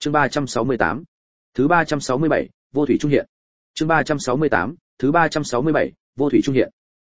Chương 368. Thứ 367, vô thủy trung hiện. Chương 368, thứ 367, vô thủy trung hiện.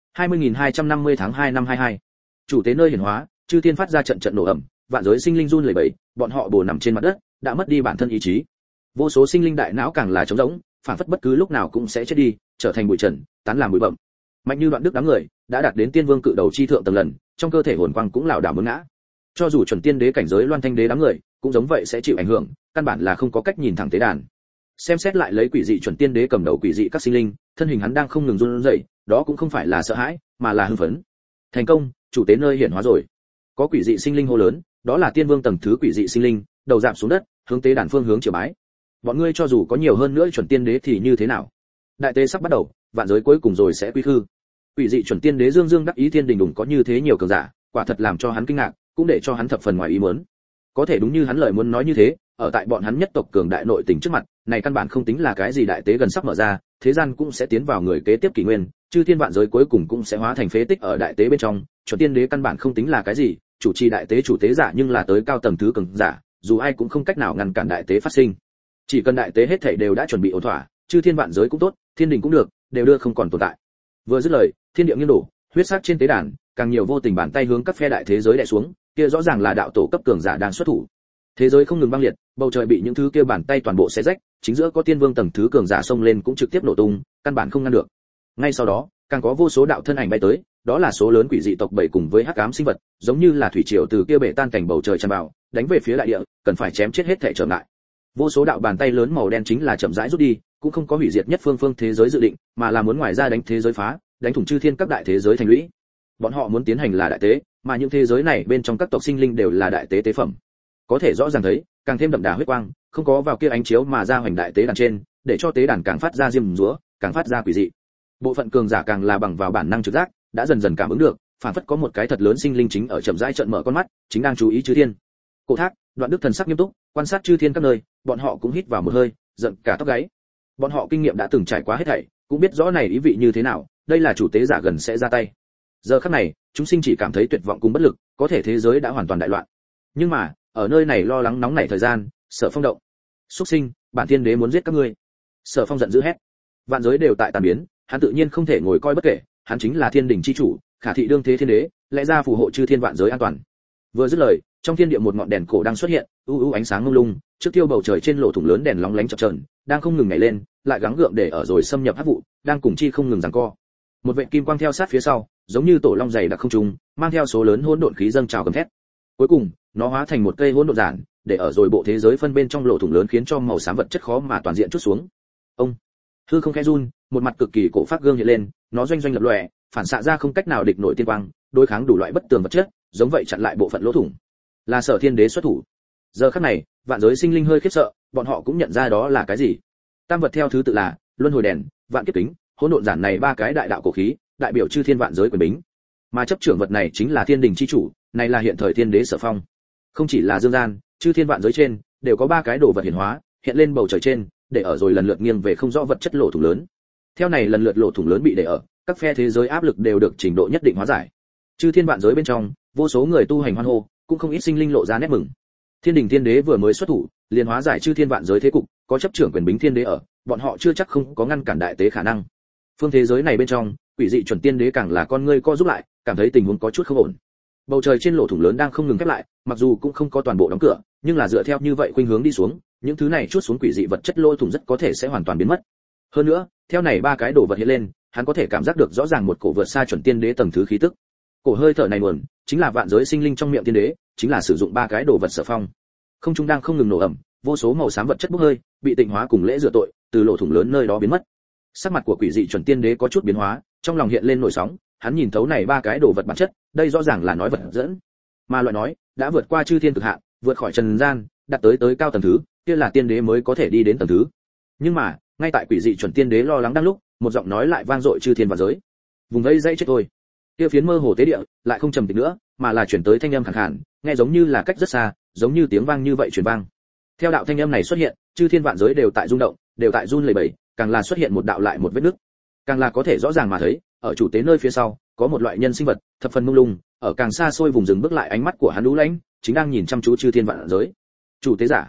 20.250 tháng 2 năm 22. Chủ tế nơi hiển hóa, chư thiên phát ra trận trận nổ ầm, vạn giới sinh linh run lẩy bẩy, bọn họ bổ nằm trên mặt đất, đã mất đi bản thân ý chí. Vô số sinh linh đại não càng là trống rỗng, phản phất bất cứ lúc nào cũng sẽ chết đi, trở thành bụi trần, tán làm bụi bặm. Mạnh như Đoạn Đức đám người, đã đạt đến tiên vương cự đầu chi thượng tầng lần, trong cơ thể hồn quang cũng lảo đảo muốn ngã. Cho dù chuẩn tiên đế cảnh giới Loan Thanh đế đám người, cũng giống vậy sẽ chịu ảnh hưởng, căn bản là không có cách nhìn thẳng tế đàn. Xem xét lại lấy quỷ dị chuẩn tiên đế cầm đầu quỷ dị các sinh linh, thân hình hắn đang không ngừng run rẩy, đó cũng không phải là sợ hãi, mà là hưng phấn. Thành công, chủ tế nơi hiển hóa rồi. Có quỷ dị sinh linh hô lớn, đó là tiên vương tầng thứ quỷ dị sinh linh, đầu rạp xuống đất, hướng tế đàn phương hướng chiều bái. Bọn ngươi cho dù có nhiều hơn nữa chuẩn tiên đế thì như thế nào? Đại tế sắp bắt đầu, vạn giới cuối cùng rồi sẽ quy khư. Quỷ dị chuẩn tiên đế Dương Dương đắc ý thiên đình đủng có như thế nhiều cường giả, quả thật làm cho hắn kinh ngạc, cũng để cho hắn thập phần ngoài ý muốn. Có thể đúng như hắn lời muốn nói như thế, ở tại bọn hắn nhất tộc cường đại nội tình trước mặt, này căn bản không tính là cái gì đại tế gần sắp mở ra, thế gian cũng sẽ tiến vào người kế tiếp kỷ nguyên, chư thiên vạn giới cuối cùng cũng sẽ hóa thành phế tích ở đại tế bên trong, chuẩn tiên đế căn bản không tính là cái gì, chủ trì đại tế chủ tế giả nhưng là tới cao tầng thứ cường giả, dù ai cũng không cách nào ngăn cản đại tế phát sinh. Chỉ cần đại tế hết thảy đều đã chuẩn bị ổn thỏa, chư thiên vạn giới cũng tốt, thiên đình cũng được, đều đưa không còn tồn tại. Vừa dứt lời, thiên địa nghiêng đổ, huyết sắc trên tế đàn, càng nhiều vô tình bàn tay hướng các phe đại thế giới đè xuống, kia rõ ràng là đạo tổ cấp cường giả đang xuất thủ. Thế giới không ngừng băng liệt, bầu trời bị những thứ kia bàn tay toàn bộ xé rách, chính giữa có tiên vương tầng thứ cường giả xông lên cũng trực tiếp nổ tung, căn bản không ngăn được. Ngay sau đó, càng có vô số đạo thân ảnh bay tới, đó là số lớn quỷ dị tộc bảy cùng với hắc ám sinh vật, giống như là thủy triều từ kia bể tan cảnh bầu trời tràn vào, đánh về phía đại địa, cần phải chém chết hết thảy trở ngại. Vô số đạo bàn tay lớn màu đen chính là chậm rãi rút đi, cũng không có hủy diệt nhất phương thế giới dự định, mà là muốn ngoài ra đánh thế giới phá, đánh thủng chư thiên các đại thế giới thành lũy. Bọn họ muốn tiến hành là đại tế, mà những thế giới này bên trong các tộc sinh linh đều là đại tế tế phẩm. Có thể rõ ràng thấy, càng thêm đậm đà huyết quang, không có vào kia ánh chiếu mà ra hoành đại tế đàn trên, để cho tế đàn càng phát ra diêm rúa, càng phát ra quỷ dị. Bộ phận cường giả càng là bằng vào bản năng trực giác, đã dần dần cảm ứng được, phản phất có một cái thật lớn sinh linh chính ở chậm rãi trợn mở con mắt, chính đang chú ý chư thiên. Cổ Thác, Đoạn Đức thần sắc nghiêm túc, quan sát chư thiên các nơi, bọn họ cũng hít vào một hơi, giận cả tóc gáy. Bọn họ kinh nghiệm đã từng trải qua hết thảy, cũng biết rõ này ý vị như thế nào, đây là chủ tế giả gần sẽ ra tay. Giờ khắc này, chúng sinh chỉ cảm thấy tuyệt vọng cùng bất lực, có thể thế giới đã hoàn toàn đại loạn. Nhưng mà, ở nơi này lo lắng nóng nảy thời gian, Sở Phong động. Súc sinh, bản thiên đế muốn giết các ngươi. Sở Phong giận dữ hét. Vạn giới đều tại tàn biến, hắn tự nhiên không thể ngồi coi bất kể, hắn chính là thiên đình chi chủ, khả thị đương thế thiên đế, lẽ ra phù hộ chư thiên vạn giới an toàn. Vừa dứt lời, trong thiên địa một ngọn đèn cổ đang xuất hiện, u u ánh sáng mông lung, trước tiêu bầu trời trên lỗ thủng lớn đèn lóng lánh chập chờn, đang không ngừng nhảy lên, lại gắng gượng để ở rồi xâm nhập hắc vụ, đang cùng chi không ngừng giằng co. Một vệt kim quang theo sát phía sau, giống như tổ long dày đặc không trung, mang theo số lớn hỗn độn khí dâng trào gầm thét. Cuối cùng, nó hóa thành một cây hỗn độn giản, để ở rồi bộ thế giới phân bên trong lỗ thủng lớn khiến cho màu xám vật chất khó mà toàn diện chút xuống. Ông, hư không khẽ run, một mặt cực kỳ cổ phác gương hiện lên, nó doanh doanh lập lòe, phản xạ ra không cách nào địch nổi tiên quang, đối kháng đủ loại bất tường vật chất, giống vậy chặn lại bộ phận lỗ thủng. Là Sở Thiên Đế xuất thủ. Giờ khắc này, vạn giới sinh linh hơi khiếp sợ, bọn họ cũng nhận ra đó là cái gì. Tam vật theo thứ tự là luân hồi đèn, vạn kiếp kính, hỗn độn giản này ba cái đại đạo cổ khí, đại biểu chư thiên vạn giới quyền bính. Mà chấp trưởng vật này chính là thiên đình chi chủ, này là hiện thời thiên đế Sở Phong. Không chỉ là dương gian, chư thiên vạn giới trên đều có ba cái đồ vật hiển hóa, hiện lên bầu trời trên, để ở rồi lần lượt nghiêng về không rõ vật chất lỗ thủng lớn. Theo này lần lượt lỗ thủng lớn bị để ở, các phe thế giới áp lực đều được trình độ nhất định hóa giải. Chư thiên vạn giới bên trong, vô số người tu hành hoan hô, cũng không ít sinh linh lộ ra nét mừng. Thiên đình thiên đế vừa mới xuất thủ, liền hóa giải chư thiên vạn giới thế cục, có chấp trưởng quyền bính thiên đế ở, bọn họ chưa chắc không có ngăn cản đại tế khả năng. Phương thế giới này bên trong, quỷ dị chuẩn tiên đế càng là con ngươi co giúp lại, cảm thấy tình huống có chút không ổn. Bầu trời trên lỗ thủng lớn đang không ngừng khép lại, mặc dù cũng không có toàn bộ đóng cửa, nhưng là dựa theo như vậy khuynh hướng đi xuống, những thứ này chuốt xuống quỷ dị vật chất lỗ thủng rất có thể sẽ hoàn toàn biến mất. Hơn nữa, theo này ba cái đồ vật hiện lên, hắn có thể cảm giác được rõ ràng một cổ vượt xa chuẩn tiên đế tầng thứ khí tức. Cổ hơi thở này nguồn chính là vạn giới sinh linh trong miệng tiên đế, chính là sử dụng ba cái đồ vật Sở Phong. Không trung đang không ngừng nổ ẩm, vô số màu xám vật chất bốc hơi, bị tịnh hóa cùng lễ rửa tội, từ lỗ thủng lớn nơi đó biến mất. Sắc mặt của quỷ dị chuẩn tiên đế có chút biến hóa, trong lòng hiện lên nổi sóng, hắn nhìn thấu này ba cái đồ vật bản chất, đây rõ ràng là nói vật dẫn, mà loại nói đã vượt qua chư thiên cực hạn, vượt khỏi trần gian, đạt tới cao tầng thứ, kia là tiên đế mới có thể đi đến tầng thứ. Nhưng mà, ngay tại quỷ dị chuẩn tiên đế lo lắng đang lúc, một giọng nói lại vang dội chư thiên vạn giới. Vùng vây dãy chết thôi. Kia phiến mơ hồ tế địa, lại không trầm tĩnh nữa, mà là chuyển tới thanh âm khàn khàn, nghe giống như là cách rất xa, giống như tiếng vang như vậy truyền vang. Theo đạo thanh âm này xuất hiện, chư thiên vạn giới đều tại rung động, đều tại run lẩy bẩy, càng là xuất hiện một đạo lại một vết nứt. Càng là có thể rõ ràng mà thấy, ở chủ tế nơi phía sau, có một loại nhân sinh vật, thập phần mông lung, ở càng xa xôi vùng rừng bước lại ánh mắt của hắn lũ lãnh, chính đang nhìn chăm chú chư thiên vạn giới. Chủ tế giả.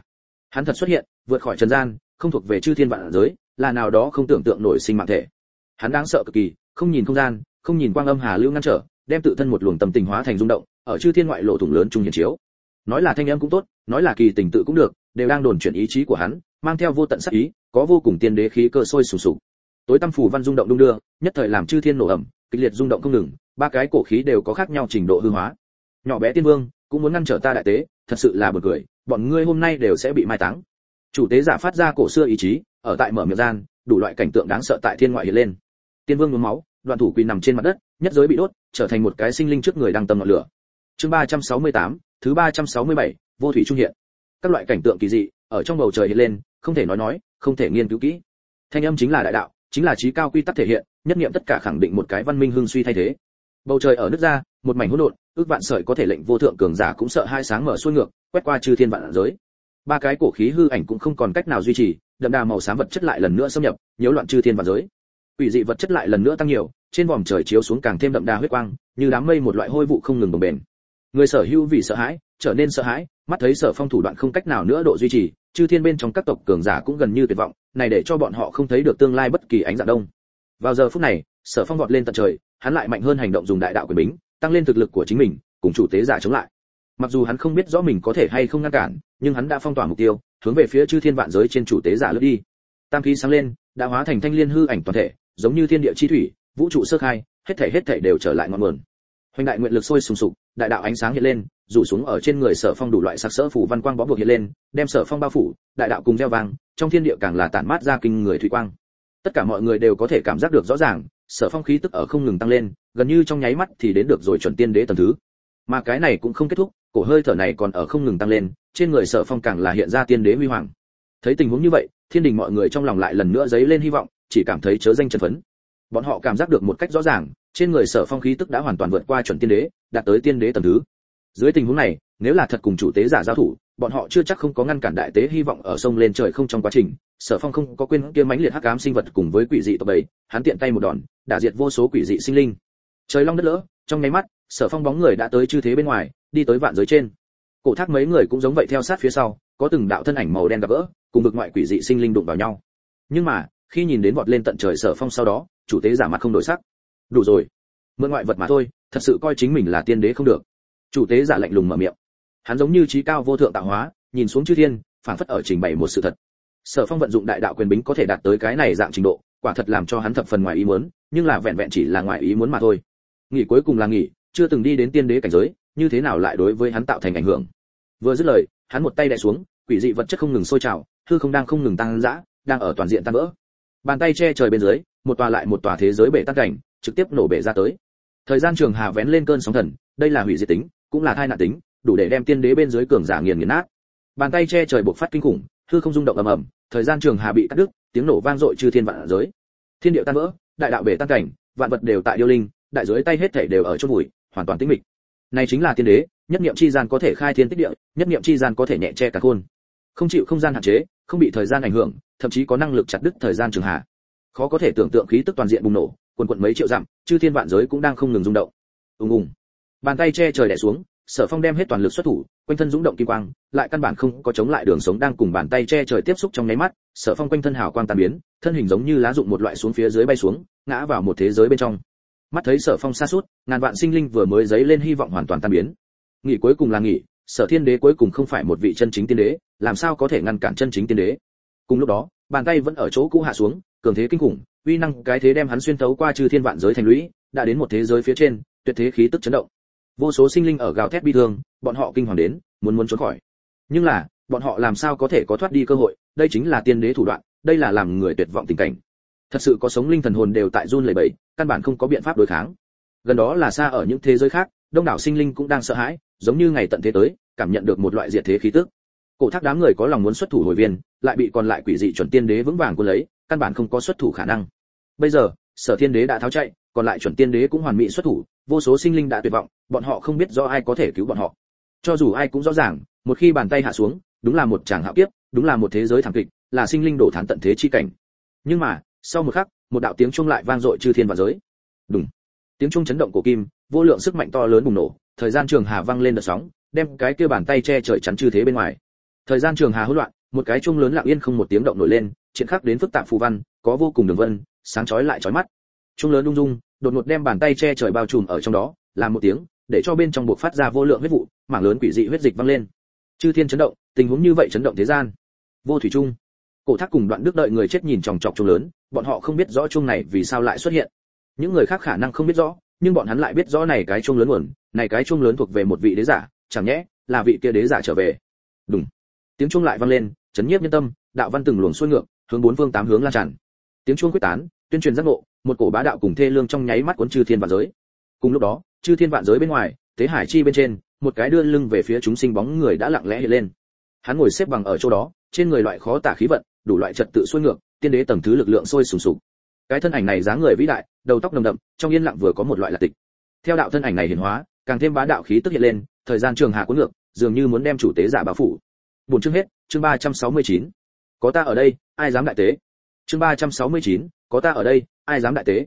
Hắn thật xuất hiện, vượt khỏi trần gian, không thuộc về chư thiên vạn giới, là nào đó không tưởng tượng nổi sinh mạng thể. Hắn đáng sợ cực kỳ, không nhìn không gian, không nhìn quang âm hà lưu ngăn trở, đem tự thân một luồng tâm tình hóa thành rung động, ở chư thiên ngoại lộ thủng lớn trung hiển chiếu. Nói là thanh âm cũng tốt, nói là kỳ tình tự cũng được, đều đang đồn chuyển ý chí của hắn, mang theo vô tận sát ý, có vô cùng tiên đế khí cơ sôi sục sục. Tối tăm phủ văn rung động đung đưa, nhất thời làm chư thiên nổ ẩm, kịch liệt rung động không ngừng, ba cái cổ khí đều có khác nhau trình độ hư hóa. Nhỏ bé tiên vương cũng muốn ngăn trở ta đại tế, thật sự là buồn cười, bọn ngươi hôm nay đều sẽ bị mai táng. Chủ tế giả phát ra cổ xưa ý chí, ở tại mở miệng gian, đủ loại cảnh tượng đáng sợ tại thiên ngoại hiện lên. Tiên vương nhuốm máu, đoạn thủ quỳ nằm trên mặt đất, nhất giới bị đốt, trở thành một cái sinh linh trước người đang tầm ngọn lửa. Chương 368, thứ 367, vô thủy trung hiện. Các loại cảnh tượng kỳ dị ở trong bầu trời hiện lên, không thể nói, không thể nghiên cứu kỹ. Thanh âm chính là đại đạo, chính là trí cao quy tắc thể hiện, nhất niệm tất cả khẳng định một cái văn minh hưng suy thay thế. Bầu trời ở nứt ra, một mảnh hỗn độn, ước vạn sợi có thể lệnh vô thượng cường giả cũng sợ hai sáng mở xuôi ngược, quét qua chư thiên vạn giới. Ba cái cổ khí hư ảnh cũng không còn cách nào duy trì, đậm đà màu xám vật chất lại lần nữa xâm nhập, nhiễu loạn chư thiên vạn giới. Quỷ dị vật chất lại lần nữa tăng nhiều, trên vòm trời chiếu xuống càng thêm đậm đà huyết quang, như đám mây một loại hôi vụ không ngừng bồng bềnh. Người sở hữu vì sợ hãi, trở nên sợ hãi, mắt thấy Sở Phong thủ đoạn không cách nào nữa độ duy trì, chư thiên bên trong các tộc cường giả cũng gần như tuyệt vọng, này để cho bọn họ không thấy được tương lai bất kỳ ánh dạng đông. Vào giờ phút này, Sở Phong vọt lên tận trời, hắn lại mạnh hơn hành động dùng đại đạo quyền bính, tăng lên thực lực của chính mình, cùng chủ tế giả chống lại. Mặc dù hắn không biết rõ mình có thể hay không ngăn cản, nhưng hắn đã phong tỏa mục tiêu, hướng về phía chư thiên vạn giới trên chủ tế giả lướt đi. Tam khí sáng lên, đã hóa thành thanh liên hư ảnh toàn thể, giống như thiên địa chi thủy, vũ trụ sơ khai, hết thảy đều trở lại ngọn nguồn. Hoành đại nguyện lực sôi sùng sục, đại đạo ánh sáng hiện lên, rủ xuống ở trên người Sở Phong đủ loại sắc sỡ phủ văn quang bó buộc hiện lên, đem Sở Phong bao phủ, đại đạo cùng gieo vang, trong thiên địa càng là tản mát ra kinh người thủy quang. Tất cả mọi người đều có thể cảm giác được rõ ràng, Sở Phong khí tức ở không ngừng tăng lên, gần như trong nháy mắt thì đến được rồi chuẩn tiên đế tầng thứ. Mà cái này cũng không kết thúc, cổ hơi thở này còn ở không ngừng tăng lên, trên người Sở Phong càng là hiện ra tiên đế huy hoàng. Thấy tình huống như vậy, thiên đình mọi người trong lòng lại lần nữa dấy lên hy vọng, chỉ cảm thấy chớ danh chân phấn. Bọn họ cảm giác được một cách rõ ràng, trên người Sở Phong khí tức đã hoàn toàn vượt qua chuẩn tiên đế, đạt tới tiên đế tầng thứ. Dưới tình huống này, nếu là thật cùng chủ tế giả giao thủ, bọn họ chưa chắc không có ngăn cản đại tế hy vọng ở sông lên trời không trong quá trình. Sở Phong không có quên kia mãnh liệt hắc ám sinh vật cùng với quỷ dị tộc bầy, hắn tiện tay một đòn, đả diệt vô số quỷ dị sinh linh. Trời long đất lỡ, trong nháy mắt, Sở Phong bóng người đã tới chư thế bên ngoài, đi tới vạn giới trên. Cổ Thác mấy người cũng giống vậy theo sát phía sau, có từng đạo thân ảnh màu đen gặp gỡ, cùng vực ngoại quỷ dị sinh linh đụng vào nhau. Nhưng mà, khi nhìn đến vọt lên tận trời Sở Phong sau đó, chủ tế giả mặt không đổi sắc. Đủ rồi, mượn ngoại vật mà thôi, thật sự coi chính mình là tiên đế không được. Chủ tế giả lạnh lùng mở miệng. Hắn giống như trí cao vô thượng tạo hóa, nhìn xuống chư thiên, phảng phất ở trình bày một sự thật. Sở Phong vận dụng đại đạo quyền bính có thể đạt tới cái này dạng trình độ, quả thật làm cho hắn thập phần ngoài ý muốn, nhưng là vẹn vẹn chỉ là ngoài ý muốn mà thôi. Nghỉ cuối cùng là nghỉ, chưa từng đi đến tiên đế cảnh giới, như thế nào lại đối với hắn tạo thành ảnh hưởng. Vừa dứt lời, hắn một tay đè xuống, quỷ dị vật chất không ngừng sôi trào, hư không đang không ngừng tăng dã, đang ở toàn diện tan vỡ. Bàn tay che trời bên dưới, một tòa lại một tòa thế giới bể tan cảnh, trực tiếp nổ bể ra tới. Thời gian trường hà vén lên cơn sóng thần, đây là hủy diệt tính, cũng là tai nạn tính, đủ để đem tiên đế bên dưới cường giả nghiền nát. Bàn tay che trời bộc phát kinh khủng, hư không rung động ầm ầm, thời gian trường hà bị cắt đứt, tiếng nổ vang dội chư thiên vạn giới. Thiên địa tan vỡ, đại đạo bể tan cảnh, vạn vật đều tại điêu linh, đại giới tay hết thảy đều ở chôn vùi, hoàn toàn tĩnh mịch. Này chính là tiên đế, nhất niệm chi gian có thể khai thiên tích địa, nhất niệm chi gian có thể nhẹ che cả khôn. Không chịu không gian hạn chế, không bị thời gian ảnh hưởng, thậm chí có năng lực chặt đứt thời gian trường hà. Khó có thể tưởng tượng khí tức toàn diện bùng nổ, quần quần mấy triệu dặm, chư thiên vạn giới cũng đang không ngừng rung động. Ùng ùng. Bàn tay che trời đè xuống, Sở Phong đem hết toàn lực xuất thủ, quanh thân dũng động kim quang, lại căn bản không có chống lại đường sống đang cùng bàn tay che trời tiếp xúc trong nháy mắt, Sở Phong quanh thân hào quang tan biến, thân hình giống như lá rụng một loại xuống phía dưới bay xuống, ngã vào một thế giới bên trong. Mắt thấy Sở Phong sa sút, ngàn vạn sinh linh vừa mới giấy lên hy vọng hoàn toàn tan biến. Nghỉ cuối cùng là nghỉ, Sở Thiên Đế cuối cùng không phải một vị chân chính tiên đế, làm sao có thể ngăn cản chân chính tiên đế. Cùng lúc đó, bàn tay vẫn ở chỗ cũ hạ xuống, cường thế kinh khủng, uy năng cái thế đem hắn xuyên thấu qua chư thiên vạn giới thành lũy, đã đến một thế giới phía trên, tuyệt thế khí tức chấn động. Vô số sinh linh ở gào thét bi thương, bọn họ kinh hoàng đến, muốn trốn khỏi. Nhưng là, bọn họ làm sao có thể có thoát đi cơ hội, đây chính là tiên đế thủ đoạn, đây là làm người tuyệt vọng tình cảnh. Thật sự có sống linh thần hồn đều tại run lẩy bẩy, căn bản không có biện pháp đối kháng. Gần đó là xa ở những thế giới khác, đông đảo sinh linh cũng đang sợ hãi, giống như ngày tận thế tới, cảm nhận được một loại diệt thế khí tức. Cổ Thác đám người có lòng muốn xuất thủ hồi viên, lại bị còn lại quỷ dị chuẩn tiên đế vững vàng cuốn lấy, căn bản không có xuất thủ khả năng. Bây giờ, Sở Thiên Đế đã tháo chạy, còn lại chuẩn tiên đế cũng hoàn mỹ xuất thủ, vô số sinh linh đã tuyệt vọng, bọn họ không biết do ai có thể cứu bọn họ. Cho dù ai cũng rõ ràng, một khi bàn tay hạ xuống, đúng là một tràng hạo kiếp, đúng là một thế giới thảm kịch, là sinh linh đổ thán tận thế chi cảnh. Nhưng mà, sau một khắc, một đạo tiếng chuông lại vang dội chư thiên vạn giới. Đùng. Tiếng chuông chấn động cổ kim, vô lượng sức mạnh to lớn bùng nổ, thời gian trường hà vang lên đợt sóng, đem cái kia bàn tay che trời chắn chư thế bên ngoài. Thời gian trường hà hỗn loạn, một cái chuông lớn lặng yên không một tiếng động nổi lên, triển khắc đến phức tạp phù văn, có vô cùng đường vân, sáng chói lại chói mắt. Chuông lớn rung rung, đột ngột đem bàn tay che trời bao trùm ở trong đó, làm một tiếng, để cho bên trong buộc phát ra vô lượng huyết vụ, mảng lớn quỷ dị huyết dịch văng lên. Chư thiên chấn động, tình huống như vậy chấn động thế gian. Vô thủy trung, Cổ Thác cùng Đoạn Đức đợi người chết nhìn chòng chọc chuông lớn, bọn họ không biết rõ chuông này vì sao lại xuất hiện. Những người khác khả năng không biết rõ, nhưng bọn hắn lại biết rõ này cái chuông lớn nguồn, này cái chuông lớn thuộc về một vị đế giả, chẳng nhẽ là vị kia đế giả trở về. Đùng. Tiếng chuông lại vang lên, chấn nhiếp nhân tâm, đạo văn từng luồng xuôi ngược, hướng bốn phương tám hướng lan tràn. Tiếng chuông quyết tán, tuyên truyền giác ngộ, một cổ bá đạo cùng thê lương trong nháy mắt cuốn chư thiên vạn giới. Cùng lúc đó, chư thiên vạn giới bên ngoài, tế hải chi bên trên, một cái đưa lưng về phía chúng sinh bóng người đã lặng lẽ hiện lên. Hắn ngồi xếp bằng ở chỗ đó, trên người loại khó tả khí vận, đủ loại trật tự xuôi ngược, tiên đế tầng thứ lực lượng sôi sùng sục. Cái thân ảnh này dáng người vĩ đại, đầu tóc đầm đậm, trong yên lặng vừa có một loại là tịch. Theo đạo thân ảnh này hiển hóa, càng thêm bá đạo khí tức hiện lên, thời gian trường hạ cuốn ngược, dường như muốn đem chủ tế giả bao phủ. Buổi chương hết, chương 369. Có ta ở đây, ai dám đại tế? Chương 369, có ta ở đây, ai dám đại tế?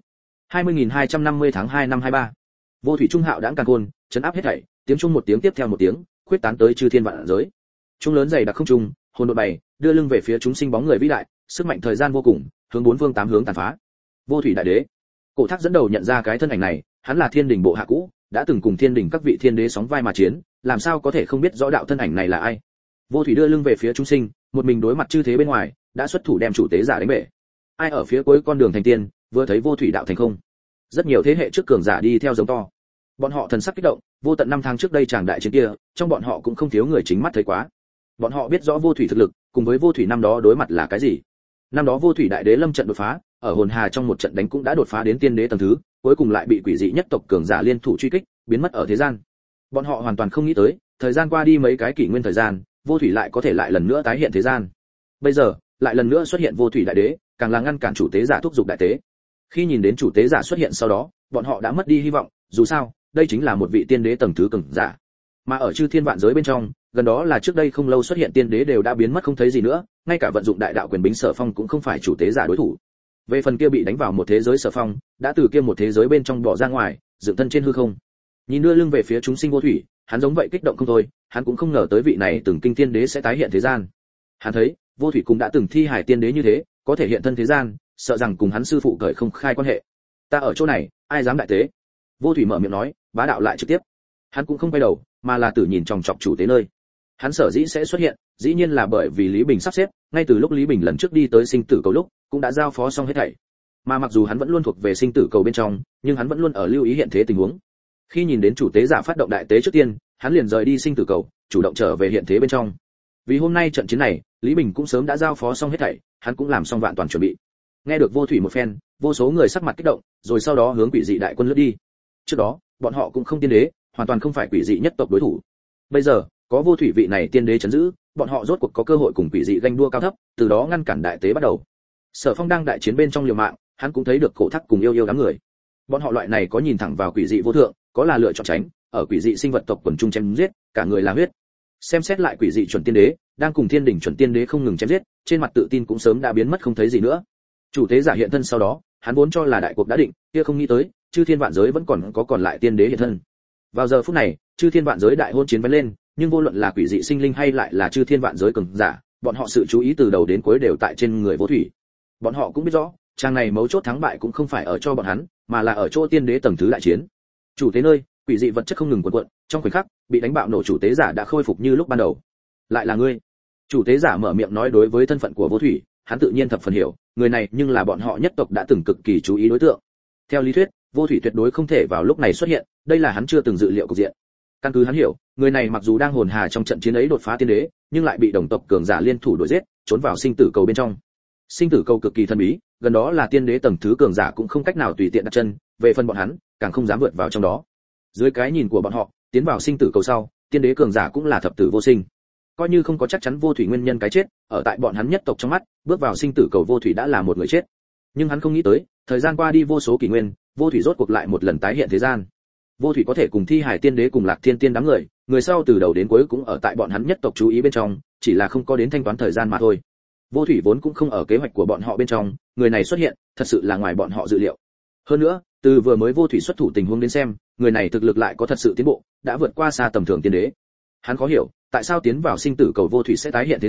20.250 tháng 2 năm 23. Vô thủy trung hạo đãng càn khôn, chấn áp hết thảy, tiếng chuông một tiếng tiếp theo một tiếng, khuyết tán tới chư thiên vạn giới. Chuông lớn dày đặc không trung, hồn đột bày, đưa lưng về phía chúng sinh bóng người vĩ đại, sức mạnh thời gian vô cùng, hướng bốn phương tám hướng tàn phá. Vô thủy đại đế. Cổ Thác dẫn đầu nhận ra cái thân ảnh này, hắn là Thiên Đình bộ hạ cũ, đã từng cùng Thiên Đình các vị thiên đế sóng vai mà chiến, làm sao có thể không biết rõ đạo thân ảnh này là ai. Vô thủy đưa lưng về phía chúng sinh, một mình đối mặt chư thế bên ngoài, đã xuất thủ đem chủ tế giả đánh bể. Ai ở phía cuối con đường thành tiên, vừa thấy vô thủy đạo thành không. Rất nhiều thế hệ trước cường giả đi theo giống to. Bọn họ thần sắc kích động, vô tận năm tháng trước đây chàng đại chiến kia, trong bọn họ cũng không thiếu người chính mắt thấy quá. Bọn họ biết rõ vô thủy thực lực, cùng với vô thủy năm đó đối mặt là cái gì. Năm đó vô thủy đại đế lâm trận đột phá, ở hồn hà trong một trận đánh cũng đã đột phá đến tiên đế tầng thứ, cuối cùng lại bị quỷ dị nhất tộc cường giả liên thủ truy kích, biến mất ở thế gian. Bọn họ hoàn toàn không nghĩ tới, thời gian qua đi mấy cái kỷ nguyên thời gian, vô thủy lại có thể lại lần nữa tái hiện thế gian. Bây giờ, lại lần nữa xuất hiện vô thủy đại đế, càng là ngăn cản chủ tế giả thúc giục đại tế. Khi nhìn đến chủ tế giả xuất hiện sau đó, bọn họ đã mất đi hy vọng, dù sao, đây chính là một vị tiên đế tầng thứ cường giả. Mà ở chư thiên vạn giới bên trong, gần đó là trước đây không lâu xuất hiện tiên đế đều đã biến mất không thấy gì nữa, ngay cả vận dụng đại đạo quyền bính Sở Phong cũng không phải chủ tế giả đối thủ. Về phần kia bị đánh vào một thế giới Sở Phong, đã từ kia một thế giới bên trong bỏ ra ngoài, dựng thân trên hư không. Nhìn đưa lưng về phía chúng sinh vô thủy, hắn giống vậy kích động không thôi, hắn cũng không ngờ tới vị này từng kinh tiên đế sẽ tái hiện thế gian. Hắn thấy, vô thủy cũng đã từng thi hải tiên đế như thế, có thể hiện thân thế gian, sợ rằng cùng hắn sư phụ cởi không khai quan hệ. Ta ở chỗ này, ai dám đại tế? Vô thủy mở miệng nói, bá đạo lại trực tiếp. Hắn cũng không quay đầu, mà là tử nhìn chòng chọc chủ tế nơi. Hắn sở dĩ sẽ xuất hiện, dĩ nhiên là bởi vì Lý Bình sắp xếp, ngay từ lúc Lý Bình lần trước đi tới sinh tử cầu lúc, cũng đã giao phó xong hết thảy. Mà mặc dù hắn vẫn luôn thuộc về sinh tử cầu bên trong, nhưng hắn vẫn luôn ở lưu ý hiện thế tình huống. Khi nhìn đến chủ tế giả phát động đại tế trước tiên, hắn liền rời đi sinh tử cầu, chủ động trở về hiện thế bên trong. Vì hôm nay trận chiến này, Lý Bình cũng sớm đã giao phó xong hết thảy, hắn cũng làm xong vạn toàn chuẩn bị. Nghe được vô thủy một phen, vô số người sắc mặt kích động, rồi sau đó hướng quỷ dị đại quân lướt đi. Trước đó, bọn họ cũng không tiên đế, hoàn toàn không phải quỷ dị nhất tộc đối thủ. Bây giờ, có vô thủy vị này tiên đế chấn giữ, bọn họ rốt cuộc có cơ hội cùng quỷ dị ganh đua cao thấp, từ đó ngăn cản đại tế bắt đầu. Sở Phong đang đại chiến bên trong liều mạng, hắn cũng thấy được Cổ Thác cùng yêu đám người. Bọn họ loại này có nhìn thẳng vào quỷ dị vô thượng, có là lựa chọn tránh, ở quỷ dị sinh vật tộc quần trung chém giết, cả người là huyết. Xem xét lại quỷ dị chuẩn tiên đế, đang cùng thiên đỉnh chuẩn tiên đế không ngừng chém giết, trên mặt tự tin cũng sớm đã biến mất không thấy gì nữa. Chủ tế giả hiện thân sau đó, hắn vốn cho là đại cuộc đã định, kia không nghĩ tới, chư thiên vạn giới vẫn còn lại tiên đế hiện thân. Vào giờ phút này, chư thiên vạn giới đại hôn chiến vén lên, nhưng vô luận là quỷ dị sinh linh hay lại là chư thiên vạn giới cường giả, bọn họ sự chú ý từ đầu đến cuối đều tại trên người vô thủy. Bọn họ cũng biết rõ, trang này mấu chốt thắng bại cũng không phải ở cho bọn hắn, mà là ở chỗ tiên đế tầng thứ đại chiến. Chủ tế nơi, quỷ dị vật chất không ngừng cuộn cuộn, trong khoảnh khắc, bị đánh bạo nổ chủ tế giả đã khôi phục như lúc ban đầu. Lại là ngươi. Chủ tế giả mở miệng nói đối với thân phận của vô thủy, hắn tự nhiên thập phần hiểu, người này nhưng là bọn họ nhất tộc đã từng cực kỳ chú ý đối tượng. Theo lý thuyết, vô thủy tuyệt đối không thể vào lúc này xuất hiện, đây là hắn chưa từng dự liệu cục diện. Căn cứ hắn hiểu, người này mặc dù đang hồn hà trong trận chiến ấy đột phá tiên đế, nhưng lại bị đồng tộc cường giả liên thủ đuổi giết, trốn vào sinh tử cầu bên trong. Sinh tử cầu cực kỳ thần bí, gần đó là tiên đế tầng thứ cường giả cũng không cách nào tùy tiện đặt chân, về phần bọn hắn, càng không dám vượt vào trong đó. Dưới cái nhìn của bọn họ, tiến vào sinh tử cầu sau, tiên đế cường giả cũng là thập tử vô sinh. Coi như không có chắc chắn vô thủy nguyên nhân cái chết, ở tại bọn hắn nhất tộc trong mắt, bước vào sinh tử cầu vô thủy đã là một người chết. Nhưng hắn không nghĩ tới, thời gian qua đi vô số kỷ nguyên, vô thủy rốt cuộc lại một lần tái hiện thế gian. Vô thủy có thể cùng thi hải tiên đế cùng Lạc Thiên tiên đám người, người sau từ đầu đến cuối cũng ở tại bọn hắn nhất tộc chú ý bên trong, chỉ là không có đến thanh toán thời gian mà thôi. Vô thủy vốn cũng không ở kế hoạch của bọn họ bên trong, người này xuất hiện, thật sự là ngoài bọn họ dự liệu. Hơn nữa, từ vừa mới vô thủy xuất thủ tình huống đến xem, người này thực lực lại có thật sự tiến bộ, đã vượt qua xa tầm thường tiên đế. Hắn khó hiểu, tại sao tiến vào sinh tử cầu vô thủy sẽ tái hiện thế gian,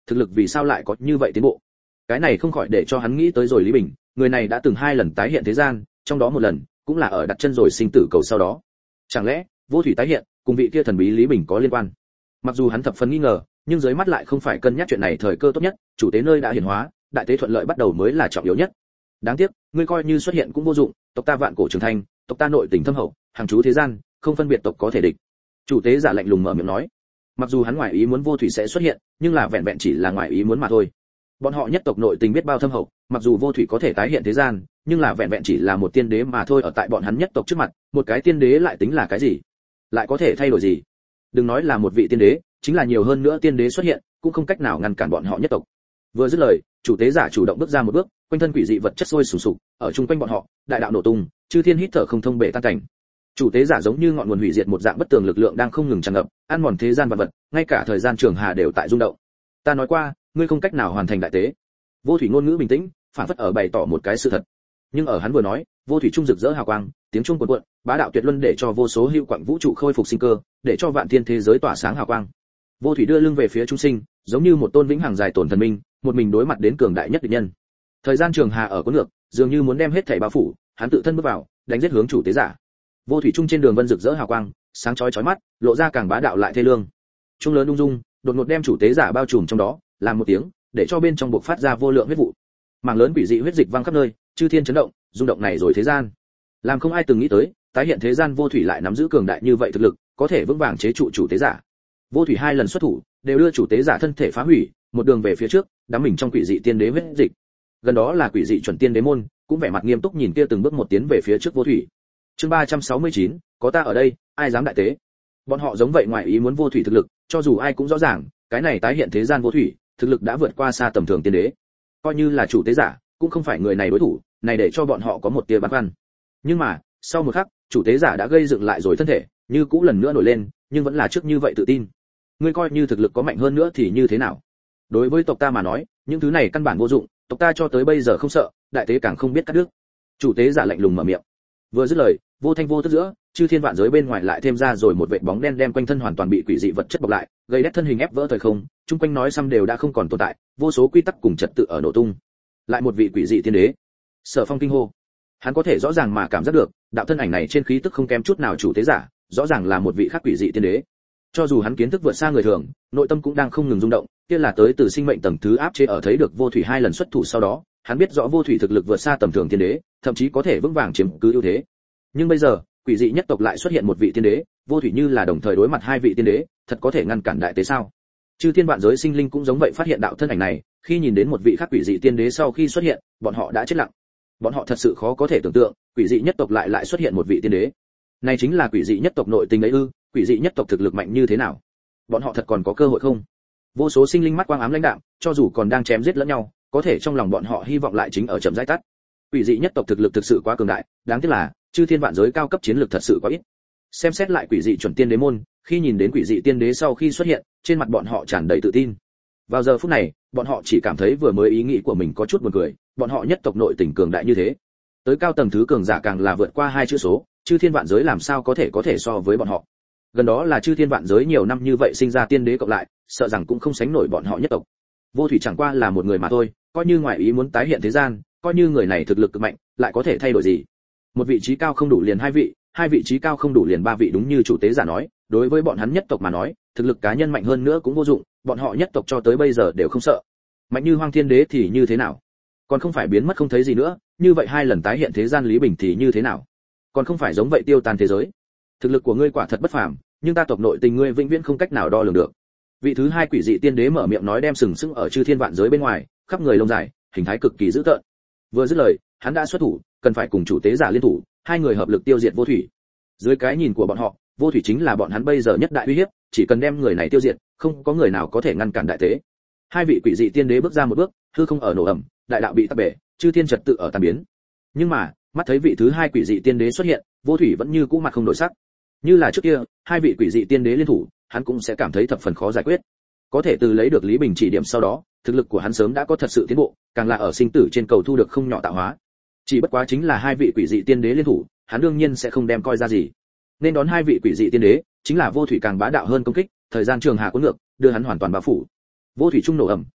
thực lực vì sao lại có như vậy tiến bộ. Cái này không khỏi để cho hắn nghĩ tới rồi Lý Bình, người này đã từng 2 lần tái hiện thế gian, trong đó một lần cũng là ở đặt chân rồi sinh tử cầu sau đó. Chẳng lẽ vô thủy tái hiện cùng vị kia thần bí Lý Bình có liên quan? Mặc dù hắn thập phần nghi ngờ, nhưng dưới mắt lại không phải cân nhắc chuyện này thời cơ tốt nhất, chủ tế nơi đã hiển hóa, đại tế thuận lợi bắt đầu mới là trọng yếu nhất. Đáng tiếc, ngươi coi như xuất hiện cũng vô dụng, tộc ta vạn cổ trường thành, tộc ta nội tình thâm hậu, hàng chú thế gian, không phân biệt tộc có thể địch. Chủ tế giả lạnh lùng mở miệng nói. Mặc dù hắn ngoài ý muốn vô thủy sẽ xuất hiện, nhưng là vẹn vẹn chỉ là ngoài ý muốn mà thôi. Bọn họ nhất tộc nội tình biết bao thâm hậu, mặc dù vô thủy có thể tái hiện thế gian, nhưng là vẹn vẹn chỉ là một tiên đế mà thôi, ở tại bọn hắn nhất tộc trước mặt, một cái tiên đế lại tính là cái gì? Lại có thể thay đổi gì? Đừng nói là một vị tiên đế, chính là nhiều hơn nữa tiên đế xuất hiện, cũng không cách nào ngăn cản bọn họ nhất tộc. Vừa dứt lời, chủ tế giả chủ động bước ra một bước, quanh thân quỷ dị vật chất sôi sùng sục, ở chung quanh bọn họ, đại đạo nổ tung, chư thiên hít thở không thông bể tan cảnh. Chủ tế giả giống như ngọn nguồn hủy diệt một dạng bất tường lực lượng đang không ngừng tràn ngập, ăn mòn thế gian vật vật, ngay cả thời gian trường hà đều tại rung động. Ta nói qua, ngươi không cách nào hoàn thành đại tế. Vô thủy ngôn ngữ bình tĩnh, phản phất ở bày tỏ một cái sự thật. Nhưng ở hắn vừa nói, vô thủy trung rực rỡ hào quang, tiếng chuông cuồn cuộn, bá đạo tuyệt luân để cho vô số hữu quặng vũ trụ khôi phục sinh cơ, để cho vạn thiên thế giới tỏa sáng hào quang. Vô thủy đưa lưng về phía chúng sinh, giống như một tôn vĩnh hằng dài tồn thần minh, một mình đối mặt đến cường đại nhất địch nhân. Thời gian trường hà ở cuốn ngược, dường như muốn đem hết thảy bao phủ, hắn tự thân bước vào, đánh giết hướng chủ tế giả. Vô thủy trung trên đường vân rực rỡ hào quang, sáng chói chói mắt, lộ ra càng bá đạo lại thê lương. Trung lớn ung dung, đột ngột đem chủ tế giả bao trùm trong đó, làm một tiếng, để cho bên trong bộc phát ra vô lượng huyết vụ. Mảng lớn quỷ dị huyết dịch văng khắp nơi, chư thiên chấn động, rung động này rồi thế gian. Làm không ai từng nghĩ tới, tái hiện thế gian vô thủy lại nắm giữ cường đại như vậy thực lực, có thể vững vàng chế trụ chủ tế giả. Vô thủy 2 lần xuất thủ, đều đưa chủ tế giả thân thể phá hủy, một đường về phía trước, đắm mình trong quỷ dị tiên đế huyết dịch. Gần đó là quỷ dị chuẩn tiên đế môn, cũng vẻ mặt nghiêm túc nhìn kia từng bước một tiến về phía trước vô thủy. Chương 369, có ta ở đây, ai dám đại tế. Bọn họ giống vậy ngoài ý muốn vô thủy thực lực, cho dù ai cũng rõ ràng, cái này tái hiện thế gian vô thủy, thực lực đã vượt qua xa tầm thường tiên đế. Coi như là chủ tế giả, cũng không phải người này đối thủ, này để cho bọn họ có một tia băn khoăn. Nhưng mà, sau một khắc, chủ tế giả đã gây dựng lại rồi thân thể, như cũ lần nữa nổi lên, nhưng vẫn là trước như vậy tự tin. Ngươi coi như thực lực có mạnh hơn nữa thì như thế nào? Đối với tộc ta mà nói, những thứ này căn bản vô dụng, tộc ta cho tới bây giờ không sợ, đại tế càng không biết cắt đứt. Chủ tế giả lạnh lùng mở miệng. Vừa dứt lời, vô thanh vô tức giữa, chư thiên vạn giới bên ngoài lại thêm ra rồi một vệt bóng đen đem quanh thân hoàn toàn bị quỷ dị vật chất bọc lại, gây đét thân hình ép vỡ thời không, chung quanh nói xăm đều đã không còn tồn tại, vô số quy tắc cùng trật tự ở nổ tung. Lại một vị quỷ dị tiên đế. Sở Phong kinh hô. Hắn có thể rõ ràng mà cảm giác được, đạo thân ảnh này trên khí tức không kém chút nào chủ tế giả, rõ ràng là một vị khác quỷ dị tiên đế. Cho dù hắn kiến thức vượt xa người thường, nội tâm cũng đang không ngừng rung động, kia là tới từ sinh mệnh tầng thứ áp chế ở thấy được vô thủy 2 lần xuất thủ sau đó, hắn biết rõ vô thủy thực lực vượt xa tầm thường tiên đế, thậm chí có thể vững vàng chiếm cứ ưu thế. Nhưng bây giờ, quỷ dị nhất tộc lại xuất hiện một vị tiên đế, vô thủy như là đồng thời đối mặt 2 vị tiên đế, thật có thể ngăn cản đại tế sao? Chư thiên vạn giới sinh linh cũng giống vậy phát hiện đạo thân ảnh này, khi nhìn đến một vị khác quỷ dị tiên đế sau khi xuất hiện, bọn họ đã chết lặng. Bọn họ thật sự khó có thể tưởng tượng, quỷ dị nhất tộc lại xuất hiện một vị tiên đế. Này chính là quỷ dị nhất tộc nội tình ấy ư? Quỷ dị nhất tộc thực lực mạnh như thế nào? Bọn họ thật còn có cơ hội không? Vô số sinh linh mắt quang ám lãnh đạm, cho dù còn đang chém giết lẫn nhau, có thể trong lòng bọn họ hy vọng lại chính ở chậm rãi tắt. Quỷ dị nhất tộc thực lực thực sự quá cường đại, đáng tiếc là chư thiên vạn giới cao cấp chiến lược thật sự quá ít. Xem xét lại quỷ dị chuẩn tiên đế môn, khi nhìn đến quỷ dị tiên đế sau khi xuất hiện, trên mặt bọn họ tràn đầy tự tin. Vào giờ phút này, bọn họ chỉ cảm thấy vừa mới ý nghĩ của mình có chút buồn cười, bọn họ nhất tộc nội tình cường đại như thế, tới cao tầng thứ cường giả càng là vượt qua 2 chữ số, chư thiên vạn giới làm sao có thể so với bọn họ. Gần đó là chư thiên vạn giới nhiều năm như vậy sinh ra tiên đế cộng lại, sợ rằng cũng không sánh nổi bọn họ nhất tộc. Vô thủy chẳng qua là một người mà thôi, coi như ngoại ý muốn tái hiện thế gian, coi như người này thực lực cực mạnh, lại có thể thay đổi gì? Một vị trí cao không đủ liền 2 vị, 2 vị trí cao không đủ liền 3 vị, đúng như chủ tế giả nói, đối với bọn hắn nhất tộc mà nói, thực lực cá nhân mạnh hơn nữa cũng vô dụng, bọn họ nhất tộc cho tới bây giờ đều không sợ. Mạnh như Hoang Thiên Đế thì như thế nào? Còn không phải biến mất không thấy gì nữa, như vậy 2 lần tái hiện thế gian Lý Bình thì như thế nào? Còn không phải giống vậy tiêu tan thế giới. Thực lực của ngươi quả thật bất phàm, nhưng ta tộc nội tình ngươi vĩnh viễn không cách nào đo lường được. Vị thứ 2 quỷ dị tiên đế mở miệng nói, đem sừng sững ở chư thiên vạn giới bên ngoài, khắp người lông dài, hình thái cực kỳ dữ tợn. Vừa dứt lời, hắn đã xuất thủ, cần phải cùng chủ tế giả liên thủ, 2 người hợp lực tiêu diệt vô thủy. Dưới cái nhìn của bọn họ, vô thủy chính là bọn hắn bây giờ nhất đại uy hiếp, chỉ cần đem người này tiêu diệt, không có người nào có thể ngăn cản đại tế. 2 vị quỷ dị tiên đế bước ra một bước, hư không ở nổ ầm, đại đạo bị tắc bể, chư thiên trật tự ở tan biến. Nhưng mà, mắt thấy vị thứ 2 quỷ dị tiên đế xuất hiện, vô thủy vẫn như cũ mặt không đổi sắc. Như là trước kia, 2 vị quỷ dị tiên đế liên thủ, hắn cũng sẽ cảm thấy thập phần khó giải quyết. Có thể từ lấy được Lý Bình chỉ điểm sau đó, thực lực của hắn sớm đã có thật sự tiến bộ, càng là ở sinh tử trên cầu thu được không nhỏ tạo hóa. Chỉ bất quá chính là 2 vị quỷ dị tiên đế liên thủ, hắn đương nhiên sẽ không đem coi ra gì. Nên đón 2 vị quỷ dị tiên đế, chính là vô thủy càng bá đạo hơn công kích, thời gian trường hà cuốn ngược, đưa hắn hoàn toàn bao phủ. Vô thủy trung nổ ầm,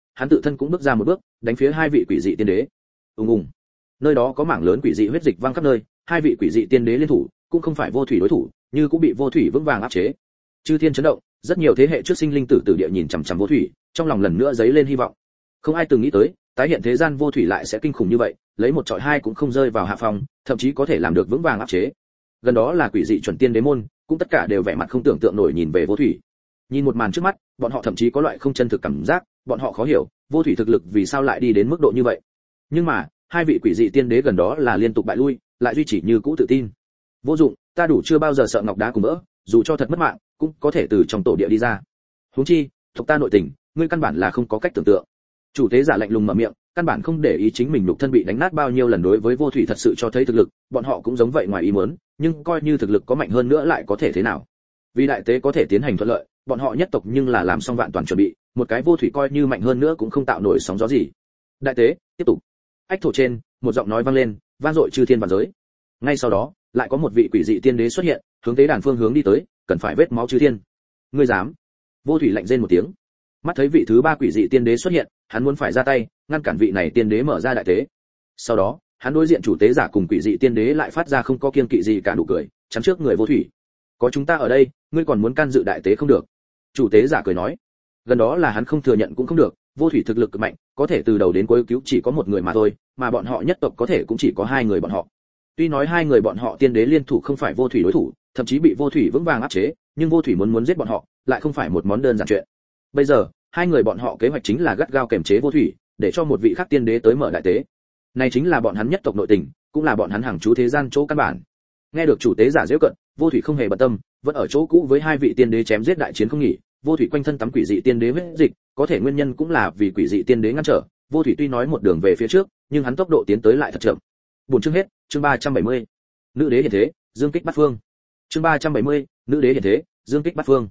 hắn tự thân cũng bước ra một bước, đánh phía hai vị quỷ dị tiên đế. Ùng ùng. Nơi đó có mảng lớn quỷ dị huyết dịch văng khắp nơi, hai vị quỷ dị tiên đế liên thủ, cũng không phải vô thủy đối thủ, như cũng bị vô thủy vững vàng áp chế. Chư thiên chấn động, rất nhiều thế hệ trước sinh linh tử tử địa nhìn chằm chằm vô thủy, trong lòng lần nữa dấy lên hy vọng. Không ai từng nghĩ tới, tái hiện thế gian vô thủy lại sẽ kinh khủng như vậy, lấy một trọi hai cũng không rơi vào hạ phòng, thậm chí có thể làm được vững vàng áp chế. Gần đó là quỷ dị chuẩn tiên đế môn, cũng tất cả đều vẻ mặt không tưởng tượng nổi nhìn về vô thủy. Nhìn một màn trước mắt, bọn họ thậm chí có loại không chân thực cảm giác, bọn họ khó hiểu, vô thủy thực lực vì sao lại đi đến mức độ như vậy. Nhưng mà, hai vị quỷ dị tiên đế gần đó là liên tục bại lui, lại duy trì như cũ tự tin. Vô dụng, ta đủ chưa bao giờ sợ ngọc đá cùng vỡ, dù cho thật mất mạng, cũng có thể từ trong tổ địa đi ra. Huống chi, thuộc ta nội tình, ngươi căn bản là không có cách tưởng tượng. Chủ tế giả lạnh lùng mở miệng, căn bản không để ý chính mình nhục thân bị đánh nát bao nhiêu lần. Đối với vô thủy thật sự cho thấy thực lực, bọn họ cũng giống vậy ngoài ý muốn, nhưng coi như thực lực có mạnh hơn nữa lại có thể thế nào? Vì đại tế có thể tiến hành thuận lợi, bọn họ nhất tộc nhưng là làm xong vạn toàn chuẩn bị, một cái vô thủy coi như mạnh hơn nữa cũng không tạo nổi sóng gió gì. Đại tế, tiếp tục. Ách thổ trên, một giọng nói vang lên, vang dội chư thiên vạn giới. Ngay sau đó, lại có một vị quỷ dị tiên đế xuất hiện, hướng tế đàn phương hướng đi tới, cần phải vết máu chư thiên. Ngươi dám? Vô thủy lạnh rên một tiếng. Mắt thấy vị thứ ba quỷ dị tiên đế xuất hiện, hắn muốn phải ra tay, ngăn cản vị này tiên đế mở ra đại tế. Sau đó, hắn đối diện chủ tế giả cùng quỷ dị tiên đế lại phát ra không có kiêng kỵ gì cả nụ cười, chắn trước người vô thủy. Có chúng ta ở đây, ngươi còn muốn can dự đại tế không được. Chủ tế giả cười nói. Gần đó là hắn không thừa nhận cũng không được, vô thủy thực lực cực mạnh, có thể từ đầu đến cuối cứu chỉ có một người mà thôi, mà bọn họ nhất tộc có thể cũng chỉ có hai người bọn họ. Tuy nói hai người bọn họ tiên đế liên thủ không phải vô thủy đối thủ, thậm chí bị vô thủy vững vàng áp chế, nhưng vô thủy muốn giết bọn họ, lại không phải một món đơn giản chuyện. Bây giờ, hai người bọn họ kế hoạch chính là gắt gao kềm chế vô thủy, để cho một vị khác tiên đế tới mở đại tế. Này chính là bọn hắn nhất tộc nội tình, cũng là bọn hắn hàng chú thế gian chỗ căn bản. Nghe được chủ tế giả giễu cận, vô thủy không hề bận tâm, vẫn ở chỗ cũ với hai vị tiên đế chém giết đại chiến không nghỉ. Vô thủy quanh thân tắm quỷ dị tiên đế huyết dịch, có thể nguyên nhân cũng là vì quỷ dị tiên đế ngăn trở. Vô thủy tuy nói một đường về phía trước, nhưng hắn tốc độ tiến tới lại thật chậm. Buồn chương hết, chương 370. Nữ đế hiện thế, dương kích bát phương. Chương 370, nữ đế hiện thế, dương kích bát phương.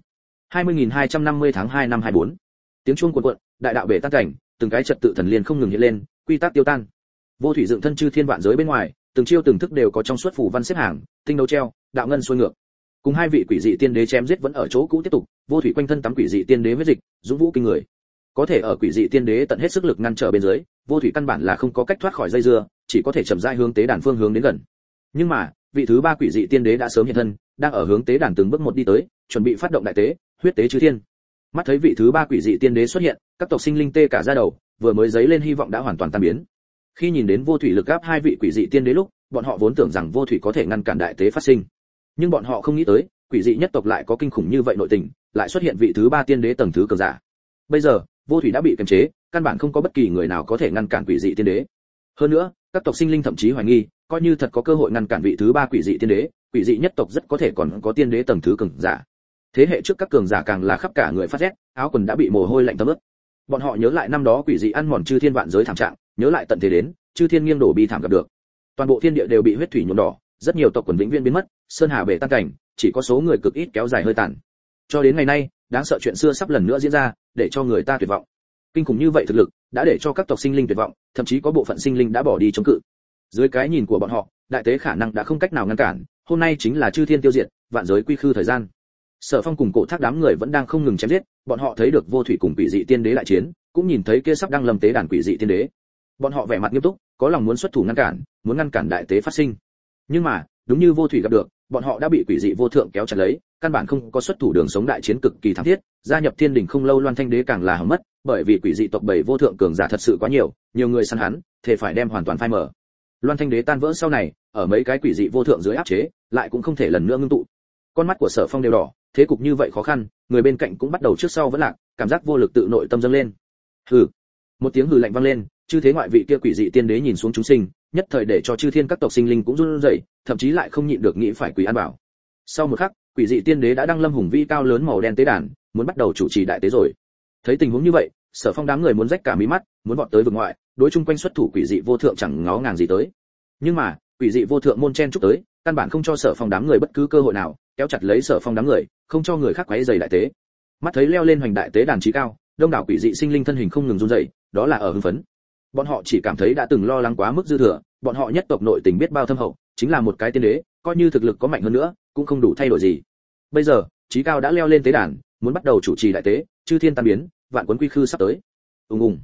20.250 tháng 2 năm 24. Tiếng chuông cuồn cuộn, đại đạo bể tan cảnh, từng cái trật tự thần liên không ngừng hiện lên, quy tắc tiêu tan. Vô thủy dựng thân chư thiên vạn giới bên ngoài, từng chiêu từng thức đều có trong suốt phủ văn xếp hàng, tinh đấu treo, đạo ngân xuôi ngược. Cùng hai vị quỷ dị tiên đế chém giết vẫn ở chỗ cũ tiếp tục, vô thủy quanh thân tắm quỷ dị tiên đế huyết dịch, dũng vũ kinh người. Có thể ở quỷ dị tiên đế tận hết sức lực ngăn trở bên dưới, vô thủy căn bản là không có cách thoát khỏi dây dưa, chỉ có thể chậm rãi hướng tế đàn phương hướng đến gần. Nhưng mà, vị thứ ba quỷ dị tiên đế đã sớm hiện thân, đang ở hướng tế đàn từng bước một đi tới, chuẩn bị phát động đại tế, huyết tế chư thiên. Mắt thấy vị thứ ba quỷ dị tiên đế xuất hiện, các tộc sinh linh tê cả da đầu, vừa mới dấy lên hy vọng đã hoàn toàn tan biến. Khi nhìn đến vô thủy lực áp hai vị quỷ dị tiên đế lúc, bọn họ vốn tưởng rằng vô thủy có thể ngăn cản đại tế phát sinh, nhưng bọn họ không nghĩ tới, quỷ dị nhất tộc lại có kinh khủng như vậy nội tình, lại xuất hiện vị thứ ba tiên đế tầng thứ cường giả. Bây giờ, vô thủy đã bị kiềm chế, căn bản không có bất kỳ người nào có thể ngăn cản quỷ dị tiên đế. Hơn nữa, các tộc sinh linh thậm chí hoài nghi, coi như thật có cơ hội ngăn cản vị thứ ba quỷ dị tiên đế, quỷ dị nhất tộc rất có thể còn có tiên đế tầng thứ cường giả. Thế hệ trước các cường giả càng là khắp cả người phát rét, áo quần đã bị mồ hôi lạnh thấm ướt. Bọn họ nhớ lại năm đó quỷ dị ăn mòn chư thiên vạn giới thảm trạng, nhớ lại tận thế đến, chư thiên nghiêng đổ bi thảm gặp được. Toàn bộ thiên địa đều bị huyết thủy nhuộm đỏ, rất nhiều tộc quần vĩnh viễn biến mất, sơn hà bể tan cảnh, chỉ có số người cực ít kéo dài hơi tàn. Cho đến ngày nay, đáng sợ chuyện xưa sắp lần nữa diễn ra, để cho người ta tuyệt vọng. Kinh khủng như vậy thực lực, đã để cho các tộc sinh linh tuyệt vọng, thậm chí có bộ phận sinh linh đã bỏ đi chống cự. Dưới cái nhìn của bọn họ, đại tế khả năng đã không cách nào ngăn cản, hôm nay chính là chư thiên tiêu diệt, vạn giới quy khư thời gian. Sở Phong cùng Cổ Thác đám người vẫn đang không ngừng chém giết, bọn họ thấy được vô thủy cùng quỷ dị tiên đế lại chiến, cũng nhìn thấy kia sắp đang lâm tế đàn quỷ dị tiên đế. Bọn họ vẻ mặt nghiêm túc, có lòng muốn xuất thủ ngăn cản, muốn ngăn cản đại tế phát sinh. Nhưng mà, đúng như vô thủy gặp được, bọn họ đã bị quỷ dị vô thượng kéo chặt lấy, căn bản không có xuất thủ đường sống, đại chiến cực kỳ thảm thiết. Gia nhập thiên đình không lâu Loan Thanh đế càng là hỏng mất, bởi vì quỷ dị tộc bảy vô thượng cường giả thật sự quá nhiều, nhiều người săn hắn, thể phải đem hoàn toàn phai mở. Loan Thanh đế tan vỡ sau này, ở mấy cái quỷ dị vô thượng dưới áp chế, lại cũng không thể lần nữa ngưng tụ. Con mắt của Sở Phong đều đỏ, thế cục như vậy khó khăn, người bên cạnh cũng bắt đầu trước sau vẫn lạc, cảm giác vô lực tự nội tâm dâng lên. Hừ. Một tiếng hừ lạnh vang lên, chư thế ngoại vị kia quỷ dị tiên đế nhìn xuống chúng sinh, nhất thời để cho chư thiên các tộc sinh linh cũng run rẩy, thậm chí lại không nhịn được nghĩ phải quỳ an bảo. Sau một khắc, quỷ dị tiên đế đã đăng lâm hùng vĩ cao lớn màu đen tế đàn, muốn bắt đầu chủ trì đại tế rồi. Thấy tình huống như vậy, Sở Phong đám người muốn rách cả mí mắt, muốn vọt tới vực ngoại, đối chung quanh xuất thủ quỷ dị vô thượng chẳng ngó ngàng gì tới. Nhưng mà, quỷ dị vô thượng môn chen chúc tới, căn bản không cho Sở Phong đám người bất cứ cơ hội nào, kéo chặt lấy Sở Phong đám người, không cho người khác quấy rầy đại tế. Mắt thấy leo lên hoành đại tế đàn chí cao, đông đảo quỷ dị sinh linh thân hình không ngừng run rẩy, đó là ở hưng phấn. Bọn họ chỉ cảm thấy đã từng lo lắng quá mức dư thừa, bọn họ nhất tộc nội tình biết bao thâm hậu, chính là một cái tiên đế, coi như thực lực có mạnh hơn nữa, cũng không đủ thay đổi gì. Bây giờ, chí cao đã leo lên tế đàn, muốn bắt đầu chủ trì đại tế, chư thiên tan biến, vạn quân quy khư sắp tới. Ùng ùng.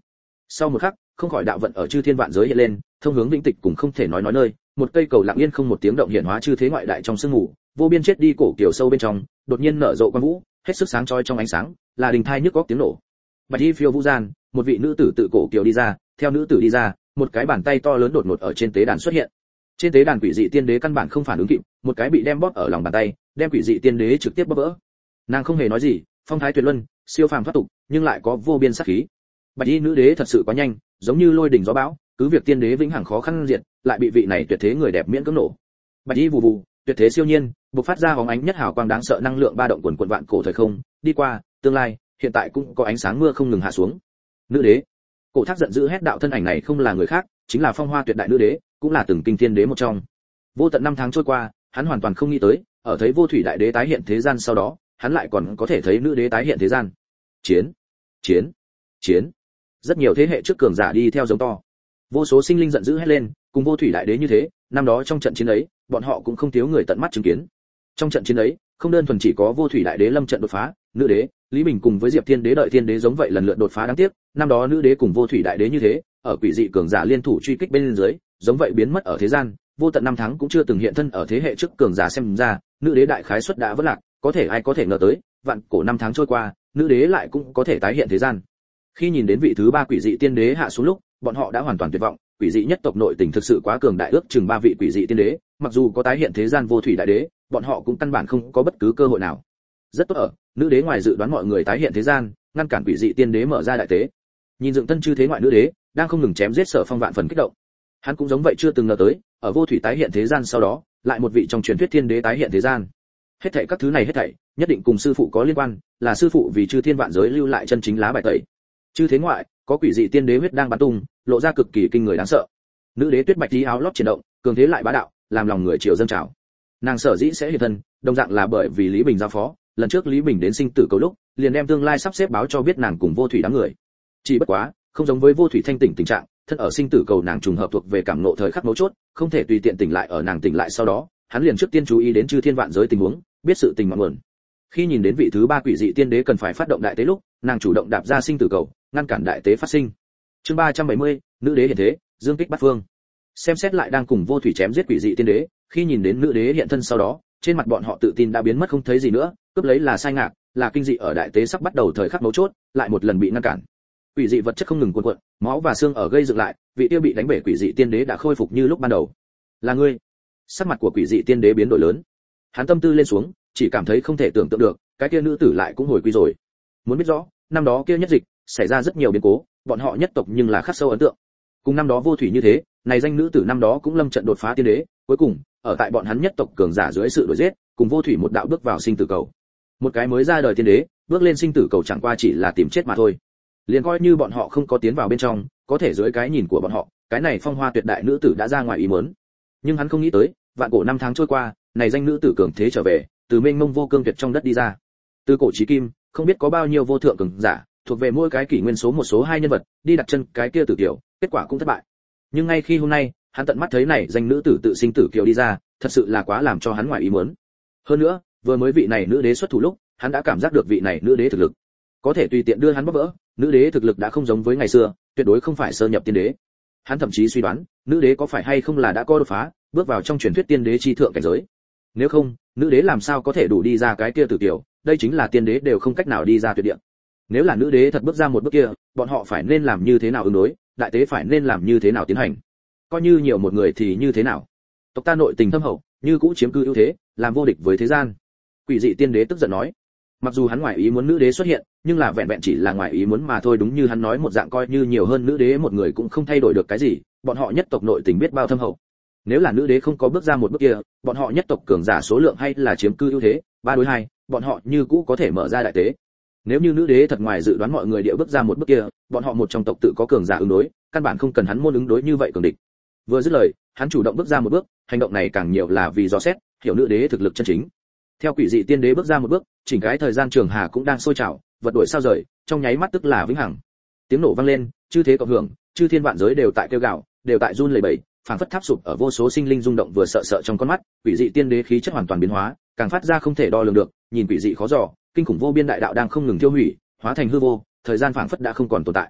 Sau một khắc, không khỏi đạo vận ở chư thiên vạn giới hiện lên, thông hướng vĩnh tịch cùng không thể nói nơi, một cây cầu lặng yên không một tiếng động hiện hóa chư thế ngoại đại trong sương mù, vô biên chết đi cổ kiểu sâu bên trong, đột nhiên nở rộ quang vũ, hết sức sáng chói trong ánh sáng, là đình thai nhức óc tiếng nổ. Bạch y phiêu vũ gian, một vị nữ tử tự cổ kiều đi ra, theo nữ tử đi ra, một cái bàn tay to lớn đột ngột ở trên tế đàn xuất hiện. Trên tế đàn quỷ dị tiên đế căn bản không phản ứng kịp, một cái bị đem bóp ở lòng bàn tay, đem quỷ dị tiên đế trực tiếp bóp vỡ. Nàng không hề nói gì, phong thái tuyệt luân, siêu phàm thoát tục, nhưng lại có vô biên sát khí. Bạch y nữ đế thật sự quá nhanh, giống như lôi đình gió bão, cứ việc tiên đế vĩnh hằng khó khăn diệt, lại bị vị này tuyệt thế người đẹp miễn cưỡng nổ. Bạch y vù vù, tuyệt thế siêu nhiên, bộc phát ra hóng ánh nhất hào quang đáng sợ năng lượng ba động quần quần vạn cổ thời không, đi qua, tương lai, hiện tại cũng có ánh sáng mưa không ngừng hạ xuống. Nữ đế. Cổ Thác giận dữ hét đạo thân ảnh này không là người khác, chính là phong hoa tuyệt đại nữ đế, cũng là từng kinh thiên đế một trong. Vô tận năm tháng trôi qua, hắn hoàn toàn không nghĩ tới, ở thấy vô thủy đại đế tái hiện thế gian sau đó, hắn lại còn có thể thấy nữ đế tái hiện thế gian. Chiến, chiến, chiến. Rất nhiều thế hệ trước cường giả đi theo giống to. Vô số sinh linh giận dữ hét lên, cùng vô thủy đại đế như thế, năm đó trong trận chiến ấy, bọn họ cũng không thiếu người tận mắt chứng kiến. Trong trận chiến ấy, không đơn thuần chỉ có vô thủy đại đế lâm trận đột phá, nữ đế, Lý Bình cùng với Diệp Thiên đế đợi thiên đế giống vậy lần lượt đột phá đáng tiếc, năm đó nữ đế cùng vô thủy đại đế như thế, ở quỷ dị cường giả liên thủ truy kích bên dưới, giống vậy biến mất ở thế gian, vô tận năm tháng cũng chưa từng hiện thân ở thế hệ trước cường giả xem ra, nữ đế đại khái suất đã vỡ lạc, có thể ai có thể ngờ tới, vạn cổ năm tháng trôi qua, nữ đế lại cũng có thể tái hiện thế gian. Khi nhìn đến vị thứ ba quỷ dị tiên đế hạ xuống lúc, bọn họ đã hoàn toàn tuyệt vọng, quỷ dị nhất tộc nội tình thực sự quá cường đại, ước chừng ba vị quỷ dị tiên đế, mặc dù có tái hiện thế gian vô thủy đại đế, bọn họ cũng căn bản không có bất cứ cơ hội nào. Rất tốt ở, nữ đế ngoài dự đoán mọi người tái hiện thế gian, ngăn cản quỷ dị tiên đế mở ra đại tế. Nhìn dựng tân chư thế ngoại nữ đế, đang không ngừng chém giết Sở Phong vạn phần kích động. Hắn cũng giống vậy chưa từng ngờ tới, ở vô thủy tái hiện thế gian sau đó, lại một vị trong truyền thuyết tiên đế tái hiện thế gian. Hết thảy các thứ này hết thảy, nhất định cùng sư phụ có liên quan, là sư phụ vì chư thiên vạn giới lưu lại chân chính lá bài tẩy. Chư thế ngoại, có quỷ dị tiên đế huyết đang bắn tung, lộ ra cực kỳ kinh người đáng sợ. Nữ đế tuyết bạch tí áo lót chuyển động, cường thế lại bá đạo, làm lòng người triều dâng trào. Nàng sở dĩ sẽ hiện thân, đồng dạng là bởi vì Lý Bình giao phó, lần trước Lý Bình đến sinh tử cầu lúc, liền đem tương lai sắp xếp báo cho biết nàng cùng vô thủy đám người. Chỉ bất quá, không giống với vô thủy thanh tỉnh tình trạng, thân ở sinh tử cầu nàng trùng hợp thuộc về cảm ngộ thời khắc mấu chốt, không thể tùy tiện tỉnh lại ở nàng tỉnh lại sau đó, hắn liền trước tiên chú ý đến chư thiên vạn giới tình huống, biết sự tình ngọn nguồn. Khi nhìn đến vị thứ ba quỷ dị tiên đế cần phải phát động đại tế lúc, nàng chủ động đạp ra sinh tử cầu, ngăn cản đại tế phát sinh. Chương 370, nữ đế hiện thế, dương kích bát phương. Xem xét lại đang cùng vô thủy chém giết quỷ dị tiên đế, khi nhìn đến nữ đế hiện thân sau đó, trên mặt bọn họ tự tin đã biến mất không thấy gì nữa, cướp lấy là sai ngạc, là kinh dị ở đại tế sắp bắt đầu thời khắc mấu chốt, lại một lần bị ngăn cản. Quỷ dị vật chất không ngừng cuộn cuộn, máu và xương ở gây dựng lại, vị tiêu bị đánh bể quỷ dị tiên đế đã khôi phục như lúc ban đầu. Là ngươi? Sắc mặt của quỷ dị tiên đế biến đổi lớn. Hắn tâm tư lên xuống, chỉ cảm thấy không thể tưởng tượng được, cái kia nữ tử lại cũng hồi quy rồi. Muốn biết rõ, năm đó kia nhất dịch, xảy ra rất nhiều biến cố, bọn họ nhất tộc nhưng là khắc sâu ấn tượng. Cùng năm đó vô thủy như thế, này danh nữ tử năm đó cũng lâm trận đột phá tiên đế, cuối cùng, ở tại bọn hắn nhất tộc cường giả dưới sự đuổi giết, cùng vô thủy một đạo bước vào sinh tử cầu. Một cái mới ra đời tiên đế, bước lên sinh tử cầu chẳng qua chỉ là tìm chết mà thôi. Liền coi như bọn họ không có tiến vào bên trong, có thể dưới cái nhìn của bọn họ, cái này phong hoa tuyệt đại nữ tử đã ra ngoài ý muốn. Nhưng hắn không nghĩ tới, vạn cổ năm tháng trôi qua, này danh nữ tử cường thế trở về, từ mênh mông vô cương tuyệt trong đất đi ra. Từ cổ chí kim, không biết có bao nhiêu vô thượng cường giả, thuộc về mỗi cái kỷ nguyên số một số hai nhân vật, đi đặt chân cái kia tử kiều, kết quả cũng thất bại. Nhưng ngay khi hôm nay, hắn tận mắt thấy này danh nữ tử tự sinh tử kiều đi ra, thật sự là quá làm cho hắn ngoài ý muốn. Hơn nữa, vừa mới vị này nữ đế xuất thủ lúc, hắn đã cảm giác được vị này nữ đế thực lực, có thể tùy tiện đưa hắn bóp vỡ. Nữ đế thực lực đã không giống với ngày xưa, tuyệt đối không phải sơ nhập tiên đế. Hắn thậm chí suy đoán, nữ đế có phải hay không là đã có đột phá, bước vào trong truyền thuyết tiên đế chi thượng cảnh giới. Nếu không, nữ đế làm sao có thể đủ đi ra cái kia tử kiều, đây chính là tiên đế đều không cách nào đi ra tuyệt địa. Nếu là nữ đế thật bước ra một bước kia, bọn họ phải nên làm như thế nào ứng đối, đại tế phải nên làm như thế nào tiến hành. Coi như nhiều một người thì như thế nào. Tộc ta nội tình thâm hậu, như cũ chiếm cư ưu thế, làm vô địch với thế gian. Quỷ dị tiên đế tức giận nói. Mặc dù hắn ngoại ý muốn nữ đế xuất hiện, nhưng là vẹn vẹn chỉ là ngoại ý muốn mà thôi, đúng như hắn nói một dạng, coi như nhiều hơn nữ đế một người cũng không thay đổi được cái gì, bọn họ nhất tộc nội tình biết bao thâm hậu. Nếu là nữ đế không có bước ra một bước kia, bọn họ nhất tộc cường giả số lượng hay là chiếm cư ưu thế, 3 đối 2, bọn họ như cũ có thể mở ra đại tế. Nếu như nữ đế thật ngoài dự đoán mọi người địa bước ra một bước kia, bọn họ một trong tộc tự có cường giả ứng đối, căn bản không cần hắn môn ứng đối như vậy cường địch. Vừa dứt lời, hắn chủ động bước ra một bước, hành động này càng nhiều là vì dò xét, hiểu nữ đế thực lực chân chính. Theo quỷ dị tiên đế bước ra một bước, chỉnh cái thời gian trường hà cũng đang sôi trào, vật đổi sao rời, trong nháy mắt tức là vĩnh hằng. Tiếng nổ vang lên, chư thế cộng hưởng, chư thiên vạn giới đều tại kêu gào, đều tại run lẩy bẩy, phảng phất tháp sụp ở vô số sinh linh rung động vừa sợ sợ trong con mắt, quỷ dị tiên đế khí chất hoàn toàn biến hóa, càng phát ra không thể đo lường được, nhìn quỷ dị khó dò, kinh khủng vô biên đại đạo đang không ngừng tiêu hủy, hóa thành hư vô, thời gian phảng phất đã không còn tồn tại.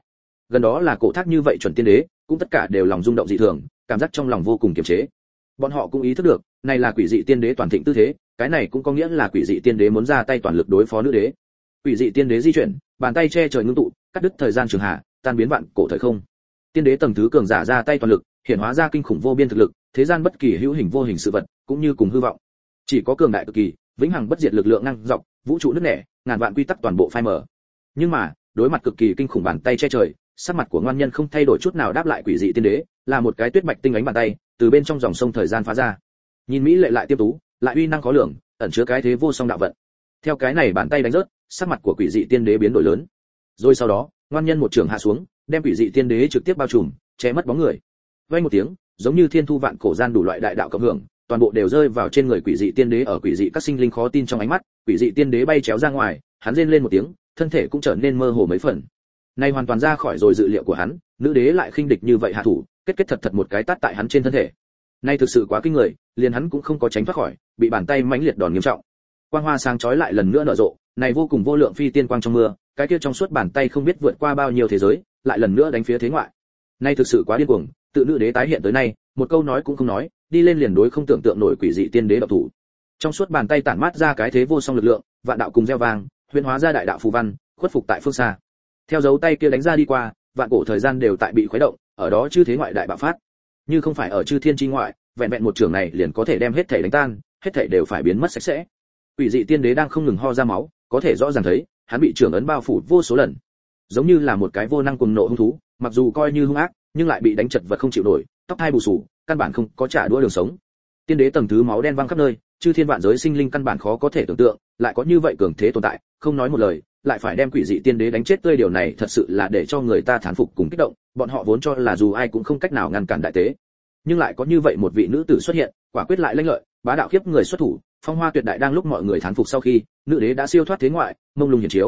gần đó là cổ thác như vậy chuẩn tiên đế, cũng tất cả đều lòng rung động dị thường, cảm giác trong lòng vô cùng kiềm chế. Bọn họ cũng ý thức được, này là quỷ dị tiên đế toàn thịnh tư thế, cái này cũng có nghĩa là quỷ dị tiên đế muốn ra tay toàn lực đối phó nữ đế. Quỷ dị tiên đế di chuyển, bàn tay che trời ngưng tụ, cắt đứt thời gian trường hạ, tan biến vạn cổ thời không. Tiên đế tầng thứ cường giả ra tay toàn lực, hiện hóa ra kinh khủng vô biên thực lực, thế gian bất kỳ hữu hình vô hình sự vật, cũng như cùng hư vọng. Chỉ có cường đại cực kỳ, vĩnh hằng bất diệt lực lượng ngang dọc, vũ trụ nứt nẻ, ngàn vạn quy tắc toàn bộ phai mờ. Nhưng mà, đối mặt cực kỳ kinh khủng bàn tay che trời, sắc mặt của ngoan nhân không thay đổi chút nào đáp lại quỷ dị tiên đế, là một cái tuyết bạch tinh ánh bàn tay, từ bên trong dòng sông thời gian phá ra. Nhìn mỹ lệ lại tiêm tú, lại uy năng khó lường, ẩn chứa cái thế vô song đạo vận. Theo cái này bàn tay đánh rớt, sắc mặt của quỷ dị tiên đế biến đổi lớn. Rồi sau đó, ngoan nhân một trường hạ xuống, đem quỷ dị tiên đế trực tiếp bao trùm, che mất bóng người. Vang một tiếng, giống như thiên thu vạn cổ gian đủ loại đại đạo cộng hưởng, toàn bộ đều rơi vào trên người quỷ dị tiên đế. Ở quỷ dị các sinh linh khó tin trong ánh mắt, quỷ dị tiên đế bay chéo ra ngoài, hắn rên lên một tiếng, thân thể cũng trở nên mơ hồ mấy phần. Này hoàn toàn ra khỏi rồi dự liệu của hắn, nữ đế lại khinh địch như vậy hạ thủ, kết thật một cái tát tại hắn trên thân thể. Này thực sự quá kinh người, liền hắn cũng không có tránh thoát khỏi, bị bàn tay mãnh liệt đòn nghiêm trọng. Quang hoa sáng chói lại lần nữa nở rộ, này vô cùng vô lượng phi tiên quang trong mưa, cái kia trong suốt bàn tay không biết vượt qua bao nhiêu thế giới, lại lần nữa đánh phía thế ngoại. Này thực sự quá điên cuồng, tự nữ đế tái hiện tới nay, một câu nói cũng không nói, đi lên liền đối không tưởng tượng nổi quỷ dị tiên đế độc thủ. Trong suốt bàn tay tản mát ra cái thế vô song lực lượng, vạn đạo cùng gieo vang, huyễn hóa ra đại đạo phù văn, khuất phục tại phương xa. Theo dấu tay kia đánh ra đi qua, vạn cổ thời gian đều tại bị khuấy động, ở đó chư thế ngoại đại bạo phát. Như không phải ở chư thiên chi ngoại, vẹn vẹn một trường này liền có thể đem hết thảy đánh tan, hết thảy đều phải biến mất sạch sẽ. Quỷ dị tiên đế đang không ngừng ho ra máu, có thể rõ ràng thấy, hắn bị trường ấn bao phủ vô số lần, giống như là một cái vô năng cuồng nộ hung thú, mặc dù coi như hung ác, nhưng lại bị đánh chật vật không chịu nổi, tóc hai bù xù, căn bản không có trả đũa đường sống. Tiên đế tầng thứ máu đen văng khắp nơi, chư thiên vạn giới sinh linh căn bản khó có thể tưởng tượng, lại có như vậy cường thế tồn tại, không nói một lời, lại phải đem quỷ dị tiên đế đánh chết tươi. Điều này thật sự là để cho người ta thán phục cùng kích động, bọn họ vốn cho là dù ai cũng không cách nào ngăn cản đại tế, nhưng lại có như vậy một vị nữ tử xuất hiện, quả quyết lại lanh lợi, bá đạo khiếp người xuất thủ, phong hoa tuyệt đại. Đang lúc mọi người thán phục sau khi, nữ đế đã siêu thoát thế ngoại, mông lung hiển chiếu.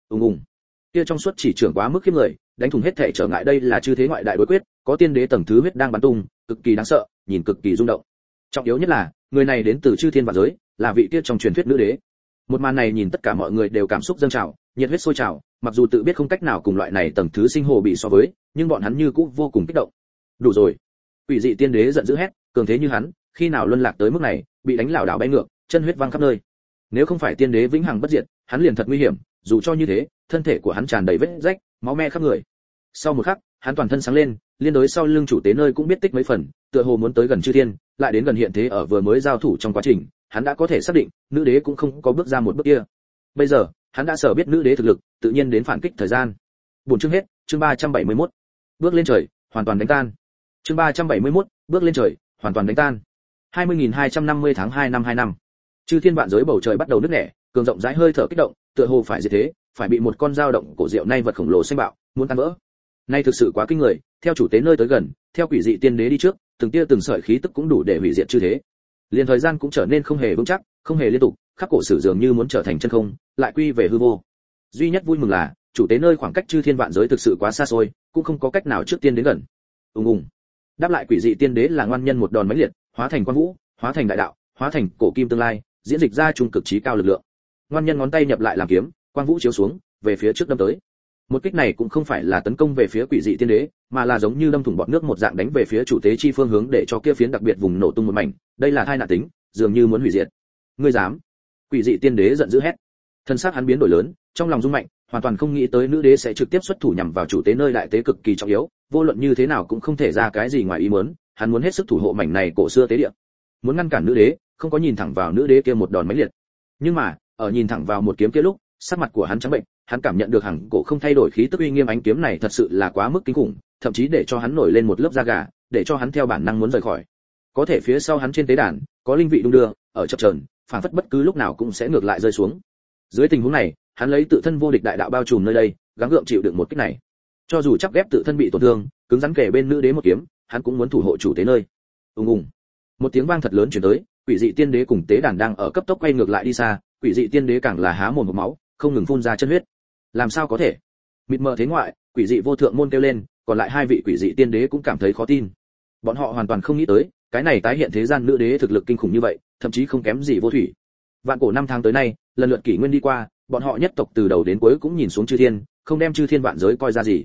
Kia trong suốt chỉ trưởng quá mức khiếp người, đánh thủng hết thể trở ngại. Đây là chư thế ngoại đại đối quyết, có tiên đế tầng thứ huyết đang bắn tung, cực kỳ đáng sợ, nhìn cực kỳ rung động. Trọng yếu nhất là, người này đến từ chư thiên vạn giới, là vị kia trong truyền thuyết nữ đế. Một màn này nhìn tất cả mọi người đều cảm xúc dâng trào, nhiệt huyết sôi trào, mặc dù tự biết không cách nào cùng loại này tầng thứ sinh hồ bị so với, nhưng bọn hắn như cũng vô cùng kích động. Đủ rồi! Quỷ dị tiên đế giận dữ hét, cường thế như hắn, khi nào luân lạc tới mức này, bị đánh lảo đảo bay ngược, chân huyết văng khắp nơi. Nếu không phải tiên đế vĩnh hằng bất diệt, hắn liền thật nguy hiểm, dù cho như thế, thân thể của hắn tràn đầy vết rách, máu me khắp người. Sau một khắc, hắn toàn thân sáng lên, liên đối sau lưng chủ tế nơi cũng biết tích mấy phần, tựa hồ muốn tới gần chư thiên, lại đến gần hiện thế. Ở vừa mới giao thủ trong quá trình, hắn đã có thể xác định, nữ đế cũng không có bước ra một bước kia. Bây giờ, hắn đã sở biết nữ đế thực lực, tự nhiên đến phản kích thời gian. Buổi chương hết, chương 371. Bước lên trời, hoàn toàn đánh tan. Chương 371, bước lên trời, hoàn toàn đánh tan. 20.250 tháng 2 năm 2 năm. Chư thiên vạn giới bầu trời bắt đầu nứt nẻ, cường rộng rãi hơi thở kích động, tựa hồ phải diệt thế, phải bị một con dao động cổ diệu nay vật khổng lồ xanh bạo, muốn tan vỡ. Nay thực sự quá kinh người, theo chủ tế nơi tới gần, theo quỷ dị tiên đế đi trước, từng tia từng sợi khí tức cũng đủ để hủy diệt chư thế. Liền thời gian cũng trở nên không hề vững chắc, không hề liên tục, khắc cổ sử dường như muốn trở thành chân không, lại quy về hư vô. Duy nhất vui mừng là, chủ tế nơi khoảng cách chư thiên vạn giới thực sự quá xa xôi, cũng không có cách nào trước tiên đến gần. Đáp lại quỷ dị tiên đế là ngoan nhân một đòn mãnh liệt, hóa thành quang vũ, hóa thành đại đạo, hóa thành cổ kim tương lai, diễn dịch ra trung cực trí cao lực lượng. Ngoan nhân ngón tay nhập lại làm kiếm, quang vũ chiếu xuống, về phía trước đâm tới. Một kích này cũng không phải là tấn công về phía quỷ dị tiên đế, mà là giống như đâm thủng bọt nước một dạng đánh về phía chủ tế chi phương hướng, để cho kia phiến đặc biệt vùng nổ tung một mảnh. Đây là tai nạn tính, dường như muốn hủy diệt. Ngươi dám? Quỷ dị tiên đế giận dữ hét. Thân xác hắn biến đổi lớn, trong lòng rung mạnh, hoàn toàn không nghĩ tới nữ đế sẽ trực tiếp xuất thủ nhằm vào chủ tế nơi đại tế cực kỳ trọng yếu, vô luận như thế nào cũng không thể ra cái gì ngoài ý muốn. Hắn muốn hết sức thủ hộ mảnh này cổ xưa tế địa, muốn ngăn cản nữ đế, không có nhìn thẳng vào nữ đế kia một đòn mãnh liệt. Nhưng mà, ở nhìn thẳng vào một kiếm kia lúc, sắc mặt của hắn trắng bệnh, hắn cảm nhận được hằng cổ không thay đổi khí tức uy nghiêm. Ánh kiếm này thật sự là quá mức kinh khủng, thậm chí để cho hắn nổi lên một lớp da gà, để cho hắn theo bản năng muốn rời khỏi. Có thể phía sau hắn trên tế đàn có linh vị đung đưa, ở chập chờn, phảng phất bất cứ lúc nào cũng sẽ ngược lại rơi xuống. Dưới tình huống này, hắn lấy tự thân vô địch đại đạo bao trùm nơi đây, gắng gượng chịu đựng một kích này. Cho dù chắc ghép tự thân bị tổn thương, cứng rắn kề bên nữ đế một kiếm, hắn cũng muốn thủ hộ chủ tế nơi. Một tiếng vang thật lớn truyền tới, quỷ dị tiên đế cùng tế đàn đang ở cấp tốc quay ngược lại đi xa, quỷ dị tiên đế càng là há mồm hộc máu, không ngừng phun ra chân huyết. Làm sao có thể? Mịt mờ thế ngoại, quỷ dị vô thượng môn kêu lên, còn lại hai vị quỷ dị tiên đế cũng cảm thấy khó tin. Bọn họ hoàn toàn không nghĩ tới, cái này tái hiện thế gian nữ đế thực lực kinh khủng như vậy, thậm chí không kém gì vô thủy. Vạn cổ năm tháng tới nay, lần lượt kỷ nguyên đi qua, bọn họ nhất tộc từ đầu đến cuối cũng nhìn xuống chư thiên, không đem chư thiên vạn giới coi ra gì.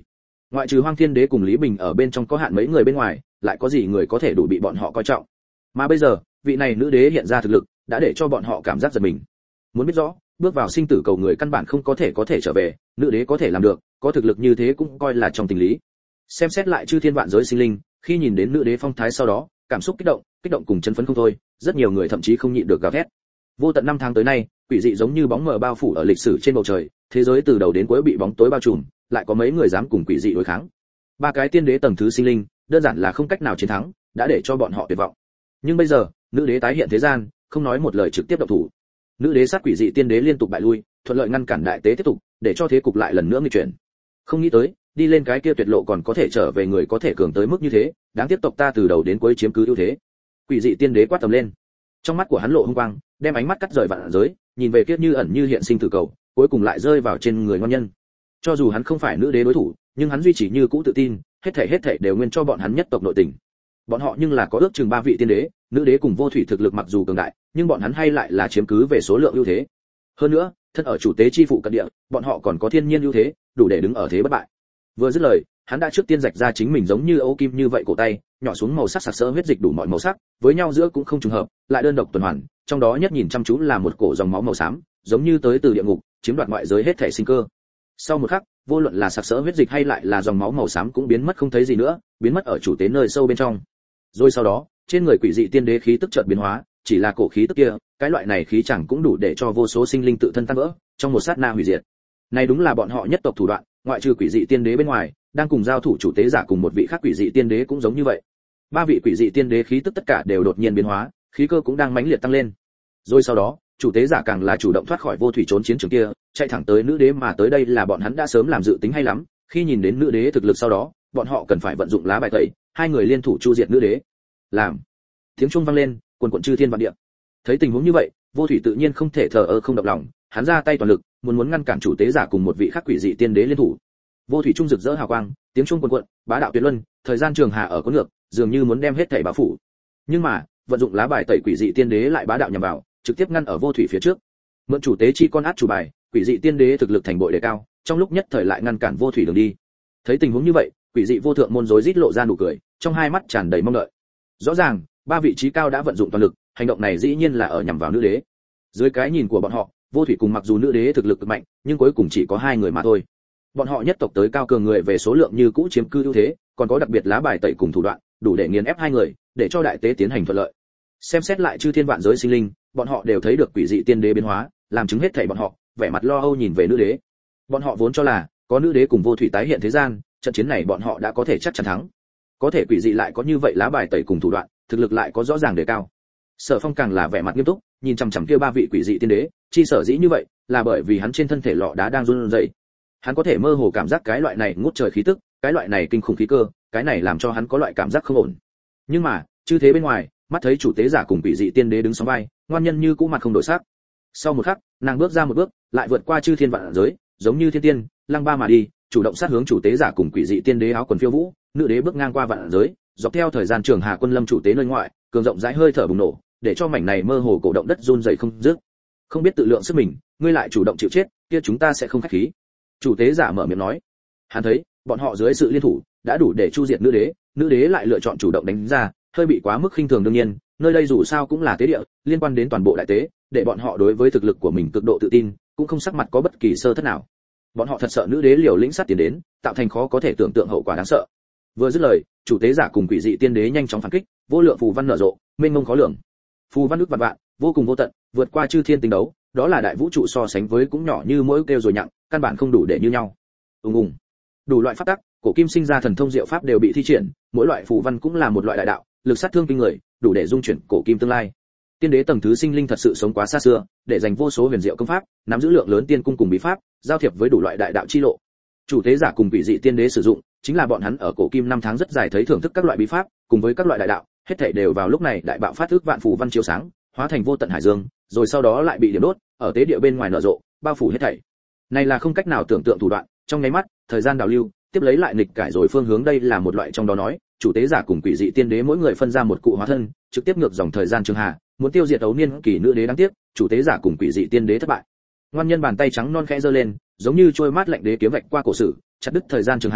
Ngoại trừ Hoang Thiên Đế cùng Lý Bình ở bên trong có hạn mấy người bên ngoài, lại có gì người có thể đủ bị bọn họ coi trọng. Mà bây giờ, vị này nữ đế hiện ra thực lực, đã để cho bọn họ cảm giác giật mình. Muốn biết rõ, bước vào sinh tử cầu người căn bản không có thể trở về, nữ đế có thể làm được, có thực lực như thế cũng coi là trong tình lý. Xem xét lại chư thiên vạn giới sinh linh, khi nhìn đến nữ đế phong thái sau đó, cảm xúc kích động cùng chấn phấn không thôi, rất nhiều người thậm chí không nhịn được gào thét. Vô tận năm tháng tới nay, quỷ dị giống như bóng mờ bao phủ ở lịch sử trên bầu trời, thế giới từ đầu đến cuối bị bóng tối bao trùm, lại có mấy người dám cùng quỷ dị đối kháng. Ba cái tiên đế tầng thứ sinh linh, đơn giản là không cách nào chiến thắng, đã để cho bọn họ tuyệt vọng. Nhưng bây giờ, nữ đế tái hiện thế gian, không nói một lời trực tiếp động thủ. Nữ đế sát quỷ dị tiên đế liên tục bại lui, thuận lợi ngăn cản đại tế tiếp tục, để cho thế cục lại lần nữa nghịch chuyển. Không nghĩ tới, đi lên cái kia tuyệt lộ còn có thể trở về người có thể cường tới mức như thế, đáng tiếc tộc ta từ đầu đến cuối chiếm cứ ưu thế. Quỷ dị tiên đế quát tầm lên. Trong mắt của hắn lộ hung quang, đem ánh mắt cắt rời vạn giới, nhìn về kia như ẩn như hiện sinh tử cầu, cuối cùng lại rơi vào trên người ngon nhân. Cho dù hắn không phải nữ đế đối thủ, nhưng hắn duy trì như cũ tự tin, hết thảy đều nguyên cho bọn hắn nhất tộc nội tình. Bọn họ nhưng là có ước chừng 3 vị tiên đế, nữ đế cùng vô thủy thực lực mặc dù cường đại, nhưng bọn hắn hay lại là chiếm cứ về số lượng ưu thế. Hơn nữa, thân ở chủ tế chi phụ cận địa, bọn họ còn có thiên nhiên ưu thế, đủ để đứng ở thế bất bại. Vừa dứt lời, hắn đã trước tiên rạch ra chính mình giống như ấu kim như vậy cổ tay, nhỏ xuống màu sắc sặc sỡ huyết dịch đủ mọi màu sắc, với nhau giữa cũng không trùng hợp, lại đơn độc tuần hoàn, trong đó nhất nhìn chăm chú là một cổ dòng máu màu xám, giống như tới từ địa ngục, chiếm đoạt ngoại giới hết thảy sinh cơ. Sau một khắc, vô luận là sặc sỡ huyết dịch hay lại là dòng máu màu xám cũng biến mất không thấy gì nữa, biến mất ở chủ tế nơi sâu bên trong. Rồi sau đó, trên người quỷ dị tiên đế khí tức chợt biến hóa, chỉ là cổ khí tức kia, cái loại này khí chẳng cũng đủ để cho vô số sinh linh tự thân tan vỡ, trong một sát na hủy diệt. Này đúng là bọn họ nhất tộc thủ đoạn, ngoại trừ quỷ dị tiên đế bên ngoài, đang cùng giao thủ chủ tế giả cùng một vị khác quỷ dị tiên đế cũng giống như vậy. 3 vị quỷ dị tiên đế khí tức tất cả đều đột nhiên biến hóa, khí cơ cũng đang mãnh liệt tăng lên. Rồi sau đó, chủ tế giả càng là chủ động thoát khỏi vô thủy trốn chiến trường kia, chạy thẳng tới nữ đế mà tới đây là bọn hắn đã sớm làm dự tính hay lắm, khi nhìn đến nữ đế thực lực sau đó, bọn họ cần phải vận dụng lá bài tẩy, hai người liên thủ chu diệt nữ đế. Làm. Tiếng chuông vang lên, quần quần chư thiên vạn địa. Thấy tình huống như vậy, vô thủy tự nhiên không thể thờ ơ không động lòng, hắn ra tay toàn lực, muốn ngăn cản chủ tế giả cùng một vị khác quỷ dị tiên đế liên thủ. Vô thủy trung rực rỡ hào quang, tiếng chuông quần quận, bá đạo tuyệt luân, thời gian trường hà ở cuốn ngược, dường như muốn đem hết thảy bao phủ. Nhưng mà, vận dụng lá bài tẩy quỷ dị tiên đế lại bá đạo nhằm vào, trực tiếp ngăn ở vô thủy phía trước. Mượn chủ tế chi con át chủ bài, quỷ dị tiên đế thực lực thành bội đề cao, trong lúc nhất thời lại ngăn cản vô thủy đường đi. Thấy tình huống như vậy, quỷ dị vô thượng môn rối rít lộ ra nụ cười, trong hai mắt tràn đầy mong đợi. Rõ ràng, 3 vị trí cao đã vận dụng toàn lực, hành động này dĩ nhiên là ở nhằm vào nữ đế. Dưới cái nhìn của bọn họ, vô thủy cùng mặc dù nữ đế thực lực cực mạnh, nhưng cuối cùng chỉ có 2 người mà thôi. Bọn họ nhất tộc tới cao cường người về số lượng như cũ chiếm cư ưu thế, còn có đặc biệt lá bài tẩy cùng thủ đoạn, đủ để nghiền ép 2 người, để cho đại tế tiến hành thuận lợi. Xem xét lại chư thiên vạn giới sinh linh, bọn họ đều thấy được quỷ dị tiên đế biến hóa, làm chứng hết thảy bọn họ, vẻ mặt lo âu nhìn về nữ đế. Bọn họ vốn cho là có nữ đế cùng vô thủy tái hiện thế gian, trận chiến này bọn họ đã có thể chắc chắn thắng. Có thể quỷ dị lại có như vậy lá bài tẩy cùng thủ đoạn, thực lực lại có rõ ràng đề cao. Sở Phong càng là vẻ mặt nghiêm túc, nhìn chằm chằm kia 3 vị quỷ dị tiên đế, chi sở dĩ như vậy, là bởi vì hắn trên thân thể lọ đá đang run rẩy. Hắn có thể mơ hồ cảm giác cái loại này ngút trời khí tức, cái loại này kinh khủng khí cơ, cái này làm cho hắn có loại cảm giác không ổn. Nhưng mà, chư thế bên ngoài, mắt thấy chủ tế giả cùng quỷ dị tiên đế đứng sóng vai, ngoan nhân như cũ mặt không đổi sắc. Sau một khắc, nàng bước ra một bước, lại vượt qua chư thiên vạn giới, giống như thiên tiên, lăng ba mà đi, chủ động sát hướng chủ tế giả cùng quỷ dị tiên đế áo quần phiêu vũ, nữ đế bước ngang qua vạn giới, dọc theo thời gian trường hà quân lâm chủ tế nơi ngoại, cường rộng rãi hơi thở bùng nổ, để cho mảnh này mơ hồ cổ động đất run rẩy không dứt. Không biết tự lượng sức mình, ngươi lại chủ động chịu chết, kia chúng ta sẽ không khách khí. Chủ tế giả mở miệng nói. Hắn thấy, bọn họ dưới sự liên thủ, đã đủ để chu diệt nữ đế lại lựa chọn chủ động đánh ra, hơi bị quá mức khinh thường đương nhiên, nơi đây dù sao cũng là tế địa, liên quan đến toàn bộ đại tế, để bọn họ đối với thực lực của mình cực độ tự tin, cũng không sắc mặt có bất kỳ sơ thất nào. Bọn họ thật sợ nữ đế liều lĩnh sát tiến đến, tạo thành khó có thể tưởng tượng hậu quả đáng sợ. Vừa dứt lời, chủ tế giả cùng quỷ dị tiên đế nhanh chóng phản kích, vô lượng phù văn nở rộ, mênh mông khó lường. Phù văn ức vạn vạn, vô cùng vô tận, vượt qua chư thiên tinh đấu, đó là đại vũ trụ so sánh với cũng nhỏ như mỗi kêu rồi nhặng, căn bản không đủ để như nhau. Ùng. Đủ loại pháp tắc, cổ kim sinh ra thần thông diệu pháp đều bị thi triển, mỗi loại phù văn cũng là một loại đại đạo, lực sát thương kinh người, đủ để dung chuyển cổ kim tương lai. Tiên đế tầng thứ sinh linh thật sự sống quá xa xưa, để dành vô số huyền diệu công pháp, nắm giữ lượng lớn tiên cung cùng bí pháp, giao thiệp với đủ loại đại đạo chi lộ. Chủ tế giả cùng quỷ dị tiên đế sử dụng, chính là bọn hắn ở cổ kim năm tháng rất dài thấy thưởng thức các loại bí pháp, cùng với các loại đại đạo, hết thảy đều vào lúc này đại bạo phát ước vạn phù văn chiếu sáng, hóa thành vô tận hải dương, rồi sau đó lại bị điểm đốt, ở tế địa bên ngoài nở rộ, bao phủ hết thảy. Này là không cách nào tưởng tượng thủ đoạn, trong nháy mắt, thời gian đảo lưu, tiếp lấy lại nghịch cải rồi phương hướng đây là một loại trong đó nói, chủ tế giả cùng quỷ dị tiên đế mỗi người phân ra một cụ hóa thân, trực tiếp ngược dòng thời gian trường hà, muốn tiêu diệt ấu niên kỳ nữ đế đáng tiếc, chủ tế giả cùng quỷ dị tiên đế thất bại. Ngoan nhân bàn tay trắng non khẽ giơ lên, giống như trôi mát lạnh đế kiếm vạch qua cổ sử, chặt đứt thời gian trường hà,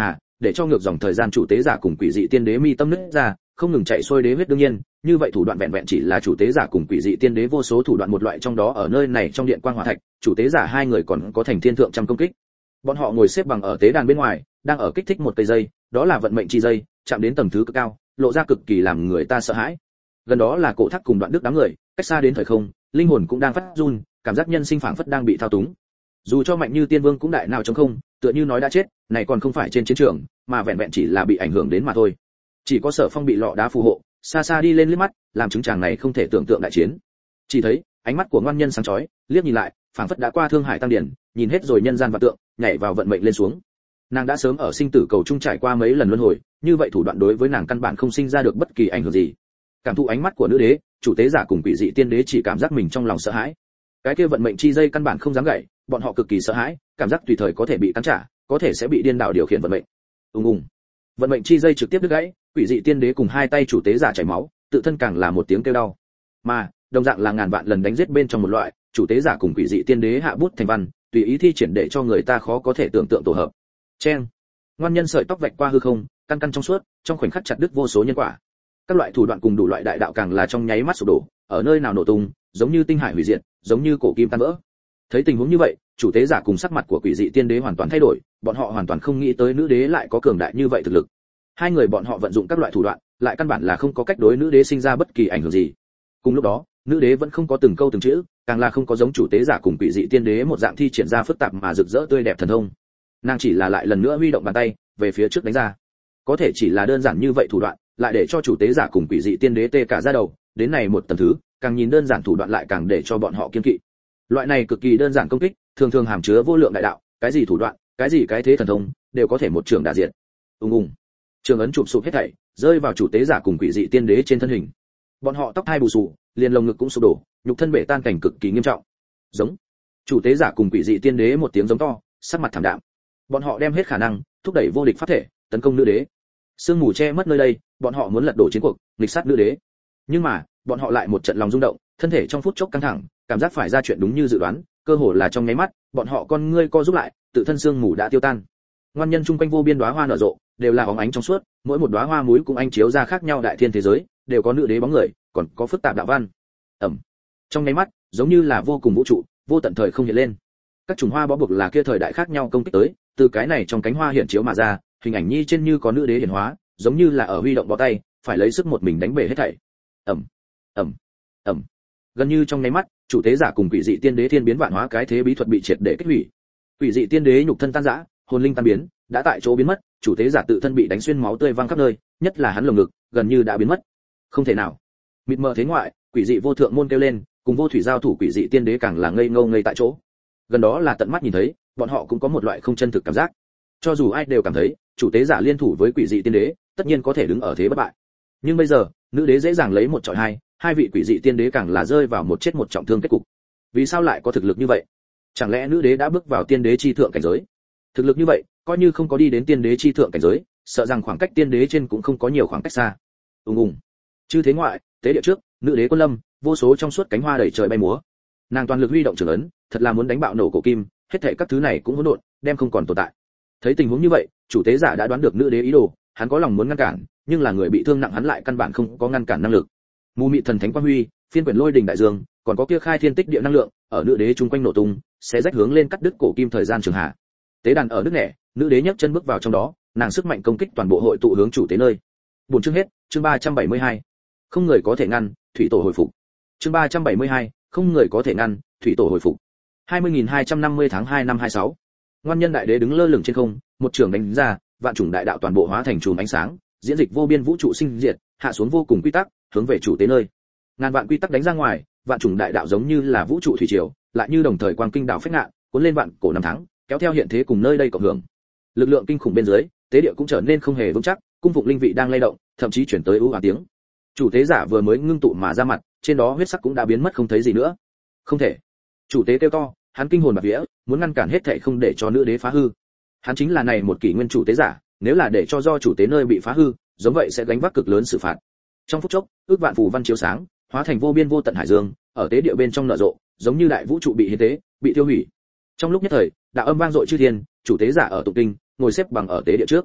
để cho ngược dòng thời gian chủ tế giả cùng quỷ dị tiên đế mi tâm nứt ra, không ngừng chạy xuôi đế huyết. đương nhiên, như vậy thủ đoạn vẹn vẹn chỉ là chủ tế giả cùng quỷ dị tiên đế vô số thủ đoạn một loại trong đó. Ở nơi này trong điện quang hỏa thạch, chủ tế giả hai người còn có thành thiên thượng trăm công kích. Bọn họ ngồi xếp bằng ở tế đàn bên ngoài, đang ở kích thích một cây dây, đó là vận mệnh chi dây, chạm đến tầng thứ cực cao, lộ ra cực kỳ làm người ta sợ hãi. Gần đó là cổ thác cùng đoạn đức đám người, cách xa đến thời không, linh hồn cũng đang phát run, cảm giác nhân sinh phảng phất đang bị thao túng. Dù cho mạnh như tiên vương cũng đại nào trong không, tựa như nói đã chết, này còn không phải trên chiến trường, mà vẹn vẹn chỉ là bị ảnh hưởng đến mà thôi. Chỉ có Sở Phong bị lọ đá phù hộ, xa xa đi lên liếc mắt, làm chứng chàng này không thể tưởng tượng đại chiến. Chỉ thấy ánh mắt của ngoan nhân sáng chói, liếc nhìn lại, phảng phất đã qua thương hải tăng điển, nhìn hết rồi nhân gian và tượng, nhảy vào vận mệnh lên xuống. Nàng đã sớm ở sinh tử cầu chung trải qua mấy lần luân hồi, như vậy thủ đoạn đối với nàng căn bản không sinh ra được bất kỳ ảnh hưởng gì. Cảm thụ ánh mắt của nữ đế, chủ tế giả cùng quỷ dị tiên đế chỉ cảm giác mình trong lòng sợ hãi. Cái kia vận mệnh chi dây căn bản không dám gãy, bọn họ cực kỳ sợ hãi, cảm giác tùy thời có thể bị cắn trả, có thể sẽ bị điên đảo điều khiển vận mệnh. Vận mệnh chi dây trực tiếp đứt gãy, quỷ dị tiên đế cùng hai tay chủ tế giả chảy máu, tự thân càng là một tiếng kêu đau. Mà đồng dạng là ngàn vạn lần đánh giết bên trong một loại, chủ tế giả cùng quỷ dị tiên đế hạ bút thành văn, tùy ý thi triển để cho người ta khó có thể tưởng tượng tổ hợp. Chen, ngoan nhân sợi tóc vạch qua hư không, căn căn trong suốt, trong khoảnh khắc chặt đứt vô số nhân quả. Các loại thủ đoạn cùng đủ loại đại đạo càng là trong nháy mắt sụp đổ, ở nơi nào nổ tung, giống như tinh hải hủy diệt, giống như cổ kim tan vỡ. Thấy tình huống như vậy, chủ tế giả cùng sắc mặt của quỷ dị tiên đế hoàn toàn thay đổi, bọn họ hoàn toàn không nghĩ tới nữ đế lại có cường đại như vậy thực lực. Hai người bọn họ vận dụng các loại thủ đoạn, lại căn bản là không có cách đối nữ đế sinh ra bất kỳ ảnh hưởng gì. Cùng lúc đó, nữ đế vẫn không có từng câu từng chữ, càng là không có giống chủ tế giả cùng quỷ dị tiên đế một dạng thi triển ra phức tạp mà rực rỡ tươi đẹp thần thông. Nàng chỉ là lại lần nữa huy động bàn tay về phía trước đánh ra. Có thể chỉ là đơn giản như vậy thủ đoạn, lại để cho chủ tế giả cùng quỷ dị tiên đế tê cả da đầu, đến này một tầng thứ, càng nhìn đơn giản thủ đoạn lại càng để cho bọn họ kiêng kỵ. Loại này cực kỳ đơn giản công kích, thường thường hàm chứa vô lượng đại đạo, cái gì thủ đoạn, cái gì cái thế thần thông, đều có thể một trường đả diệt. Trường ấn chụp sụp hết thảy, rơi vào chủ tế giả cùng quỷ dị tiên đế trên thân hình. Bọn họ tóc hai bù xù, liền lồng ngực cũng sụp đổ, nhục thân bể tan cảnh cực kỳ nghiêm trọng. Giống. Chủ tế giả cùng quỷ dị tiên đế một tiếng giống to, sắc mặt thảm đạm. Bọn họ đem hết khả năng, thúc đẩy vô địch pháp thể, tấn công nữ đế. Sương mù che mất nơi đây, bọn họ muốn lật đổ chiến cuộc, nghịch sát nữ đế. Nhưng mà, bọn họ lại một trận lòng rung động, thân thể trong phút chốc căng thẳng, cảm giác phải ra chuyện đúng như dự đoán, cơ hồ là trong nháy mắt, bọn họ con ngươi co rút lại, tự thân sương mù đã tiêu tan. Ngoan nhân chung quanh vô biên đóa hoa nở rộ, đều là óng ánh trong suốt, mỗi một đóa hoa muối cũng anh chiếu ra khác nhau đại thiên thế giới, đều có nữ đế bóng người, còn có phức tạp đạo văn. Trong nháy mắt, giống như là vô cùng vũ trụ, vô tận thời không hiện lên. Các chủng hoa bó buộc là kia thời đại khác nhau công kích tới, từ cái này trong cánh hoa hiện chiếu mà ra, hình ảnh nhi trên như có nữ đế hiển hóa, giống như là ở huy động bó tay, phải lấy sức một mình đánh bể hết thảy. Gần như trong nháy mắt, chủ tế giả cùng quỷ dị tiên đế thiên biến vạn hóa cái thế bí thuật bị triệt để kích hủy. Quỷ dị tiên đế nhục thân tan rã, hồn linh tan biến, đã tại chỗ biến mất, chủ tế giả tự thân bị đánh xuyên máu tươi văng khắp nơi, nhất là hắn lồng ngực, gần như đã biến mất. Không thể nào. Mịt mờ thế ngoại, quỷ dị vô thượng môn kêu lên, cùng vô thủy giao thủ quỷ dị tiên đế càng là ngây ngô ngây tại chỗ. Gần đó là tận mắt nhìn thấy, bọn họ cũng có một loại không chân thực cảm giác. Cho dù ai đều cảm thấy, chủ tế giả liên thủ với quỷ dị tiên đế, tất nhiên có thể đứng ở thế bất bại. Nhưng bây giờ, nữ đế dễ dàng lấy một chọi hai, hai vị quỷ dị tiên đế càng là rơi vào một chết một trọng thương kết cục. Vì sao lại có thực lực như vậy? Chẳng lẽ nữ đế đã bước vào tiên đế chi thượng cảnh giới? Thực lực như vậy, coi như không có đi đến tiên đế chi thượng cảnh giới, sợ rằng khoảng cách tiên đế trên cũng không có nhiều khoảng cách xa. Chư thế ngoại, tế địa trước, nữ đế quân lâm, vô số trong suốt cánh hoa đầy trời bay múa. Nàng toàn lực huy động trường ấn, thật là muốn đánh bạo nổ cổ kim, hết thảy các thứ này cũng hỗn độn, đem không còn tồn tại. Thấy tình huống như vậy, chủ tế giả đã đoán được nữ đế ý đồ, hắn có lòng muốn ngăn cản, nhưng là người bị thương nặng hắn lại căn bản không có ngăn cản năng lực. Mù mịt thần thánh quang huy, phiên quyển lôi đình đại dương, còn có kia khai thiên tích địa năng lượng, ở nữ đế chung quanh nổ tung, sẽ rách hướng lên cắt đứt cổ kim thời gian trường hạ. Tế đàn ở đứt nẻ, nữ đế nhấc chân bước vào trong đó, nàng sức mạnh công kích toàn bộ hội tụ hướng chủ tế nơi. Buồn chương hết, chương 372. Không người có thể ngăn, thủy tổ hồi phục. Chương 372, không người có thể ngăn, thủy tổ hồi phục. 20.250 tháng 2 năm 26. Ngoan nhân đại đế đứng lơ lửng trên không, một trường đánh ra, vạn chủng đại đạo toàn bộ hóa thành chùm ánh sáng, diễn dịch vô biên vũ trụ sinh diệt, hạ xuống vô cùng quy tắc, hướng về chủ tế nơi. Ngàn vạn quy tắc đánh ra ngoài, vạn chủng đại đạo giống như là vũ trụ thủy triều, lại như đồng thời quang kinh đạo phách ngạn, cuốn lên vạn cổ năm tháng, kéo theo hiện thế cùng nơi đây cộng hưởng. Lực lượng kinh khủng bên dưới, tế địa cũng trở nên không hề vững chắc, cung phụng linh vị đang lay động, thậm chí chuyển tới ưu ám tiếng. Chủ tế giả vừa mới ngưng tụ mà ra mặt, trên đó huyết sắc cũng đã biến mất không thấy gì nữa. Không thể. Chủ tế kêu to, hắn kinh hồn bạt vía, muốn ngăn cản hết thảy không để cho nữ đế phá hư. Hắn chính là này một kỷ nguyên chủ tế giả, nếu là để cho do chủ tế nơi bị phá hư, giống vậy sẽ gánh vác cực lớn xử phạt. Trong phút chốc, ước vạn phù văn chiếu sáng, hóa thành vô biên vô tận hải dương, ở tế địa bên trong nở rộ, giống như đại vũ trụ bị hiến tế, bị tiêu hủy. Trong lúc nhất thời, đạo âm vang dội chư thiên, chủ tế giả ở tụng kinh, ngồi xếp bằng ở tế địa trước.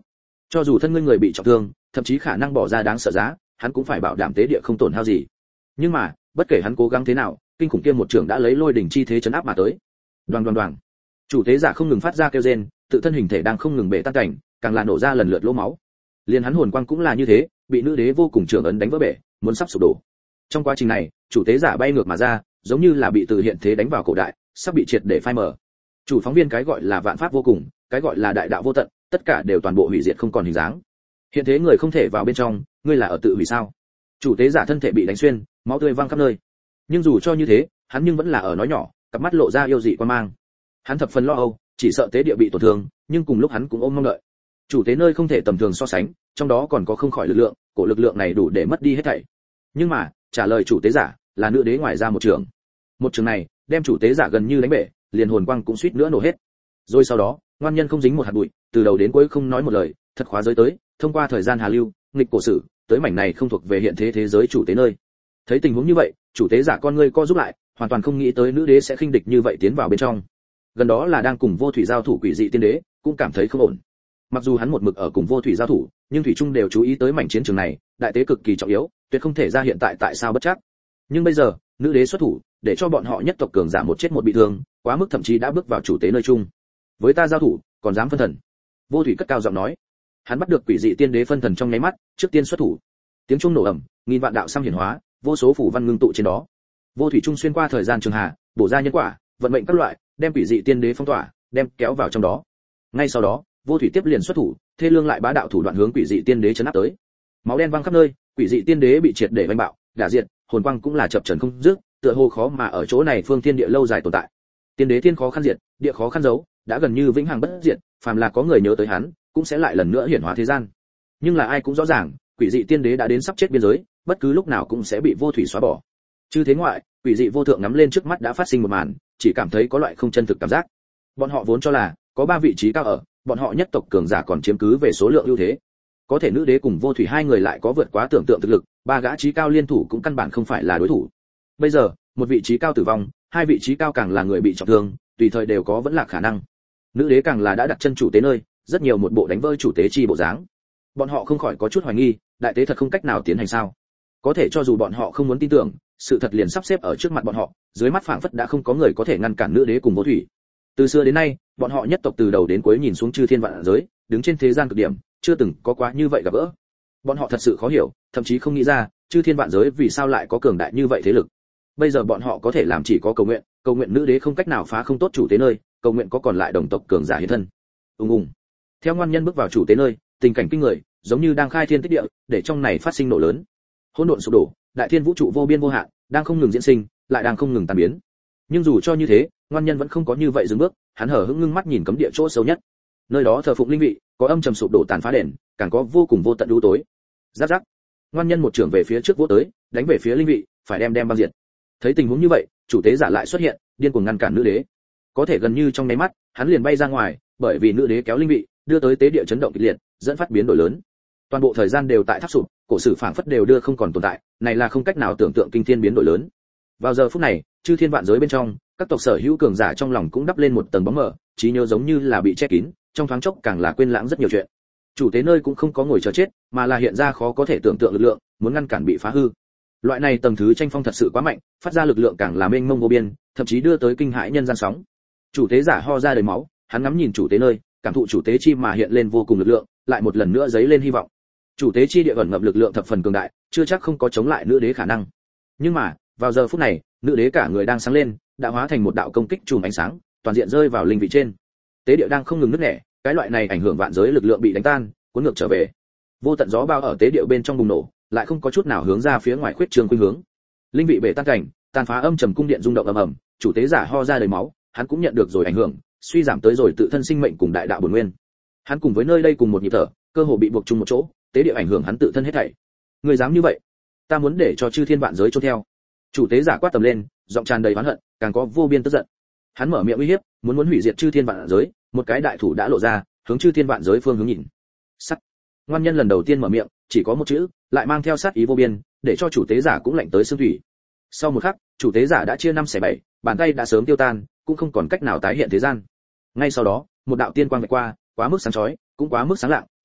Cho dù thân ngươi người bị trọng thương, thậm chí khả năng bỏ ra đáng sợ giá, hắn cũng phải bảo đảm tế địa không tổn hao gì. Nhưng mà, bất kể hắn cố gắng thế nào, kinh khủng kia một trưởng đã lấy lôi đỉnh chi thế chấn áp mà tới. Đoàng đoàng đoàng. Chủ tế giả không ngừng phát ra kêu rên, tự thân hình thể đang không ngừng bể tan cảnh, càng là nổ ra lần lượt lỗ máu. Liên hắn hồn quang cũng là như thế, bị nữ đế vô cùng trưởng ấn đánh vỡ bể, muốn sắp sụp đổ. Trong quá trình này, chủ tế giả bay ngược mà ra, giống như là bị từ hiện thế đánh vào cổ đại, sắp bị triệt để phai mờ. Chủ phóng viên cái gọi là vạn pháp vô cùng, cái gọi là đại đạo vô tận, tất cả đều toàn bộ hủy diệt không còn hình dáng. Hiện thế người không thể vào bên trong, ngươi là ở tự hủy sao? Chủ tế giả thân thể bị đánh xuyên, máu tươi văng khắp nơi. Nhưng dù cho như thế, hắn nhưng vẫn là ở nói nhỏ, cặp mắt lộ ra yêu dị quan mang. Hắn thập phần lo âu, chỉ sợ tế địa bị tổn thương, nhưng cùng lúc hắn cũng ôm mong đợi. Chủ tế nơi không thể tầm thường so sánh, trong đó còn có không khỏi lực lượng, cổ lực lượng này đủ để mất đi hết thảy. Nhưng mà, trả lời chủ tế giả là nữ đế ngoài ra một trường. Một trường này, đem chủ tế giả gần như đánh bể, liền hồn quang cũng suýt nữa nổ hết. Rồi sau đó, ngoan nhân không dính một hạt bụi, từ đầu đến cuối không nói một lời, thật khóa giới tới, thông qua thời gian hà lưu, nghịch cổ sử, tới mảnh này không thuộc về hiện thế thế giới chủ tế nơi. Thấy tình huống như vậy, chủ tế giả con ngươi co giúp lại, hoàn toàn không nghĩ tới nữ đế sẽ khinh địch như vậy tiến vào bên trong. Gần đó là đang cùng vô thủy giao thủ quỷ dị tiên đế, cũng cảm thấy không ổn. Mặc dù hắn một mực ở cùng vô thủy giao thủ, nhưng thủy trung đều chú ý tới mảnh chiến trường này, đại tế cực kỳ trọng yếu, tuyệt không thể ra hiện tại sao bất chắc. Nhưng bây giờ, nữ đế xuất thủ, để cho bọn họ nhất tộc cường giả một chết một bị thương, quá mức thậm chí đã bước vào chủ tế nơi chung. Với ta giao thủ, còn dám phân thần? Vô thủy cất cao giọng nói. Hắn bắt được quỷ dị tiên đế phân thần trong nháy mắt, trước tiên xuất thủ. Tiếng chuông nổ ầm, nghìn vạn đạo xăm hiển hóa, vô số phủ văn ngưng tụ trên đó. Vô thủy trung xuyên qua thời gian trường hạ, bổ ra nhân quả, vận mệnh các loại, đem quỷ dị tiên đế phong tỏa, đem kéo vào trong đó. Ngay sau đó, vô thủy tiếp liền xuất thủ, thê lương lại bá đạo thủ đoạn hướng quỷ dị tiên đế chấn áp tới. Máu đen văng khắp nơi, quỷ dị tiên đế bị triệt để vây bạo, đả diệt, hồn quang cũng là chập chờn không dứt, tựa hồ khó mà ở chỗ này phương thiên địa lâu dài tồn tại. Tiên đế thiên khó khăn diệt, địa khó khăn giấu, đã gần như vĩnh hằng bất diệt, phàm là có người nhớ tới hắn, cũng sẽ lại lần nữa hiển hóa thế gian. Nhưng là ai cũng rõ ràng, quỷ dị tiên đế đã đến sắp chết biên giới, bất cứ lúc nào cũng sẽ bị vô thủy xóa bỏ. Chư thế ngoại, quỷ dị vô thượng ngắm lên trước mắt đã phát sinh một màn, chỉ cảm thấy có loại không chân thực cảm giác. Bọn họ vốn cho là có 3 vị trí cao ở, bọn họ nhất tộc cường giả còn chiếm cứ về số lượng ưu thế. Có thể nữ đế cùng vô thủy hai người lại có vượt quá tưởng tượng thực lực, 3 gã trí cao liên thủ cũng căn bản không phải là đối thủ. Bây giờ, một vị trí cao tử vong, 2 vị trí cao càng là người bị trọng thương, tùy thời đều có vẫn là khả năng. Nữ đế càng là đã đặt chân chủ tế nơi, rất nhiều một bộ đánh vơi chủ tế chi bộ dáng. Bọn họ không khỏi có chút hoài nghi, đại tế thật không cách nào tiến hành sao? Có thể cho dù bọn họ không muốn tin tưởng, sự thật liền sắp xếp ở trước mặt bọn họ, dưới mắt phảng phất đã không có người có thể ngăn cản nữ đế cùng vô thủy. Từ xưa đến nay, bọn họ nhất tộc từ đầu đến cuối nhìn xuống chư thiên vạn giới, đứng trên thế gian cực điểm, chưa từng có quá như vậy gặp gỡ. Bọn họ thật sự khó hiểu, thậm chí không nghĩ ra, chư thiên vạn giới vì sao lại có cường đại như vậy thế lực. Bây giờ bọn họ có thể làm chỉ có cầu nguyện nữ đế không cách nào phá không tốt chủ tế nơi, cầu nguyện có còn lại đồng tộc cường giả hiện thân. Ùng ùng. Theo ngoan nhân bước vào chủ tế nơi, tình cảnh kinh người, giống như đang khai thiên tích địa, để trong này phát sinh nổ lớn. Hỗn độn sụp đổ, đại thiên vũ trụ vô biên vô hạn, đang không ngừng diễn sinh, lại đang không ngừng tan biến. Nhưng dù cho như thế, ngoan nhân vẫn không có như vậy dừng bước, hắn hở hững ngưng mắt nhìn cấm địa chỗ sâu nhất. Nơi đó thờ phụng linh vị, có âm trầm sụp đổ tàn phá đền, càng có vô cùng vô tận u tối. Giáp giáp. Ngoan nhân một trường về phía trước vỗ tới, đánh về phía linh vị, phải đem băng diệt. Thấy tình huống như vậy, chủ tế giả lại xuất hiện, điên cuồng ngăn cản nữ đế. Có thể gần như trong nháy mắt, hắn liền bay ra ngoài, bởi vì nữ đế kéo linh vị, đưa tới tế địa chấn động kịch liệt, dẫn phát biến đổi lớn. Toàn bộ thời gian đều tại tháp sụp, cổ sử phảng phất đều đưa không còn tồn tại, này là không cách nào tưởng tượng kinh thiên biến đổi lớn. Vào giờ phút này, chư thiên vạn giới bên trong, các tộc sở hữu cường giả trong lòng cũng đắp lên một tầng bóng mờ, trí nhớ giống như là bị che kín, trong thoáng chốc càng là quên lãng rất nhiều chuyện. Chủ tế nơi cũng không có ngồi chờ chết, mà là hiện ra khó có thể tưởng tượng lực lượng, muốn ngăn cản bị phá hư. Loại này tầng thứ tranh phong thật sự quá mạnh, phát ra lực lượng càng là mênh mông vô biên, thậm chí đưa tới kinh hãi nhân gian sóng. Chủ tế giả ho ra đầy máu, hắn ngắm nhìn chủ tế nơi, cảm thụ chủ tế chi mà hiện lên vô cùng lực lượng, lại một lần nữa dấy lên hy vọng. Chủ tế chi địa ẩn ngập lực lượng thập phần cường đại, chưa chắc không có chống lại nữ đế khả năng. Nhưng mà, vào giờ phút này, nữ đế cả người đang sáng lên, đã hóa thành một đạo công kích chùm ánh sáng, toàn diện rơi vào linh vị trên. Tế địa đang không ngừng nứt nẻ, cái loại này ảnh hưởng vạn giới lực lượng bị đánh tan, cuốn ngược trở về. Vô tận gió bao ở tế địa bên trong bùng nổ, lại không có chút nào hướng ra phía ngoài khuyết trường khuynh hướng. Linh vị bể tan cảnh, tàn phá âm trầm cung điện rung động ầm ầm, chủ tế giả ho ra đầy máu, hắn cũng nhận được rồi ảnh hưởng, suy giảm tới rồi tự thân sinh mệnh cùng đại đạo bổn nguyên. Hắn cùng với nơi đây cùng một nhịp thở, cơ hồ bị buộc chung một chỗ, tế địa ảnh hưởng hắn tự thân hết thảy. Người dám như vậy, ta muốn để cho chư thiên vạn giới chôn theo. Chủ tế giả quát tầm lên, giọng tràn đầy oán hận, càng có vô biên tức giận. Hắn mở miệng uy hiếp, muốn hủy diệt chư thiên vạn giới, một cái đại thủ đã lộ ra, hướng chư thiên vạn giới phương hướng nhìn. Sắt. Ngoan nhân lần đầu tiên mở miệng, chỉ có một chữ, lại mang theo sát ý vô biên, để cho chủ tế giả cũng lạnh tới xương thủy. Sau một khắc, chủ tế giả đã chia 5 xẻ 7, bàn tay đã sớm tiêu tan, cũng không còn cách nào tái hiện thế gian. Ngay sau đó, một đạo tiên quang vạch qua, quá mức sáng chói, cũng quá mức sáng lạng,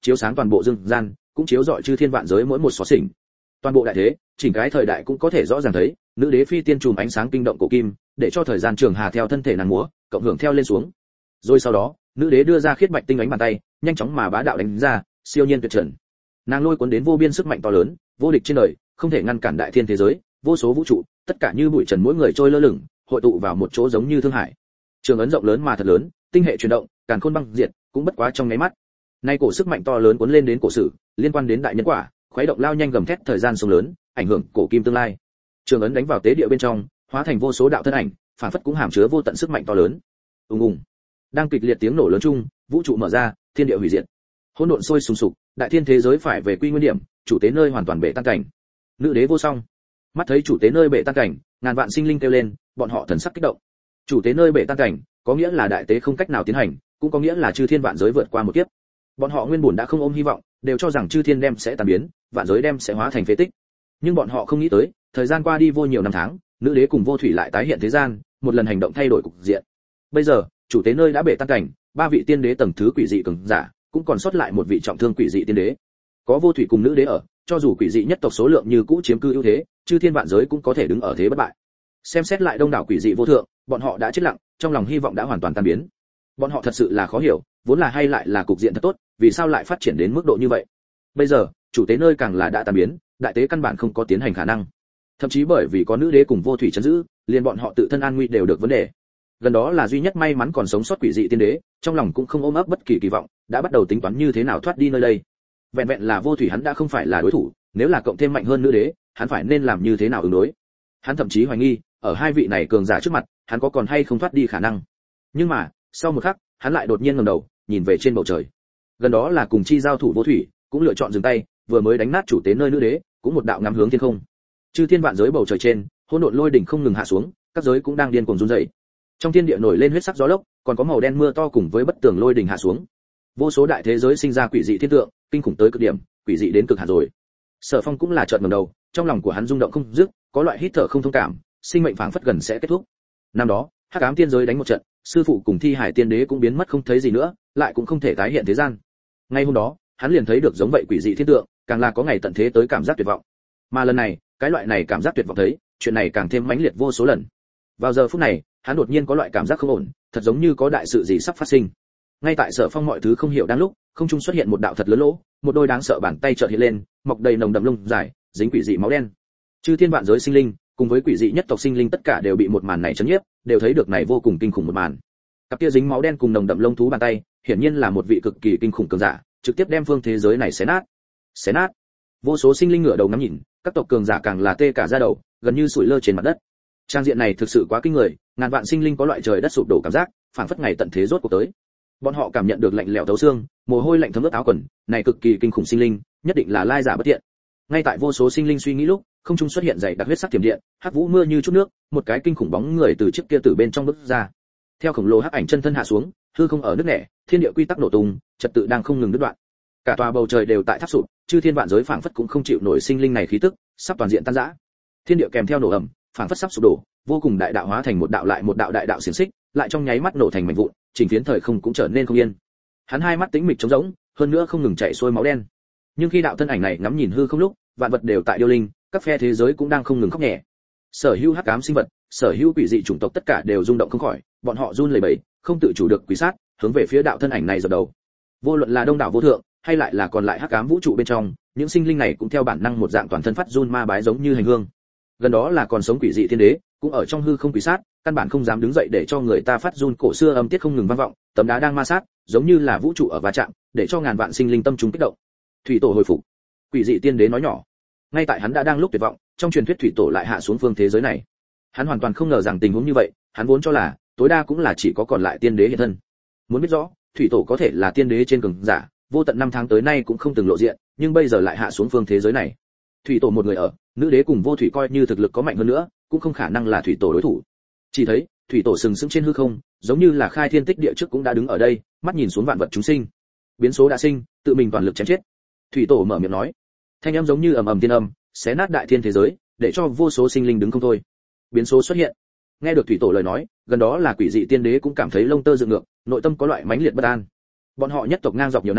chiếu sáng toàn bộ dương gian, cũng chiếu rọi chư thiên vạn giới mỗi một xó xỉnh. Toàn bộ đại thế, chỉnh cái thời đại cũng có thể rõ ràng thấy, nữ đế phi tiên chùm ánh sáng kinh động cổ kim, để cho thời gian trường hà theo thân thể nàng múa, cộng hưởng theo lên xuống. Rồi sau đó, nữ đế đưa ra khiết bạch tinh ánh bàn tay, nhanh chóng mà bá đạo đánh ra, siêu nhiên tuyệt trần. Nàng lôi cuốn đến vô biên sức mạnh to lớn, vô địch trên đời, không thể ngăn cản đại thiên thế giới, vô số vũ trụ, tất cả như bụi trần mỗi người trôi lơ lửng, hội tụ vào một chỗ giống như thương hải. Trường ấn rộng lớn mà thật lớn, tinh hệ chuyển động, càn khôn băng diệt, cũng bất quá trong nháy mắt. Nay cổ sức mạnh to lớn cuốn lên đến cổ sử, liên quan đến đại nhân quả, khuấy động lao nhanh gầm thét thời gian sông lớn, ảnh hưởng cổ kim tương lai. Trường ấn đánh vào tế địa bên trong, hóa thành vô số đạo thân ảnh, phản phất cũng hàm chứa vô tận sức mạnh to lớn. Ùng ùng. Đang kịch liệt tiếng nổ lớn chung, vũ trụ mở ra, thiên địa hủy diệt. Hỗn độn sôi sùng sục, đại thiên thế giới phải về quy nguyên điểm, chủ tế nơi hoàn toàn bể tan cảnh. Nữ đế vô song. Mắt thấy chủ tế nơi bể tan cảnh, ngàn vạn sinh linh kêu lên, bọn họ thần sắc kích động. Chủ tế nơi bể tan cảnh, có nghĩa là đại tế không cách nào tiến hành, cũng có nghĩa là chư thiên vạn giới vượt qua một kiếp. Bọn họ nguyên bản đã không ôm hy vọng, đều cho rằng chư thiên đem sẽ tan biến, vạn giới đem sẽ hóa thành phế tích. Nhưng bọn họ không nghĩ tới, thời gian qua đi vô nhiều năm tháng, nữ đế cùng vô thủy lại tái hiện thế gian, một lần hành động thay đổi cục diện. Bây giờ, chủ tế nơi đã bể tan cảnh, ba vị tiên đế tầng thứ quỷ dị cường giả, cũng còn sót lại một vị trọng thương quỷ dị tiên đế. Có vô thủy cùng nữ đế ở, cho dù quỷ dị nhất tộc số lượng như cũ chiếm cư ưu thế, chư thiên vạn giới cũng có thể đứng ở thế bất bại. Xem xét lại đông đảo quỷ dị vô thượng, bọn họ đã chết lặng, trong lòng hy vọng đã hoàn toàn tan biến. Bọn họ thật sự là khó hiểu, vốn là hay lại là cục diện thật tốt, vì sao lại phát triển đến mức độ như vậy? Bây giờ, chủ tế nơi càng là đã tan biến, đại tế căn bản không có tiến hành khả năng. Thậm chí bởi vì có nữ đế cùng vô thủy trấn giữ, liền bọn họ tự thân an nguy đều được vấn đề. Gần đó là duy nhất may mắn còn sống sót quỷ dị tiên đế, trong lòng cũng không ôm ấp bất kỳ kỳ vọng, đã bắt đầu tính toán như thế nào thoát đi nơi đây. Vẹn vẹn là vô thủy hắn đã không phải là đối thủ, nếu là cộng thêm mạnh hơn nữ đế, hắn phải nên làm như thế nào ứng đối? Hắn thậm chí hoài nghi, ở hai vị này cường giả trước mặt, hắn có còn hay không thoát đi khả năng. Nhưng mà, sau một khắc, hắn lại đột nhiên ngẩng đầu, nhìn về trên bầu trời. Gần đó là cùng chi giao thủ vô thủy, cũng lựa chọn dừng tay, vừa mới đánh nát chủ tế nơi nữ đế, cũng một đạo ngắm hướng thiên không. Chư thiên vạn giới bầu trời trên, hỗn độn lôi đỉnh không ngừng hạ xuống, các giới cũng đang điên cuồng run rẩy. Trong thiên địa nổi lên huyết sắc gió lốc, còn có màu đen mưa to cùng với bất tường lôi đỉnh hạ xuống. Vô số đại thế giới sinh ra quỷ dị thiên tượng, kinh khủng tới cực điểm, quỷ dị đến cực hạn rồi. Sở Phong cũng là chợt ngẩng đầu, trong lòng của hắn rung động không dứt, có loại hít thở không thông cảm, sinh mệnh phảng phất gần sẽ kết thúc. Năm đó, Hắc Ám tiên giới đánh một trận, sư phụ cùng Thi Hải tiên đế cũng biến mất không thấy gì nữa, lại cũng không thể tái hiện thế gian. Ngay hôm đó, hắn liền thấy được giống vậy quỷ dị thiên tượng, càng là có ngày tận thế tới cảm giác tuyệt vọng. Mà lần này, cái loại này cảm giác tuyệt vọng thấy, chuyện này càng thêm mãnh liệt vô số lần. Vào giờ phút này, hắn đột nhiên có loại cảm giác không ổn, thật giống như có đại sự gì sắp phát sinh. Ngay tại Sở Phong mọi thứ không hiểu đang lúc, không trung xuất hiện một đạo thật lớn lỗ, một đôi đáng sợ bàn tay chợt hiện lên, mọc đầy nồng đậm lông dài, dính quỷ dị máu đen. Chư thiên vạn giới sinh linh, cùng với quỷ dị nhất tộc sinh linh tất cả đều bị một màn này chấn nhiếp, đều thấy được này vô cùng kinh khủng một màn. Cặp kia dính máu đen cùng nồng đậm lông thú bàn tay, hiển nhiên là một vị cực kỳ kinh khủng cường giả, trực tiếp đem phương thế giới này xé nát. Xé nát. Vô số sinh linh ngửa đầu ngắm nhìn, các tộc cường giả càng là tê cả da đầu, gần như sủi lơ trên mặt đất. Trang diện này thực sự quá kinh người, ngàn vạn sinh linh có loại trời đất sụp đổ cảm giác, phảng phất ngày tận thế rốt cuộc tới. Bọn họ cảm nhận được lạnh lẽo thấu xương, mồ hôi lạnh thấm ướt áo quần, này cực kỳ kinh khủng sinh linh, nhất định là lai giả bất tiện. Ngay tại vô số sinh linh suy nghĩ lúc, không trung xuất hiện dày đặc huyết sắc tiềm điện, hắc vũ mưa như chút nước, một cái kinh khủng bóng người từ chiếc kia từ bên trong bước ra. Theo khổng lồ hắc ảnh chân thân hạ xuống, hư không ở nước nẻ, thiên địa quy tắc nổ tung, trật tự đang không ngừng đứt đoạn. Cả tòa bầu trời đều tại tháp sụp, chư thiên vạn giới phảng phất cũng không chịu nổi sinh linh này khí tức, sắp toàn diện tan rã. Thiên địa kèm theo nổ ầm, phảng phất sắp sụp đổ, vô cùng đại đạo hóa thành một đạo lại một đạo đại đạo xiển xích, lại trong nháy mắt nổ thành mảnh vụn, chỉnh phiến thời không cũng trở nên không yên. Hắn hai mắt tĩnh mịch trống rỗng, hơn nữa không ngừng chảy xuôi máu đen. Nhưng khi đạo thân ảnh này ngắm nhìn hư không lúc, vạn vật đều tại điêu linh, các phe thế giới cũng đang không ngừng khóc nhẹ. Sở hữu hắc ám sinh vật, sở hữu quỷ dị chủng tộc tất cả đều rung động không khỏi, bọn họ run lẩy bẩy, không tự chủ được quỳ sát, hướng về phía đạo thân ảnh này dập đầu. Vô luận là đông đảo vô thượng, hay lại là còn lại hắc ám vũ trụ bên trong, những sinh linh này cũng theo bản năng một dạng toàn thân phát run ma bái giống như hành hương. Gần đó là còn sống quỷ dị thiên đế, cũng ở trong hư không quỳ sát, căn bản không dám đứng dậy để cho người ta phát run, cổ xưa âm tiết không ngừng vang vọng, tấm đá đang ma sát, giống như là vũ trụ ở va chạm, để cho ngàn vạn sinh linh tâm chúng kích động. Thủy tổ hồi phục. Quỷ dị tiên đế nói nhỏ. Ngay tại hắn đã đang lúc tuyệt vọng, trong truyền thuyết thủy tổ lại hạ xuống phương thế giới này. Hắn hoàn toàn không ngờ rằng tình huống như vậy, hắn vốn cho là tối đa cũng là chỉ có còn lại tiên đế hiện thân. Muốn biết rõ, thủy tổ có thể là tiên đế trên cường giả, vô tận năm tháng tới nay cũng không từng lộ diện, nhưng bây giờ lại hạ xuống phương thế giới này. Thủy tổ một người ở, nữ đế cùng vô thủy coi như thực lực có mạnh hơn nữa, cũng không khả năng là thủy tổ đối thủ. Chỉ thấy, thủy tổ sừng sững trên hư không, giống như là khai thiên tích địa trước cũng đã đứng ở đây, mắt nhìn xuống vạn vật chúng sinh. Biến số đã sinh, tự mình toàn lực chém chết. Thủy tổ mở miệng nói, thanh âm giống như ầm ầm thiên âm, xé nát đại thiên thế giới, để cho vô số sinh linh đứng không thôi. Biến số xuất hiện. Nghe được thủy tổ lời nói, gần đó là quỷ dị tiên đế cũng cảm thấy lông tơ dựng ngược, nội tâm có loại mãnh liệt bất an. Bọn họ nhất tộc ngang dọc nhiều năm,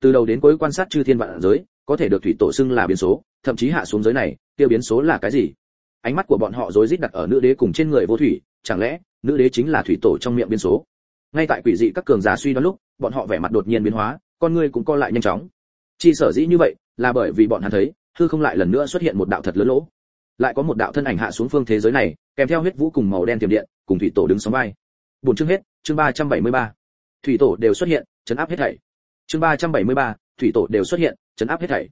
Từ đầu đến cuối quan sát chư thiên vạn giới, có thể được thủy tổ xưng là biến số, thậm chí hạ xuống giới này, tiêu biến số là cái gì? Ánh mắt của bọn họ rối rít đặt ở nữ đế cùng trên người vô thủy, chẳng lẽ nữ đế chính là thủy tổ trong miệng biến số? Ngay tại quỷ dị các cường giả suy đoán lúc, bọn họ vẻ mặt đột nhiên biến hóa, con ngươi cũng co lại nhanh chóng. Chi sở dĩ như vậy, là bởi vì bọn hắn thấy, hư không lại lần nữa xuất hiện một đạo thật lớn lỗ. Lại có một đạo thân ảnh hạ xuống phương thế giới này, kèm theo huyết vũ cùng màu đen tiềm điện, cùng thủy tổ đứng sóng vai. Buổi chương hết, chương 373. Thủy tổ đều xuất hiện, trấn áp hết thảy. Chương 373, thủy tổ đều xuất hiện, trấn áp hết thảy.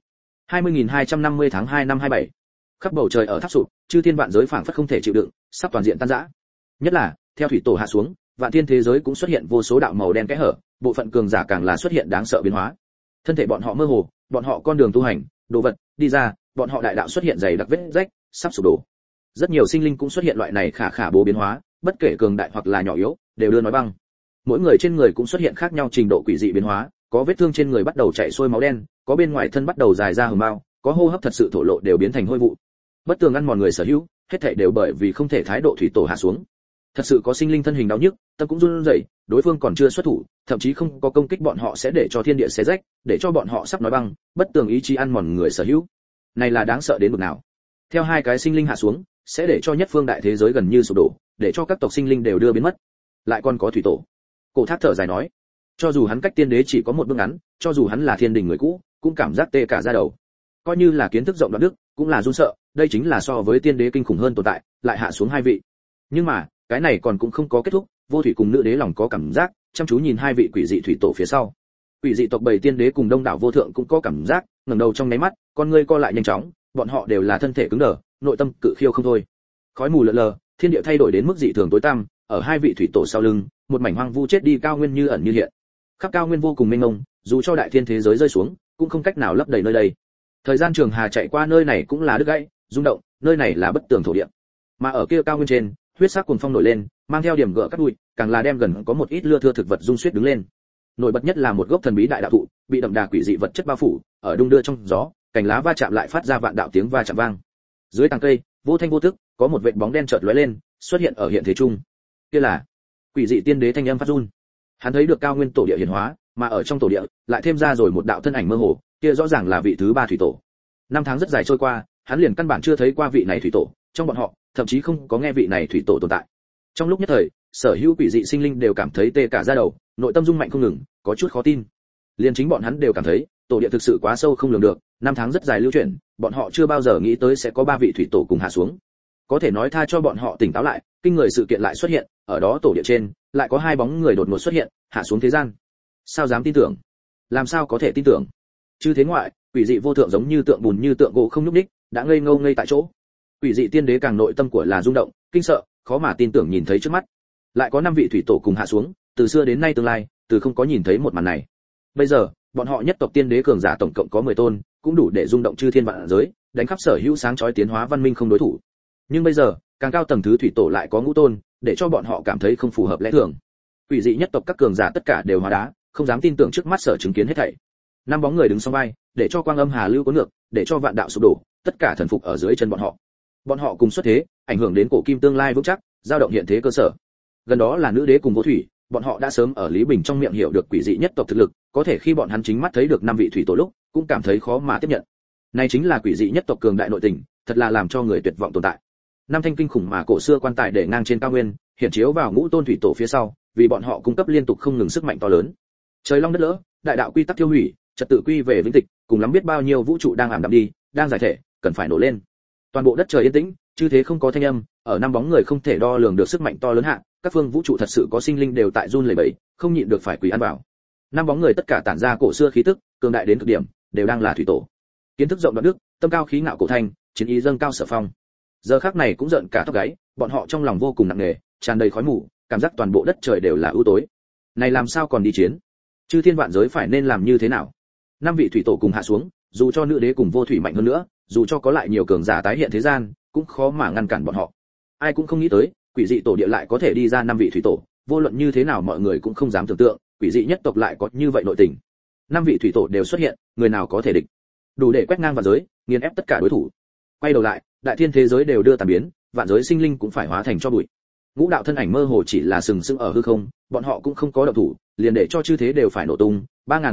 20.250 tháng 2 năm 27. Khắp bầu trời ở tháp sụp, chư thiên vạn giới phảng phất không thể chịu đựng, sắp toàn diện tan rã. Nhất là, theo thủy tổ hạ xuống, vạn thiên thế giới cũng xuất hiện vô số đạo màu đen kẽ hở, bộ phận cường giả càng là xuất hiện đáng sợ biến hóa. Thân thể bọn họ mơ hồ, bọn họ con đường tu hành, đồ vật đi ra, bọn họ đại đạo xuất hiện dày đặc vết rách, sắp sụp đổ. Rất nhiều sinh linh cũng xuất hiện loại này khả bố biến hóa, bất kể cường đại hoặc là nhỏ yếu, đều đưa nói băng. Mỗi người trên người cũng xuất hiện khác nhau trình độ quỷ dị biến hóa, có vết thương trên người bắt đầu chảy xuôi máu đen, có bên ngoài thân bắt đầu dài ra hồng mao, có hô hấp thật sự thổ lộ đều biến thành hôi vụ. Bất tường ăn mòn người sở hữu, hết thảy đều bởi vì không thể thái độ thủy tổ hạ xuống. Thật sự có sinh linh thân hình đau nhức, tâm cũng run rẩy, đối phương còn chưa xuất thủ, thậm chí không có công kích bọn họ sẽ để cho thiên địa xé rách, để cho bọn họ sắp nói băng, bất tường ý chí ăn mòn người sở hữu. Này là đáng sợ đến mức nào? Theo hai cái sinh linh hạ xuống, sẽ để cho nhất phương đại thế giới gần như sụp đổ, để cho các tộc sinh linh đều đưa biến mất. Lại còn có thủy tổ. Cổ Thác thở dài nói, cho dù hắn cách tiên đế chỉ có một bước ngắn, cho dù hắn là thiên đình người cũ, cũng cảm giác tê cả da đầu. Coi như là kiến thức rộng đoạn đức, cũng là run sợ, đây chính là so với tiên đế kinh khủng hơn tồn tại, lại hạ xuống hai vị. Nhưng mà, cái này còn cũng không có kết thúc, vô thủy cùng nữ đế lòng có cảm giác, chăm chú nhìn hai vị quỷ dị thủy tổ phía sau. Quỷ dị tộc bảy tiên đế cùng đông đảo vô thượng cũng có cảm giác, ngẩng đầu trong nháy mắt, con ngươi co lại nhanh chóng, bọn họ đều là thân thể cứng đờ, nội tâm cự khiêu không thôi. Khói mù lờ lờ, thiên địa thay đổi đến mức dị thường tối tăm, ở hai vị thủy tổ sau lưng, một mảnh hoang vu chết đi cao nguyên như ẩn như hiện. Khắp cao nguyên vô cùng mênh mông, dù cho đại thiên thế giới rơi xuống, cũng không cách nào lấp đầy nơi đây. Thời gian trường hà chạy qua nơi này cũng là đứt gãy, rung động, nơi này là bất tường thổ địa. Mà ở kia cao nguyên trên, huyết sắc cuồng phong nổi lên, mang theo điểm gỡ cắt đuôi, càng là đem gần có một ít lưa thưa thực vật rung suýt đứng lên. Nổi bật nhất là một gốc thần bí đại đạo thụ, bị đậm đà quỷ dị vật chất bao phủ, ở đung đưa trong gió, cành lá va chạm lại phát ra vạn đạo tiếng va chạm vang. Dưới tàng cây, vô thanh vô tức, có một vệt bóng đen chợt lóe lên, xuất hiện ở hiện thế trung. Kia là quỷ dị tiên đế thanh âm phát run. Hắn thấy được cao nguyên tổ địa hiển hóa, mà ở trong tổ địa lại thêm ra rồi một đạo thân ảnh mơ hồ, kia rõ ràng là vị thứ ba thủy tổ. Năm tháng rất dài trôi qua, hắn liền căn bản chưa thấy qua vị này thủy tổ, trong bọn họ, thậm chí không có nghe vị này thủy tổ tồn tại. Trong lúc nhất thời, sở hữu quỷ dị sinh linh đều cảm thấy tê cả da đầu, nội tâm rung mạnh không ngừng, có chút khó tin. Liền chính bọn hắn đều cảm thấy, tổ địa thực sự quá sâu không lường được, năm tháng rất dài lưu chuyển, bọn họ chưa bao giờ nghĩ tới sẽ có ba vị thủy tổ cùng hạ xuống. Có thể nói tha cho bọn họ tỉnh táo lại, kinh người sự kiện lại xuất hiện, ở đó tổ địa trên, lại có hai bóng người đột ngột xuất hiện, hạ xuống thế gian. Sao dám tin tưởng? Làm sao có thể tin tưởng? Chư thế ngoại, quỷ dị vô thượng giống như tượng bùn như tượng gỗ không nhúc nhích, đã ngây ngô ngây tại chỗ. Quỷ dị tiên đế càng nội tâm của là rung động, kinh sợ, khó mà tin tưởng nhìn thấy trước mắt. Lại có năm vị thủy tổ cùng hạ xuống, từ xưa đến nay tương lai, từ không có nhìn thấy một màn này. Bây giờ, bọn họ nhất tộc tiên đế cường giả tổng cộng có 10 tôn, cũng đủ để rung động chư thiên vạn giới, đánh khắp sở hữu sáng chói tiến hóa văn minh không đối thủ. Nhưng bây giờ, càng cao tầng thứ thủy tổ lại có ngũ tôn, để cho bọn họ cảm thấy không phù hợp lẽ thường. Quỷ dị nhất tộc các cường giả tất cả đều hóa đá, không dám tin tưởng trước mắt sở chứng kiến hết thảy. Năm bóng người đứng song vai, để cho quang âm hà lưu cuốn ngược, để cho vạn đạo sụp đổ, tất cả thần phục ở dưới chân bọn họ. Bọn họ cùng xuất thế, ảnh hưởng đến cổ kim tương lai vững chắc, dao động hiện thế cơ sở. Gần đó là nữ đế cùng vô thủy, bọn họ đã sớm ở Lý Bình trong miệng hiểu được quỷ dị nhất tộc thực lực, có thể khi bọn hắn chính mắt thấy được năm vị thủy tổ lúc, cũng cảm thấy khó mà tiếp nhận. Này chính là quỷ dị nhất tộc cường đại nội tình, thật là làm cho người tuyệt vọng tồn tại. Năm thanh kinh khủng mà cổ xưa quan tài để ngang trên cao nguyên, hiển chiếu vào ngũ tôn thủy tổ phía sau, vì bọn họ cung cấp liên tục không ngừng sức mạnh to lớn. Trời long đất lỡ, đại đạo quy tắc tiêu hủy, trật tự quy về vĩnh tịch, cùng lắm biết bao nhiêu vũ trụ đang ảm đạm đi, đang giải thể, cần phải nổ lên. Toàn bộ đất trời yên tĩnh, chư thế không có thanh âm, ở năm bóng người không thể đo lường được sức mạnh to lớn hạ, các phương vũ trụ thật sự có sinh linh đều tại run lẩy bẩy, không nhịn được phải quỳ ăn vào. Năm bóng người tất cả tản ra cổ xưa khí tức, cường đại đến cực điểm, đều đang là thủy tổ. Kiến thức rộng đoạn đức, tâm cao khí ngạo cổ thanh, chiến ý dâng cao sở phong. Giờ khắc này cũng giận cả tóc gáy, bọn họ trong lòng vô cùng nặng nề, tràn đầy khói mù, cảm giác toàn bộ đất trời đều là u tối. Này làm sao còn đi chiến? Chư thiên vạn giới phải nên làm như thế nào? Năm vị thủy tổ cùng hạ xuống, dù cho nữ đế cùng vô thủy mạnh hơn nữa, dù cho có lại nhiều cường giả tái hiện thế gian, cũng khó mà ngăn cản bọn họ. Ai cũng không nghĩ tới, quỷ dị tổ địa lại có thể đi ra năm vị thủy tổ, vô luận như thế nào mọi người cũng không dám tưởng tượng, quỷ dị nhất tộc lại có như vậy nội tình. Năm vị thủy tổ đều xuất hiện, người nào có thể địch? Đủ để quét ngang vạn giới, nghiền ép tất cả đối thủ. Quay đầu lại, đại thiên thế giới đều đưa tàn biến, vạn giới sinh linh cũng phải hóa thành cho bụi. Ngũ đạo thân ảnh mơ hồ chỉ là sừng sững ở hư không, bọn họ cũng không có động thủ, liền để cho chư thế đều phải nổ tung, 3000 đại đạo,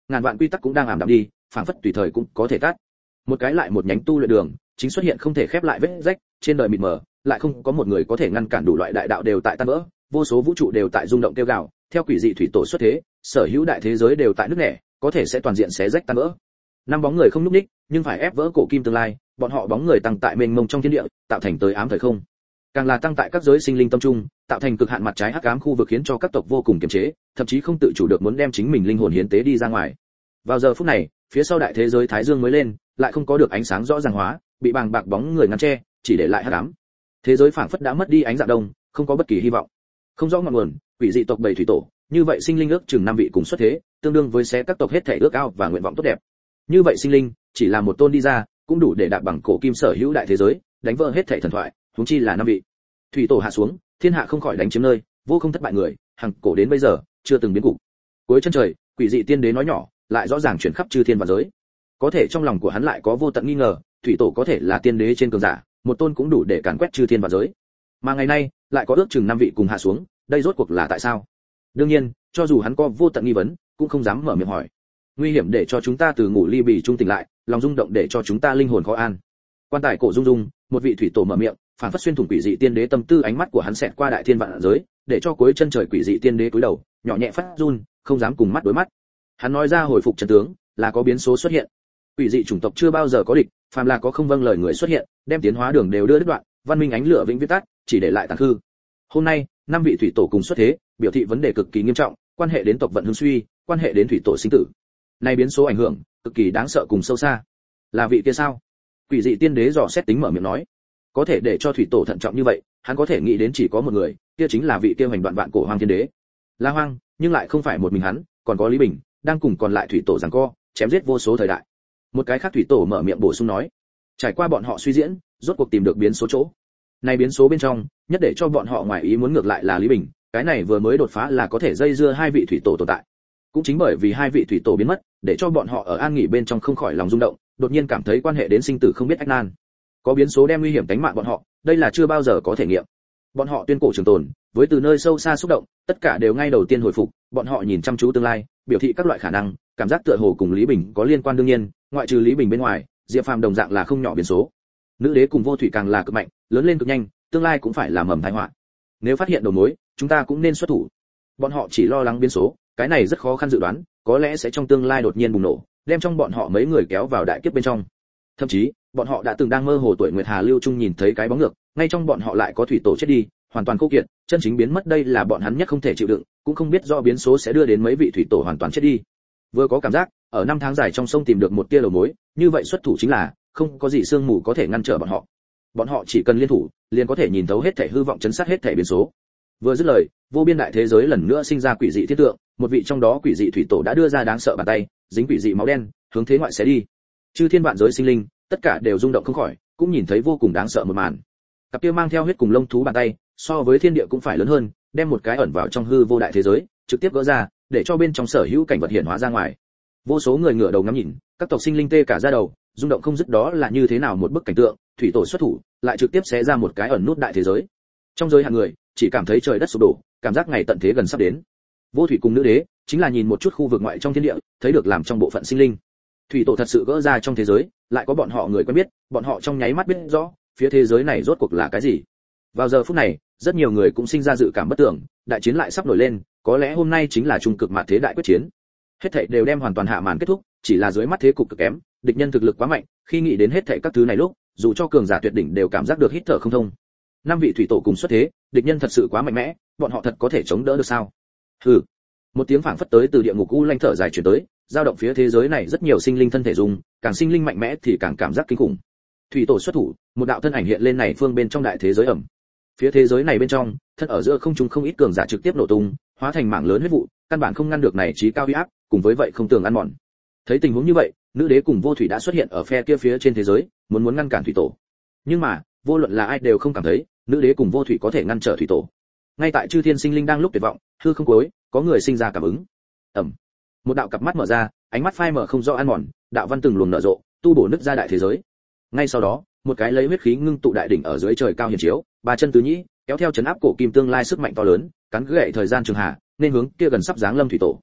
ngàn vạn quy tắc cũng đang ảm đạm đi, phảng phất tùy thời cũng có thể tắt. Một cái lại một nhánh tu luyện đường, chính xuất hiện không thể khép lại vết rách, trên đời mịt mờ, lại không có một người có thể ngăn cản, đủ loại đại đạo đều tại tan vỡ, vô số vũ trụ đều tại rung động kêu gào, theo quỷ dị thủy tổ xuất thế, sở hữu đại thế giới đều tại nứt nẻ, có thể sẽ toàn diện xé rách tan vỡ. Năm bóng người không nhúc nhích, nhưng phải ép vỡ cổ kim tương lai, bọn họ bóng người tăng tại mênh mông trong thiên địa, tạo thành tới ám thời không. Càng là tăng tại các giới sinh linh tâm trung, tạo thành cực hạn mặt trái hắc ám khu vực, khiến cho các tộc vô cùng kiềm chế, thậm chí không tự chủ được muốn đem chính mình linh hồn hiến tế đi ra ngoài. Vào giờ phút này, phía sau đại thế giới thái dương mới lên, lại không có được ánh sáng rõ ràng hóa, bị bàng bạc bóng người ngăn che, chỉ để lại hắc ám. Thế giới phảng phất đã mất đi ánh dạng đông, không có bất kỳ hy vọng. Không rõ ngọn nguồn, quỷ dị tộc bảy thủy tổ, như vậy sinh linh ước chừng 5 vị cùng xuất thế, tương đương với xé các tộc hết thể ước ao và nguyện vọng tốt đẹp. Như vậy sinh linh, chỉ là một tôn đi ra, cũng đủ để đạp bằng cổ kim sở hữu đại thế giới, đánh vỡ hết thể thần thoại, huống chi là 5 vị. Thủy tổ hạ xuống, thiên hạ không khỏi đánh chiếm nơi, vô không thất bại người, hằng cổ đến bây giờ chưa từng biến cục. Cuối chân trời, quỷ dị tiên đế nói nhỏ, lại rõ ràng chuyển khắp chư thiên và giới. Có thể trong lòng của hắn lại có vô tận nghi ngờ, thủy tổ có thể là tiên đế trên cường giả, một tôn cũng đủ để càn quét chư thiên và giới. Mà ngày nay, lại có ước chừng 5 vị cùng hạ xuống, đây rốt cuộc là tại sao? Đương nhiên, cho dù hắn có vô tận nghi vấn, cũng không dám mở miệng hỏi. Nguy hiểm để cho chúng ta từ ngủ ly bì trung tỉnh lại, lòng rung động để cho chúng ta linh hồn khó an. Quan tài cổ rung rung, một vị thủy tổ mở miệng, phản phất xuyên thủng quỷ dị tiên đế tâm tư, ánh mắt của hắn xẹt qua đại thiên vạn giới, để cho cuối chân trời quỷ dị tiên đế cúi đầu, nhỏ nhẹ phát run, không dám cùng mắt đối mắt. Hắn nói ra hồi phục chân tướng, là có biến số xuất hiện. Quỷ dị chủng tộc chưa bao giờ có địch, phàm là có không vâng lời người xuất hiện, đem tiến hóa đường đều đưa đứt đoạn, văn minh ánh lửa vĩnh viễn tắt, chỉ để lại tàn hư. Hôm nay, 5 vị thủy tổ cùng xuất thế, biểu thị vấn đề cực kỳ nghiêm trọng, quan hệ đến tộc vận hưng suy, quan hệ đến thủy tổ sinh tử. Này biến số ảnh hưởng cực kỳ đáng sợ cùng sâu xa. Là vị kia sao? Quỷ dị tiên đế dò xét tính mở miệng nói. Có thể để cho thủy tổ thận trọng như vậy, hắn có thể nghĩ đến chỉ có một người, kia chính là vị kia hoành đoạn vạn cổ Hoang Thiên Đế. La Hoang, nhưng lại không phải một mình hắn, còn có Lý Bình, đang cùng còn lại thủy tổ giằng co, chém giết vô số thời đại. Một cái khác thủy tổ mở miệng bổ sung nói, trải qua bọn họ suy diễn, rốt cuộc tìm được biến số chỗ. Này biến số bên trong, nhất để cho bọn họ ngoài ý muốn ngược lại là Lý Bình, cái này vừa mới đột phá là có thể dây dưa 2 vị thủy tổ tồn tại. Cũng chính bởi vì 2 vị thủy tổ biến mất, để cho bọn họ ở an nghỉ bên trong không khỏi lòng rung động, đột nhiên cảm thấy quan hệ đến sinh tử không biết ách nan. Có biến số đem nguy hiểm tính mạng bọn họ, đây là chưa bao giờ có thể nghiệm. Bọn họ tuyên cổ trường tồn, với từ nơi sâu xa xúc động, tất cả đều ngay đầu tiên hồi phục, bọn họ nhìn chăm chú tương lai, biểu thị các loại khả năng, cảm giác tựa hồ cùng Lý Bình có liên quan. Đương nhiên, ngoại trừ Lý Bình bên ngoài, Diệp Phàm đồng dạng là không nhỏ biến số. Nữ đế cùng Vô Thủy càng là cực mạnh, lớn lên cực nhanh, tương lai cũng phải là mầm tai họa. Nếu phát hiện đầu mối, chúng ta cũng nên xuất thủ. Bọn họ chỉ lo lắng biến số, cái này rất khó khăn dự đoán, có lẽ sẽ trong tương lai đột nhiên bùng nổ, đem trong bọn họ mấy người kéo vào đại kiếp bên trong. Thậm chí, bọn họ đã từng đang mơ hồ tuổi nguyệt hà lưu trung nhìn thấy cái bóng ngược, ngay trong bọn họ lại có thủy tổ chết đi, hoàn toàn khô kiệt, chân chính biến mất, đây là bọn hắn nhất không thể chịu đựng, cũng không biết do biến số sẽ đưa đến mấy vị thủy tổ hoàn toàn chết đi. Vừa có cảm giác, ở 5 tháng dài trong sông tìm được một tia đầu mối, như vậy xuất thủ chính là, không có gì sương mù có thể ngăn trở bọn họ. Bọn họ chỉ cần liên thủ, liền có thể nhìn thấu hết thảy hư vọng, chấn sát hết thảy biến số. Vừa dứt lời, vô biên đại thế giới lần nữa sinh ra quỷ dị thiết tượng, một vị trong đó quỷ dị thủy tổ đã đưa ra đáng sợ bàn tay, dính quỷ dị máu đen, hướng thế ngoại xé đi. Chư thiên vạn giới sinh linh, tất cả đều rung động không khỏi, cũng nhìn thấy vô cùng đáng sợ một màn. Cặp kia mang theo huyết cùng lông thú bàn tay, so với thiên địa cũng phải lớn hơn, đem một cái ẩn vào trong hư vô đại thế giới, trực tiếp gỡ ra, để cho bên trong sở hữu cảnh vật hiển hóa ra ngoài. Vô số người ngửa đầu ngắm nhìn, các tộc sinh linh tê cả da đầu, rung động không dứt, đó là như thế nào một bức cảnh tượng, thủy tổ xuất thủ, lại trực tiếp xé ra một cái ẩn nút đại thế giới. Trong giới hạn người, chỉ cảm thấy trời đất sụp đổ, cảm giác ngày tận thế gần sắp đến. Vô Thủy cùng nữ đế, chính là nhìn một chút khu vực ngoại trong thiên địa, thấy được làm trong bộ phận sinh linh. Thủy tổ thật sự gỡ ra trong thế giới, lại có bọn họ người quen biết, bọn họ trong nháy mắt biết rõ, phía thế giới này rốt cuộc là cái gì. Vào giờ phút này, rất nhiều người cũng sinh ra dự cảm bất tưởng, đại chiến lại sắp nổi lên, có lẽ hôm nay chính là trung cực mạt thế đại quyết chiến. Hết thảy đều đem hoàn toàn hạ màn kết thúc, chỉ là dưới mắt thế cục cực kém, địch nhân thực lực quá mạnh, khi nghĩ đến hết thảy các thứ này lúc, dù cho cường giả tuyệt đỉnh đều cảm giác được hít thở không thông. 5 vị thủy tổ cùng xuất thế, địch nhân thật sự quá mạnh mẽ, bọn họ thật có thể chống đỡ được sao? Hừ. Một tiếng phảng phất tới từ địa ngục u lanh thở dài truyền tới, dao động phía thế giới này rất nhiều sinh linh thân thể dùng, càng sinh linh mạnh mẽ thì càng cảm giác kinh khủng. Thủy tổ xuất thủ, một đạo thân ảnh hiện lên này phương bên trong đại thế giới ẩm. Phía thế giới này bên trong, thân ở giữa không trung không ít cường giả trực tiếp nổ tung, hóa thành mảng lớn huyết vụ, căn bản không ngăn được này chí cao uy áp, cùng với vậy không tường ăn mòn. Thấy tình huống như vậy, nữ đế cùng Vô Thủy đã xuất hiện ở phe kia phía trên thế giới, muốn ngăn cản thủy tổ. Nhưng mà, vô luận là ai đều không cảm thấy, nữ đế cùng Vô Thủy có thể ngăn trở thủy tổ. Ngay tại chư thiên sinh linh đang lúc tuyệt vọng, hư không cuối, có người sinh ra cảm ứng. Ầm. Một đạo cặp mắt mở ra, ánh mắt phai mờ không rõ ăn mòn, đạo văn từng luồng nở rộ, tu bổ nứt ra đại thế giới. Ngay sau đó, một cái lấy huyết khí ngưng tụ đại đỉnh ở dưới trời cao hiển chiếu, ba chân tứ nhĩ, kéo theo chấn áp cổ kim tương lai sức mạnh to lớn, cắn gãy thời gian trường hạ, nên hướng kia gần sắp giáng lâm thủy tổ.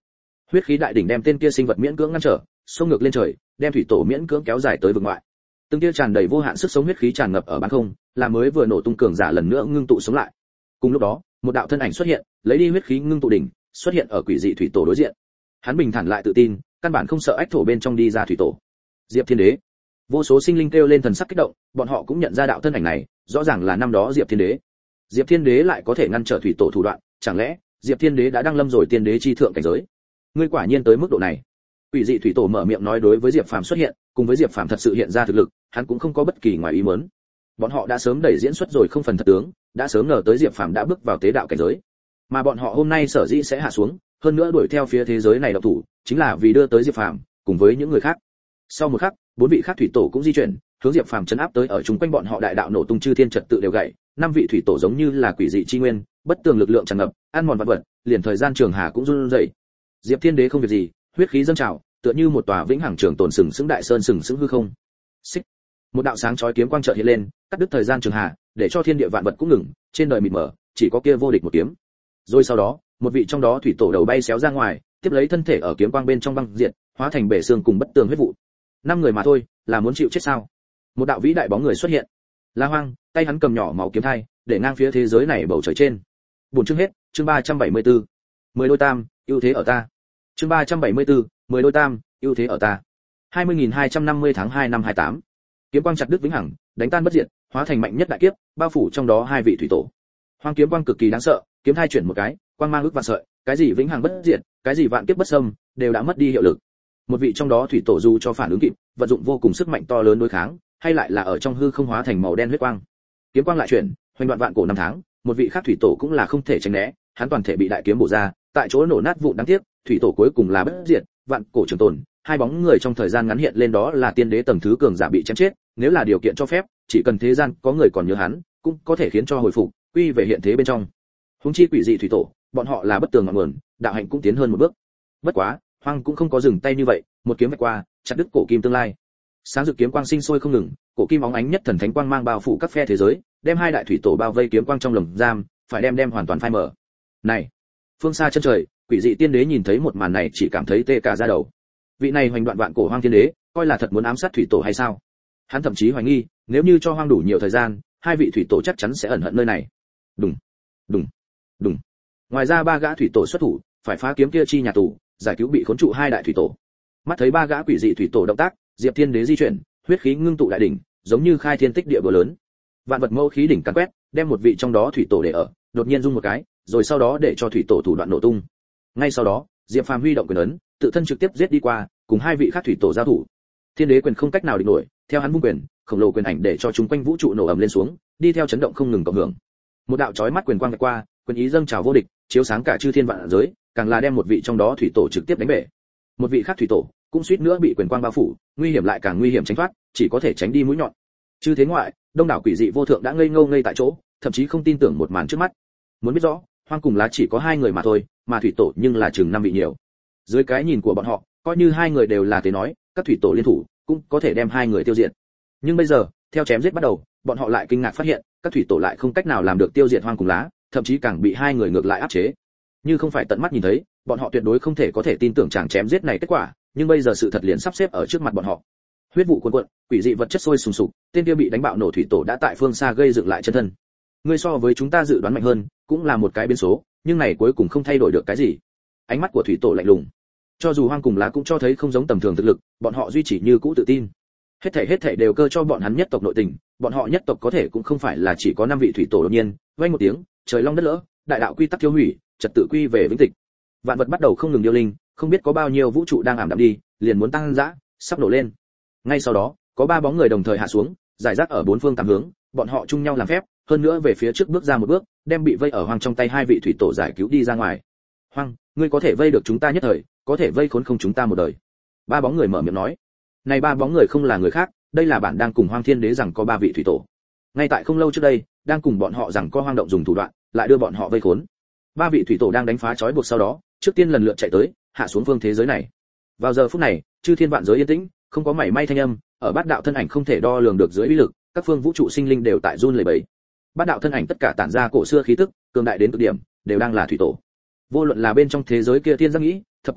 Huyết khí đại đỉnh đem tên kia sinh vật miễn cưỡng ngăn trở, xông ngược lên trời, đem thủy tổ miễn cưỡng kéo dài tới vực ngoại. Từng tia tràn đầy vô hạn sức sống huyết khí tràn ngập ở bán không, là mới vừa nổ tung cường giả lần nữa ngưng tụ sống lại. Cùng lúc đó, một đạo thân ảnh xuất hiện, lấy đi huyết khí ngưng tụ đỉnh, xuất hiện ở quỷ dị thủy tổ đối diện. Hắn bình thản lại tự tin, căn bản không sợ ách thổ bên trong đi ra thủy tổ. Diệp Thiên Đế. Vô số sinh linh kêu lên thần sắc kích động, bọn họ cũng nhận ra đạo thân ảnh này, rõ ràng là năm đó Diệp Thiên Đế. Diệp Thiên Đế lại có thể ngăn trở thủy tổ thủ đoạn, chẳng lẽ Diệp Thiên Đế đã đăng lâm rồi tiên đế chi thượng cảnh giới? Ngươi quả nhiên tới mức độ này. Quỷ dị thủy tổ mở miệng nói đối với Diệp Phàm xuất hiện, cùng với Diệp Phàm thật sự hiện ra thực lực, hắn cũng không có bất kỳ ngoài ý muốn. Bọn họ đã sớm đẩy diễn xuất rồi không phần thật tướng, đã sớm ngờ tới Diệp Phàm đã bước vào tế đạo cảnh giới. Mà bọn họ hôm nay sở dĩ sẽ hạ xuống, hơn nữa đuổi theo phía thế giới này độc thủ, chính là vì đưa tới Diệp Phàm, cùng với những người khác. Sau một khắc, bốn vị khác thủy tổ cũng di chuyển, hướng Diệp Phàm chấn áp tới ở chúng quanh bọn họ đại đạo nổ tung chư thiên trật tự đều gãy, năm vị thủy tổ giống như là quỷ dị chi nguyên, bất tường lực lượng tràn ngập, ăn mòn vật vật, liền thời gian trường hà cũng run rẩy. Diệp Thiên Đế không việc gì, huyết khí dâng trào, tựa như một tòa vĩnh hằng trường tồn sừng sững đại sơn sừng sững hư không. Xích. Một đạo sáng chói kiếm quang chợt hiện lên, cắt đứt thời gian trường hà, để cho thiên địa vạn vật cũng ngừng, trên đời mịt mờ, chỉ có kia vô địch một kiếm. Rồi sau đó, một vị trong đó thủy tổ đầu bay xéo ra ngoài, tiếp lấy thân thể ở kiếm quang bên trong băng diệt, hóa thành bể xương cùng bất tường huyết vụ. Năm người mà thôi, là muốn chịu chết sao? Một đạo vĩ đại bóng người xuất hiện. La Hoang, tay hắn cầm nhỏ máu kiếm thai, để ngang phía thế giới này bầu trời trên. Buồn chương hết, chương 374. 10 đôi tam, ưu thế ở ta. Chương 374, 10 đôi tam, ưu thế ở ta. 20.250 tháng 2 năm 28. Kiếm quang chặt đứt vĩnh hằng, đánh tan bất diệt, hóa thành mạnh nhất đại kiếp, bao phủ trong đó hai vị thủy tổ. Hoang kiếm quang cực kỳ đáng sợ, kiếm thai chuyển một cái, quang mang ước vạn sợi, cái gì vĩnh hằng bất diệt, cái gì vạn kiếp bất xâm, đều đã mất đi hiệu lực. Một vị trong đó thủy tổ dù cho phản ứng kịp, vận dụng vô cùng sức mạnh to lớn đối kháng, hay lại là ở trong hư không hóa thành màu đen huyết quang. Kiếm quang lại chuyển, hoành đoạn vạn cổ năm tháng, một vị khác thủy tổ cũng là không thể tránh né, hắn toàn thể bị đại kiếm bổ ra, tại chỗ nổ nát vụn đáng tiếc, thủy tổ cuối cùng là bất diệt, vạn cổ trường tồn, hai bóng người trong thời gian ngắn hiện lên đó là tiên đế tầng thứ cường giả bị chém chết, nếu là điều kiện cho phép, chỉ cần thế gian có người còn nhớ hắn, cũng có thể khiến cho hồi phục, quy về hiện thế bên trong. Huống chi quỷ dị thủy tổ, bọn họ là bất tường ngọn nguồn, đạo hạnh cũng tiến hơn một bước. Bất quá, Hoang cũng không có dừng tay như vậy, một kiếm vạch qua, chặt đứt cổ kim tương lai. Sáng rực kiếm quang sinh sôi không ngừng, cổ kim óng ánh nhất thần thánh quang mang bao phủ các phe thế giới, đem hai đại thủy tổ bao vây kiếm quang trong lồng giam, phải đem hoàn toàn phai mở. Này, phương xa chân trời, quỷ dị tiên đế nhìn thấy một màn này chỉ cảm thấy tê cả da đầu. Vị này hoành đoạn vạn cổ Hoang tiên đế, coi là thật muốn ám sát thủy tổ hay sao? Hắn thậm chí hoài nghi, nếu như cho Hoang đủ nhiều thời gian, hai vị thủy tổ chắc chắn sẽ ẩn hận nơi này. Đùng, đùng, đùng. Ngoài ra ba gã thủy tổ xuất thủ, phải phá kiếm kia chi nhà tù, giải cứu bị khốn trụ hai đại thủy tổ. Mắt thấy ba gã quỷ dị thủy tổ động tác, Diệp Thiên Đế di chuyển, huyết khí ngưng tụ đại đỉnh, giống như khai thiên tích địa bờ lớn. Vạn vật mâu khí đỉnh càn quét, đem một vị trong đó thủy tổ để ở, đột nhiên rung một cái, rồi sau đó để cho thủy tổ thủ đoạn nổ tung. Ngay sau đó, Diệp Phàm huy động quyền ấn, tự thân trực tiếp giết đi qua, cùng hai vị khác thủy tổ giao thủ. Thiên Đế quyền không cách nào địch nổi, theo hắn vung quyền, khổng lồ quyền ảnh để cho chúng quanh vũ trụ nổ ầm lên xuống, đi theo chấn động không ngừng cộng hưởng. Một đạo chói mắt quyền quang vạch qua, quyền ý dâng trào vô địch, chiếu sáng cả chư thiên vạn giới, càng là đem một vị trong đó thủy tổ trực tiếp đánh bể. Một vị khác thủy tổ cũng suýt nữa bị quyền quang bao phủ, nguy hiểm lại càng nguy hiểm tránh thoát, chỉ có thể tránh đi mũi nhọn. Chư thế ngoại, đông đảo quỷ dị vô thượng đã ngây ngô ngây tại chỗ, thậm chí không tin tưởng một màn trước mắt. Muốn biết rõ, Hoang cùng Lá chỉ có hai người mà thôi, mà thủy tổ nhưng là chừng năm vị nhiều. Dưới cái nhìn của bọn họ, coi như hai người đều là tế nói, các thủy tổ liên thủ cũng có thể đem hai người tiêu diệt. Nhưng bây giờ, theo chém giết bắt đầu, bọn họ lại kinh ngạc phát hiện, các thủy tổ lại không cách nào làm được tiêu diệt Hoang cùng Lá, thậm chí càng bị hai người ngược lại áp chế. Như không phải tận mắt nhìn thấy, bọn họ tuyệt đối không thể có thể tin tưởng chàng chém giết này kết quả, nhưng bây giờ sự thật liền sắp xếp ở trước mặt bọn họ. Huyết vụ cuồn cuộn, quỷ dị vật chất sôi sùng sục, tên kia bị đánh bạo nổ thủy tổ đã tại phương xa gây dựng lại chân thân. Ngươi so với chúng ta dự đoán mạnh hơn, cũng là một cái biến số, nhưng này cuối cùng không thay đổi được cái gì. Ánh mắt của thủy tổ lạnh lùng. Cho dù Hoang cùng Lá cũng cho thấy không giống tầm thường thực lực, bọn họ duy trì như cũ tự tin. Hết thảy đều cơ cho bọn hắn nhất tộc nội tình, bọn họ nhất tộc có thể cũng không phải là chỉ có 5 vị thủy tổ đột nhiên, vang một tiếng, trời long đất lỡ, đại đạo quy tắc tiêu hủy, trật tự quy về vĩnh tịch. Vạn vật bắt đầu không ngừng điêu linh, không biết có bao nhiêu vũ trụ đang ảm đạm đi, liền muốn tăng dã, sắp nổ lên. Ngay sau đó, có 3 bóng người đồng thời hạ xuống, giải rác ở 4 phương tám hướng, bọn họ chung nhau làm phép, hơn nữa về phía trước bước ra một bước, đem bị vây ở Hoang trong tay hai vị thủy tổ giải cứu đi ra ngoài. Hoang, ngươi có thể vây được chúng ta nhất thời, có thể vây khốn không chúng ta một đời. 3 bóng người mở miệng nói. Này 3 bóng người không là người khác, đây là bản đang cùng Hoang Thiên Đế rằng có 3 vị thủy tổ. Ngay tại không lâu trước đây, đang cùng bọn họ rằng có Hoang động dùng thủ đoạn, lại đưa bọn họ vây khốn. 3 vị thủy tổ đang đánh phá trói buộc sau đó, trước tiên lần lượt chạy tới, hạ xuống phương thế giới này. Vào giờ phút này, chư thiên vạn giới yên tĩnh, không có mảy may thanh âm, ở bát đạo thân ảnh không thể đo lường được dưới uy lực, các phương vũ trụ sinh linh đều tại run lẩy bẩy. Bát đạo thân ảnh tất cả tản ra cổ xưa khí tức, cường đại đến cực điểm, đều đang là thủy tổ. Vô luận là bên trong thế giới kia thiên giác nghĩ, thập quan vương,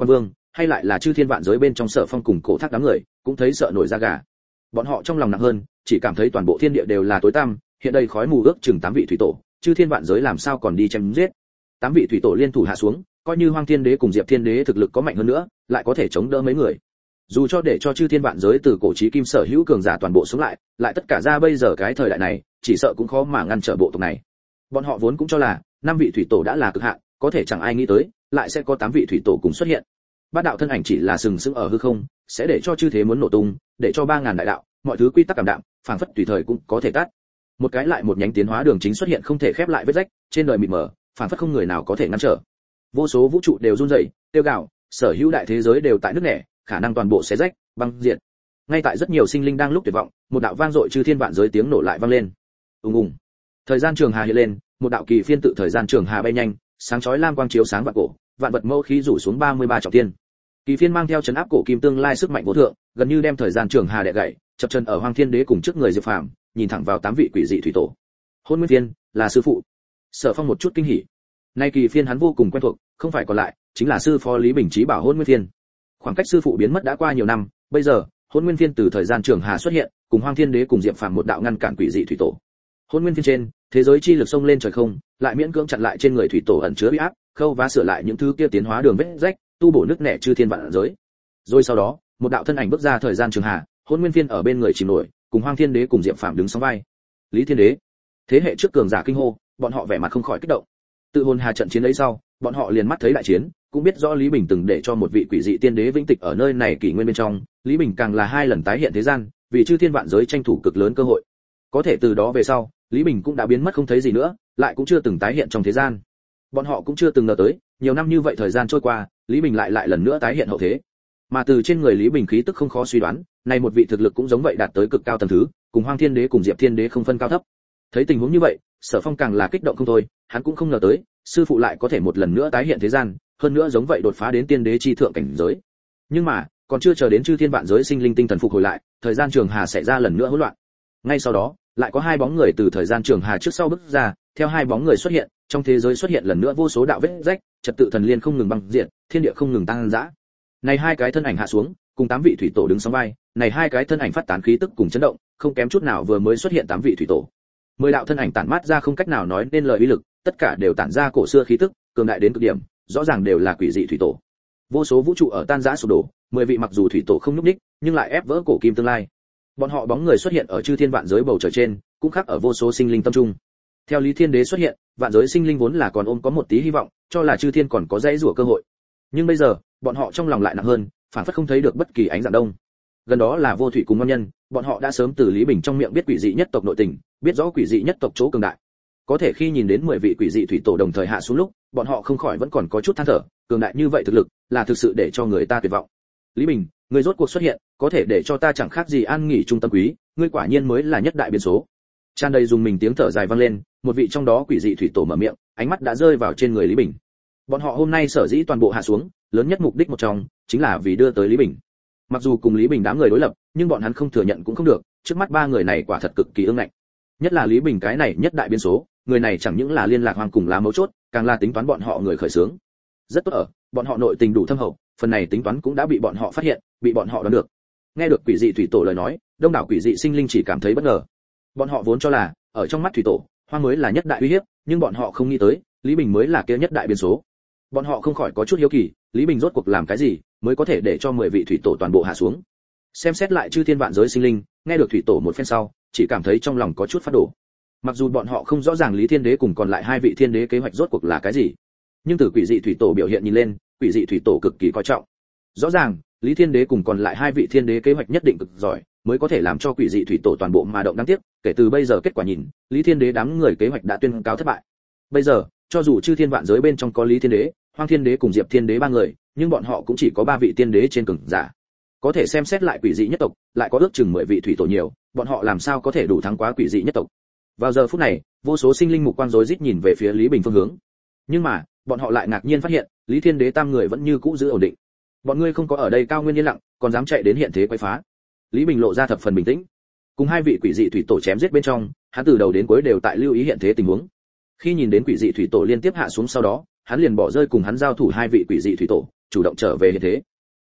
hay lại là chư thiên vạn giới bên trong Sở Phong cùng Cổ Thác đám người, cũng thấy sợ nổi da gà. Bọn họ trong lòng nặng hơn, chỉ cảm thấy toàn bộ thiên địa đều là tối tăm, hiện đây khói mù ước chừng 8 vị thủy tổ, chư thiên vạn giới làm sao còn đi chém giết. 8 vị thủy tổ liên thủ hạ xuống, coi như Hoang Thiên Đế cùng Diệp Thiên Đế thực lực có mạnh hơn nữa, lại có thể chống đỡ mấy người. Dù cho để cho chư thiên vạn giới từ cổ chí kim sở hữu cường giả toàn bộ sống lại, lại tất cả ra bây giờ cái thời đại này, chỉ sợ cũng khó mà ngăn trở bộ tộc này. Bọn họ vốn cũng cho là 5 vị thủy tổ đã là cực hạn, có thể chẳng ai nghĩ tới, lại sẽ có 8 vị thủy tổ cùng xuất hiện. Bát đạo thân ảnh chỉ là sừng sững ở hư không, sẽ để cho chư thế muốn nổ tung, để cho 3000 đại đạo, mọi thứ quy tắc cảm đạm, phảng phất tùy thời cũng có thể tắt. Một cái lại một nhánh tiến hóa đường chính xuất hiện không thể khép lại vết rách, trên đời mịt mờ, phảng phất không người nào có thể ngăn trở. Vô số vũ trụ đều run rẩy, tiêu gào, sở hữu đại thế giới đều tại nước nẻ, khả năng toàn bộ xé rách, băng diệt. Ngay tại rất nhiều sinh linh đang lúc tuyệt vọng, một đạo vang dội chư thiên vạn giới tiếng nổ lại vang lên. Ùng ùng. Thời gian trường hà hiện lên, một đạo kỳ phiên tự thời gian trường hà bay nhanh, sáng chói lam quang chiếu sáng vạn cổ, vạn vật mâu khí rủ xuống 33 trọng thiên. Kỳ phiên mang theo chấn áp cổ kim tương lai sức mạnh vô thượng, gần như đem thời gian trường hà đè gãy, chập chân ở Hoang Thiên Đế cùng trước người Diệp Phàm, nhìn thẳng vào 8 vị quỷ dị thủy tổ. Hôn Nguyên Phiên, là sư phụ. Sở Phong một chút kinh hỉ. Nay kỳ phiên hắn vô cùng quen thuộc, không phải còn lại, chính là sư phó Lý Bình Chí bảo Hôn Nguyên Phiên. Khoảng cách sư phụ biến mất đã qua nhiều năm, bây giờ, Hôn Nguyên Phiên từ thời gian trường hà xuất hiện, cùng Hoang Thiên Đế cùng Diệp Phàm một đạo ngăn cản quỷ dị thủy tổ. Hôn Nguyên Phiên trên, thế giới chi lực xông lên trời không, lại miễn cưỡng chặn lại trên người thủy tổ ẩn chứa uy áp, khâu vá sửa lại những thứ kia tiến hóa đường vết rách, tu bổ nước nẻ chư thiên vạn giới. Rồi sau đó, một đạo thân ảnh bước ra thời gian trường hà, Hôn Nguyên Phiên ở bên người chìm nổi, cùng Hoang Thiên Đế cùng Diệp Phàm đứng song vai. Lý Thiên Đế, thế hệ trước cường giả kinh hô, bọn họ vẻ mặt không khỏi kích động. Tự hồn hà trận chiến ấy sau, bọn họ liền mắt thấy đại chiến, cũng biết rõ Lý Bình từng để cho một vị quỷ dị tiên đế vĩnh tịch ở nơi này kỷ nguyên bên trong, Lý Bình càng là 2 lần tái hiện thế gian, vì chư thiên vạn giới tranh thủ cực lớn cơ hội. Có thể từ đó về sau, Lý Bình cũng đã biến mất không thấy gì nữa, lại cũng chưa từng tái hiện trong thế gian. Bọn họ cũng chưa từng ngờ tới, nhiều năm như vậy thời gian trôi qua, Lý Bình lại lần nữa tái hiện hậu thế. Mà từ trên người Lý Bình khí tức không khó suy đoán, này một vị thực lực cũng giống vậy đạt tới cực cao tầng thứ, cùng Hoang Thiên Đế cùng Diệp Thiên Đế không phân cao thấp. Thấy tình huống như vậy, Sở Phong càng là kích động không thôi, hắn cũng không ngờ tới, sư phụ lại có thể một lần nữa tái hiện thế gian, hơn nữa giống vậy đột phá đến tiên đế chi thượng cảnh giới. Nhưng mà, còn chưa chờ đến chư thiên vạn giới sinh linh tinh thần phục hồi lại, thời gian trường hà xảy ra lần nữa hỗn loạn. Ngay sau đó, lại có 2 bóng người từ thời gian trường hà trước sau bước ra, theo 2 bóng người xuất hiện, trong thế giới xuất hiện lần nữa vô số đạo vết rách, trật tự thần liên không ngừng băng diệt, thiên địa không ngừng tăng dã. Này 2 cái thân ảnh hạ xuống, cùng 8 vị thủy tổ đứng song vai, này 2 cái thân ảnh phát tán khí tức cùng chấn động, không kém chút nào vừa mới xuất hiện 8 vị thủy tổ. 10 đạo thân ảnh tản mát ra không cách nào nói nên lời uy lực, tất cả đều tản ra cổ xưa khí tức, cường đại đến cực điểm, rõ ràng đều là quỷ dị thủy tổ. Vô số vũ trụ ở tan rã sụp đổ, 10 vị mặc dù thủy tổ không nhúc nhích, nhưng lại ép vỡ cổ kim tương lai. Bọn họ bóng người xuất hiện ở chư thiên vạn giới bầu trời trên, cũng khác ở vô số sinh linh tâm trung. Theo Lý Thiên Đế xuất hiện, vạn giới sinh linh vốn là còn ôm có một tí hy vọng, cho là chư thiên còn có dãy rủa cơ hội. Nhưng bây giờ, bọn họ trong lòng lại nặng hơn, phản phất không thấy được bất kỳ ánh dạng đông. Gần đó là Vô Thủy cùng Ngon Nhân, bọn họ đã sớm từ Lý Bình trong miệng biết quỷ dị nhất tộc nội tình, biết rõ quỷ dị nhất tộc chỗ cường đại. Có thể khi nhìn đến 10 vị quỷ dị thủy tổ đồng thời hạ xuống lúc, bọn họ không khỏi vẫn còn có chút than thở, cường đại như vậy thực lực, là thực sự để cho người ta tuyệt vọng. Lý Bình, ngươi rốt cuộc xuất hiện, có thể để cho ta chẳng khác gì an nghỉ trung tâm quý, ngươi quả nhiên mới là nhất đại biến số. Tràn đầy dùng mình tiếng thở dài vang lên, một vị trong đó quỷ dị thủy tổ mở miệng, ánh mắt đã rơi vào trên người Lý Bình. Bọn họ hôm nay sở dĩ toàn bộ hạ xuống, lớn nhất mục đích một trong, chính là vì đưa tới Lý Bình. Mặc dù cùng Lý Bình đám người đối lập, nhưng bọn hắn không thừa nhận cũng không được, trước mắt 3 người này quả thật cực kỳ ương ngạnh. Nhất là Lý Bình cái này nhất đại biến số, người này chẳng những là liên lạc hoàng cùng lá mấu chốt, càng là tính toán bọn họ người khởi xướng. Rất tốt ở, bọn họ nội tình đủ thâm hậu, phần này tính toán cũng đã bị bọn họ phát hiện, bị bọn họ đoán được. Nghe được quỷ dị thủy tổ lời nói, đông đảo quỷ dị sinh linh chỉ cảm thấy bất ngờ. Bọn họ vốn cho là, ở trong mắt thủy tổ, Hoang mới là nhất đại uy hiếp, nhưng bọn họ không nghĩ tới, Lý Bình mới là kia nhất đại biến số. Bọn họ không khỏi có chút hiếu kỳ, Lý Bình rốt cuộc làm cái gì, mới có thể để cho 10 vị thủy tổ toàn bộ hạ xuống. Xem xét lại chư thiên vạn giới sinh linh, nghe được thủy tổ một phen sau, chỉ cảm thấy trong lòng có chút phát đổ. Mặc dù bọn họ không rõ ràng Lý Thiên Đế cùng còn lại 2 vị thiên đế kế hoạch rốt cuộc là cái gì, nhưng từ quỷ dị thủy tổ biểu hiện nhìn lên, quỷ dị thủy tổ cực kỳ coi trọng. Rõ ràng, Lý Thiên Đế cùng còn lại 2 vị thiên đế kế hoạch nhất định cực giỏi, mới có thể làm cho quỷ dị thủy tổ toàn bộ mà động. Đáng tiếc, kể từ bây giờ kết quả nhìn, Lý Thiên Đế đám người kế hoạch đã tuyên cáo thất bại. Bây giờ, cho dù chư thiên vạn giới bên trong có Lý Thiên Đế, Hoang Thiên Đế cùng Diệp Thiên Đế 3 người, nhưng bọn họ cũng chỉ có 3 vị tiên đế trên cường giả. Có thể xem xét lại quỷ dị nhất tộc, lại có ước chừng 10 vị thủy tổ nhiều, bọn họ làm sao có thể đủ thắng quá quỷ dị nhất tộc. Vào giờ phút này, vô số sinh linh mục quang rối rít nhìn về phía Lý Bình phương hướng. Nhưng mà, bọn họ lại ngạc nhiên phát hiện, Lý Thiên Đế tam người vẫn như cũ giữ ổn định. Bọn ngươi không có ở đây cao nguyên yên lặng, còn dám chạy đến hiện thế quấy phá. Lý Bình lộ ra thập phần bình tĩnh. Cùng 2 vị quỷ dị thủy tổ chém giết bên trong, hắn từ đầu đến cuối đều tại lưu ý hiện thế tình huống. Khi nhìn đến quỷ dị thủy tổ liên tiếp hạ xuống sau đó, hắn liền bỏ rơi cùng hắn giao thủ 2 vị quỷ dị thủy tổ, chủ động trở về hiện thế.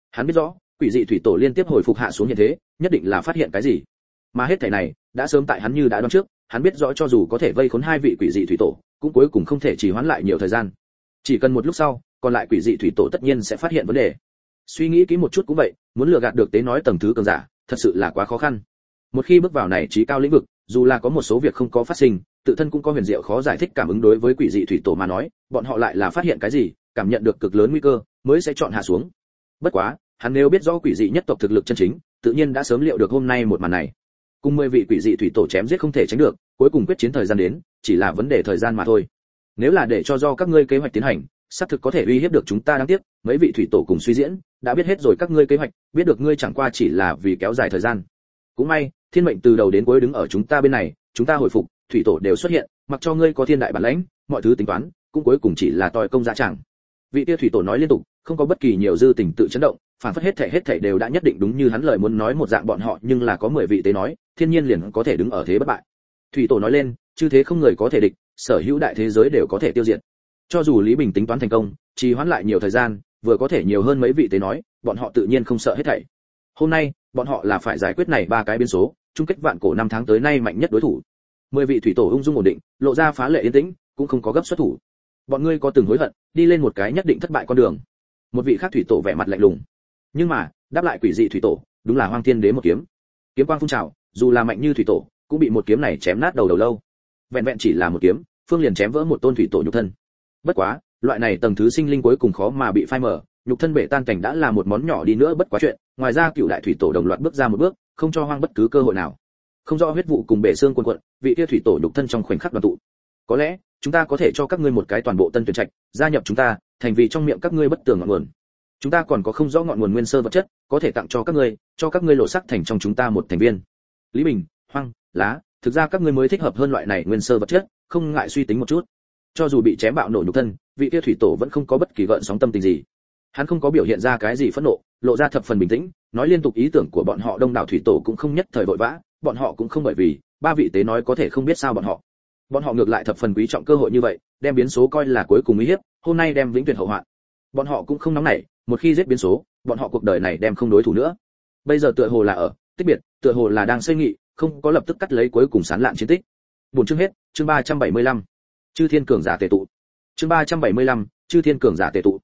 Hắn biết rõ, quỷ dị thủy tổ liên tiếp hồi phục hạ xuống hiện thế, nhất định là phát hiện cái gì. Mà hết thảy này, đã sớm tại hắn như đã đoán trước, hắn biết rõ cho dù có thể vây khốn hai vị quỷ dị thủy tổ, cũng cuối cùng không thể trì hoãn lại nhiều thời gian. Chỉ cần một lúc sau, còn lại quỷ dị thủy tổ tất nhiên sẽ phát hiện vấn đề. Suy nghĩ kỹ một chút cũng vậy, muốn lừa gạt được tế nói tầng thứ cường giả, thật sự là quá khó khăn. Một khi bước vào này trí cao lĩnh vực, dù là có một số việc không có phát sinh, tự thân cũng có huyền diệu khó giải thích cảm ứng đối với quỷ dị thủy tổ mà nói, bọn họ lại là phát hiện cái gì, cảm nhận được cực lớn nguy cơ, mới sẽ chọn hạ xuống. Bất quá, hắn nếu biết rõ quỷ dị nhất tộc thực lực chân chính, tự nhiên đã sớm liệu được hôm nay một màn này. Cùng 10 vị quỷ dị thủy tổ chém giết không thể tránh được, cuối cùng quyết chiến thời gian đến, chỉ là vấn đề thời gian mà thôi. Nếu là để cho do các ngươi kế hoạch tiến hành, xác thực có thể uy hiếp được chúng ta, đáng tiếc, mấy vị thủy tổ cùng suy diễn, đã biết hết rồi các ngươi kế hoạch, biết được ngươi chẳng qua chỉ là vì kéo dài thời gian. Cũng may, thiên mệnh từ đầu đến cuối đứng ở chúng ta bên này, chúng ta hồi phục, thủy tổ đều xuất hiện, mặc cho ngươi có thiên đại bản lãnh, mọi thứ tính toán, cũng cuối cùng chỉ là tòi công dạ chẳng. Vị kia thủy tổ nói liên tục, không có bất kỳ nhiều dư tình tự chấn động, phản phất hết thảy đều đã nhất định đúng như hắn lời muốn nói một dạng bọn họ, nhưng là có 10 vị tế nói, thiên nhiên liền có thể đứng ở thế bất bại. Thủy tổ nói lên, chư thế không người có thể địch, sở hữu đại thế giới đều có thể tiêu diệt. Cho dù Lý Bình tính toán thành công, trì hoãn lại nhiều thời gian, vừa có thể nhiều hơn mấy vị tế nói, bọn họ tự nhiên không sợ hết thảy. Hôm nay, bọn họ là phải giải quyết này ba cái biến số, chung kết vạn cổ năm tháng tới nay mạnh nhất đối thủ. 10 vị thủy tổ ung dung ổn định, lộ ra phá lệ yên tĩnh, cũng không có gấp xuất thủ. Bọn ngươi có từng hối hận, đi lên một cái nhất định thất bại con đường. Một vị khác thủy tổ vẻ mặt lạnh lùng. Nhưng mà, đáp lại quỷ dị thủy tổ, đúng là Hoang Thiên Đế một kiếm. Kiếm quang phun trào, dù là mạnh như thủy tổ, cũng bị một kiếm này chém nát đầu lâu. Vẹn vẹn chỉ là một kiếm, phương liền chém vỡ một tôn thủy tổ nhục thân. Bất quá, loại này tầng thứ sinh linh cuối cùng khó mà bị phai mở, nhục thân bể tan cảnh đã là một món nhỏ đi nữa bất quá chuyện, ngoài ra cựu đại thủy tổ đồng loạt bước ra một bước, không cho Hoang bất cứ cơ hội nào. Không rõ huyết vụ cùng bể xương cuồn cuộn, vị kia thủy tổ nhục thân trong khoảnh khắc đoàn tụ. Có lẽ, chúng ta có thể cho các ngươi một cái toàn bộ tân tuyển trạch, gia nhập chúng ta, thành vì trong miệng các ngươi bất tường ngọn nguồn. Chúng ta còn có không rõ ngọn nguồn nguyên sơ vật chất, có thể tặng cho các ngươi lộ sắc thành trong chúng ta một thành viên. Lý Bình, Hoang, Lá, thực ra các ngươi mới thích hợp hơn loại này nguyên sơ vật chất, không ngại suy tính một chút. Cho dù bị chém bạo nổ nhục thân, vị kia thủy tổ vẫn không có bất kỳ gợn sóng tâm tình gì. Hắn không có biểu hiện ra cái gì phẫn nộ, lộ ra thập phần bình tĩnh, nói liên tục ý tưởng của bọn họ. Đông đảo thủy tổ cũng không nhất thời vội vã, bọn họ cũng không bởi vì ba vị tế nói có thể không biết sao bọn họ ngược lại thập phần quý trọng cơ hội như vậy, đem biến số coi là cuối cùng uy hiếp, hôm nay đem vĩnh tuyệt hậu hoạn. Bọn họ cũng không nóng nảy, một khi giết biến số, bọn họ cuộc đời này đem không đối thủ nữa. Bây giờ tựa hồ là ở tích biệt, tựa hồ là đang xây nghị, không có lập tức cắt lấy cuối cùng sán lạn chiến tích. Buổi chương hết, chương 375. Chư thiên cường giả tề tụ. Chương 375, chư thiên cường giả tề tụ.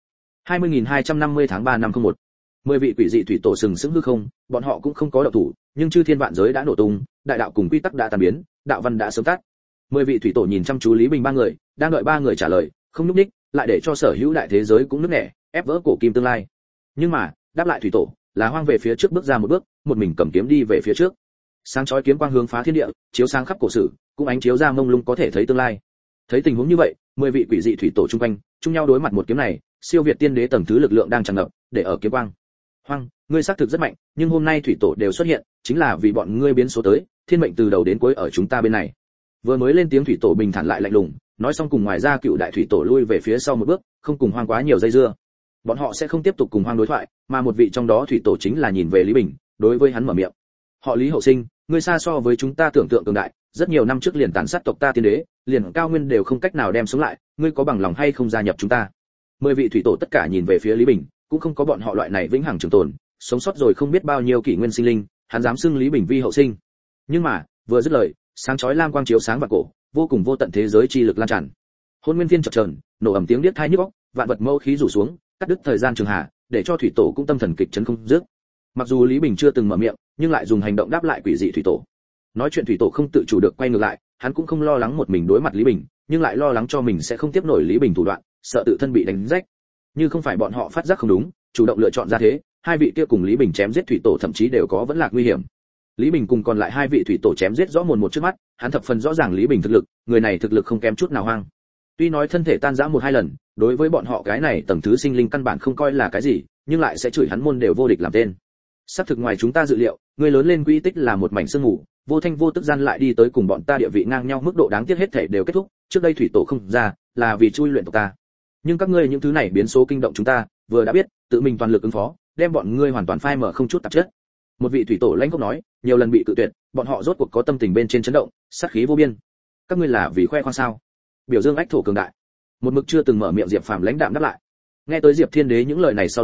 20250 tháng 3 năm 01. 10 vị quỷ dị thủy tổ sừng sững hư không, bọn họ cũng không có động thủ, nhưng chư thiên vạn giới đã nổ tung, đại đạo cùng quy tắc đã tan biến, đạo văn đã sớm tắt. 10 vị thủy tổ nhìn chăm chú Lý Bình ba người, đang đợi ba người trả lời, không nhúc nhích, lại để cho sở hữu đại thế giới cũng nứt nẻ, ép vỡ cổ kim tương lai. Nhưng mà, đáp lại thủy tổ, là Hoang về phía trước bước ra một bước, một mình cầm kiếm đi về phía trước. Sáng chói kiếm quang hướng phá thiên địa, chiếu sáng khắp cổ sử, cũng ánh chiếu ra mông lung có thể thấy tương lai. Thấy tình huống như vậy, 10 vị quỷ dị thủy tổ chung quanh, chung nhau đối mặt một kiếm này, siêu việt tiên đế tầng thứ lực lượng đang tràn ngập, để ở kiếm quang. Hoang, ngươi xác thực rất mạnh, nhưng hôm nay thủy tổ đều xuất hiện, chính là vì bọn ngươi biến số tới, thiên mệnh từ đầu đến cuối ở chúng ta bên này. Vừa mới lên tiếng thủy tổ bình thản lại lạnh lùng, nói xong cùng ngoài ra cựu đại thủy tổ lui về phía sau một bước, không cùng Hoang quá nhiều dây dưa. Bọn họ sẽ không tiếp tục cùng Hoang đối thoại, mà một vị trong đó thủy tổ chính là nhìn về Lý Bình, đối với hắn mở miệng. Họ Lý hậu sinh, ngươi xa so với chúng ta tưởng tượng cường đại, rất nhiều năm trước liền tàn sát tộc ta tiên đế, liền cao nguyên đều không cách nào đem sống lại, ngươi có bằng lòng hay không gia nhập chúng ta? 10 vị thủy tổ tất cả nhìn về phía Lý Bình, cũng không có bọn họ loại này vĩnh hằng trường tồn, sống sót rồi không biết bao nhiêu kỷ nguyên sinh linh, hắn dám xưng Lý Bình vi hậu sinh. Nhưng mà, vừa dứt lời, sáng chói lam quang chiếu sáng vạn cổ, vô cùng vô tận thế giới chi lực lan tràn. Hôn nguyên viên chập chờn, nổ ầm tiếng điếc tai nhức óc, vạn vật mâu khí rủ xuống, cắt đứt thời gian trường hạ, để cho thủy tổ cũng tâm thần kịch chấn không dứt. Mặc dù Lý Bình chưa từng mở miệng, nhưng lại dùng hành động đáp lại quỷ dị thủy tổ. Nói chuyện thủy tổ không tự chủ được quay ngược lại, hắn cũng không lo lắng một mình đối mặt Lý Bình, nhưng lại lo lắng cho mình sẽ không tiếp nổi Lý Bình thủ đoạn, sợ tự thân bị đánh rách. Như không phải bọn họ phát giác không đúng, chủ động lựa chọn ra thế, hai vị kia cùng Lý Bình chém giết thủy tổ thậm chí đều có vẫn lạc nguy hiểm. Lý Bình cùng còn lại hai vị thủy tổ chém giết rõ mồn một trước mắt, hắn thập phần rõ ràng Lý Bình thực lực, người này thực lực không kém chút nào Hoang. Tuy nói thân thể tan rã một hai lần, đối với bọn họ cái này tầng thứ sinh linh căn bản không coi là cái gì, nhưng lại sẽ chửi hắn môn đều vô địch làm tên. Sắp thực ngoài chúng ta dự liệu, người lớn lên quỹ tích là một mảnh sương mù, vô thanh vô tức gian lại đi tới cùng bọn ta địa vị ngang nhau, mức độ đáng tiếc hết thảy đều kết thúc, trước đây thủy tổ không ra, là vì chui luyện tộc ta. Nhưng các ngươi những thứ này biến số kinh động chúng ta, vừa đã biết, tự mình toàn lực ứng phó, đem bọn ngươi hoàn toàn phai mở không chút tạp chất. Một vị thủy tổ lãnh cốc nói, nhiều lần bị cự tuyệt, bọn họ rốt cuộc có tâm tình bên trên chấn động, sát khí vô biên. Các ngươi là vì khoe khoang sao? Biểu dương ách thổ cường đại. Một mực chưa từng mở miệng Diệp Phàm lãnh đạm đáp lại. Nghe tới Diệp Thiên Đế những lời này sau đó,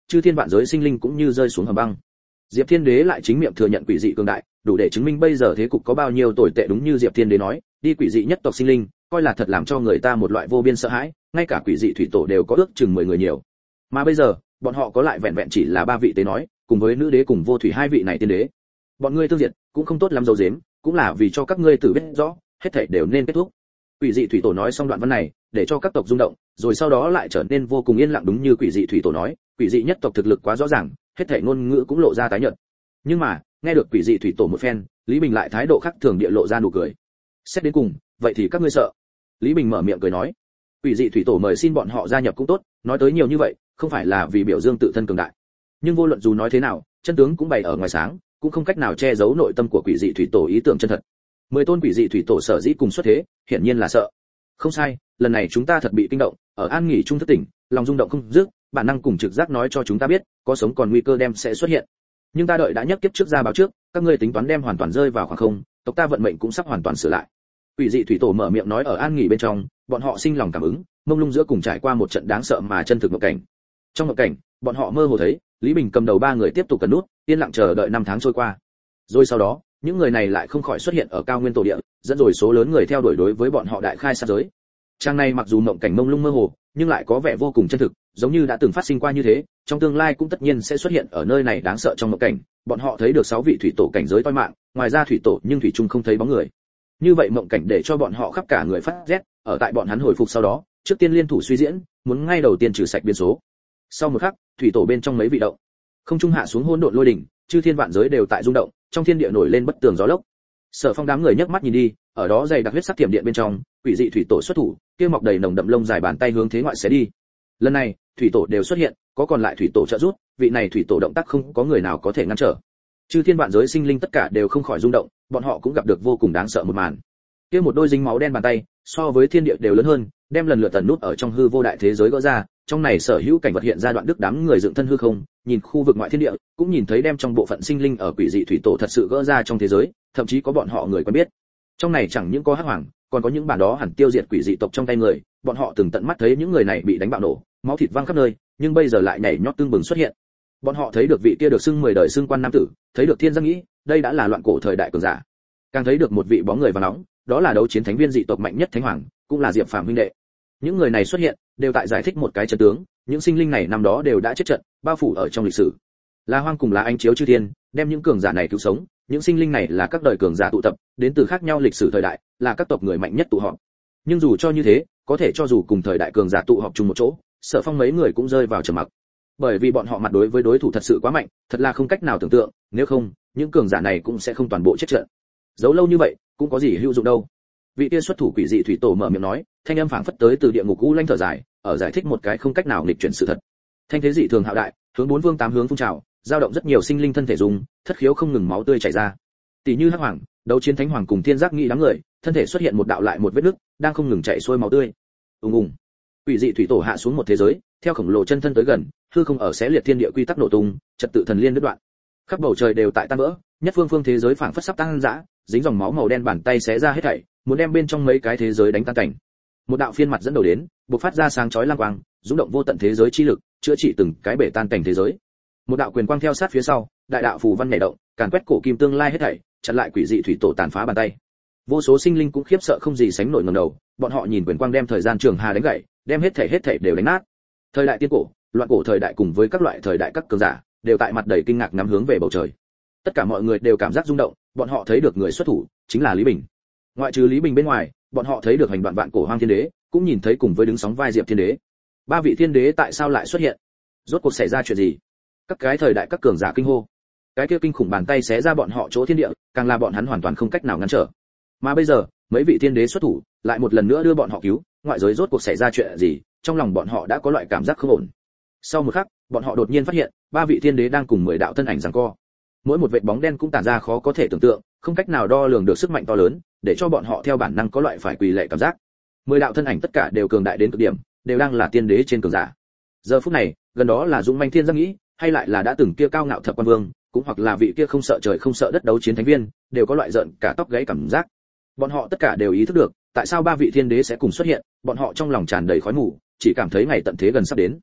chư thiên vạn giới sinh linh cũng như rơi xuống hầm băng. Diệp Thiên Đế lại chính miệng thừa nhận quỷ dị cường đại, đủ để chứng minh bây giờ thế cục có bao nhiêu tồi tệ. Đúng như Diệp Thiên Đế nói, đi quỷ dị nhất tộc sinh linh, coi là thật làm cho người ta một loại vô biên sợ hãi, ngay cả quỷ dị thủy tổ đều có ước chừng 10 người nhiều. Mà bây giờ, bọn họ có lại vẹn vẹn chỉ là 3 vị tế nói, cùng với nữ đế cùng vô thủy 2 vị này tiên đế. Bọn ngươi tương diệt, cũng không tốt lắm dấu dếm, cũng là vì cho các ngươi tự biết rõ, hết thảy đều nên kết thúc. Quỷ dị thủy tổ nói xong đoạn văn này, để cho các tộc rung động, rồi sau đó lại trở nên vô cùng yên lặng. Đúng như quỷ dị thủy tổ nói, quỷ dị nhất tộc thực lực quá rõ ràng, hết thảy ngôn ngữ cũng lộ ra tái nhợt. Nhưng mà, nghe được quỷ dị thủy tổ một phen, Lý Bình lại thái độ khác thường địa lộ ra nụ cười. Xét đến cùng, vậy thì các ngươi sợ? Lý Bình mở miệng cười nói, quỷ dị thủy tổ mời xin bọn họ gia nhập cũng tốt, nói tới nhiều như vậy, không phải là vì biểu dương tự thân cường đại. Nhưng vô luận dù nói thế nào, chân tướng cũng bày ở ngoài sáng, cũng không cách nào che giấu nội tâm của quỷ dị thủy tổ ý tưởng chân thật. 10 tôn quỷ dị thủy tổ sở dĩ cùng xuất thế, hiển nhiên là sợ. Không sai, lần này chúng ta thật bị kinh động, ở an nghỉ trung thức tỉnh, lòng rung động không dứt, bản năng cùng trực giác nói cho chúng ta biết, có sống còn nguy cơ đem sẽ xuất hiện. Nhưng ta đợi đã nhắc kiếp trước ra báo trước, các ngươi tính toán đem hoàn toàn rơi vào khoảng không, tộc ta vận mệnh cũng sắp hoàn toàn sửa lại. Quỷ dị thủy tổ mở miệng nói ở an nghỉ bên trong, bọn họ sinh lòng cảm ứng, mông lung giữa cùng trải qua một trận đáng sợ mà chân thực mộng cảnh. Trong mộng cảnh, bọn họ mơ hồ thấy, Lý Bình cầm đầu 3 người tiếp tục cần nút, yên lặng chờ đợi 5 tháng trôi qua. Rồi sau đó, những người này lại không khỏi xuất hiện ở cao nguyên tổ địa, dẫn rồi số lớn người theo đuổi đối với bọn họ đại khai sát giới. Trang này mặc dù mộng cảnh mông lung mơ hồ, nhưng lại có vẻ vô cùng chân thực, giống như đã từng phát sinh qua như thế, trong tương lai cũng tất nhiên sẽ xuất hiện ở nơi này đáng sợ trong mộng cảnh. Bọn họ thấy được 6 vị thủy tổ cảnh giới toi mạng, ngoài ra thủy tổ nhưng thủy chung không thấy bóng người. Như vậy mộng cảnh để cho bọn họ khắp cả người phát rét, ở tại bọn hắn hồi phục sau đó, trước tiên liên thủ suy diễn, muốn ngay đầu tiên trừ sạch biên số. Sau một khắc, thủy tổ bên trong mấy vị động, không trung hạ xuống hỗn độn lôi đỉnh, chư thiên vạn giới đều tại rung động, trong thiên địa nổi lên bất tường gió lốc. Sở Phong đám người nhấc mắt nhìn đi, ở đó dày đặc huyết sắc thiểm điện bên trong, quỷ dị thủy tổ xuất thủ, kia mọc đầy nồng đậm lông dài bàn tay hướng thế ngoại xé đi. Lần này, thủy tổ đều xuất hiện, có còn lại thủy tổ trợ giúp, vị này thủy tổ động tác không có người nào có thể ngăn trở. Chư thiên vạn giới sinh linh tất cả đều không khỏi rung động, bọn họ cũng gặp được vô cùng đáng sợ một màn. Kia một đôi dính máu đen bàn tay, so với thiên địa đều lớn hơn, đem lần lượt tần nút ở trong hư vô đại thế giới gỡ ra, trong này sở hữu cảnh vật hiện ra đoạn đức đám người dựng thân hư không, nhìn khu vực ngoại thiên địa, cũng nhìn thấy đem trong bộ phận sinh linh ở quỷ dị thủy tổ thật sự gỡ ra trong thế giới, thậm chí có bọn họ người quen biết. Trong này chẳng những có hắc hoàng, còn có những bản đó hẳn tiêu diệt quỷ dị tộc trong tay người, bọn họ từng tận mắt thấy những người này bị đánh bạo nổ, máu thịt văng khắp nơi, nhưng bây giờ lại nhảy nhót tương bừng xuất hiện. Bọn họ thấy được vị kia được xưng 10 đời xưng quan nam tử, thấy được thiên giang nghĩ, đây đã là loạn cổ thời đại cường giả. Càng thấy được một vị bóng người vàng nóng, đó là đấu chiến thánh viên dị tộc mạnh nhất thánh hoàng, cũng là Diệp Phàm huynh đệ. Những người này xuất hiện, đều tại giải thích một cái chân tướng, những sinh linh này năm đó đều đã chết trận, bao phủ ở trong lịch sử. La Hoang cùng là ánh chiếu chư thiên, đem những cường giả này cứu sống, những sinh linh này là các đời cường giả tụ tập, đến từ khác nhau lịch sử thời đại, là các tộc người mạnh nhất tụ họp. Nhưng dù cho như thế, có thể cho dù cùng thời đại cường giả tụ họp chung một chỗ, Sở Phong mấy người cũng rơi vào trầm mặc. Bởi vì bọn họ mặt đối với đối thủ thật sự quá mạnh, thật là không cách nào tưởng tượng, nếu không, những cường giả này cũng sẽ không toàn bộ chết trận. Giấu lâu như vậy, cũng có gì hữu dụng đâu. Vị kia xuất thủ quỷ dị thủy tổ mở miệng nói, thanh âm phảng phất tới từ địa ngục u lanh thở dài, ở giải thích một cái không cách nào nghịch chuyển sự thật. Thanh thế dị thường hạo đại, hướng 4 phương 8 hướng phun trào, dao động rất nhiều sinh linh thân thể dùng, thất khiếu không ngừng máu tươi chảy ra. Tỷ như hắc hoàng, đấu chiến thánh hoàng cùng thiên giác nghị đám người, thân thể xuất hiện một đạo lại một vết nứt, đang không ngừng chảy xuôi máu tươi. Ùng ùng. Quỷ dị thủy tổ hạ xuống một thế giới, theo khổng lồ chân thân tới gần, hư không ở xé liệt thiên địa quy tắc nổ tung, trật tự thần liên đứt đoạn. Khắp bầu trời đều tại tan vỡ, nhất phương phương thế giới phảng phất sắp tăng dã, dính dòng máu màu đen bàn tay xé ra hết thảy, muốn đem bên trong mấy cái thế giới đánh tan cảnh. Một đạo phiên mặt dẫn đầu đến, bộc phát ra sáng chói lam quang, rung động vô tận thế giới chi lực, chữa trị từng cái bể tan cảnh thế giới. Một đạo quyền quang theo sát phía sau, đại đạo phù văn nhảy động, càn quét cổ kim tương lai hết thảy, chặn lại quỷ dị thủy tổ tàn phá bàn tay. Vô số sinh linh cũng khiếp sợ không gì sánh nổi ngẩng đầu, bọn họ nhìn quyền quang đem thời gian trường hà đánh gãy, đem hết thảy đều đánh nát. Thời đại tiên cổ, loạn cổ thời đại cùng với các loại thời đại các cường giả, đều tại mặt đầy kinh ngạc ngắm hướng về bầu trời. Tất cả mọi người đều cảm giác rung động, bọn họ thấy được người xuất thủ chính là Lý Bình. Ngoại trừ Lý Bình bên ngoài, bọn họ thấy được hành đoạn vạn cổ hoang thiên đế, cũng nhìn thấy cùng với đứng sóng vai Diệp Thiên đế. 3 vị thiên đế tại sao lại xuất hiện? Rốt cuộc xảy ra chuyện gì? Các cái thời đại các cường giả kinh hô. Cái kia kinh khủng bàn tay xé ra bọn họ chỗ thiên địa, càng là bọn hắn hoàn toàn không cách nào ngăn trở. Mà bây giờ, mấy vị thiên đế xuất thủ, lại một lần nữa đưa bọn họ cứu, ngoại giới rốt cuộc xảy ra chuyện gì? Trong lòng bọn họ đã có loại cảm giác không ổn. Sau một khắc, bọn họ đột nhiên phát hiện, 3 vị thiên đế đang cùng 10 đạo thân ảnh giằng co. Mỗi một vệt bóng đen cũng tản ra khó có thể tưởng tượng, không cách nào đo lường được sức mạnh to lớn, để cho bọn họ theo bản năng có loại phải quỳ lạy cảm giác. 10 đạo thân ảnh tất cả đều cường đại đến cực điểm, đều đang là tiên đế trên cường giả. Giờ phút này, gần đó là dũng manh thiên giác nghĩ, hay lại là đã từng kia cao ngạo thập quan vương, cũng hoặc là vị kia không sợ trời không sợ đất đấu chiến thánh viên, đều có loại giận cả tóc gáy cảm giác. Bọn họ tất cả đều ý thức được, tại sao 3 vị thiên đế sẽ cùng xuất hiện, bọn họ trong lòng tràn đầy khói mù, chỉ cảm thấy ngày tận thế gần sắp đến.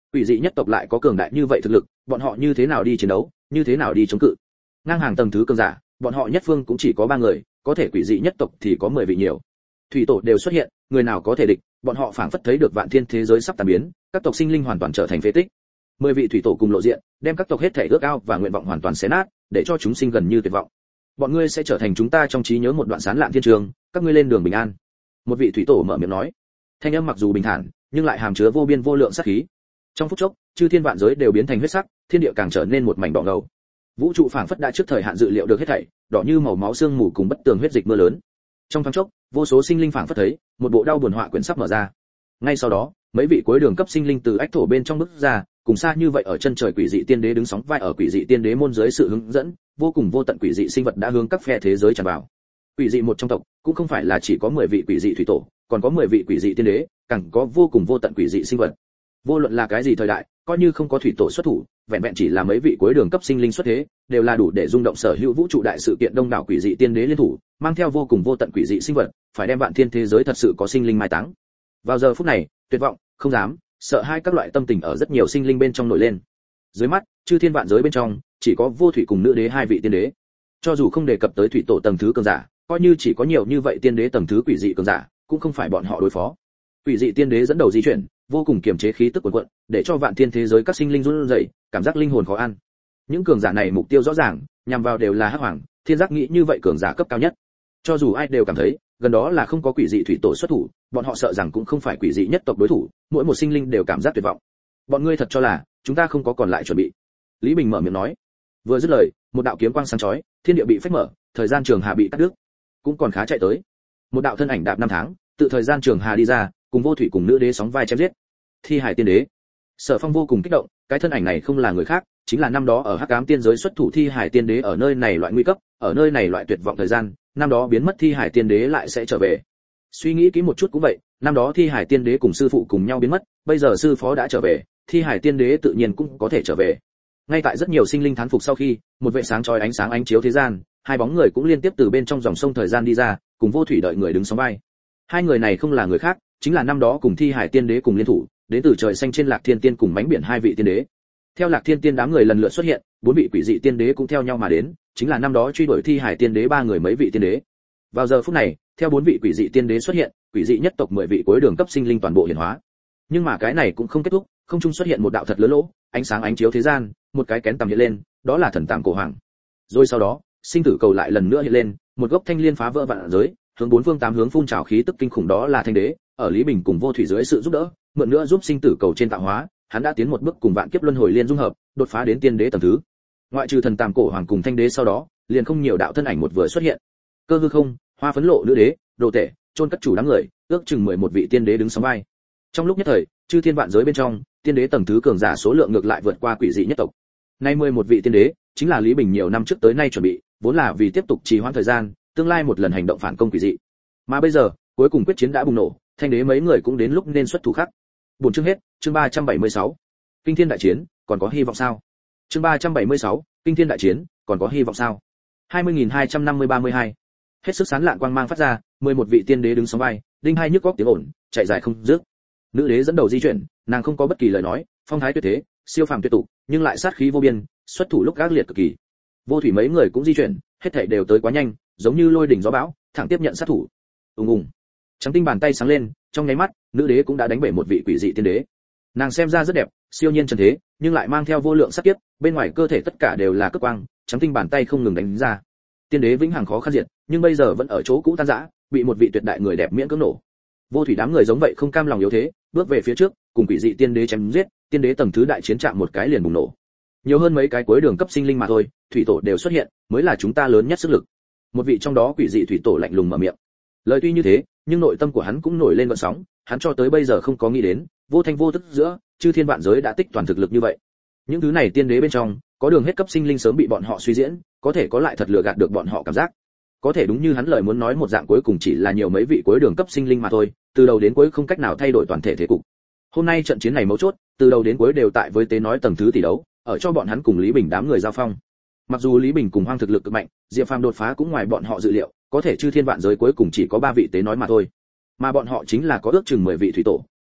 Quỷ dị nhất tộc lại có cường đại như vậy thực lực, bọn họ như thế nào đi chiến đấu, như thế nào đi chống cự? Ngang hàng tầng thứ cường giả, bọn họ nhất phương cũng chỉ có 3 người, có thể quỷ dị nhất tộc thì có 10 vị nhiều. Thủy tổ đều xuất hiện, người nào có thể địch, bọn họ phảng phất thấy được vạn thiên thế giới sắp tan biến, các tộc sinh linh hoàn toàn trở thành phế tích. 10 vị thủy tổ cùng lộ diện, đem các tộc hết thể ước ao và nguyện vọng hoàn toàn xé nát, để cho chúng sinh gần như tuyệt vọng. Bọn ngươi sẽ trở thành chúng ta trong trí nhớ một đoạn sán lạn thiên trường, các ngươi lên đường bình an. Một vị thủy tổ mở miệng nói. Thanh âm mặc dù bình thản, nhưng lại hàm chứa vô biên vô lượng sát khí. Trong phút chốc, chư thiên vạn giới đều biến thành huyết sắc, thiên địa càng trở nên một mảnh đỏ ngầu. Vũ trụ phảng phất đã trước thời hạn dự liệu được hết thảy, đỏ như màu máu xương mù cùng bất tường huyết dịch mưa lớn. Trong thoáng chốc, vô số sinh linh phảng phất thấy một bộ đau buồn họa quyển sắp mở ra. Ngay sau đó, mấy vị cuối đường cấp sinh linh từ ách thổ bên trong bước ra, cùng xa như vậy ở chân trời quỷ dị tiên đế đứng sóng vai ở quỷ dị tiên đế môn dưới sự hướng dẫn, vô cùng vô tận quỷ dị sinh vật đã hướng các phe thế giới tràn vào. Quỷ dị một trong tộc, cũng không phải là chỉ có 10 vị quỷ dị thủy tổ, còn có 10 vị quỷ dị tiên đế, càng có vô cùng vô tận quỷ dị sinh vật. Vô luận là cái gì thời đại, coi như không có thủy tổ xuất thủ, vẹn vẹn chỉ là mấy vị cuối đường cấp sinh linh xuất thế, đều là đủ để rung động sở hữu vũ trụ đại sự kiện đông đảo quỷ dị tiên đế liên thủ, mang theo vô cùng vô tận quỷ dị sinh vật, phải đem vạn thiên thế giới thật sự có sinh linh mai táng. Vào giờ phút này, tuyệt vọng, không dám, sợ hai các loại tâm tình ở rất nhiều sinh linh bên trong nổi lên. Dưới mắt, chư thiên vạn giới bên trong, chỉ có vô thủy cùng nữ đế hai vị tiên đế. Cho dù không đề cập tới thủy tổ tầng thứ cường giả, coi như chỉ có nhiều như vậy tiên đế tầng thứ quỷ dị cường giả, cũng không phải bọn họ đối phó. Quỷ dị tiên đế dẫn đầu di chuyển, vô cùng kiềm chế khí tức cuồn cuộn, để cho vạn thiên thế giới các sinh linh run rẩy, cảm giác linh hồn khó ăn. Những cường giả này mục tiêu rõ ràng, nhằm vào đều là hắc hoàng, thiên giác nghĩ như vậy cường giả cấp cao nhất. Cho dù ai đều cảm thấy, gần đó là không có quỷ dị thủy tổ xuất thủ, bọn họ sợ rằng cũng không phải quỷ dị nhất tộc đối thủ, mỗi một sinh linh đều cảm giác tuyệt vọng. Bọn ngươi thật cho là chúng ta không có còn lại chuẩn bị? Lý Bình mở miệng nói. Vừa dứt lời, một đạo kiếm quang sáng chói, thiên địa bị phách mở, thời gian trường hà bị cắt đứt. Cũng còn khá chạy tới. Một đạo thân ảnh đạp năm tháng, tự thời gian trường hà đi ra, cùng vô thủy cùng nữ đế sóng vai chém giết. Thi hải tiên đế. Sở Phong vô cùng kích động, cái thân ảnh này không là người khác, chính là năm đó ở Hắc Ám tiên giới xuất thủ Thi hải tiên đế, ở nơi này loại nguy cấp, ở nơi này loại tuyệt vọng thời gian, năm đó biến mất Thi hải tiên đế lại sẽ trở về. Suy nghĩ kỹ một chút cũng vậy, năm đó Thi hải tiên đế cùng sư phụ cùng nhau biến mất, bây giờ sư phó đã trở về, Thi hải tiên đế tự nhiên cũng có thể trở về. Ngay tại rất nhiều sinh linh thán phục sau khi, một vệ sáng chói ánh sáng ánh chiếu thế gian, hai bóng người cũng liên tiếp từ bên trong dòng sông thời gian đi ra, cùng vô thủy đợi người đứng sóng vai. Hai người này không là người khác, chính là năm đó cùng Thi hải tiên đế cùng liên thủ, đến từ trời xanh trên Lạc Thiên Tiên cùng mánh biển hai vị tiên đế. Theo Lạc Thiên Tiên đám người lần lượt xuất hiện, 4 vị quỷ dị tiên đế cũng theo nhau mà đến, chính là năm đó truy đuổi Thi hải tiên đế 3 người mấy vị tiên đế. Vào giờ phút này, theo 4 vị quỷ dị tiên đế xuất hiện, quỷ dị nhất tộc 10 vị cuối đường cấp sinh linh toàn bộ hiển hóa. Nhưng mà cái này cũng không kết thúc, không trung xuất hiện một đạo thật lớn lỗ, ánh sáng ánh chiếu thế gian, một cái kén tầm hiện lên, đó là thần tàng cổ hoàng. Rồi sau đó, sinh tử cầu lại lần nữa hiện lên, một gốc thanh liên phá vỡ vạn giới, hướng 4 phương 8 hướng phun trào khí tức kinh khủng, đó là thanh đế, ở Lý Bình cùng vô thủy dưới sự giúp đỡ, mượn nữa giúp sinh tử cầu trên tạo hóa, hắn đã tiến một bước cùng vạn kiếp luân hồi liên dung hợp, đột phá đến tiên đế tầng thứ. Ngoại trừ thần tàng cổ hoàng cùng thanh đế sau đó, liền không nhiều đạo thân ảnh một vừa xuất hiện. Cơ hư không, hoa phấn lộ nữ đế, đồ tể, chôn cất chủ đám người, ước chừng 11 vị tiên đế đứng sóng vai. Trong lúc nhất thời, chư thiên vạn giới bên trong, tiên đế tầng thứ cường giả số lượng ngược lại vượt qua quỷ dị nhất tộc. Nay 11 vị tiên đế, chính là Lý Bình nhiều năm trước tới nay chuẩn bị, vốn là vì tiếp tục trì hoãn thời gian, tương lai một lần hành động phản công quỷ dị. Mà bây giờ, cuối cùng quyết chiến đã bùng nổ, thanh đế mấy người cũng đến lúc nên xuất thủ khắc. Buổi chương hết, chương 376. Kinh thiên đại chiến, còn có hy vọng sao? Chương 376, kinh thiên đại chiến, còn có hy vọng sao? 20250-32. Hết sức sáng lạn quang mang phát ra, 11 vị tiên đế đứng sóng vai, đinh hai nhức góc tiếng ồn, chạy dài không dứt. Nữ đế dẫn đầu di chuyển, nàng không có bất kỳ lời nói, phong thái tuyệt thế, siêu phàm tuyệt tục, nhưng lại sát khí vô biên, xuất thủ lúc gác liệt cực kỳ. Vô thủy mấy người cũng di chuyển, hết thảy đều tới quá nhanh, giống như lôi đỉnh gió bão, thẳng tiếp nhận sát thủ. Ùng ùng. Trắng tinh bàn tay sáng lên, trong nháy mắt, nữ đế cũng đã đánh bể một vị quỷ dị tiên đế. Nàng xem ra rất đẹp, siêu nhiên trần thế, nhưng lại mang theo vô lượng sát kiếp, bên ngoài cơ thể tất cả đều là cực quang, trắng tinh bàn tay không ngừng đánh ra. Tiên đế vĩnh hằng khó khăn diệt, nhưng bây giờ vẫn ở chỗ cũ tan rã, bị một vị tuyệt đại người đẹp miễn cưỡng nổ. Vô thủy đám người giống vậy không cam lòng yếu thế, bước về phía trước, cùng quỷ dị tiên đế chém giết, tiên đế tầng thứ đại chiến chạm một cái liền bùng nổ. Nhiều hơn mấy cái cuối đường cấp sinh linh mà thôi, thủy tổ đều xuất hiện, mới là chúng ta lớn nhất sức lực. Một vị trong đó quỷ dị thủy tổ lạnh lùng mở miệng. Lời tuy như thế, nhưng nội tâm của hắn cũng nổi lên gợn sóng, hắn cho tới bây giờ không có nghĩ đến, vô thanh vô tức giữa, chư thiên vạn giới đã tích toàn thực lực như vậy. Những thứ này tiên đế bên trong, có đường hết cấp sinh linh sớm bị bọn họ suy diễn, có thể có lại thật lừa gạt được bọn họ cảm giác. Có thể đúng như hắn lời muốn nói một dạng, cuối cùng chỉ là nhiều mấy vị cuối đường cấp sinh linh mà thôi, từ đầu đến cuối không cách nào thay đổi toàn thể thế cục. Hôm nay trận chiến này mấu chốt, từ đầu đến cuối đều tại với tế nói tầng thứ tỷ đấu, ở cho bọn hắn cùng Lý Bình đám người giao phong. Mặc dù Lý Bình cùng Hoang thực lực cực mạnh, Diệp Phàm đột phá cũng ngoài bọn họ dự liệu, có thể chư thiên vạn giới cuối cùng chỉ có 3 vị tế nói mà thôi. Mà bọn họ chính là có ước chừng 10 vị thủy tổ,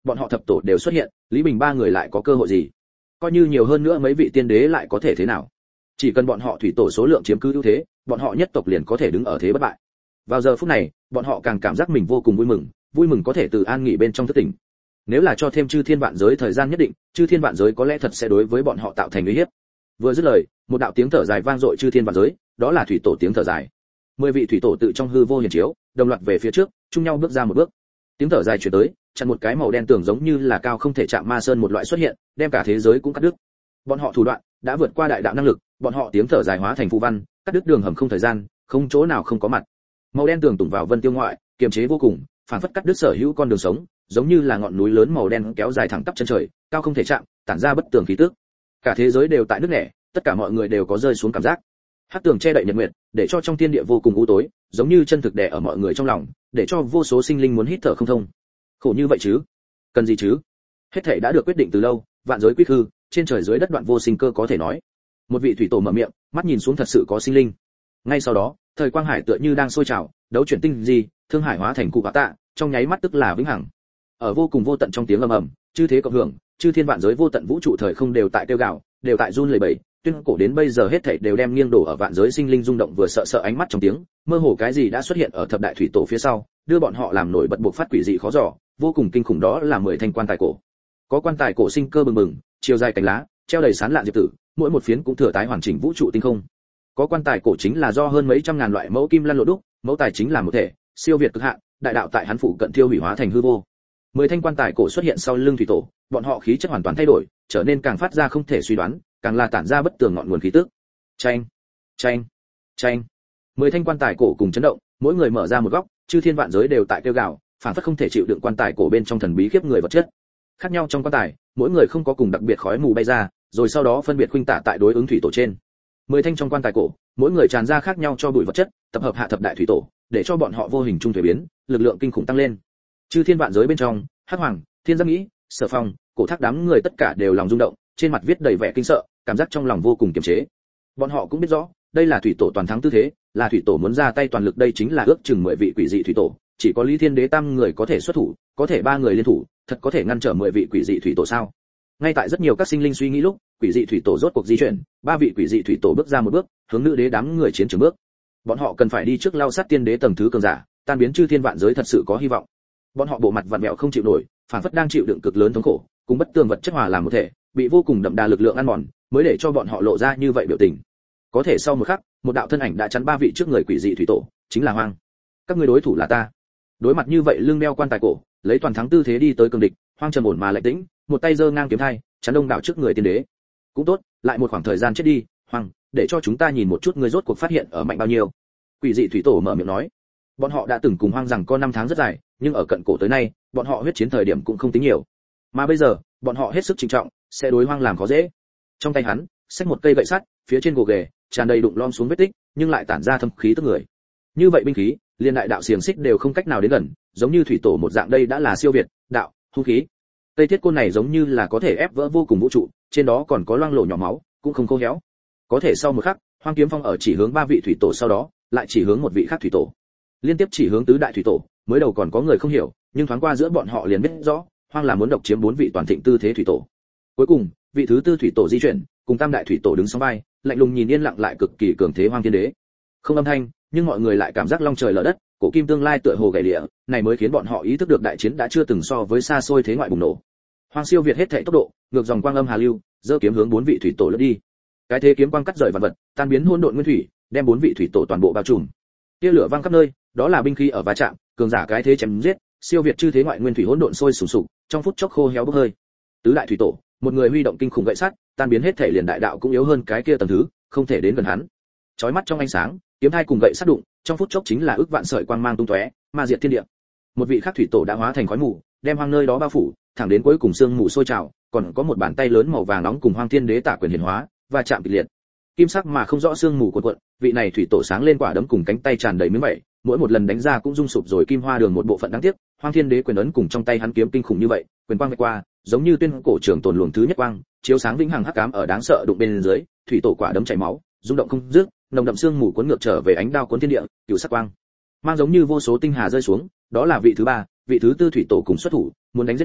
bọn họ thập tổ đều xuất hiện, Lý Bình ba người lại có cơ hội gì? Coi như nhiều hơn nữa mấy vị tiên đế lại có thể thế nào? Chỉ cần bọn họ thủy tổ số lượng chiếm cứ ưu thế, bọn họ nhất tộc liền có thể đứng ở thế bất bại. Vào giờ phút này, bọn họ càng cảm giác mình vô cùng vui mừng có thể từ an nghỉ bên trong thức tỉnh. Nếu là cho thêm chư thiên vạn giới thời gian nhất định, chư thiên vạn giới có lẽ thật sẽ đối với bọn họ tạo thành uy hiếp. Vừa dứt lời, một đạo tiếng thở dài vang dội chư thiên vạn giới, đó là thủy tổ tiếng thở dài. 10 vị thủy tổ tự trong hư vô hiển chiếu, đồng loạt về phía trước, chung nhau bước ra một bước. Tiếng thở dài truyền tới, chặn một cái màu đen tường giống như là cao không thể chạm ma sơn một loại xuất hiện, đem cả thế giới cũng cắt đứt. Bọn họ thủ đoạn đã vượt qua đại đạo năng lực, bọn họ tiếng thở dài hóa thành phù văn, cắt đứt đường hầm không thời gian, không chỗ nào không có mặt. Màu đen tường tùng vào vân tiêu ngoại, kiềm chế vô cùng, phản phất cắt đứt sở hữu con đường sống, giống như là ngọn núi lớn màu đen kéo dài thẳng tắp chân trời, cao không thể chạm, tản ra bất tường khí tức. Cả thế giới đều tại nước nẻ, tất cả mọi người đều có rơi xuống cảm giác. Hắc tường che đậy nhật nguyệt, để cho trong thiên địa vô cùng u tối, giống như chân thực đè ở mọi người trong lòng, để cho vô số sinh linh muốn hít thở không thông. Khổ như vậy chứ? Cần gì chứ? Hết thảy đã được quyết định từ lâu, vạn giới quy hư, trên trời dưới đất đoạn vô sinh cơ có thể nói. Một vị thủy tổ mở miệng, mắt nhìn xuống thật sự có sinh linh. Ngay sau đó, thời quang hải tựa như đang sôi trào, đấu chuyển tinh gì, thương hải hóa thành cụ quả tạ, trong nháy mắt tức là vĩnh hằng. Ở vô cùng vô tận trong tiếng ầm ầm, chư thế cộng hưởng, chư thiên vạn giới vô tận vũ trụ thời không đều tại kêu gào, đều tại run lẩy bẩy, tuyên cổ đến bây giờ hết thảy đều đem nghiêng đổ ở vạn giới sinh linh rung động vừa sợ sợ ánh mắt trong tiếng, mơ hồ cái gì đã xuất hiện ở thập đại thủy tổ phía sau, đưa bọn họ làm nổi bật buộc phát quỷ dị khó dò, vô cùng kinh khủng đó là 10 thanh quan tài cổ. Có quan tài cổ sinh cơ bừng bừng, chiều dài cánh lá, treo đầy sán lạn diệp tử, mỗi một phiến cũng thừa tái hoàn chỉnh vũ trụ tinh không. Có quan tài cổ chính là do hơn mấy trăm ngàn loại mẫu kim lăn lộn đúc, mẫu tài chính là một thể, siêu việt cực hạn, đại đạo tại hắn phụ cận thiêu hủy hóa thành hư vô. 10 thanh quan tài cổ xuất hiện sau lưng thủy tổ, bọn họ khí chất hoàn toàn thay đổi, trở nên càng phát ra không thể suy đoán, càng là tản ra bất tường ngọn nguồn khí tức. Chanh, chanh, chanh. 10 thanh quan tài cổ cùng chấn động, mỗi người mở ra một góc, chư thiên vạn giới đều tại kêu gào, phản phất không thể chịu đựng quan tài cổ bên trong thần bí khiếp người vật chất. Khác nhau trong quan tài, mỗi người không có cùng đặc biệt khói mù bay ra, rồi sau đó phân biệt khuynh tả tại đối ứng thủy tổ trên. 10 thanh trong quan tài cổ, mỗi người tràn ra khác nhau cho bụi vật chất, tập hợp hạ thập đại thủy tổ, để cho bọn họ vô hình trung thủy biến, lực lượng kinh khủng tăng lên. Chư thiên vạn giới bên trong, Hắc Hoàng, Thiên Giáp Nghĩ, Sở Phong, Cổ Thác đám người tất cả đều lòng rung động, trên mặt viết đầy vẻ kinh sợ, cảm giác trong lòng vô cùng kiềm chế. Bọn họ cũng biết rõ, đây là thủy tổ toàn thắng tư thế, là thủy tổ muốn ra tay toàn lực đây chính là ước chừng 10 vị quỷ dị thủy tổ, chỉ có Lý Thiên Đế tam người có thể xuất thủ, có thể 3 người liên thủ, thật có thể ngăn trở 10 vị quỷ dị thủy tổ sao? Ngay tại rất nhiều các sinh linh suy nghĩ lúc, quỷ dị thủy tổ rốt cuộc di chuyển, 3 vị quỷ dị thủy tổ bước ra một bước, hướng nữ đế đám người chiến trường bước. Bọn họ cần phải đi trước lao sát tiên đế tầng thứ cường giả, tan biến chư thiên vạn giới thật sự có hy vọng. Bọn họ bộ mặt vặn vẹo không chịu nổi, phản phất đang chịu đựng cực lớn thống khổ, cùng bất tường vật chất hòa làm một thể, bị vô cùng đậm đà lực lượng ăn mòn, mới để cho bọn họ lộ ra như vậy biểu tình. Có thể sau một khắc, một đạo thân ảnh đã chắn 3 vị trước người quỷ dị thủy tổ, chính là Hoang. Các ngươi đối thủ là ta. Đối mặt như vậy lưng đeo quan tài cổ, lấy toàn thắng tư thế đi tới cường địch, Hoang trầm ổn mà lạnh tĩnh, một tay giơ ngang kiếm thai, chắn đông đảo trước người tiên đế. Cũng tốt, lại một khoảng thời gian chết đi, Hoang, để cho chúng ta nhìn một chút ngươi rốt cuộc phát hiện ở mạnh bao nhiêu. Quỷ dị thủy tổ mở miệng nói. Bọn họ đã từng cùng Hoang rằng có 5 tháng rất dài, nhưng ở cận cổ tới nay, bọn họ huyết chiến thời điểm cũng không tính nhiều. Mà bây giờ, bọn họ hết sức trịnh trọng, sẽ đối Hoang làm khó dễ. Trong tay hắn, xách một cây gậy sắt, phía trên gồ ghề, tràn đầy đụng lom xuống vết tích, nhưng lại tản ra thâm khí tức người. Như vậy binh khí, liên đại đạo xiềng xích đều không cách nào đến gần, giống như thủy tổ một dạng đây đã là siêu việt đạo hung khí. Cây thiết côn này giống như là có thể ép vỡ vô cùng vũ trụ, trên đó còn có loang lổ nhỏ máu, cũng không khô héo. Có thể sau một khắc, Hoang kiếm phong ở chỉ hướng 3 vị thủy tổ sau đó, lại chỉ hướng một vị khác thủy tổ. Liên tiếp chỉ hướng tứ đại thủy tổ, mới đầu còn có người không hiểu, nhưng thoáng qua giữa bọn họ liền biết rõ, Hoang là muốn độc chiếm 4 vị toàn thịnh tư thế thủy tổ. Cuối cùng, vị thứ tư thủy tổ di chuyển, cùng tam đại thủy tổ đứng song vai, lạnh lùng nhìn yên lặng lại cực kỳ cường thế Hoang Thiên Đế. Không âm thanh, nhưng mọi người lại cảm giác long trời lở đất, cổ kim tương lai tựa hồ gãy lìa, này mới khiến bọn họ ý thức được đại chiến đã chưa từng so với xa xôi thế ngoại bùng nổ. Hoang siêu việt hết thảy tốc độ, ngược dòng quang âm hà lưu, giơ kiếm hướng 4 vị thủy tổ lướt đi. Cái thế kiếm quang cắt rời vạn vật, tan biến hỗn độn nguyên thủy, đem 4 vị thủy tổ toàn bộ bao trùm. Tia lửa vang khắp nơi, đó là binh khí ở va chạm, cường giả cái thế chém giết, siêu việt chư thế ngoại nguyên thủy hỗn độn sôi sùng sục, trong phút chốc khô héo bốc hơi. Tứ đại thủy tổ, một người huy động kinh khủng gậy sắt, tan biến hết thể liền đại đạo cũng yếu hơn cái kia tầng thứ, không thể đến gần hắn. Chói mắt trong ánh sáng, kiếm thai cùng gậy sắt đụng, trong phút chốc chính là ức vạn sợi quang mang tung tóe, ma diệt thiên địa. Một vị khác thủy tổ đã hóa thành khói mù, đem Hoang nơi đó bao phủ, thẳng đến cuối cùng sương mù sôi trào, còn có một bàn tay lớn màu vàng nóng cùng Hoang Thiên Đế tả quyền hiển hóa, và chạm kịch liệt. Kim sắc mà không rõ sương mù cuộn cuộn, vị này thủy tổ sáng lên quả đấm cùng cánh tay tràn đầy miếng vảy, mỗi một lần đánh ra cũng rung sụp rồi kim hoa đường một bộ phận đáng tiếc, Hoang Thiên Đế quyền ấn cùng trong tay hắn kiếm kinh khủng như vậy, quyền quang vạch qua, giống như tuyên cổ trường tồn luồng thứ nhất quang, chiếu sáng vĩnh hằng hắc ám ở đáng sợ đụng bên dưới, thủy tổ quả đấm chảy máu, rung động không dứt, nồng đậm sương mù cuốn ngược trở về ánh đao cuốn thiên địa, cửu sắc quang, mang giống như vô số tinh hà rơi xuống, đó là vị thứ 3, vị thứ 4 thủy tổ cùng xuất thủ, muốn đánh giết Hoang,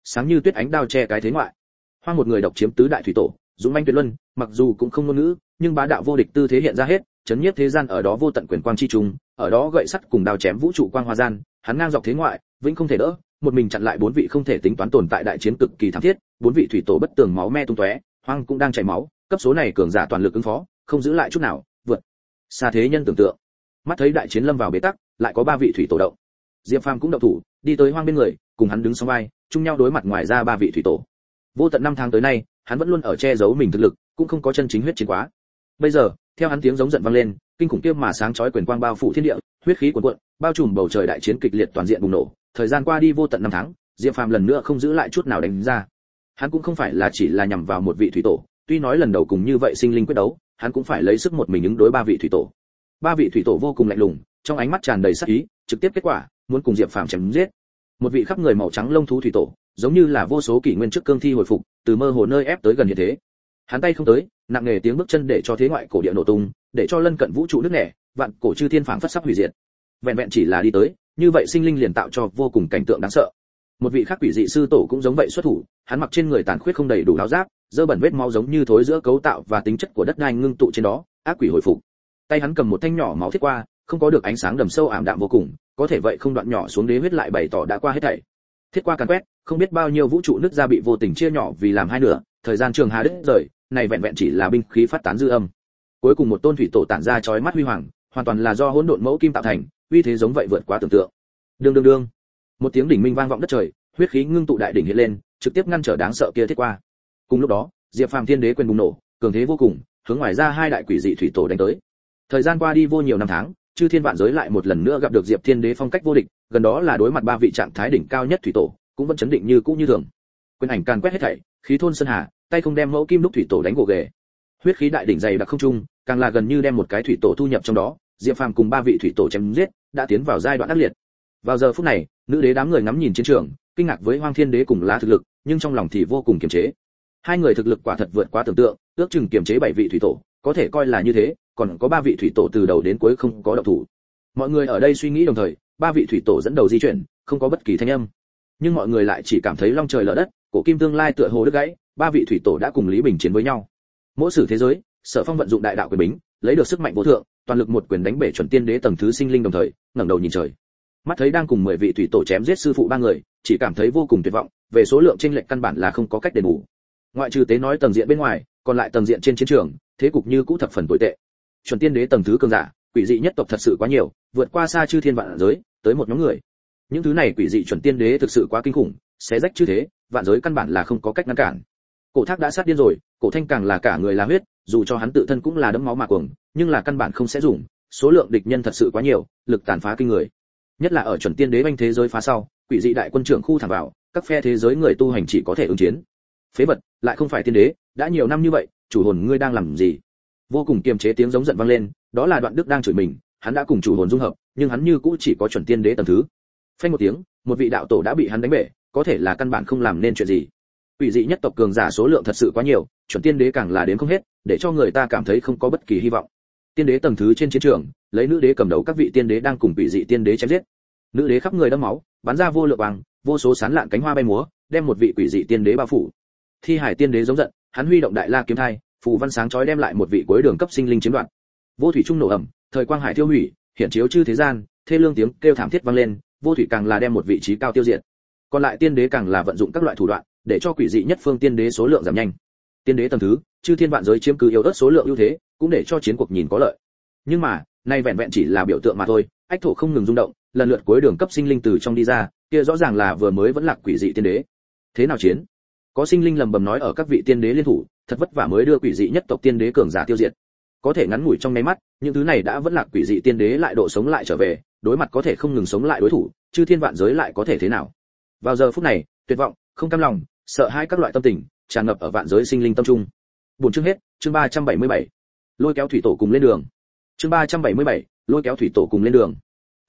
sáng như tuyết ánh đao che cái thế ngoại. Hoang một người độc chiếm tứ đại thủy tổ, dũng manh tuyệt luân, mặc dù cũng không ngôn ngữ, nhưng bá đạo vô địch tư thế hiện ra hết, chấn nhiếp thế gian ở đó vô tận quyền quang chi trùng, ở đó gậy sắt cùng đao chém vũ trụ quang hoa gian, hắn ngang dọc thế ngoại, vĩnh không thể đỡ, một mình chặn lại bốn vị không thể tính toán tồn tại đại chiến cực kỳ thảm thiết, bốn vị thủy tổ bất tường máu me tung tóe, hoang cũng đang chảy máu, cấp số này cường giả toàn lực ứng phó, không giữ lại chút nào, vượt xa thế nhân tưởng tượng. Mắt thấy đại chiến lâm vào bế tắc, lại có ba vị thủy tổ động. Diệp Phàm cũng động thủ, đi tới hoang bên người, cùng hắn đứng song vai, chung nhau đối mặt ngoài ra ba vị thủy tổ. Vô tận năm tháng tới nay, hắn vẫn luôn ở che giấu mình thực lực, cũng không có chân chính huyết chiến quá. Bây giờ, theo hắn tiếng giống giận vang lên, kinh khủng kia mà sáng chói quyền quang bao phủ thiên địa, huyết khí cuồn cuộn, bao trùm bầu trời, đại chiến kịch liệt toàn diện bùng nổ. Thời gian qua đi vô tận năm tháng, Diệp Phàm lần nữa không giữ lại chút nào đánh ra. Hắn cũng không phải là chỉ là nhằm vào một vị thủy tổ, tuy nói lần đầu cùng như vậy sinh linh quyết đấu, hắn cũng phải lấy sức một mình ứng đối ba vị thủy tổ. Ba vị thủy tổ vô cùng lạnh lùng, trong ánh mắt tràn đầy sát ý, trực tiếp kết quả, muốn cùng Diệp Phàm chém giết. Một vị khắp người màu trắng lông thú thủy tổ, giống như là vô số kỷ nguyên trước cương thi hồi phục, từ mơ hồ nơi ép tới gần hiện thế. Hắn tay không tới, nặng nề tiếng bước chân để cho thế ngoại cổ địa nổ tung, để cho lân cận vũ trụ nứt nẻ, vạn cổ chư thiên phảng phất sắp hủy diệt. Vẹn vẹn chỉ là đi tới, như vậy sinh linh liền tạo cho vô cùng cảnh tượng đáng sợ. Một vị khác quỷ dị sư tổ cũng giống vậy xuất thủ, hắn mặc trên người tàn khuyết không đầy đủ áo giáp, dơ bẩn vết máu giống như thối giữa cấu tạo và tính chất của đất đai ngưng tụ trên đó, ác quỷ hồi phục. Tay hắn cầm một thanh nhỏ máu thiết qua, không có được ánh sáng đầm sâu ảm đạm vô cùng, có thể vậy không đoạn nhỏ xuống đế huyết lại bày tỏ đã qua hết thảy. Thiết qua càn quét, không biết bao nhiêu vũ trụ nứt ra bị vô tình chia nhỏ vì làm hai nửa, thời gian trường hà đứt rời, này vẹn vẹn chỉ là binh khí phát tán dư âm. Cuối cùng một tôn thủy tổ tản ra chói mắt huy hoàng, hoàn toàn là do hỗn độn mẫu kim tạo thành, uy thế giống vậy vượt quá tưởng tượng. Đương đương đương, một tiếng đỉnh minh vang vọng đất trời, huyết khí ngưng tụ đại đỉnh hiện lên, trực tiếp ngăn trở đáng sợ kia thiết qua. Cùng lúc đó, Diệp Phàm thiên đế quyền bùng nổ, cường thế vô cùng, hướng ngoài ra hai đại quỷ dị thủy tổ đánh tới. Thời gian qua đi vô nhiều năm tháng, chư thiên vạn giới lại một lần nữa gặp được Diệp Thiên Đế phong cách vô địch, gần đó là đối mặt ba vị trạng thái đỉnh cao nhất thủy tổ, cũng vẫn chấn định như cũ như thường. Quyền ảnh càn quét hết thảy, khí thôn sơn hà, tay không đem mẫu kim đúc thủy tổ đánh gồ ghề. Huyết khí đại đỉnh dày đặc không trung, càng là gần như đem một cái thủy tổ thu nhập trong đó, Diệp Phàm cùng ba vị thủy tổ chém giết, đã tiến vào giai đoạn ác liệt. Vào giờ phút này, nữ đế đám người ngắm nhìn chiến trường, kinh ngạc với Hoang Thiên Đế cùng Lá thực lực, nhưng trong lòng thì vô cùng kiềm chế. Hai người thực lực quả thật vượt quá tưởng tượng, ước chừng kiềm chế 7 vị thủy tổ, có thể coi là như thế, còn có 3 vị thủy tổ từ đầu đến cuối không có động thủ. Mọi người ở đây suy nghĩ đồng thời, 3 vị thủy tổ dẫn đầu di chuyển, không có bất kỳ thanh âm. Nhưng mọi người lại chỉ cảm thấy long trời lở đất, cổ kim tương lai tựa hồ đứt gãy, 3 vị thủy tổ đã cùng Lý Bình chiến với nhau. Mỗi sử thế giới, Sở Phong vận dụng đại đạo quyền bính, lấy được sức mạnh vô thượng, toàn lực một quyền đánh bể chuẩn tiên đế tầng thứ sinh linh đồng thời, ngẩng đầu nhìn trời. Mắt thấy đang cùng 10 vị thủy tổ chém giết sư phụ 3 người, chỉ cảm thấy vô cùng tuyệt vọng, về số lượng chênh lệch căn bản là không có cách đền bù. Ngoại trừ tế nói tầng diện bên ngoài, còn lại tầng diện trên chiến trường, thế cục như cũ thập phần tồi tệ. Chuẩn tiên đế tầng thứ cường giả, quỷ dị nhất tộc thật sự quá nhiều, vượt qua xa chư thiên vạn giới, tới một nhóm người. Những thứ này quỷ dị chuẩn tiên đế thực sự quá kinh khủng, xé rách chư thế, vạn giới căn bản là không có cách ngăn cản. Cổ Thác đã sát điên rồi, Cổ Thanh càng là cả người là huyết, dù cho hắn tự thân cũng là đẫm máu mà cuồng, nhưng là căn bản không sẽ dùng, số lượng địch nhân thật sự quá nhiều, lực tàn phá kinh người. Nhất là ở chuẩn tiên đế banh thế giới phá sau, quỷ dị đại quân trưởng khu thẳng vào, các phe thế giới người tu hành chỉ có thể ứng chiến. Phế vật, lại không phải tiên đế, đã nhiều năm như vậy, chủ hồn ngươi đang làm gì? Vô cùng kiềm chế tiếng giống giận vang lên, đó là Đoạn Đức đang chửi mình, hắn đã cùng chủ hồn dung hợp, nhưng hắn như cũ chỉ có chuẩn tiên đế tầng thứ. Phanh một tiếng, một vị đạo tổ đã bị hắn đánh bể, có thể là căn bản không làm nên chuyện gì. Quỷ dị nhất tộc cường giả số lượng thật sự quá nhiều, chuẩn tiên đế càng là đến không hết, để cho người ta cảm thấy không có bất kỳ hy vọng. Tiên đế tầng thứ trên chiến trường, lấy nữ đế cầm đầu các vị tiên đế đang cùng quỷ dị tiên đế chém giết. Nữ đế khắp người đẫm máu, bắn ra vô lượng vàng, vô số sán lạn cánh hoa bay múa, đem một vị quỷ dị tiên đế bao phủ. Thi hải tiên đế giống giận, hắn huy động đại la kiếm thai, phù văn sáng chói đem lại một vị cuối đường cấp sinh linh chiếm đoạt. Vô thủy trung nổ ầm, thời quang hải tiêu hủy, hiện chiếu chư thế gian, thê lương tiếng kêu thảm thiết vang lên, vô thủy càng là đem một vị trí cao tiêu diệt. Còn lại tiên đế càng là vận dụng các loại thủ đoạn, để cho quỷ dị nhất phương tiên đế số lượng giảm nhanh. Tiên đế tầng thứ, chư thiên vạn giới chiếm cứ yếu ớt số lượng ưu thế, cũng để cho chiến cuộc nhìn có lợi. Nhưng mà, nay vẹn vẹn chỉ là biểu tượng mà thôi, ách thổ không ngừng rung động, lần lượt cuối đường cấp sinh linh từ trong đi ra, kia rõ ràng là vừa mới vẫn lạc quỷ dị tiên đế. Thế nào chiến? Có sinh linh lầm bầm nói ở các vị tiên đế liên thủ, thật vất vả mới đưa quỷ dị nhất tộc tiên đế cường giả tiêu diệt. Có thể ngắn ngủi trong nháy mắt, những thứ này đã vẫn lạc quỷ dị tiên đế lại độ sống lại trở về, đối mặt có thể không ngừng sống lại đối thủ, chư thiên vạn giới lại có thể thế nào? Vào giờ phút này, tuyệt vọng, không cam lòng, sợ hãi các loại tâm tình tràn ngập ở vạn giới sinh linh tâm trung. Buổi chương hết, chương 377. Lôi kéo thủy tổ cùng lên đường. Chương 377, lôi kéo thủy tổ cùng lên đường.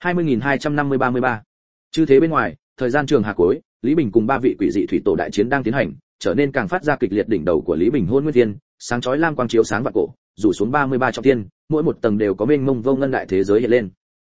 20.250-33. Chư thế bên ngoài, thời gian trường hà cuối, Lý Bình cùng 3 vị quỷ dị thủy tổ đại chiến đang tiến hành, trở nên càng phát ra kịch liệt. Đỉnh đầu của Lý Bình Hôn Nguyên Thiên, sáng chói lam quang chiếu sáng vạn cổ, rủ xuống 33 trọng thiên, mỗi một tầng đều có mênh mông vô ngân đại thế giới hiện lên.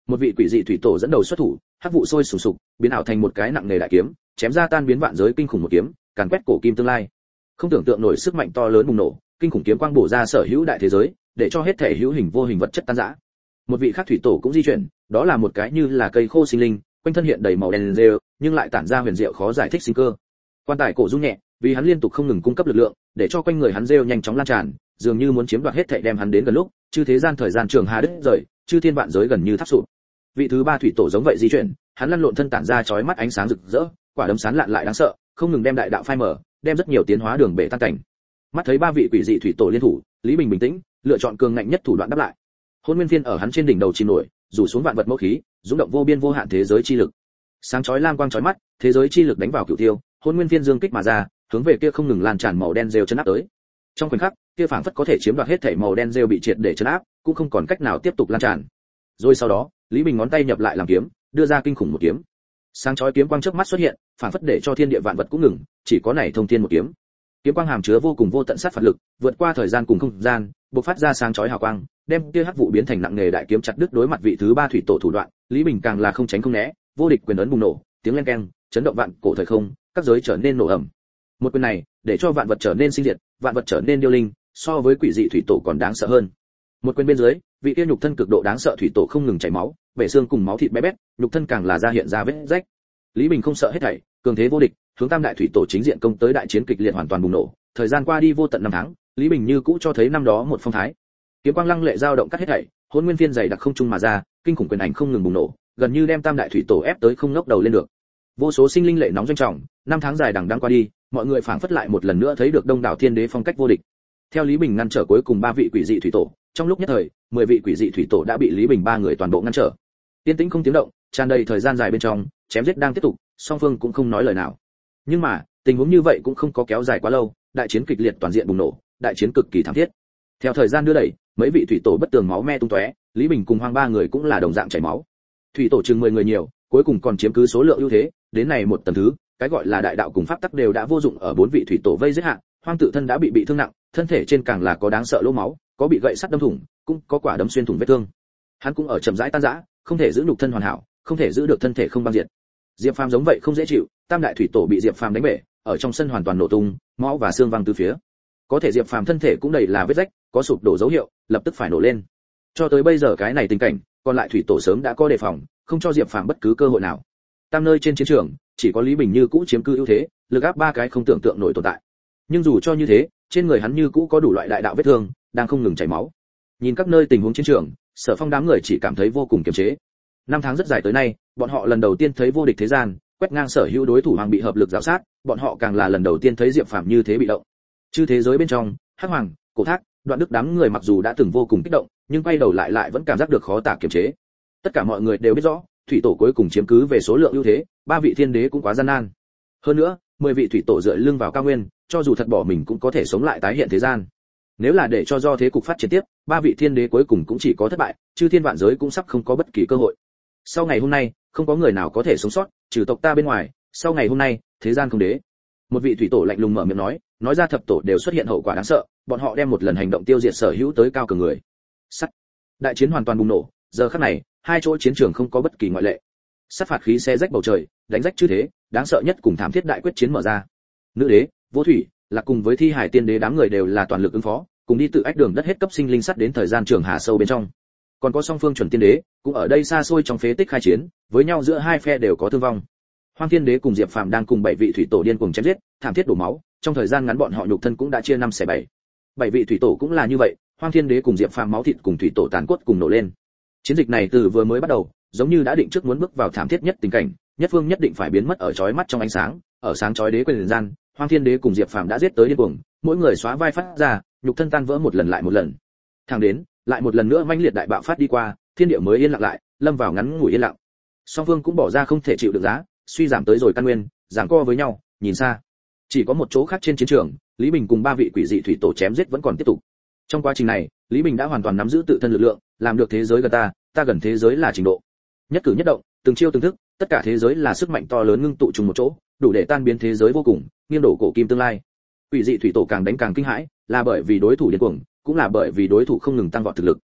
Một vị quỷ dị thủy tổ dẫn đầu xuất thủ, hắc vụ sôi sùng sục, biến ảo thành một cái nặng nề đại kiếm, chém ra tan biến vạn giới kinh khủng một kiếm, càn quét cổ kim tương lai. Không tưởng tượng nổi sức mạnh to lớn bùng nổ, kinh khủng kiếm quang bổ ra sở hữu đại thế giới, để cho hết thể hữu hình vô hình vật chất tan rã. Một vị khác thủy tổ cũng di chuyển, đó là một cái như là cây khô sinh linh, quanh thân hiện đầy màu đen rêu, nhưng lại tản ra huyền diệu khó giải thích sinh cơ. Quan tài cổ rung nhẹ, vì hắn liên tục không ngừng cung cấp lực lượng, để cho quanh người hắn rêu nhanh chóng lan tràn, dường như muốn chiếm đoạt hết thảy đem hắn đến gần lúc, chư thế gian thời gian trường hà đứt rời, chư thiên vạn giới gần như tháp sụp. Vị thứ ba thủy tổ giống vậy di chuyển, hắn lăn lộn thân tản ra chói mắt ánh sáng rực rỡ, quả đấm sáng lạn lại đáng sợ, không ngừng đem đại đạo phai mở, đem rất nhiều tiến hóa đường bể tan cảnh. Mắt thấy ba vị quỷ dị thủy tổ liên thủ, Lý Bình bình tĩnh, lựa chọn cường ngạnh nhất thủ đoạn đáp lại. Hôn Nguyên Phiên ở hắn trên đỉnh đầu chìm nổi, rủ xuống vạn vật mẫu khí, dũng động vô biên vô hạn thế giới chi lực. Sáng chói lam quang chói mắt, thế giới chi lực đánh vào cửu tiêu, Hôn Nguyên Phiên dương kích mà ra, hướng về kia không ngừng lan tràn màu đen rêu chấn áp tới. Trong khoảnh khắc, kia phảng phất có thể chiếm đoạt hết thảy màu đen rêu bị triệt để chấn áp, cũng không còn cách nào tiếp tục lan tràn. Rồi sau đó, Lý Bình ngón tay nhập lại làm kiếm, đưa ra kinh khủng một kiếm. Sáng chói kiếm quang trước mắt xuất hiện, phảng phất để cho thiên địa vạn vật cũng ngừng, chỉ có này thông thiên một kiếm. Kiếm quang hàm chứa vô cùng vô tận sát phạt lực, vượt qua thời gian cùng không gian, bộc phát ra sáng chói hào quang, đem kia hắc vụ biến thành nặng nghề đại kiếm chặt đứt đối mặt vị thứ ba thủy tổ thủ đoạn. Lý Bình càng là không tránh không né, vô địch quyền ấn bùng nổ, tiếng len keng, chấn động vạn cổ thời không, các giới trở nên nổ ầm. Một quyền này, để cho vạn vật trở nên sinh diệt, vạn vật trở nên điêu linh, so với quỷ dị thủy tổ còn đáng sợ hơn. Một quyền bên dưới, vị kia nhục thân cực độ đáng sợ thủy tổ không ngừng chảy máu, bể xương cùng máu thịt bé bét, nhục thân càng là ra hiện ra vết rách. Lý Bình không sợ hết thảy, cường thế vô địch, hướng tam đại thủy tổ chính diện công tới, đại chiến kịch liệt hoàn toàn bùng nổ. Thời gian qua đi vô tận năm tháng, Lý Bình như cũ cho thấy năm đó một phong thái. Kiếm quang lăng lệ dao động cắt hết thảy, Hỗn Nguyên Phiên dày đặc không trung mà ra, kinh khủng quyền ảnh không ngừng bùng nổ, gần như đem tam đại thủy tổ ép tới không ngóc đầu lên được. Vô số sinh linh lệ nóng doanh trọng, năm tháng dài đằng đẵng qua đi, mọi người phảng phất lại một lần nữa thấy được Đông đảo Thiên Đế phong cách vô địch. Theo Lý Bình ngăn trở cuối cùng ba vị quỷ dị thủy tổ, trong lúc nhất thời, 10 vị quỷ dị thủy tổ đã bị Lý Bình ba người toàn bộ ngăn trở. Tiên tĩnh không tiếng động, tràn đầy thời gian dài bên trong, chém giết đang tiếp tục, song phương cũng không nói lời nào. Nhưng mà, tình huống như vậy cũng không có kéo dài quá lâu, đại chiến kịch liệt toàn diện bùng nổ, đại chiến cực kỳ thảm thiết. Theo thời gian đưa đẩy, mấy vị thủy tổ bất tường máu me tung tóe, Lý Bình cùng Hoang ba người cũng là đồng dạng chảy máu. Thủy tổ chừng 10 người nhiều, cuối cùng còn chiếm cứ số lượng ưu thế, đến này một tầng thứ, cái gọi là đại đạo cùng pháp tắc đều đã vô dụng ở 4 vị thủy tổ vây giết hạ, Hoang tự thân đã bị thương nặng, thân thể trên càng là có đáng sợ lỗ máu, có bị gậy sắt đâm thủng, cũng có quả đấm xuyên thủng vết thương. Hắn cũng ở chậm rãi tan rã, không thể giữ nhục thân hoàn hảo, không thể giữ được thân thể không băng diệt. Diệp Phàm giống vậy không dễ chịu, tam đại thủy tổ bị Diệp Phàm đánh bể, ở trong sân hoàn toàn nổ tung, máu và xương văng từ phía. Có thể Diệp Phàm thân thể cũng đầy là vết rách, có sụp đổ dấu hiệu, lập tức phải nổ lên. Cho tới bây giờ cái này tình cảnh, còn lại thủy tổ sớm đã có đề phòng, không cho Diệp Phàm bất cứ cơ hội nào. Tam nơi trên chiến trường, chỉ có Lý Bình như cũ chiếm cứ ưu thế, lực áp ba cái không tưởng tượng nổi tồn tại. Nhưng dù cho như thế, trên người hắn như cũ có đủ loại đại đạo vết thương, đang không ngừng chảy máu. Nhìn các nơi tình huống chiến trường, Sở Phong đám người chỉ cảm thấy vô cùng kiềm chế. Năm tháng rất dài tới nay, bọn họ lần đầu tiên thấy vô địch thế gian, quét ngang sở hữu đối thủ Hoàng bị hợp lực giám sát, bọn họ càng là lần đầu tiên thấy Diệp Phàm như thế bị động. Chư thế giới bên trong, Hắc Hoàng, Cổ Thác, Đoạn Đức đám người mặc dù đã từng vô cùng kích động, nhưng quay đầu lại vẫn cảm giác được khó tả kiềm chế. Tất cả mọi người đều biết rõ, thủy tổ cuối cùng chiếm cứ về số lượng ưu thế, ba vị thiên đế cũng quá gian nan. Hơn nữa, 10 vị thủy tổ dựa lưng vào cao nguyên, cho dù thật bỏ mình cũng có thể sống lại tái hiện thế gian. Nếu là để cho do thế cục phát triển tiếp, ba vị thiên đế cuối cùng cũng chỉ có thất bại, chư thiên vạn giới cũng sắp không có bất kỳ cơ hội. Sau ngày hôm nay, không có người nào có thể sống sót, trừ tộc ta bên ngoài, sau ngày hôm nay, thế gian không đế. Một vị thủy tổ lạnh lùng mở miệng nói ra thập tổ đều xuất hiện hậu quả đáng sợ, bọn họ đem một lần hành động tiêu diệt sở hữu tới cao cường người. Sắt. Đại chiến hoàn toàn bùng nổ, giờ khắc này, hai chỗ chiến trường không có bất kỳ ngoại lệ. Sát phạt khí xé rách bầu trời, đánh rách chư thế, đáng sợ nhất cùng thảm thiết đại quyết chiến mở ra. Nữ đế, Vô Thủy, là cùng với Thi Hải Tiên đế đám người đều là toàn lực ứng phó, cùng đi tự ách đường đất hết cấp sinh linh sắt đến thời gian trường hà sâu bên trong. Còn có song phương chuẩn tiên đế, cũng ở đây xa xôi trong phế tích khai chiến, với nhau giữa hai phe đều có thương vong. Hoang Thiên đế cùng Diệp Phàm đang cùng 7 vị thủy tổ điên cuồng chém giết, thảm thiết đổ máu, trong thời gian ngắn bọn họ nhục thân cũng đã chia 5 xẻ 7. 7 vị thủy tổ cũng là như vậy, Hoang Thiên đế cùng Diệp Phàm máu thịt cùng thủy tổ tàn cốt cùng nổ lên. Chiến dịch này từ vừa mới bắt đầu, giống như đã định trước muốn bước vào thảm thiết nhất tình cảnh, nhất phương nhất định phải biến mất ở chói mắt trong ánh sáng, ở sáng chói đế quyền gian, Hoang Thiên đế cùng Diệp Phàm đã giết tới điên cuồng, mỗi người xóa vai phát ra, nhục thân tan vỡ một lần lại một lần. Thẳng đến, lại một lần nữa mãnh liệt đại bạo phát đi qua, thiên địa mới yên lặng lại, lâm vào ngắn ngủi yên lặng. Song phương cũng bỏ ra không thể chịu được giá, suy giảm tới rồi căn nguyên, giằng co với nhau, nhìn xa. Chỉ có một chỗ khác trên chiến trường, Lý Bình cùng 3 vị quỷ dị thủy tổ chém giết vẫn còn tiếp tục. Trong quá trình này, Lý Bình đã hoàn toàn nắm giữ tự thân lực lượng, làm được thế giới gần ta gần thế giới là trình độ. Nhất cử nhất động, từng chiêu từng thức, tất cả thế giới là sức mạnh to lớn ngưng tụ chung một chỗ, đủ để tan biến thế giới vô cùng, nghiêng đổ cổ kim tương lai. Quỷ dị thủy tổ càng đánh càng kinh hãi, là bởi vì đối thủ điên cuồng, cũng là bởi vì đối thủ không ngừng tăng vọt thực lực.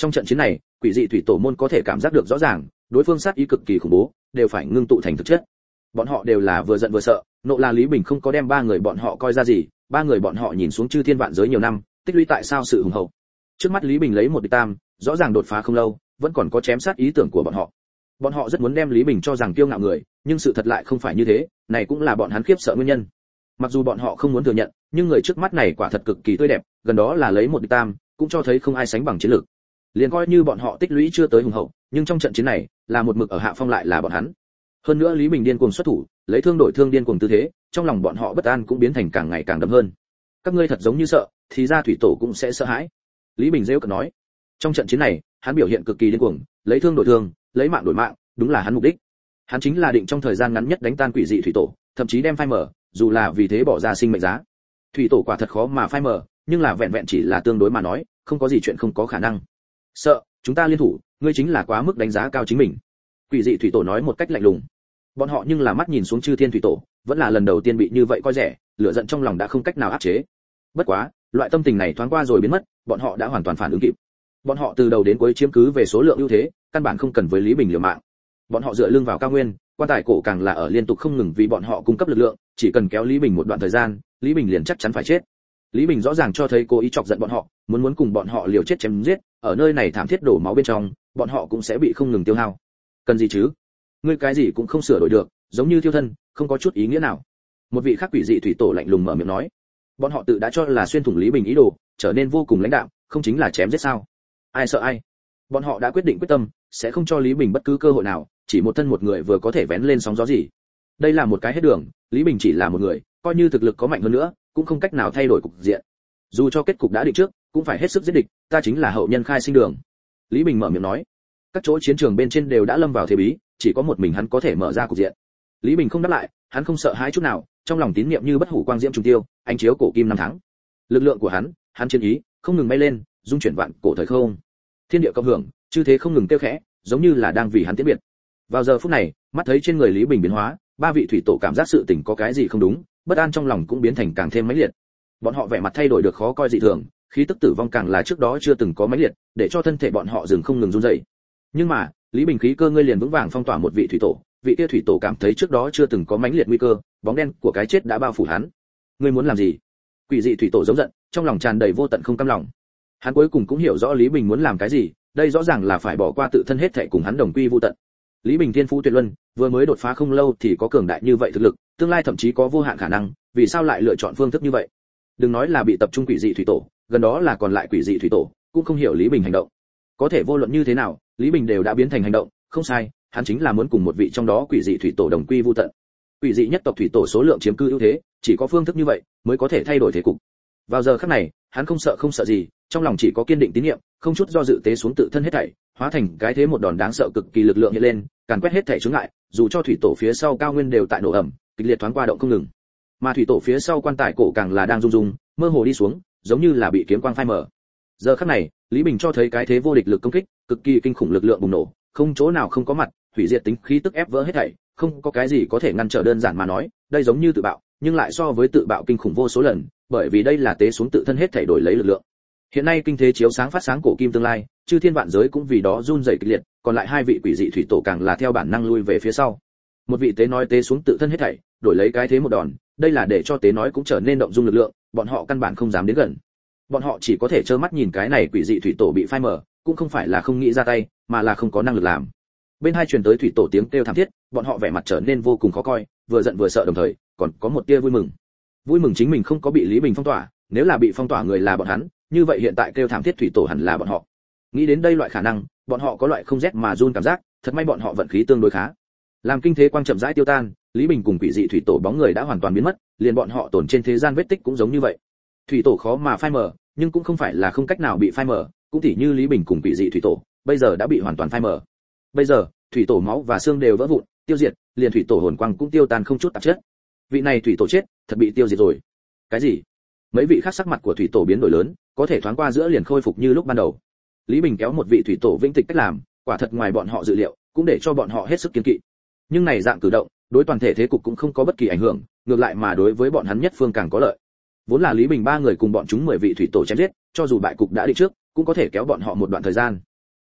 Trong trận chiến này, quỷ dị thủy tổ môn có thể cảm giác được rõ ràng, đối phương sát ý cực kỳ khủng bố, đều phải ngưng tụ thành thực chất. Bọn họ đều là vừa giận vừa sợ, nộ là Lý Bình không có đem ba người bọn họ coi ra gì, ba người bọn họ nhìn xuống chư thiên vạn giới nhiều năm, tích lũy tại sao sự hùng hậu. Trước mắt Lý Bình lấy một địch tam, rõ ràng đột phá không lâu, vẫn còn có chém sát ý tưởng của bọn họ. Bọn họ rất muốn đem Lý Bình cho rằng kiêu ngạo người, nhưng sự thật lại không phải như thế, này cũng là bọn hắn khiếp sợ nguyên nhân. Mặc dù bọn họ không muốn thừa nhận, nhưng người trước mắt này quả thật cực kỳ tươi đẹp, gần đó là lấy một địch tam, cũng cho thấy không ai sánh bằng chiến lược. Liền coi như bọn họ tích lũy chưa tới hùng hậu, nhưng trong trận chiến này, là một mực ở hạ phong lại là bọn hắn. Hơn nữa Lý Bình điên cuồng xuất thủ, lấy thương đổi thương điên cuồng tư thế, trong lòng bọn họ bất an cũng biến thành càng ngày càng đậm hơn. Các ngươi thật giống như sợ, thì ra thủy tổ cũng sẽ sợ hãi. Lý Bình rêu cợt nói. Trong trận chiến này, hắn biểu hiện cực kỳ điên cuồng, lấy thương đổi thương, lấy mạng đổi mạng, đúng là hắn mục đích. Hắn chính là định trong thời gian ngắn nhất đánh tan quỷ dị thủy tổ, thậm chí đem phai mở, dù là vì thế bỏ ra sinh mệnh giá. Thủy tổ quả thật khó mà phai mở, nhưng là vẹn vẹn chỉ là tương đối mà nói, không có gì chuyện không có khả năng. Sợ, chúng ta liên thủ, ngươi chính là quá mức đánh giá cao chính mình. Quỷ dị thủy tổ nói một cách lạnh lùng. Bọn họ nhưng là mắt nhìn xuống chư thiên thủy tổ, vẫn là lần đầu tiên bị như vậy coi rẻ, lửa giận trong lòng đã không cách nào áp chế. Bất quá, loại tâm tình này thoáng qua rồi biến mất, bọn họ đã hoàn toàn phản ứng kịp. Bọn họ từ đầu đến cuối chiếm cứ về số lượng ưu thế, căn bản không cần với Lý Bình liều mạng. Bọn họ dựa lưng vào cao nguyên, quan tài cổ càng là ở liên tục không ngừng vì bọn họ cung cấp lực lượng, chỉ cần kéo Lý Bình một đoạn thời gian, Lý Bình liền chắc chắn phải chết. Lý Bình rõ ràng cho thấy cố ý chọc giận bọn họ, muốn cùng bọn họ liều chết chém giết, ở nơi này thảm thiết đổ máu bên trong, bọn họ cũng sẽ bị không ngừng tiêu hao. Cần gì chứ? Ngươi cái gì cũng không sửa đổi được, giống như thiêu thân, không có chút ý nghĩa nào. Một vị khác quỷ dị thủy tổ lạnh lùng mở miệng nói. Bọn họ tự đã cho là xuyên thủng Lý Bình ý đồ, trở nên vô cùng lãnh đạm, không chính là chém giết sao? Ai sợ ai? Bọn họ đã quyết định quyết tâm, sẽ không cho Lý Bình bất cứ cơ hội nào, chỉ một thân một người vừa có thể vén lên sóng gió gì. Đây là một cái hết đường, Lý Bình chỉ là một người, coi như thực lực có mạnh hơn nữa, cũng không cách nào thay đổi cục diện. Dù cho kết cục đã định trước, cũng phải hết sức giết địch, ta chính là hậu nhân khai sinh đường. Lý Bình mở miệng nói. Các chỗ chiến trường bên trên đều đã lâm vào thế bí, chỉ có một mình hắn có thể mở ra cục diện. Lý Bình không đáp lại, hắn không sợ hãi chút nào, trong lòng tín niệm như bất hủ quang diễm trùng tiêu, ánh chiếu cổ kim năm tháng. Lực lượng của hắn chiến ý không ngừng bay lên, dung chuyển vạn cổ thời không. Thiên địa cộng hưởng, chư thế không ngừng kêu khẽ, giống như là đang vì hắn tiễn biệt. Vào giờ phút này, mắt thấy trên người Lý Bình biến hóa, ba vị thủy tổ cảm giác sự tình có cái gì không đúng, bất an trong lòng cũng biến thành càng thêm mãnh liệt. Bọn họ vẻ mặt thay đổi được khó coi dị thường, khí tức tử vong càng là trước đó chưa từng có mãnh liệt, để cho thân thể bọn họ dừng không ngừng run rẩy. Nhưng mà, Lý Bình khí cơ ngươi liền vững vàng phong tỏa một vị thủy tổ, vị kia thủy tổ cảm thấy trước đó chưa từng có mãnh liệt nguy cơ, bóng đen của cái chết đã bao phủ hắn. Ngươi muốn làm gì? Quỷ dị thủy tổ giống giận, trong lòng tràn đầy vô tận không cam lòng. Hắn cuối cùng cũng hiểu rõ Lý Bình muốn làm cái gì, đây rõ ràng là phải bỏ qua tự thân hết thảy cùng hắn đồng quy vu tận. Lý Bình thiên phú tuyệt luân, vừa mới đột phá không lâu thì có cường đại như vậy thực lực, tương lai thậm chí có vô hạn khả năng, vì sao lại lựa chọn phương thức như vậy? Đừng nói là bị tập trung quỷ dị thủy tổ, gần đó là còn lại quỷ dị thủy tổ, cũng không hiểu Lý Bình hành động. Có thể vô luận như thế nào, Lý Bình đều đã biến thành hành động, không sai, hắn chính là muốn cùng một vị trong đó quỷ dị thủy tổ đồng quy vu tận. Quỷ dị nhất tộc thủy tổ số lượng chiếm cư ưu thế, chỉ có phương thức như vậy mới có thể thay đổi thế cục. Vào giờ khắc này, hắn không sợ gì, trong lòng chỉ có kiên định tín niệm, không chút do dự tế xuống tự thân hết thảy, hóa thành cái thế một đòn đáng sợ cực kỳ lực lượng hiện lên, càn quét hết thảy chướng ngại, dù cho thủy tổ phía sau cao nguyên đều tại nổ ẩm, kịch liệt thoáng qua động không ngừng. Mà thủy tổ phía sau quan tài cổ càng là đang rung rung, mơ hồ đi xuống, giống như là bị kiếm quang phai mở. Giờ khắc này, Lý Bình cho thấy cái thế vô địch lực công kích, cực kỳ kinh khủng lực lượng bùng nổ, không chỗ nào không có mặt, hủy diệt tính khí tức ép vỡ hết thảy, không có cái gì có thể ngăn trở, đơn giản mà nói, đây giống như tự bạo, nhưng lại so với tự bạo kinh khủng vô số lần, bởi vì đây là tế xuống tự thân hết thảy đổi lấy lực lượng. Hiện nay kinh thế chiếu sáng phát sáng cổ kim tương lai, chư thiên vạn giới cũng vì đó run rẩy kịch liệt, còn lại hai vị quỷ dị thủy tổ càng là theo bản năng lui về phía sau. Một vị tế nói tế xuống tự thân hết thảy, đổi lấy cái thế một đòn, đây là để cho tế nói cũng trở nên động dung lực lượng, bọn họ căn bản không dám đến gần. Bọn họ chỉ có thể trơ mắt nhìn cái này quỷ dị thủy tổ bị phai mờ, cũng không phải là không nghĩ ra tay, mà là không có năng lực làm. Bên hai truyền tới thủy tổ tiếng kêu thảm thiết, bọn họ vẻ mặt trở nên vô cùng khó coi, vừa giận vừa sợ đồng thời, còn có một tia vui mừng. Vui mừng chính mình không có bị Lý Bình phong tỏa, nếu là bị phong tỏa người là bọn hắn, như vậy hiện tại kêu thảm thiết thủy tổ hẳn là bọn họ. Nghĩ đến đây loại khả năng, bọn họ có loại không rét mà run cảm giác, thật may bọn họ vận khí tương đối khá. Làm kinh thế quang chậm rãi tiêu tan, Lý Bình cùng quỷ dị thủy tổ bóng người đã hoàn toàn biến mất, liền bọn họ tồn trên thế gian vết tích cũng giống như vậy. Thủy tổ khó mà phai mờ, nhưng cũng không phải là không cách nào bị phai mờ, cũng tỉ như Lý Bình cùng quỷ dị thủy tổ, bây giờ đã bị hoàn toàn phai mờ. Bây giờ, thủy tổ máu và xương đều vỡ vụn, tiêu diệt, liền thủy tổ hồn quang cũng tiêu tan không chút tạp chất. Vị này thủy tổ chết, thật bị tiêu diệt rồi. Cái gì? Mấy vị khác sắc mặt của thủy tổ biến đổi lớn, có thể thoáng qua giữa liền khôi phục như lúc ban đầu. Lý Bình kéo một vị thủy tổ vĩnh tịch cách làm, quả thật ngoài bọn họ dự liệu, cũng để cho bọn họ hết sức kiêng kỵ. Nhưng này dạng cử động, đối toàn thể thế cục cũng không có bất kỳ ảnh hưởng, ngược lại mà đối với bọn hắn nhất phương càng có lợi. Vốn là Lý Bình ba người cùng bọn chúng 10 vị thủy tổ chém giết, cho dù bại cục đã định trước, cũng có thể kéo bọn họ một đoạn thời gian.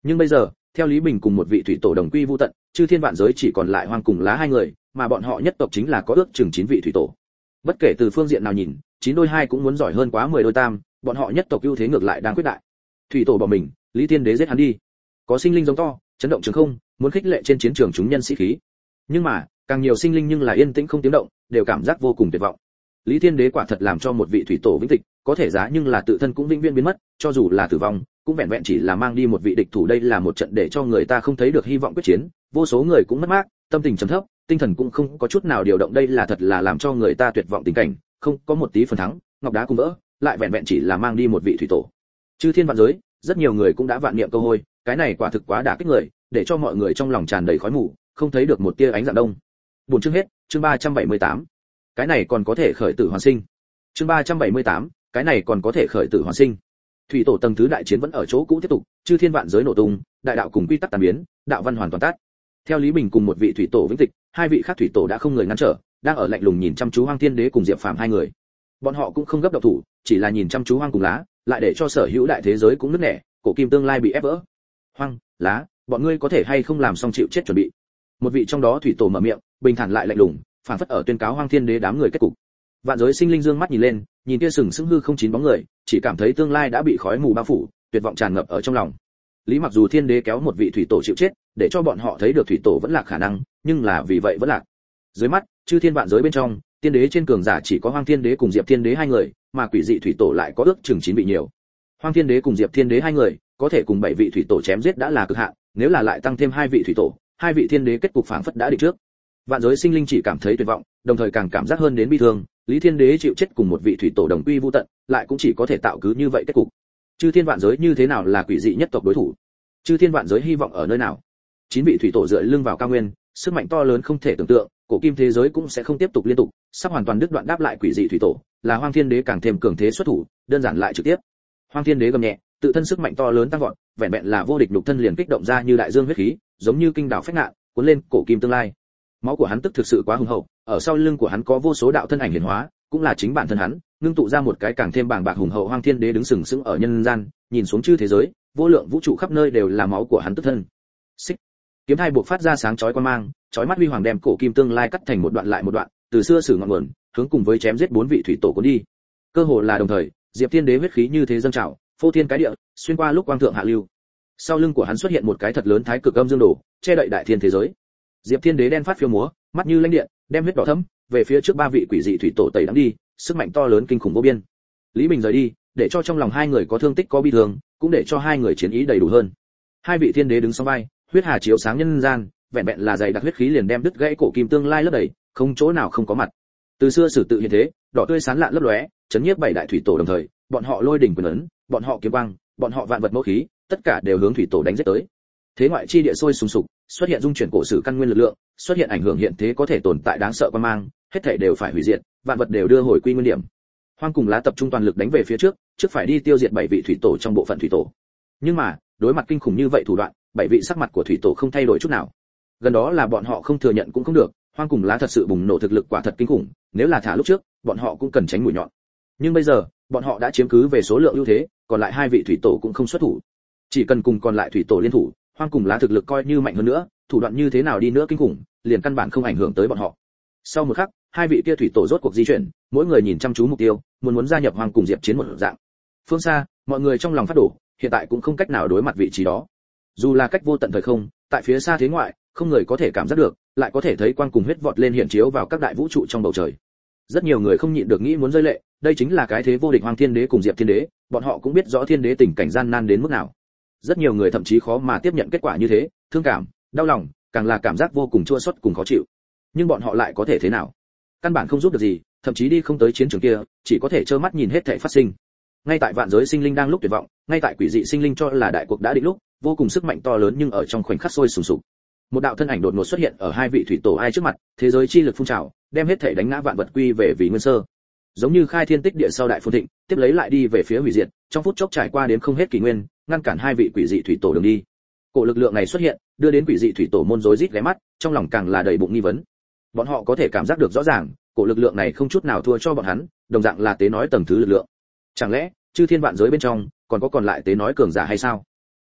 Nhưng bây giờ, theo Lý Bình cùng một vị thủy tổ đồng quy vu tận, chư thiên vạn giới chỉ còn lại Hoang cùng Lá hai người, mà bọn họ nhất tộc chính là có ước chừng 9 vị thủy tổ. Bất kể từ phương diện nào nhìn, 9 đôi 2 cũng muốn giỏi hơn quá 10 đôi tam, bọn họ nhất tộc ưu thế ngược lại đang quyết đại. Thủy tổ bỏ mình, Lý Thiên Đế giết hắn đi. Có sinh linh giống to, chấn động trường không, muốn khích lệ trên chiến trường chúng nhân sĩ khí. Nhưng mà, càng nhiều sinh linh nhưng là yên tĩnh không tiếng động, đều cảm giác vô cùng tuyệt vọng. Lý Thiên Đế quả thật làm cho một vị thủy tổ vĩnh tịch, có thể giá nhưng là tự thân cũng vĩnh viễn biến mất, cho dù là tử vong, cũng vẹn vẹn chỉ là mang đi một vị địch thủ. Đây là một trận để cho người ta không thấy được hy vọng quyết chiến, vô số người cũng mất mát, tâm tình trầm thấp, tinh thần cũng không có chút nào điều động. Đây là thật là làm cho người ta tuyệt vọng tình cảnh, không có một tí phần thắng, ngọc đá cùng vỡ, lại vẹn vẹn chỉ là mang đi một vị thủy tổ. Chư thiên vạn giới, rất nhiều người cũng đã vạn niệm câu hôi, cái này quả thực quá đả kích người, để cho mọi người trong lòng tràn đầy khói mù, không thấy được một tia ánh dạng đông. Buồn chương hết, chương 378. Cái này còn có thể khởi tử hoàn sinh. Chương 378, cái này còn có thể khởi tử hoàn sinh. Thủy tổ tầng thứ đại chiến vẫn ở chỗ cũ tiếp tục, chư thiên vạn giới nổ tung, đại đạo cùng quy tắc tan biến, đạo văn hoàn toàn tắt. Theo Lý Bình cùng một vị thủy tổ vĩnh tịch, hai vị khác thủy tổ đã không người ngăn trở, đang ở lạnh lùng nhìn chăm chú Hoang Thiên Đế cùng Diệp Phàm hai người. Bọn họ cũng không gấp động thủ, chỉ là nhìn chăm chú Hoang cùng Lá, lại để cho sở hữu đại thế giới cũng nứt nẻ, cổ kim tương lai bị ép vỡ. Hoang, Lá, bọn ngươi có thể hay không làm xong chịu chết chuẩn bị. Một vị trong đó thủy tổ mở miệng, bình thản lại lạnh lùng, phản phất ở tuyên cáo Hoang Thiên Đế đám người kết cục. Vạn giới sinh linh dương mắt nhìn lên, nhìn kia sừng sững hư không chín bóng người, chỉ cảm thấy tương lai đã bị khói mù bao phủ, tuyệt vọng tràn ngập ở trong lòng. Lý mặc dù Thiên Đế kéo một vị thủy tổ chịu chết, để cho bọn họ thấy được thủy tổ vẫn là khả năng, nhưng là vì vậy vẫn lạc. Dưới mắt, chư thiên vạn giới bên trong, tiên đế trên cường giả chỉ có Hoang Thiên Đế cùng Diệp Thiên Đế hai người, mà quỷ dị thủy tổ lại có ước chừng 9 vị nhiều. Hoang Thiên Đế cùng Diệp Thiên Đế hai người, có thể cùng 7 vị thủy tổ chém giết đã là cực hạn, nếu là lại tăng thêm 2 vị thủy tổ, 2 vị thiên đế kết cục phảng phất đã định trước. Vạn giới sinh linh chỉ cảm thấy tuyệt vọng, đồng thời càng cảm giác hơn đến bi thương, Lý Thiên Đế chịu chết cùng một vị thủy tổ đồng quy vu tận, lại cũng chỉ có thể tạo cứ như vậy kết cục. Chư thiên vạn giới như thế nào là quỷ dị nhất tộc đối thủ? Chư thiên vạn giới hy vọng ở nơi nào? 9 vị thủy tổ dựa lưng vào cao nguyên, sức mạnh to lớn không thể tưởng tượng, cổ kim thế giới cũng sẽ không tiếp tục liên tục, sắp hoàn toàn đứt đoạn đáp lại quỷ dị thủy tổ, là Hoang Thiên Đế càng thêm cường thế xuất thủ, đơn giản lại trực tiếp. Hoang Thiên Đế gầm nhẹ, tự thân sức mạnh to lớn tăng vọt, vẹn vẹn là vô địch nhục thân liền kích động ra như đại dương huyết khí, giống như kinh đảo phách ngạn, cuốn lên cổ kim tương lai. Máu của hắn tức thực sự quá hùng hậu, ở sau lưng của hắn có vô số đạo thân ảnh hiển hóa, cũng là chính bản thân hắn, ngưng tụ ra một cái càng thêm bàng bạc hùng hậu Hoang Thiên Đế đứng sừng sững ở nhân gian, nhìn xuống chư thế giới, vô lượng vũ trụ khắp nơi đều là máu của hắn tức thân. Xích. Kiếm hai buộc phát ra sáng chói quan mang, chói mắt huy hoàng đem cổ kim tương lai cắt thành một đoạn lại một đoạn, từ xưa sử ngọn nguồn, hướng cùng với chém giết 4 vị thủy tổ cuốn đi. Cơ hồ là đồng thời, Diệp Thiên Đế huyết khí như thế dâng trào, phô thiên cái địa, xuyên qua lúc quang thượng hạ lưu. Sau lưng của hắn xuất hiện một cái thật lớn thái cực âm dương đồ, che đậy đại thiên thế giới. Diệp Thiên Đế đen phát phiêu múa, mắt như lãnh điện, đem huyết đỏ thẫm, về phía trước 3 vị quỷ dị thủy tổ tẩy đắm đi, sức mạnh to lớn kinh khủng vô biên. Lý Bình rời đi, để cho trong lòng hai người có thương tích có bi thương, cũng để cho hai người chiến ý đầy đủ hơn. Hai vị thiên đế đứng song vai, huyết hà chiếu sáng nhân gian, vẹn vẹn là dày đặc huyết khí liền đem đứt gãy cổ kim tương lai lấp đầy, không chỗ nào không có mặt. Từ xưa sử tự hiện thế, đỏ tươi sáng lạn lấp lóe, chấn nhiếp 7 đại thủy tổ đồng thời, bọn họ lôi đỉnh quyền ấn, bọn họ kiếm quang, bọn họ vạn vật mẫu khí, tất cả đều hướng thủy tổ đánh giết tới. Thế ngoại chi địa sôi sùng sục, xuất hiện dung chuyển cổ sử căn nguyên lực lượng, xuất hiện ảnh hưởng hiện thế có thể tồn tại đáng sợ quan mang, hết thảy đều phải hủy diệt, vạn vật đều đưa hồi quy nguyên điểm. Hoang cùng Lá tập trung toàn lực đánh về phía trước, trước phải đi tiêu diệt 7 vị thủy tổ trong bộ phận thủy tổ. Nhưng mà, đối mặt kinh khủng như vậy thủ đoạn, 7 vị sắc mặt của thủy tổ không thay đổi chút nào. Gần đó là bọn họ không thừa nhận cũng không được, Hoang cùng Lá thật sự bùng nổ thực lực quả thật kinh khủng, nếu là thả lúc trước, bọn họ cũng cần tránh mũi nhọn. Nhưng bây giờ, bọn họ đã chiếm cứ về số lượng ưu thế, còn lại 2 vị thủy tổ cũng không xuất thủ. Chỉ cần cùng còn lại thủy tổ liên thủ, Hoang cùng Lá thực lực coi như mạnh hơn nữa, thủ đoạn như thế nào đi nữa kinh khủng, liền căn bản không ảnh hưởng tới bọn họ. Sau một khắc, 2 vị kia thủy tổ rốt cuộc di chuyển, mỗi người nhìn chăm chú mục tiêu, muốn gia nhập Hoang cùng Diệp chiến một dạng. Phương xa, mọi người trong lòng phát đổ, hiện tại cũng không cách nào đối mặt vị trí đó. Dù là cách vô tận thời không, tại phía xa thế ngoại, không người có thể cảm giác được, lại có thể thấy quang cùng huyết vọt lên hiện chiếu vào các đại vũ trụ trong bầu trời. Rất nhiều người không nhịn được nghĩ muốn rơi lệ, đây chính là cái thế vô địch Hoang Thiên Đế cùng Diệp Thiên Đế, bọn họ cũng biết rõ Thiên Đế tình cảnh gian nan đến mức nào. Rất nhiều người thậm chí khó mà tiếp nhận kết quả như thế, thương cảm, đau lòng, càng là cảm giác vô cùng chua xót cùng khó chịu. Nhưng bọn họ lại có thể thế nào? Căn bản không giúp được gì, thậm chí đi không tới chiến trường kia, chỉ có thể trơ mắt nhìn hết thảy phát sinh. Ngay tại vạn giới sinh linh đang lúc tuyệt vọng, ngay tại quỷ dị sinh linh cho là đại cuộc đã định lúc, vô cùng sức mạnh to lớn nhưng ở trong khoảnh khắc sôi sùng sục. Một đạo thân ảnh đột ngột xuất hiện ở 2 vị thủy tổ ai trước mặt, thế giới chi lực phun trào, đem hết thảy đánh ngã vạn vật quy về vì nguyên sơ. Giống như khai thiên tích địa sau đại phồn thịnh, tiếp lấy lại đi về phía hủy diệt, trong phút chốc trải qua đến không hết kỷ nguyên, ngăn cản 2 vị quỷ dị thủy tổ đường đi. Cổ lực lượng này xuất hiện, đưa đến quỷ dị thủy tổ môn rối rít ghé mắt, trong lòng càng là đầy bụng nghi vấn. Bọn họ có thể cảm giác được rõ ràng, cổ lực lượng này không chút nào thua cho bọn hắn, đồng dạng là tế nói tầng thứ lực lượng. Chẳng lẽ, chư thiên vạn giới bên trong còn có còn lại tế nói cường giả hay sao?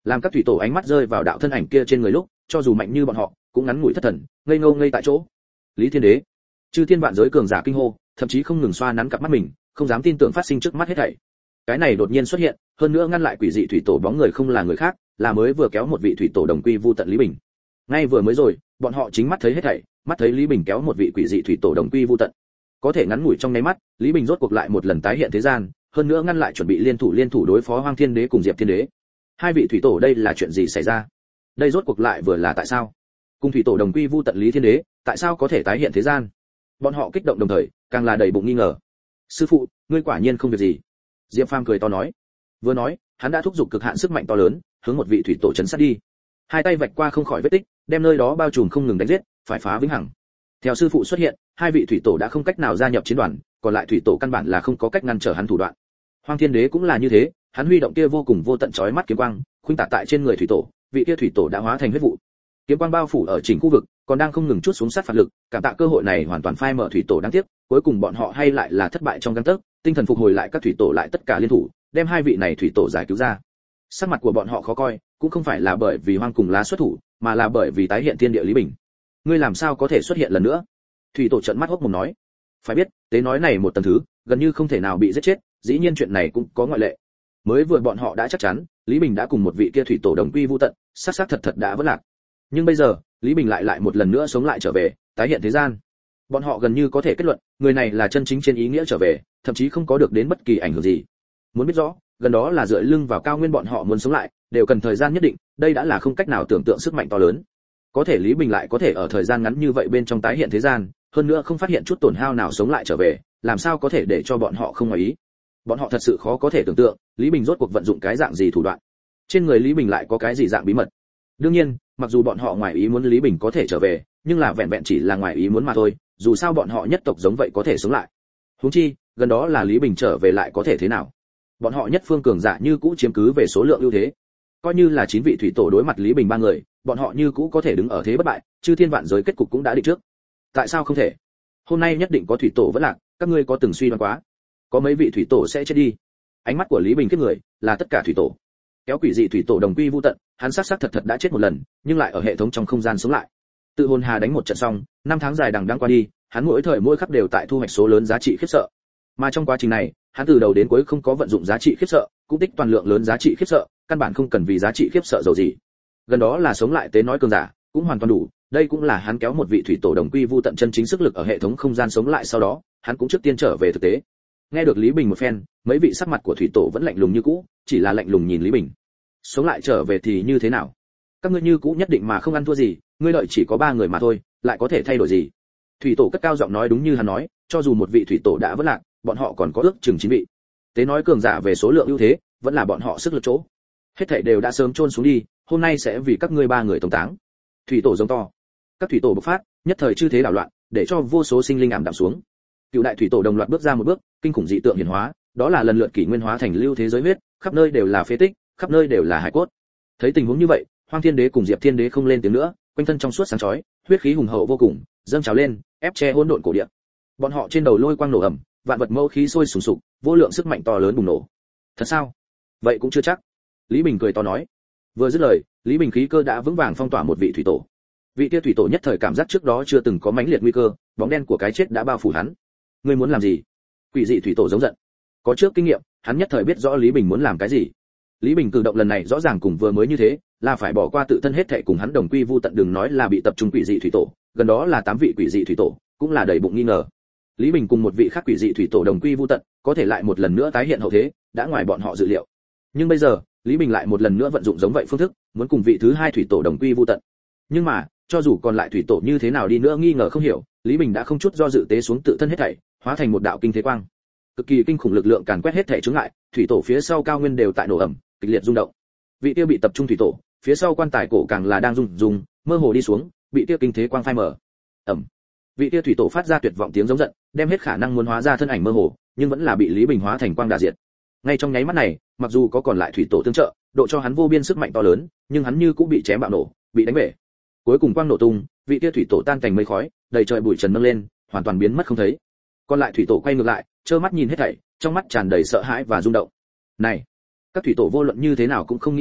Làm các thủy tổ ánh mắt rơi vào đạo thân ảnh kia trên người lúc, cho dù mạnh như bọn họ, cũng ngắn ngủi thất thần, ngây ngô ngây tại chỗ. Lý Thiên Đế, chư thiên vạn giới cường giả kinh hô, thậm chí không ngừng xoa nắn cặp mắt mình, không dám tin tưởng phát sinh trước mắt hết thảy. Cái này đột nhiên xuất hiện, hơn nữa ngăn lại quỷ dị thủy tổ bóng người không là người khác, là mới vừa kéo một vị thủy tổ đồng quy vu tận Lý Bình. Ngay vừa mới rồi, bọn họ chính mắt thấy hết thảy, mắt thấy Lý Bình kéo một vị quỷ dị thủy tổ đồng quy vu tận. Có thể ngắn ngủi trong nháy mắt, Lý Bình rốt cuộc lại một lần tái hiện thế gian, hơn nữa ngăn lại chuẩn bị liên thủ đối phó Hoang Thiên Đế cùng Diệp Thiên Đế. Hai vị thủy tổ đây là chuyện gì xảy ra? Đây rốt cuộc lại vừa là tại sao? Cùng thủy tổ đồng quy vu tận Lý Thiên Đế, tại sao có thể tái hiện thế gian? Bọn họ kích động đồng thời, càng là đầy bụng nghi ngờ. Sư phụ, ngươi quả nhiên không việc gì. Diệp Phàm cười to nói. Vừa nói, hắn đã thúc giục cực hạn sức mạnh to lớn, hướng một vị thủy tổ chấn sát đi. Hai tay vạch qua không khỏi vết tích, đem nơi đó bao trùm không ngừng đánh giết, phải phá vĩnh hằng. Theo sư phụ xuất hiện, hai vị thủy tổ đã không cách nào gia nhập chiến đoàn, còn lại thủy tổ căn bản là không có cách ngăn trở hắn thủ đoạn. Hoang Thiên Đế cũng là như thế, hắn huy động kia vô cùng vô tận chói mắt kiếm quang, khuynh tạc tại trên người thủy tổ, vị kia thủy tổ đã hóa thành huyết vụ. Kiếm quang bao phủ ở chỉnh khu vực, còn đang không ngừng chuốt xuống sát phạt lực, cảm tạ cơ hội này hoàn toàn phai mở thủy tổ đáng tiếc, cuối cùng bọn họ hay lại là thất bại trong gang tấc, tinh thần phục hồi lại các thủy tổ lại tất cả liên thủ, đem hai vị này thủy tổ giải cứu ra. Sắc mặt của bọn họ khó coi, cũng không phải là bởi vì Hoang cùng Lá xuất thủ, mà là bởi vì tái hiện thiên địa Lý Bình. Ngươi làm sao có thể xuất hiện lần nữa? Thủy tổ trợn mắt hốc mồm nói. Phải biết, tế nói này một tầng thứ, gần như không thể nào bị giết chết, dĩ nhiên chuyện này cũng có ngoại lệ. Mới vừa bọn họ đã chắc chắn, Lý Bình đã cùng một vị kia thủy tổ đồng quy vu tận, xác thật đã vỡ lạc. Nhưng bây giờ, Lý Bình lại một lần nữa sống lại trở về, tái hiện thế gian. Bọn họ gần như có thể kết luận, người này là chân chính trên ý nghĩa trở về, thậm chí không có được đến bất kỳ ảnh hưởng gì. Muốn biết rõ, gần đó là dựa lưng vào cao nguyên bọn họ muốn sống lại, đều cần thời gian nhất định, đây đã là không cách nào tưởng tượng sức mạnh to lớn. Có thể Lý Bình lại có thể ở thời gian ngắn như vậy bên trong tái hiện thế gian, hơn nữa không phát hiện chút tổn hao nào sống lại trở về, làm sao có thể để cho bọn họ không ngoài ý. Bọn họ thật sự khó có thể tưởng tượng, Lý Bình rốt cuộc vận dụng cái dạng gì thủ đoạn. Trên người Lý Bình lại có cái gì dạng bí mật. Đương nhiên, mặc dù bọn họ ngoài ý muốn Lý Bình có thể trở về, nhưng là vẹn vẹn chỉ là ngoài ý muốn mà thôi, dù sao bọn họ nhất tộc giống vậy có thể sống lại. Huống chi, gần đó là Lý Bình trở về lại có thể thế nào? Bọn họ nhất phương cường giả như cũ chiếm cứ về số lượng ưu thế. Coi như là 9 vị thủy tổ đối mặt Lý Bình ba người, bọn họ như cũ có thể đứng ở thế bất bại, chư thiên vạn giới kết cục cũng đã định trước. Tại sao không thể? Hôm nay nhất định có thủy tổ vẫn lạc, các ngươi có từng suy đoán quá? Có mấy vị thủy tổ sẽ chết đi? Ánh mắt của Lý Bình kiếp người, là tất cả thủy tổ. Kéo quỷ dị thủy tổ đồng quy vu tận, hắn xác thật đã chết một lần, nhưng lại ở hệ thống trong không gian sống lại. Tự hồn hà đánh một trận xong, 5 tháng dài đằng đẵng qua đi, hắn mỗi thời mỗi khắc đều tại thu hoạch số lớn giá trị khiếp sợ. Mà trong quá trình này, hắn từ đầu đến cuối không có vận dụng giá trị khiếp sợ, cũng tích toàn lượng lớn giá trị khiếp sợ, căn bản không cần vì giá trị khiếp sợ dầu gì. Gần đó là sống lại tế nói cường giả, cũng hoàn toàn đủ, đây cũng là hắn kéo một vị thủy tổ đồng quy vu tận chân chính sức lực ở hệ thống không gian sống lại sau đó, hắn cũng trước tiên trở về thực tế. Nghe được Lý Bình một phen, mấy vị sắc mặt của thủy tổ vẫn lạnh lùng như cũ, chỉ là lạnh lùng nhìn Lý Bình. Sống lại trở về thì như thế nào? Các ngươi như cũ nhất định mà không ăn thua gì, ngươi đợi chỉ có 3 người mà thôi, lại có thể thay đổi gì? Thủy tổ cất cao giọng nói đúng như hắn nói, cho dù một vị thủy tổ đã vỡ lạc, bọn họ còn có ước chừng 9 vị. Tế nói cường giả về số lượng ưu thế, vẫn là bọn họ sức lực chỗ. Hết thảy đều đã sớm chôn xuống đi, hôm nay sẽ vì các ngươi 3 người tống táng. Thủy tổ giống to. Các thủy tổ bộc phát, nhất thời chư thế đảo loạn, để cho vô số sinh linh ảm đạm xuống. Cựu đại thủy tổ đồng loạt bước ra một bước, kinh khủng dị tượng hiển hóa, đó là lần lượt kỷ nguyên hóa thành lưu thế giới huyết, khắp nơi đều là phế tích, khắp nơi đều là hải cốt. Thấy tình huống như vậy, Hoang Thiên Đế cùng Diệp Thiên Đế không lên tiếng nữa, quanh thân trong suốt sáng chói, huyết khí hùng hậu vô cùng, dâng trào lên, ép che hỗn độn cổ địa. Bọn họ trên đầu lôi quang nổ ầm, vạn vật mâu khí sôi sùng sục, vô lượng sức mạnh to lớn bùng nổ. Thật sao? Vậy cũng chưa chắc. Lý Bình cười to nói. Vừa dứt lời, Lý Bình khí cơ đã vững vàng phong tỏa một vị thủy tổ. Vị kia thủy tổ nhất thời cảm giác trước đó chưa từng có mãnh liệt nguy cơ, bóng đen của cái chết đã bao phủ hắn. Ngươi muốn làm gì? Quỷ dị thủy tổ giống giận. Có trước kinh nghiệm, hắn nhất thời biết rõ Lý Bình muốn làm cái gì. Lý Bình cử động lần này rõ ràng cùng vừa mới như thế, là phải bỏ qua tự thân hết thảy cùng hắn đồng quy vu tận, đừng nói là bị tập trung quỷ dị thủy tổ, gần đó là 8 vị quỷ dị thủy tổ, cũng là đầy bụng nghi ngờ. Lý Bình cùng một vị khác quỷ dị thủy tổ đồng quy vu tận, có thể lại một lần nữa tái hiện hậu thế, đã ngoài bọn họ dự liệu. Nhưng bây giờ, Lý Bình lại một lần nữa vận dụng giống vậy phương thức, muốn cùng vị thứ 2 thủy tổ đồng quy vu tận. Nhưng mà, cho dù còn lại thủy tổ như thế nào đi nữa nghi ngờ không hiểu, Lý Bình đã không chút do dự tế xuống tự thân hết thảy, hóa thành một đạo kinh thế quang. Cực kỳ kinh khủng lực lượng càn quét hết thảy chướng ngại, thủy tổ phía sau cao nguyên đều tại nổ ẩm, kịch liệt rung động. Vị kia bị tập trung thủy tổ, phía sau quan tài cổ càng là đang rung, mơ hồ đi xuống, bị kia kinh thế quang phai mở. Ẩm. Vị kia thủy tổ phát ra tuyệt vọng tiếng giống giận, đem hết khả năng muốn hóa ra thân ảnh mơ hồ, nhưng vẫn là bị Lý Bình hóa thành quang đả diệt. Ngay trong nháy mắt này, mặc dù có còn lại thủy tổ tương trợ, độ cho hắn vô biên sức mạnh to lớn, nhưng hắn như cũng bị chém bạo nổ, bị đánh bể. Cuối cùng quang nổ tung, vị kia thủy tổ tan thành mây khói, đầy trời bụi trần nâng lên, hoàn toàn biến mất không thấy. Còn lại thủy tổ quay ngược lại, trơ mắt nhìn hết thảy, trong mắt tràn đầy sợ hãi và rung động. Này, các thủy tổ vô luận như thế nào cũng không nghĩ tới,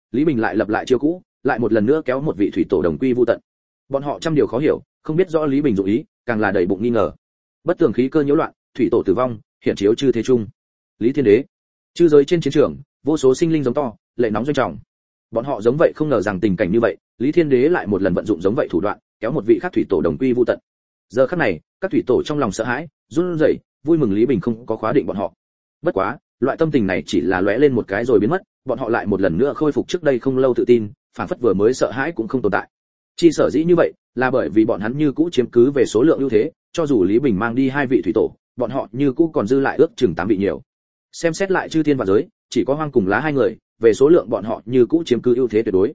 Lý Bình lại lập lại chiêu cũ, lại một lần nữa kéo một vị thủy tổ đồng quy vu tận. Bọn họ trăm điều khó hiểu, không biết rõ Lý Bình dụng ý, càng là đầy bụng nghi ngờ. Bất tường khí cơ nhiễu loạn, thủy tổ tử vong, hiện chiếu chư thế trung. Lý Thiên Đế, chư giới trên chiến trường, vô số sinh linh giống to, lệ nóng doanh trọng. Bọn họ giống vậy không ngờ rằng tình cảnh như vậy, Lý Thiên Đế lại một lần vận dụng giống vậy thủ đoạn, kéo một vị khác thủy tổ đồng quy vu tận. Giờ khắc này, các thủy tổ trong lòng sợ hãi, run rẩy, vui mừng Lý Bình không có khóa định bọn họ. Bất quá, loại tâm tình này chỉ là lóe lên một cái rồi biến mất, bọn họ lại một lần nữa khôi phục trước đây không lâu tự tin, phản phất vừa mới sợ hãi cũng không tồn tại. Chi sở dĩ như vậy, là bởi vì bọn hắn như cũ chiếm cứ về số lượng ưu thế, cho dù Lý Bình mang đi hai vị thủy tổ, bọn họ như cũ còn dư lại ước chừng 8 vị nhiều. Xem xét lại chư thiên và giới, chỉ có Hoang cùng Lá hai người, về số lượng bọn họ như cũ chiếm cứ ưu thế tuyệt đối.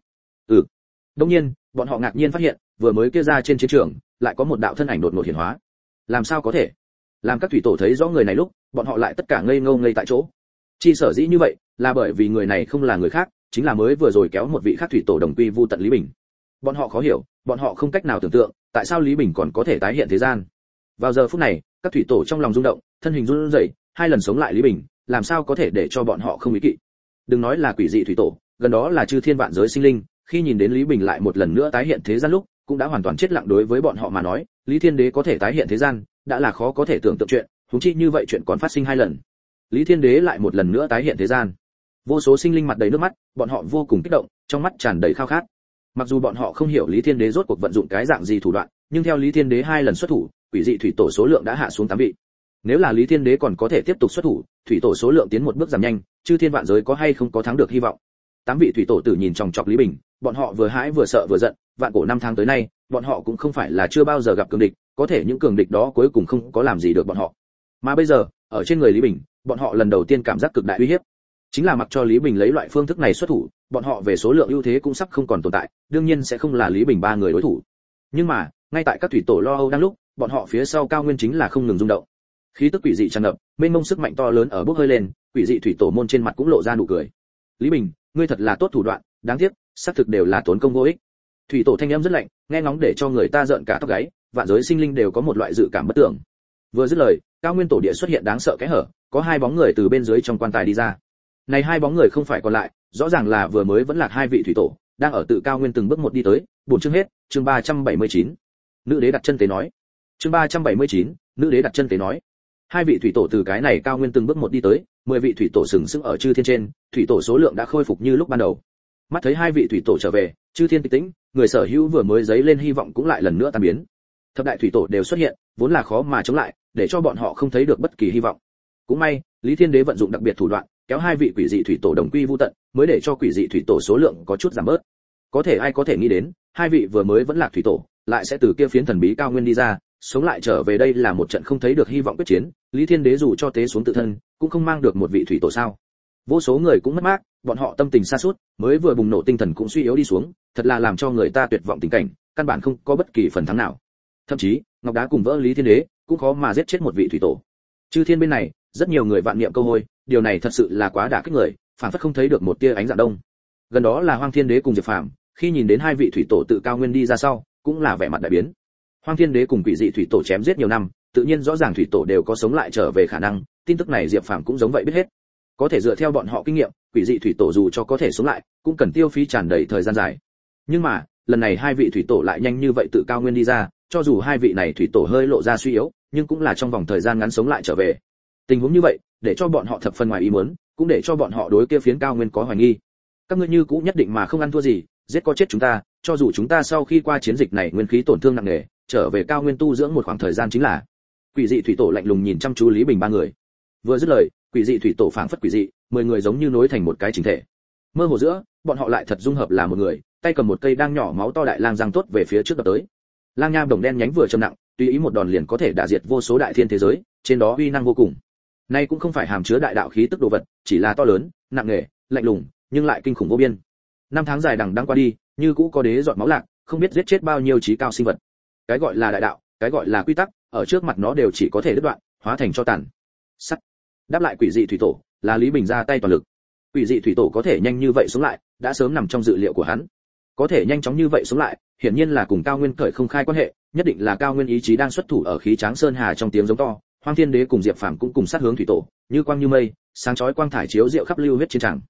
Đương nhiên, bọn họ ngạc nhiên phát hiện, vừa mới kia ra trên chiến trường, lại có một đạo thân ảnh đột ngột hiển hóa. Làm sao có thể? Làm các thủy tổ thấy rõ người này lúc, bọn họ lại tất cả ngây ngô ngây tại chỗ. Chi sở dĩ như vậy, là bởi vì người này không là người khác, chính là mới vừa rồi kéo một vị khác thủy tổ đồng quy vu tận Lý Bình. Bọn họ khó hiểu, bọn họ không cách nào tưởng tượng, tại sao Lý Bình còn có thể tái hiện thế gian. Vào giờ phút này, các thủy tổ trong lòng rung động, thân hình run rẩy, hai lần sống lại Lý Bình, làm sao có thể để cho bọn họ không ý kỵ. Đừng nói là quỷ dị thủy tổ, gần đó là chư thiên vạn giới sinh linh, khi nhìn đến Lý Bình lại một lần nữa tái hiện thế gian lúc, cũng đã hoàn toàn chết lặng. Đối với bọn họ mà nói, Lý Thiên Đế có thể tái hiện thế gian, đã là khó có thể tưởng tượng chuyện, huống chi như vậy chuyện còn phát sinh hai lần. Lý Thiên Đế lại một lần nữa tái hiện thế gian. Vô số sinh linh mặt đầy nước mắt, bọn họ vô cùng kích động, trong mắt tràn đầy khao khát. Mặc dù bọn họ không hiểu Lý Thiên Đế rốt cuộc vận dụng cái dạng gì thủ đoạn, nhưng theo Lý Thiên Đế hai lần xuất thủ, quỷ dị thủy tổ số lượng đã hạ xuống 8 vị. Nếu là Lý Thiên Đế còn có thể tiếp tục xuất thủ, thủy tổ số lượng tiến một bước giảm nhanh, chư thiên vạn giới có hay không có thắng được hy vọng. 8 vị thủy tổ tử nhìn chòng chọc Lý Bình, bọn họ vừa hãi vừa sợ vừa giận, vạn cổ năm tháng tới nay, bọn họ cũng không phải là chưa bao giờ gặp cường địch, có thể những cường địch đó cuối cùng không có làm gì được bọn họ. Mà bây giờ, ở trên người Lý Bình, bọn họ lần đầu tiên cảm giác cực đại uy hiếp. Chính là mặc cho Lý Bình lấy loại phương thức này xuất thủ, bọn họ về số lượng ưu thế cũng sắp không còn tồn tại, đương nhiên sẽ không là Lý Bình ba người đối thủ. Nhưng mà, ngay tại các thủy tổ lo âu đang lúc, bọn họ phía sau cao nguyên chính là không ngừng rung động. Khí tức quỷ dị tràn ngập, mênh mông sức mạnh to lớn ở bốc hơi lên, quỷ dị thủy tổ môn trên mặt cũng lộ ra nụ cười. Lý Bình, ngươi thật là tốt thủ đoạn, đáng tiếc, xác thực đều là tốn công vô ích. Thủy tổ thanh âm rất lạnh, nghe ngóng để cho người ta rợn cả tóc gáy, vạn giới sinh linh đều có một loại dự cảm bất tưởng. Vừa dứt lời, cao nguyên tổ địa xuất hiện đáng sợ kẽ hở, có hai bóng người từ bên dưới trong quan tài đi ra. Này hai bóng người không phải còn lại, rõ ràng là vừa mới vẫn lạc hai vị thủy tổ, đang ở tự cao nguyên từng bước một đi tới. Buổi chương hết, chương 379. Nữ đế đặt chân tế nói. Chương 379, nữ đế đặt chân tế nói. Hai vị thủy tổ từ cái này cao nguyên từng bước một đi tới, 10 vị thủy tổ sừng sững ở chư thiên trên, thủy tổ số lượng đã khôi phục như lúc ban đầu. Mắt thấy hai vị thủy tổ trở về, chư thiên tịch tĩnh, người sở hữu vừa mới giấy lên hy vọng cũng lại lần nữa tan biến. Thập đại thủy tổ đều xuất hiện, vốn là khó mà chống lại, để cho bọn họ không thấy được bất kỳ hy vọng. Cũng may, Lý Thiên Đế vận dụng đặc biệt thủ đoạn, kéo hai vị quỷ dị thủy tổ đồng quy vu tận, mới để cho quỷ dị thủy tổ số lượng có chút giảm bớt. Có thể ai có thể nghĩ đến, hai vị vừa mới vẫn lạc thủy tổ, lại sẽ từ kia phiến thần bí cao nguyên đi ra, sống lại trở về đây là một trận không thấy được hy vọng quyết chiến. Lý Thiên Đế dù cho tế xuống tự thân, cũng không mang được một vị thủy tổ sao? Vô số người cũng mất mát, bọn họ tâm tình sa sút, mới vừa bùng nổ tinh thần cũng suy yếu đi xuống, thật là làm cho người ta tuyệt vọng tình cảnh, căn bản không có bất kỳ phần thắng nào. Thậm chí, ngọc đá cùng vỡ Lý Thiên Đế, cũng khó mà giết chết một vị thủy tổ. Chư thiên bên này, rất nhiều người vạn niệm câu hôi, điều này thật sự là quá đả kích người, phản phất không thấy được một tia ánh dạng đông. Gần đó là Hoang Thiên Đế cùng Diệp Phàm, khi nhìn đến hai vị thủy tổ tự cao nguyên đi ra sau, cũng là vẻ mặt đại biến. Hoang Thiên Đế cùng quỷ dị thủy tổ chém giết nhiều năm, tự nhiên rõ ràng thủy tổ đều có sống lại trở về khả năng, tin tức này Diệp Phàm cũng giống vậy biết hết. Có thể dựa theo bọn họ kinh nghiệm, quỷ dị thủy tổ dù cho có thể sống lại, cũng cần tiêu phí tràn đầy thời gian dài. Nhưng mà, lần này hai vị thủy tổ lại nhanh như vậy tự cao nguyên đi ra, cho dù hai vị này thủy tổ hơi lộ ra suy yếu, nhưng cũng là trong vòng thời gian ngắn sống lại trở về. Tình huống như vậy, để cho bọn họ thập phần ngoài ý muốn, cũng để cho bọn họ đối kia phiến cao nguyên có hoài nghi. Các ngươi như cũ nhất định mà không ăn thua gì, giết có chết chúng ta, cho dù chúng ta sau khi qua chiến dịch này nguyên khí tổn thương nặng nề, trở về cao nguyên tu dưỡng một khoảng thời gian chính là. Quỷ dị thủy tổ lạnh lùng nhìn chăm chú Lý Bình ba người. Vừa dứt lời, quỷ dị thủy tổ phảng phất quỷ dị, 10 người giống như nối thành một cái chỉnh thể. Mơ hồ giữa, bọn họ lại thật dung hợp là một người, tay cầm một cây đang nhỏ máu to đại lang răng tốt về phía trước đập tới. Lang nha đồng đen nhánh vừa trầm nặng, tùy ý một đòn liền có thể đả diệt vô số đại thiên thế giới, trên đó uy năng vô cùng. Nay cũng không phải hàm chứa đại đạo khí tức đồ vật, chỉ là to lớn, nặng nề, lạnh lùng, nhưng lại kinh khủng vô biên. Năm tháng dài đằng đẵng qua đi, như cũ có đế giọt máu lạc, không biết giết chết bao nhiêu trí cao sinh vật. Cái gọi là đại đạo, cái gọi là quy tắc, ở trước mặt nó đều chỉ có thể đứt đoạn, hóa thành cho tàn. Sắt. Đáp lại quỷ dị thủy tổ, là Lý Bình ra tay toàn lực. Quỷ dị thủy tổ có thể nhanh như vậy sống lại, đã sớm nằm trong dự liệu của hắn. Có thể nhanh chóng như vậy sống lại, hiển nhiên là cùng cao nguyên cởi không khai quan hệ, nhất định là cao nguyên ý chí đang xuất thủ ở khí tráng sơn hà trong tiếng giống to. Hoang Thiên Đế cùng Diệp Phàm cũng cùng sát hướng thủy tổ, như quang như mây, sáng chói quang thải chiếu diệu khắp lưu huyết chiến trường.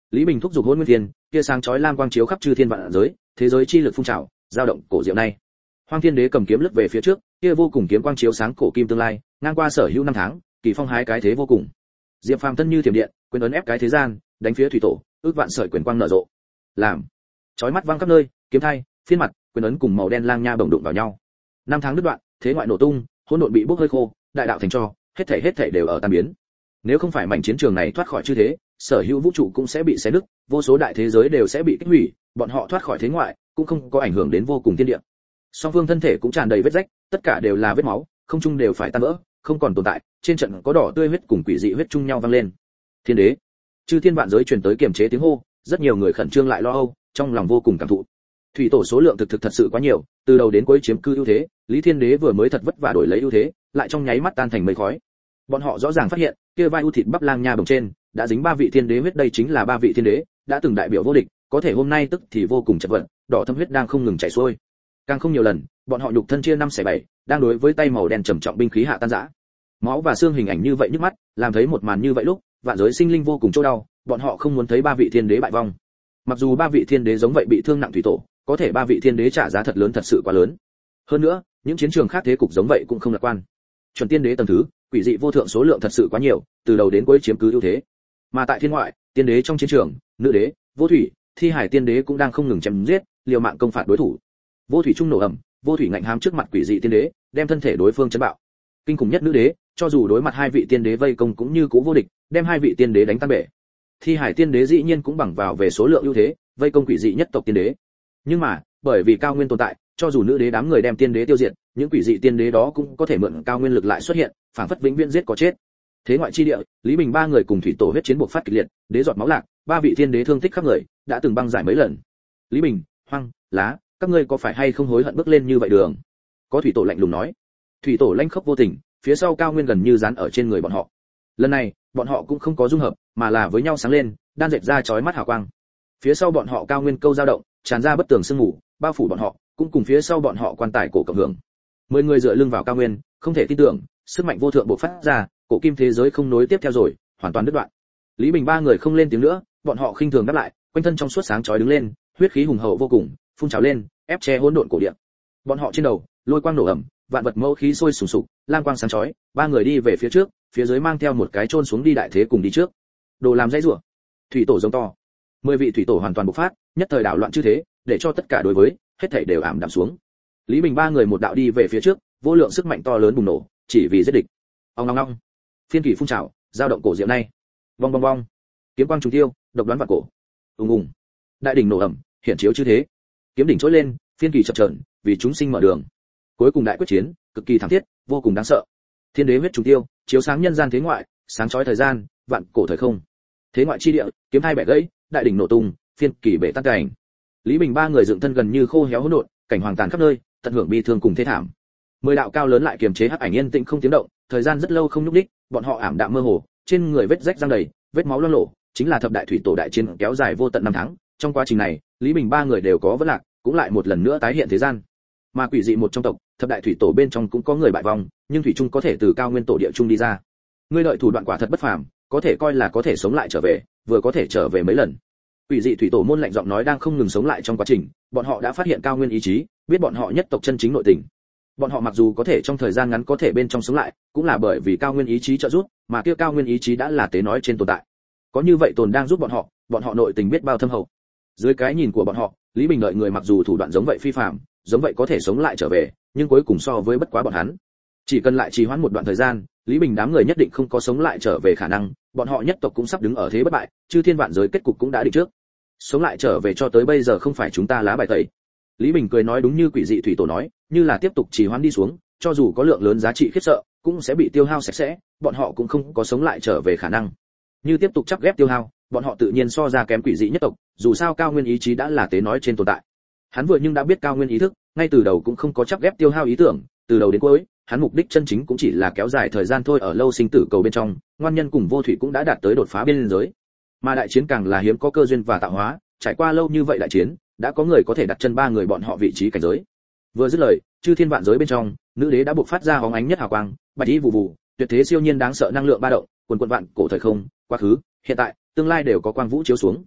Lý Bình thúc giục Hỗn Nguyên Thiên, kia sáng chói lam quang chiếu khắp chư thiên vạn giới, thế giới chi lực phun trào, dao động cổ diệu này. Hoang Thiên Đế cầm kiếm lướt về phía trước, kia vô cùng kiếm quang chiếu sáng cổ kim tương lai, ngang qua sở hữu năm tháng, kỳ phong hái cái thế vô cùng. Diệp Phàm thân như thiểm điện, quyền ấn ép cái thế gian, đánh phía thủy tổ, ước vạn sợi quyền quang nở rộ. Làm, chói mắt vang khắp nơi, kiếm thay, phiên mặt, quyền ấn cùng màu đen lang nha bồng đụng vào nhau. Năm tháng đứt đoạn, thế ngoại nổ tung, hỗn độn bị bốc hơi khô, đại đạo thành tro, hết thảy đều ở tan biến. Nếu không phải mảnh chiến trường này thoát khỏi chư thế, sở hữu vũ trụ cũng sẽ bị xé nứt, vô số đại thế giới đều sẽ bị kích hủy, bọn họ thoát khỏi thế ngoại, cũng không có ảnh hưởng đến vô cùng thiên địa. Song phương thân thể cũng tràn đầy vết rách, tất cả đều là vết máu, không trung đều phải tan vỡ, không còn tồn tại, trên trận có đỏ tươi huyết cùng quỷ dị huyết chung nhau vang lên. Thiên đế, chư thiên vạn giới truyền tới kiềm chế tiếng hô, rất nhiều người khẩn trương lại lo âu, trong lòng vô cùng cảm thụ. Thủy tổ số lượng thực thật sự quá nhiều, từ đầu đến cuối chiếm cư ưu thế, Lý Thiên Đế vừa mới thật vất vả đổi lấy ưu thế, lại trong nháy mắt tan thành mây khói. Bọn họ rõ ràng phát hiện, kia vai u thịt bắp lang nha bồng trên, đã dính 3 vị thiên đế huyết, đây chính là 3 vị thiên đế, đã từng đại biểu vô địch, có thể hôm nay tức thì vô cùng chật vật, đỏ thâm huyết đang không ngừng chảy xuôi. Càng không nhiều lần, bọn họ nhục thân chia 5/7, đang đối với tay màu đen trầm trọng binh khí hạ tan rã. Máu và xương hình ảnh như vậy nhức mắt, làm thấy một màn như vậy lúc, vạn giới sinh linh vô cùng chỗ đau, bọn họ không muốn thấy 3 vị thiên đế bại vong. Mặc dù 3 vị thiên đế giống vậy bị thương nặng thủy tổ, có thể 3 vị thiên đế trả giá thật lớn, thật sự quá lớn. Hơn nữa, những chiến trường khác thế cục giống vậy cũng không lạc quan. Chuẩn tiên đế tầng thứ, quỷ dị vô thượng số lượng thật sự quá nhiều, từ đầu đến cuối chiếm cứ ưu thế. Mà tại thiên ngoại, tiên đế trong chiến trường, nữ đế, vô thủy, thi hải tiên đế cũng đang không ngừng chém giết, liều mạng công phạt đối thủ. Vô thủy trung nổ ầm, vô thủy ngạnh hám trước mặt quỷ dị tiên đế, đem thân thể đối phương chấn bạo. Kinh khủng nhất nữ đế, cho dù đối mặt 2 vị tiên đế vây công cũng như cũ vô địch, đem 2 vị tiên đế đánh tan bể. Thi hải tiên đế dĩ nhiên cũng bằng vào về số lượng ưu thế, vây công quỷ dị nhất tộc tiên đế. Nhưng mà, bởi vì cao nguyên tồn tại, cho dù nữ đế đám người đem tiên đế tiêu diệt, những quỷ dị tiên đế đó cũng có thể mượn cao nguyên lực lại xuất hiện, phảng phất vĩnh viễn giết có chết. Thế ngoại chi địa, Lý Bình 3 người cùng thủy tổ huyết chiến buộc phát kịch liệt, đế giọt máu lạc, 3 vị tiên đế thương tích khắp người, đã từng băng giải mấy lần. Lý Bình, Hoang, Lá, các ngươi có phải hay không hối hận bước lên như vậy đường? Có thủy tổ lạnh lùng nói. Thủy tổ lanh khốc vô tình, phía sau cao nguyên gần như dán ở trên người bọn họ. Lần này, bọn họ cũng không có dung hợp, mà là với nhau sáng lên, đan dệt ra chói mắt hào quang. Phía sau bọn họ cao nguyên câu dao động, tràn ra bất tường sương mù, bao phủ bọn họ, cũng cùng phía sau bọn họ quan tài cổ cộng hưởng. 10 người dựa lưng vào cao nguyên, không thể tin tưởng, sức mạnh vô thượng bộc phát ra, cổ kim thế giới không nối tiếp theo rồi, hoàn toàn đứt đoạn. Lý Bình 3 người không lên tiếng nữa, bọn họ khinh thường đáp lại, quanh thân trong suốt sáng chói đứng lên, huyết khí hùng hậu vô cùng, phun trào lên, ép che hỗn độn cổ địa. Bọn họ trên đầu, lôi quang nổ ầm, vạn vật mâu khí sôi sùng sục, lam quang sáng chói, 3 người đi về phía trước, phía dưới mang theo một cái chôn xuống đi đại thế cùng đi trước. Đồ làm dãy rủa. Thủy tổ giống to. 10 vị thủy tổ hoàn toàn bộc phát, nhất thời đảo loạn chư thế, để cho tất cả đối với hết thảy đều ảm đạm xuống. Lý Bình 3 người một đạo đi về phía trước, vô lượng sức mạnh to lớn bùng nổ, chỉ vì giết địch. Ong ong ong. Phiên kỳ phun trào, dao động cổ diệu này. Bong bong bong. Kiếm quang trùng tiêu, độc đoán vạn cổ. Ùng ùng. Đại đỉnh nổ ầm, hiển chiếu chư thế. Kiếm đỉnh trỗi lên, phiên kỳ chập chờn, vì chúng sinh mở đường. Cuối cùng đại quyết chiến, cực kỳ thảm thiết, vô cùng đáng sợ. Thiên đế huyết trùng tiêu, chiếu sáng nhân gian thế ngoại, sáng chói thời gian, vạn cổ thời không. Thế ngoại chi địa, kiếm hai bẻ gãy, đại đỉnh nổ tung, phiên kỳ bể tan cảnh. Lý Bình 3 người dựng thân gần như khô héo hỗn độn, cảnh hoàng tàn khắp nơi, tận hưởng bi thương cùng thế thảm. 10 đạo cao lớn lại kiềm chế hắc ảnh yên tĩnh không tiếng động, thời gian rất lâu không nhúc nhích, bọn họ ảm đạm mơ hồ, trên người vết rách răng đầy, vết máu loang lổ, chính là thập đại thủy tổ đại chiến kéo dài vô tận 5 tháng. Trong quá trình này, Lý Bình 3 người đều có vất lạc, cũng lại một lần nữa tái hiện thế gian. Mà quỷ dị một trong tộc, thập đại thủy tổ bên trong cũng có người bại vong, nhưng thủy trung có thể từ cao nguyên tổ địa trung đi ra. Ngươi đợi thủ đoạn quả thật bất phàm, có thể coi là có thể sống lại trở về, vừa có thể trở về mấy lần. Quỷ dị thủy tổ môn lạnh giọng nói đang không ngừng sống lại trong quá trình, bọn họ đã phát hiện cao nguyên ý chí, biết bọn họ nhất tộc chân chính nội tình. Bọn họ mặc dù có thể trong thời gian ngắn có thể bên trong sống lại, cũng là bởi vì cao nguyên ý chí trợ giúp, mà kia cao nguyên ý chí đã là tế nói trên tồn tại. Có như vậy tồn đang giúp bọn họ nội tình biết bao thâm hậu. Dưới cái nhìn của bọn họ, Lý Bình đợi người mặc dù thủ đoạn giống vậy phi phàm, giống vậy có thể sống lại trở về, nhưng cuối cùng so với bất quá bọn hắn. Chỉ cần lại trì hoãn một đoạn thời gian, Lý Bình đám người nhất định không có sống lại trở về khả năng, bọn họ nhất tộc cũng sắp đứng ở thế bất bại, chư thiên vạn giới kết cục cũng đã định trước. Sống lại trở về cho tới bây giờ không phải chúng ta lá bài tẩy. Lý Bình cười nói đúng như quỷ dị thủy tổ nói, như là tiếp tục trì hoãn đi xuống, cho dù có lượng lớn giá trị khiếp sợ, cũng sẽ bị tiêu hao sạch sẽ, bọn họ cũng không có sống lại trở về khả năng. Như tiếp tục chắp ghép tiêu hao, bọn họ tự nhiên so ra kém quỷ dị nhất tộc, dù sao cao nguyên ý chí đã là tế nói trên tồn tại. Hắn vừa nhưng đã biết cao nguyên ý thức, ngay từ đầu cũng không có chắp ghép tiêu hao ý tưởng, từ đầu đến cuối, hắn mục đích chân chính cũng chỉ là kéo dài thời gian thôi. Ở lâu sinh tử cầu bên trong, ngoan nhân cùng vô thủy cũng đã đạt tới đột phá biên giới. Mà đại chiến càng là hiếm có cơ duyên và tạo hóa, trải qua lâu như vậy đại chiến, đã có người có thể đặt chân 3 người bọn họ vị trí cảnh giới. Vừa dứt lời, chư thiên vạn giới bên trong, nữ đế đã bộc phát ra hóng ánh nhất hào quang, bạch y vụ vụ, tuyệt thế siêu nhiên đáng sợ năng lượng ba động, quần quần vạn cổ thời không, quá khứ, hiện tại, tương lai đều có quang vũ chiếu xuống.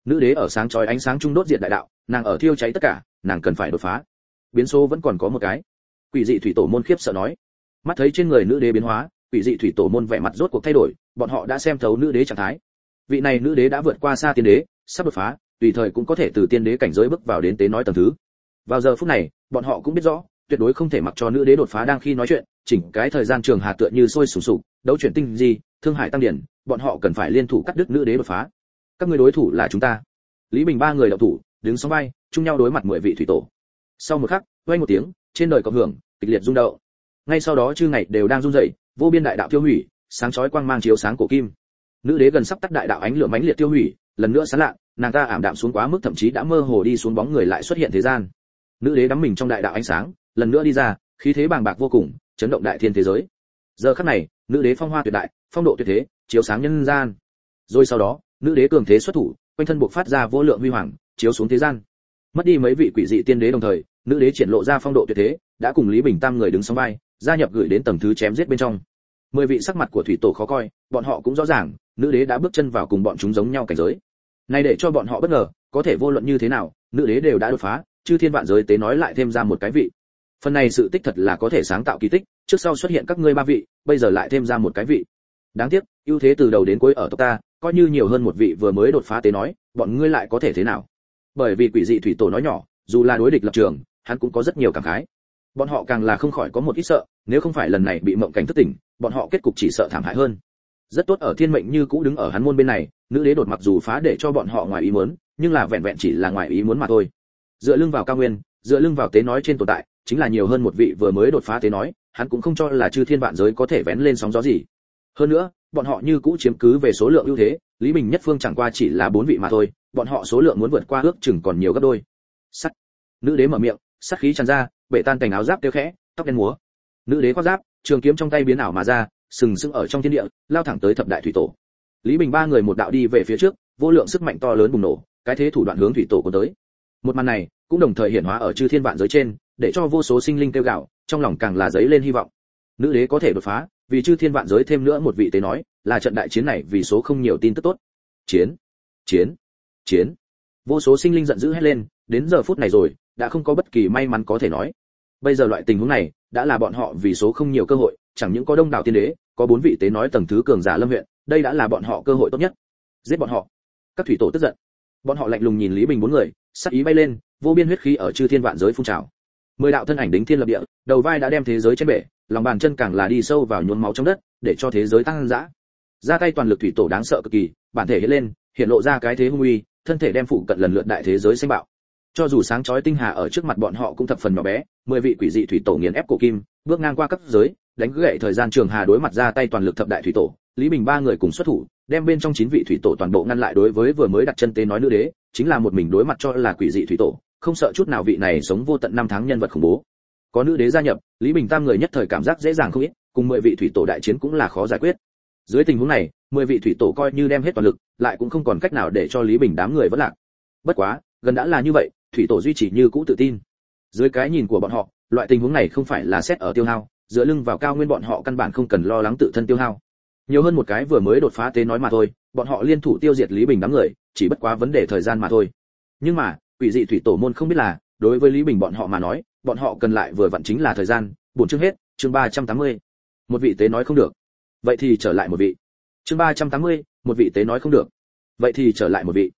Nữ đế ở sáng chói ánh sáng trung đốt diệt đại đạo, nàng ở thiêu cháy tất cả, nàng cần phải đột phá. Biến số vẫn còn có một cái. Quỷ dị thủy tổ môn khiếp sợ nói. Mắt thấy trên người nữ đế biến hóa, quỷ dị thủy tổ môn vẻ mặt rốt cuộc thay đổi, bọn họ đã xem thấu nữ đế trạng thái. Vị này nữ đế đã vượt qua xa tiên đế, sắp đột phá, tùy thời cũng có thể từ tiên đế cảnh giới bước vào đến tế nói tầng thứ. Vào giờ phút này, bọn họ cũng biết rõ, tuyệt đối không thể mặc cho nữ đế đột phá đang khi nói chuyện, chỉnh cái thời gian trường hà tựa như sôi sùng sục, đấu chuyển tinh gì, thương hải tăng điển, bọn họ cần phải liên thủ cắt đứt nữ đế đột phá. Các ngươi đối thủ là chúng ta. Lý Bình ba người động thủ, đứng song vai, chung nhau đối mặt 10 vị thủy tổ. Sau một khắc, vang một tiếng, trên đời cộng hưởng, kịch liệt rung động. Ngay sau đó chư ngày đều đang run rẩy, vô biên đại đạo tiêu hủy, sáng chói quang mang chiếu sáng cổ kim. Nữ đế gần sắp tắt đại đạo ánh lửa mãnh liệt tiêu hủy, lần nữa sáng lạ, nàng ta ảm đạm xuống quá mức thậm chí đã mơ hồ đi xuống bóng người lại xuất hiện thế gian. Nữ đế đắm mình trong đại đạo ánh sáng, lần nữa đi ra, khí thế bàng bạc vô cùng, chấn động đại thiên thế giới. Giờ khắc này, nữ đế phong hoa tuyệt đại, phong độ tuyệt thế, chiếu sáng nhân gian. Rồi sau đó, nữ đế cường thế xuất thủ, quanh thân bộc phát ra vô lượng huy hoàng, chiếu xuống thế gian. Mất đi mấy vị quỷ dị tiên đế đồng thời, nữ đế triển lộ ra phong độ tuyệt thế, đã cùng Lý Bình Tam người đứng song vai, gia nhập gửi đến tầng thứ chém giết bên trong. 10 vị sắc mặt của thủy tổ khó coi, bọn họ cũng rõ ràng, nữ đế đã bước chân vào cùng bọn chúng giống nhau cảnh giới. Này để cho bọn họ bất ngờ, có thể vô luận như thế nào, nữ đế đều đã đột phá, chư thiên vạn giới tế nói lại thêm ra một cái vị. Phần này sự tích thật là có thể sáng tạo kỳ tích, trước sau xuất hiện các ngươi 3 vị, bây giờ lại thêm ra một cái vị. Đáng tiếc, ưu thế từ đầu đến cuối ở tộc ta, coi như nhiều hơn một vị vừa mới đột phá tế nói, bọn ngươi lại có thể thế nào? Bởi vì quỷ dị thủy tổ nói nhỏ, dù là đối địch lập trường, hắn cũng có rất nhiều cảm khái. Bọn họ càng là không khỏi có một ít sợ, nếu không phải lần này bị mộng cảnh thức tỉnh, bọn họ kết cục chỉ sợ thảm hại hơn. Rất tốt ở thiên mệnh như cũ đứng ở hắn môn bên này, nữ đế đột mặc dù phá để cho bọn họ ngoài ý muốn, nhưng là vẹn vẹn chỉ là ngoài ý muốn mà thôi. Dựa lưng vào cao nguyên, dựa lưng vào tế nói trên tồn tại, chính là nhiều hơn một vị vừa mới đột phá tế nói, hắn cũng không cho là chư thiên vạn giới có thể vén lên sóng gió gì. Hơn nữa, bọn họ như cũ chiếm cứ về số lượng ưu thế, Lý Bình nhất phương chẳng qua chỉ là 4 vị mà thôi, bọn họ số lượng muốn vượt qua ước chừng còn nhiều gấp đôi. Sắt. Nữ đế mở miệng, sát khí tràn ra, bệ tan cảnh áo giáp tiêu khẽ, tóc đen múa. Nữ đế khoác giáp, trường kiếm trong tay biến ảo mà ra, sừng sững ở trong thiên địa, lao thẳng tới thập đại thủy tổ. Lý Bình ba người một đạo đi về phía trước, vô lượng sức mạnh to lớn bùng nổ, cái thế thủ đoạn hướng thủy tổ của tới. Một màn này cũng đồng thời hiển hóa ở chư thiên vạn giới trên, để cho vô số sinh linh kêu gào, trong lòng càng là dấy lên hy vọng. Nữ đế có thể đột phá, vì chư thiên vạn giới thêm nữa một vị tế nói, là trận đại chiến này vì số không nhiều tin tức tốt. Chiến, chiến, chiến. Vô số sinh linh giận dữ hét lên, đến giờ phút này rồi, đã không có bất kỳ may mắn có thể nói. Bây giờ loại tình huống này, đã là bọn họ vì số không nhiều cơ hội, chẳng những có đông đảo tiên đế, có 4 vị tế nói tầng thứ cường giả lâm huyện, đây đã là bọn họ cơ hội tốt nhất. Giết bọn họ. Các thủy tổ tức giận. Bọn họ lạnh lùng nhìn Lý Bình 4 người, sát ý bay lên, vô biên huyết khí ở chư thiên vạn giới phun trào. 10 đạo thân ảnh đính thiên lập địa, đầu vai đã đem thế giới trên bể, lòng bàn chân càng là đi sâu vào nhuốm máu trong đất, để cho thế giới tăng dã. Ra tay toàn lực thủy tổ đáng sợ cực kỳ, bản thể hiện lên, hiện lộ ra cái thế hung uy, thân thể đem phụ cận lần lượt đại thế giới sinh bạo. Cho dù sáng chói tinh hà ở trước mặt bọn họ cũng thập phần nhỏ bé, 10 vị quỷ dị thủy tổ nghiền ép cổ kim, bước ngang qua cấp giới, đánh gãy thời gian trường hà đối mặt ra tay toàn lực thập đại thủy tổ, Lý Bình ba người cùng xuất thủ, đem bên trong 9 vị thủy tổ toàn bộ ngăn lại đối với vừa mới đặt chân tế nói nữ đế, chính là một mình đối mặt cho là quỷ dị thủy tổ, không sợ chút nào vị này sống vô tận năm tháng nhân vật khủng bố. Có nữ đế gia nhập, Lý Bình tam người nhất thời cảm giác dễ dàng không ít, cùng 10 vị thủy tổ đại chiến cũng là khó giải quyết. Dưới tình huống này, 10 vị thủy tổ coi như đem hết toàn lực, lại cũng không còn cách nào để cho Lý Bình đám người vẫn lạc. Bất quá, gần đã là như vậy, thủy tổ duy trì như cũ tự tin. Dưới cái nhìn của bọn họ, loại tình huống này không phải là xét ở tiêu hao, dựa lưng vào cao nguyên bọn họ căn bản không cần lo lắng tự thân tiêu hao. Nhiều hơn một cái vừa mới đột phá tế nói mà thôi, bọn họ liên thủ tiêu diệt Lý Bình đám người, chỉ bất quá vấn đề thời gian mà thôi. Nhưng mà, quỷ dị thủy tổ môn không biết là, đối với Lý Bình bọn họ mà nói, bọn họ cần lại vừa vặn chính là thời gian, 4 chương hết, chương 380. Một vị tế nói không được, vậy thì trở lại một vị. Chương 380, một vị tế nói không được, vậy thì trở lại một vị.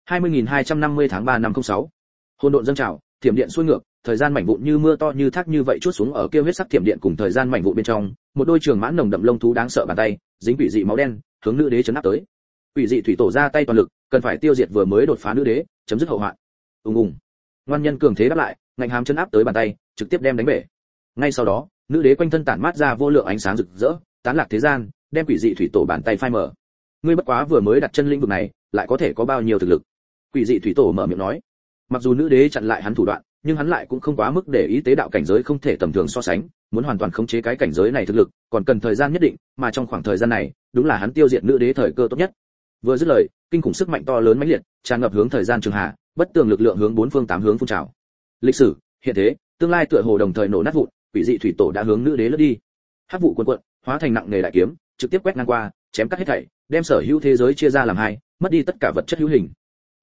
20.250 tháng 3 năm 06. Hỗn độn dâng trào, thiểm điện xuôi ngược, thời gian mảnh vụn như mưa to như thác như vậy chuốt xuống ở kia huyết sắc thiểm điện cùng thời gian mảnh vụn bên trong, một đôi trường mãn nồng đậm lông thú đáng sợ bàn tay, dính quỷ dị máu đen, hướng nữ đế chấn áp tới. Quỷ dị thủy tổ ra tay toàn lực, cần phải tiêu diệt vừa mới đột phá nữ đế, chấm dứt hậu hoạn. Ùng. Ngoan nhân cường thế đáp lại, ngạnh hám chấn áp tới bàn tay, trực tiếp đem đánh bể. Ngay sau đó, nữ đế quanh thân tản mát ra vô lượng ánh sáng rực rỡ, tán lạc thế gian, đem quỷ dị thủy tổ bàn tay phai mở. Ngươi bất quá vừa mới đặt chân lĩnh vực này, lại có thể có bao nhiêu thực lực? Quỷ dị thủy tổ mở miệng nói. Mặc dù nữ đế chặn lại hắn thủ đoạn, nhưng hắn lại cũng không quá mức để ý tế đạo cảnh giới không thể tầm thường so sánh, muốn hoàn toàn khống chế cái cảnh giới này thực lực, còn cần thời gian nhất định, mà trong khoảng thời gian này, đúng là hắn tiêu diệt nữ đế thời cơ tốt nhất. Vừa dứt lời, kinh khủng sức mạnh to lớn mãnh liệt, tràn ngập hướng thời gian trường hạ, bất tường lực lượng hướng bốn phương tám hướng phun trào. Lịch sử, hiện thế, tương lai tựa hồ đồng thời nổ nát vụn, quỷ dị thủy tổ đã hướng nữ đế lướt đi. Hắc vụ cuồn cuộn, hóa thành nặng nề đại kiếm, trực tiếp quét ngang qua, chém cắt hết thảy, đem sở hữu thế giới chia ra làm hai, mất đi tất cả vật chất hữu hình.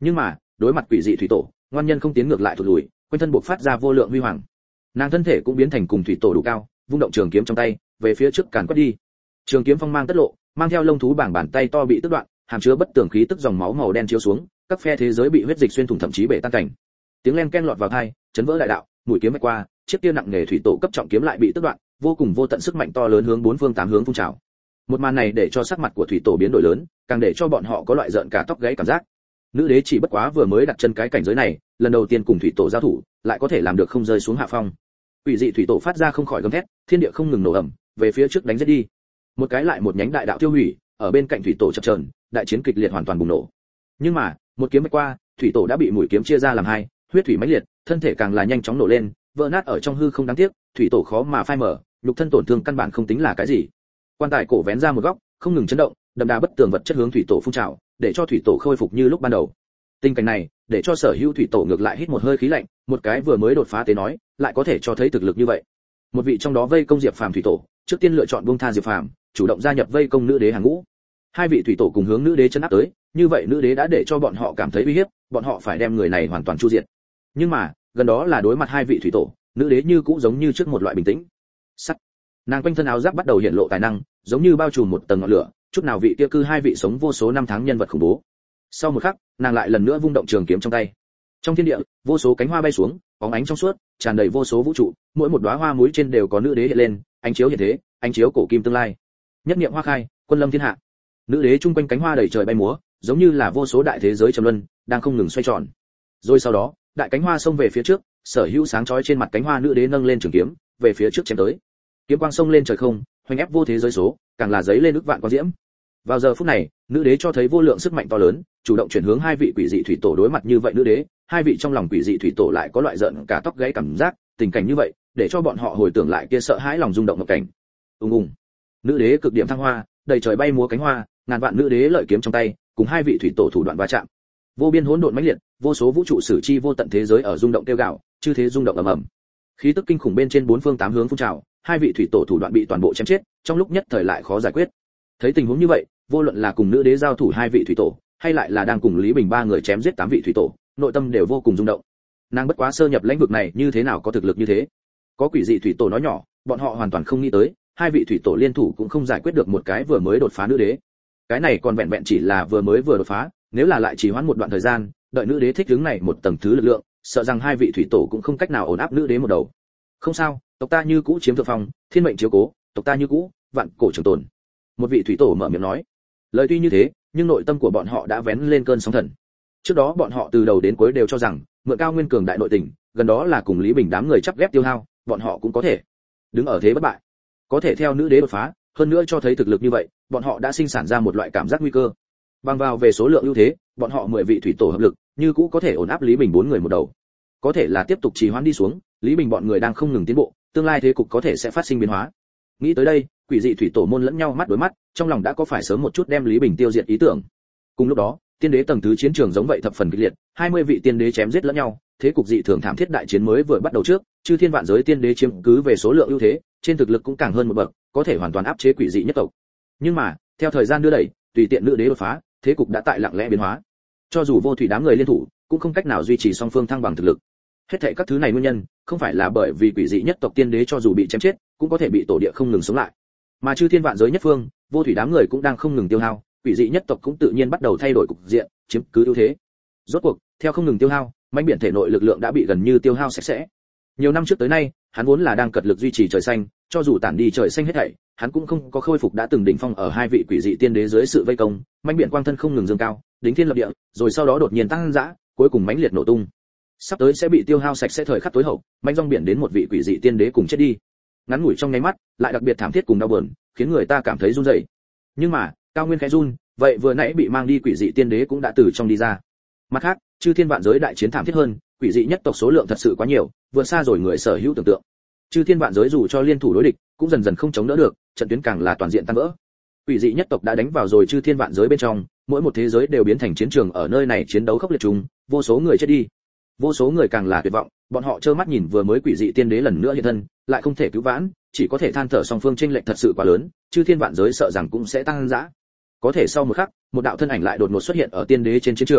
Nhưng mà đối mặt quỷ dị thủy tổ, ngoan nhân không tiến ngược lại thụt lùi, quanh thân bộc phát ra vô lượng huy hoàng. Nàng thân thể cũng biến thành cùng thủy tổ đủ cao, vung động trường kiếm trong tay về phía trước càn quét đi. Trường kiếm phong mang tất lộ, mang theo lông thú bảng bàn tay to bị tước đoạn, hàm chứa bất tường khí tức dòng máu màu đen chiếu xuống, các phe thế giới bị huyết dịch xuyên thủng thậm chí bể tan cảnh. Tiếng len ken lọt vào tai, chấn vỡ đại đạo, mũi kiếm vạch qua, chiếc kia nặng nghề thủy tổ cấp trọng kiếm lại bị tước đoạn, vô cùng vô tận sức mạnh to lớn hướng bốn phương tám hướng phun trào. Một màn này để cho sắc mặt của thủy tổ biến đổi lớn, càng để cho bọn họ có loại giận cả tóc gáy cảm giác. Nữ đế chỉ bất quá vừa mới đặt chân cái cảnh giới này, lần đầu tiên cùng thủy tổ giao thủ, lại có thể làm được không rơi xuống hạ phong. Quỷ dị thủy tổ phát ra không khỏi gầm thét, thiên địa không ngừng nổ ầm, về phía trước đánh giết đi. Một cái lại một nhánh đại đạo tiêu hủy, ở bên cạnh thủy tổ chập chờn, đại chiến kịch liệt hoàn toàn bùng nổ. Nhưng mà, một kiếm qua, thủy tổ đã bị mũi kiếm chia ra làm hai, huyết thủy mãnh liệt, thân thể càng là nhanh chóng nổ lên, vỡ nát ở trong hư không đáng tiếc, thủy tổ khó mà phai mở, nhục thân tổn thương căn bản không tính là cái gì. Quan tài cổ vén ra một góc, không ngừng chấn động, đậm đà bất tường vật chất hướng thủy tổ phun trào, để cho thủy tổ khôi phục như lúc ban đầu. Tình cảnh này, để cho Sở Hữu thủy tổ ngược lại hít một hơi khí lạnh, một cái vừa mới đột phá tế nói, lại có thể cho thấy thực lực như vậy. Một vị trong đó vây công Diệp Phàm thủy tổ, trước tiên lựa chọn buông tha Diệp Phàm, chủ động gia nhập vây công nữ đế hàng ngũ. Hai vị thủy tổ cùng hướng nữ đế chân áp tới, như vậy nữ đế đã để cho bọn họ cảm thấy uy hiếp, bọn họ phải đem người này hoàn toàn chu diệt. Nhưng mà, gần đó là đối mặt hai vị thủy tổ, nữ đế như cũng giống như trước một loại bình tĩnh. Sắt. Nàng quanh thân áo giáp bắt đầu hiện lộ tài năng, giống như bao trùm một tầng ngọn lửa, chút nào vị kia cư hai vị sống vô số năm tháng nhân vật khủng bố. Sau một khắc, nàng lại lần nữa vung động trường kiếm trong tay. Trong thiên địa, vô số cánh hoa bay xuống, bóng ánh trong suốt, tràn đầy vô số vũ trụ, mỗi một đóa hoa muối trên đều có nữ đế hiện lên, ánh chiếu hiện thế, ánh chiếu cổ kim tương lai. Nhất niệm hoa khai, quân lâm thiên hạ. Nữ đế trung quanh cánh hoa đầy trời bay múa, giống như là vô số đại thế giới trầm luân, đang không ngừng xoay tròn. Rồi sau đó, đại cánh hoa xông về phía trước, Sở Hữu sáng chói trên mặt cánh hoa nữ đế nâng lên trường kiếm, về phía trước chém tới. Kiếm quang xông lên trời không, hoành ép vô thế giới số, càng là giấy lên ức vạn quang diễm. Vào giờ phút này, nữ đế cho thấy vô lượng sức mạnh to lớn, chủ động chuyển hướng hai vị quỷ dị thủy tổ đối mặt như vậy nữ đế, hai vị trong lòng quỷ dị thủy tổ lại có loại giận cả tóc gáy cảm giác, tình cảnh như vậy, để cho bọn họ hồi tưởng lại kia sợ hãi lòng rung động ngập cảnh. Ùng. Nữ đế cực điểm thăng hoa, đầy trời bay múa cánh hoa, ngàn vạn nữ đế lợi kiếm trong tay, cùng hai vị thủy tổ thủ đoạn va chạm. Vô biên hỗn độn mãnh liệt, vô số vũ trụ sử chi vô tận thế giới ở rung động kêu gào, chư thế rung động ầm ầm. Khí tức kinh khủng bên trên bốn phương tám hướng phun trào, hai vị thủy tổ thủ đoạn bị toàn bộ chém chết, trong lúc nhất thời lại khó giải quyết. Thấy tình huống như vậy, vô luận là cùng nữ đế giao thủ hai vị thủy tổ, hay lại là đang cùng Lý Bình ba người chém giết tám vị thủy tổ, nội tâm đều vô cùng rung động. Nàng bất quá sơ nhập lãnh vực này như thế nào có thực lực như thế? Có quỷ dị thủy tổ nói nhỏ, bọn họ hoàn toàn không nghĩ tới, hai vị thủy tổ liên thủ cũng không giải quyết được một cái vừa mới đột phá nữ đế. Cái này còn vẹn vẹn chỉ là vừa đột phá, nếu là lại trì hoãn một đoạn thời gian, đợi nữ đế thích ứng này một tầng thứ lực lượng, sợ rằng hai vị thủy tổ cũng không cách nào ổn áp nữ đế một đầu. Không sao, tộc ta như cũ chiếm thượng phong, thiên mệnh chiếu cố, tộc ta như cũ, vạn cổ trường tồn. Một vị thủy tổ mở miệng nói. Lời tuy như thế, nhưng nội tâm của bọn họ đã vén lên cơn sóng thần. Trước đó bọn họ từ đầu đến cuối đều cho rằng, mượn cao nguyên cường đại nội tình, gần đó là cùng Lý Bình đám người chắp ghép tiêu hao, bọn họ cũng có thể đứng ở thế bất bại. Có thể theo nữ đế đột phá, hơn nữa cho thấy thực lực như vậy, bọn họ đã sinh sản ra một loại cảm giác nguy cơ. Bằng vào về số lượng ưu thế, bọn họ 10 vị thủy tổ hợp lực, như cũ có thể ổn áp Lý Bình 4 người một đầu. Có thể là tiếp tục trì hoãn đi xuống, Lý Bình bọn người đang không ngừng tiến bộ, tương lai thế cục có thể sẽ phát sinh biến hóa. Nghĩ tới đây, quỷ dị thủy tổ môn lẫn nhau mắt đối mắt, trong lòng đã có phải sớm một chút đem Lý Bình tiêu diệt ý tưởng. Cùng lúc đó, tiên đế tầng thứ chiến trường giống vậy thập phần kịch liệt, 20 vị tiên đế chém giết lẫn nhau, thế cục dị thường thảm thiết, đại chiến mới vừa bắt đầu trước, chư thiên vạn giới tiên đế chiếm cứ về số lượng ưu thế, trên thực lực cũng càng hơn một bậc, có thể hoàn toàn áp chế quỷ dị nhất tộc. Nhưng mà, theo thời gian đưa đẩy, tùy tiện nữ đế đột phá, thế cục đã tại lặng lẽ biến hóa. Cho dù vô thủy đám người liên thủ, cũng không cách nào duy trì song phương thăng bằng thực lực. Hết thảy các thứ này nguyên nhân, không phải là bởi vì quỷ dị nhất tộc tiên đế cho dù bị chém chết, cũng có thể bị tổ địa không ngừng sống lại, mà chư thiên vạn giới nhất phương, vô thủy đám người cũng đang không ngừng tiêu hao, quỷ dị nhất tộc cũng tự nhiên bắt đầu thay đổi cục diện, chiếm cứ ưu thế. Rốt cuộc, theo không ngừng tiêu hao, mãnh biển thể nội lực lượng đã bị gần như tiêu hao sạch sẽ. Nhiều năm trước tới nay, hắn vốn là đang cật lực duy trì trời xanh, cho dù tản đi trời xanh hết thảy, hắn cũng không có khôi phục đã từng đỉnh phong ở hai vị quỷ dị tiên đế dưới sự vây công, mãnh biển quang thân không ngừng dâng cao, đỉnh thiên lập địa, rồi sau đó đột nhiên tăng dã, cuối cùng mãnh liệt nổ tung. Sắp tới sẽ bị tiêu hao sạch sẽ thời khắc tối hậu, mãnh rong biển đến một vị quỷ dị tiên đế cùng chết đi. Ngắn ngủi trong nháy mắt, lại đặc biệt thảm thiết cùng đau buồn, khiến người ta cảm thấy run rẩy. Nhưng mà, cao nguyên khẽ run, vậy vừa nãy bị mang đi quỷ dị tiên đế cũng đã từ trong đi ra. Mặt khác, chư thiên vạn giới đại chiến thảm thiết hơn, quỷ dị nhất tộc số lượng thật sự quá nhiều, vượt xa rồi người sở hữu tưởng tượng. Chư thiên vạn giới dù cho liên thủ đối địch, cũng dần dần không chống đỡ được, trận tuyến càng là toàn diện tan vỡ. Quỷ dị nhất tộc đã đánh vào rồi chư thiên vạn giới bên trong, mỗi một thế giới đều biến thành chiến trường, ở nơi này chiến đấu khốc liệt chung, vô số người chết đi. Vô số người càng là tuyệt vọng, bọn họ trơ mắt nhìn vừa mới quỷ dị tiên đế lần nữa hiện thân, lại không thể cứu vãn, chỉ có thể than thở song phương chênh lệch thật sự quá lớn, chư thiên vạn giới sợ rằng cũng sẽ tăng dã. Có thể sau một khắc, một đạo thân ảnh lại đột ngột xuất hiện ở tiên đế trên chiến trường,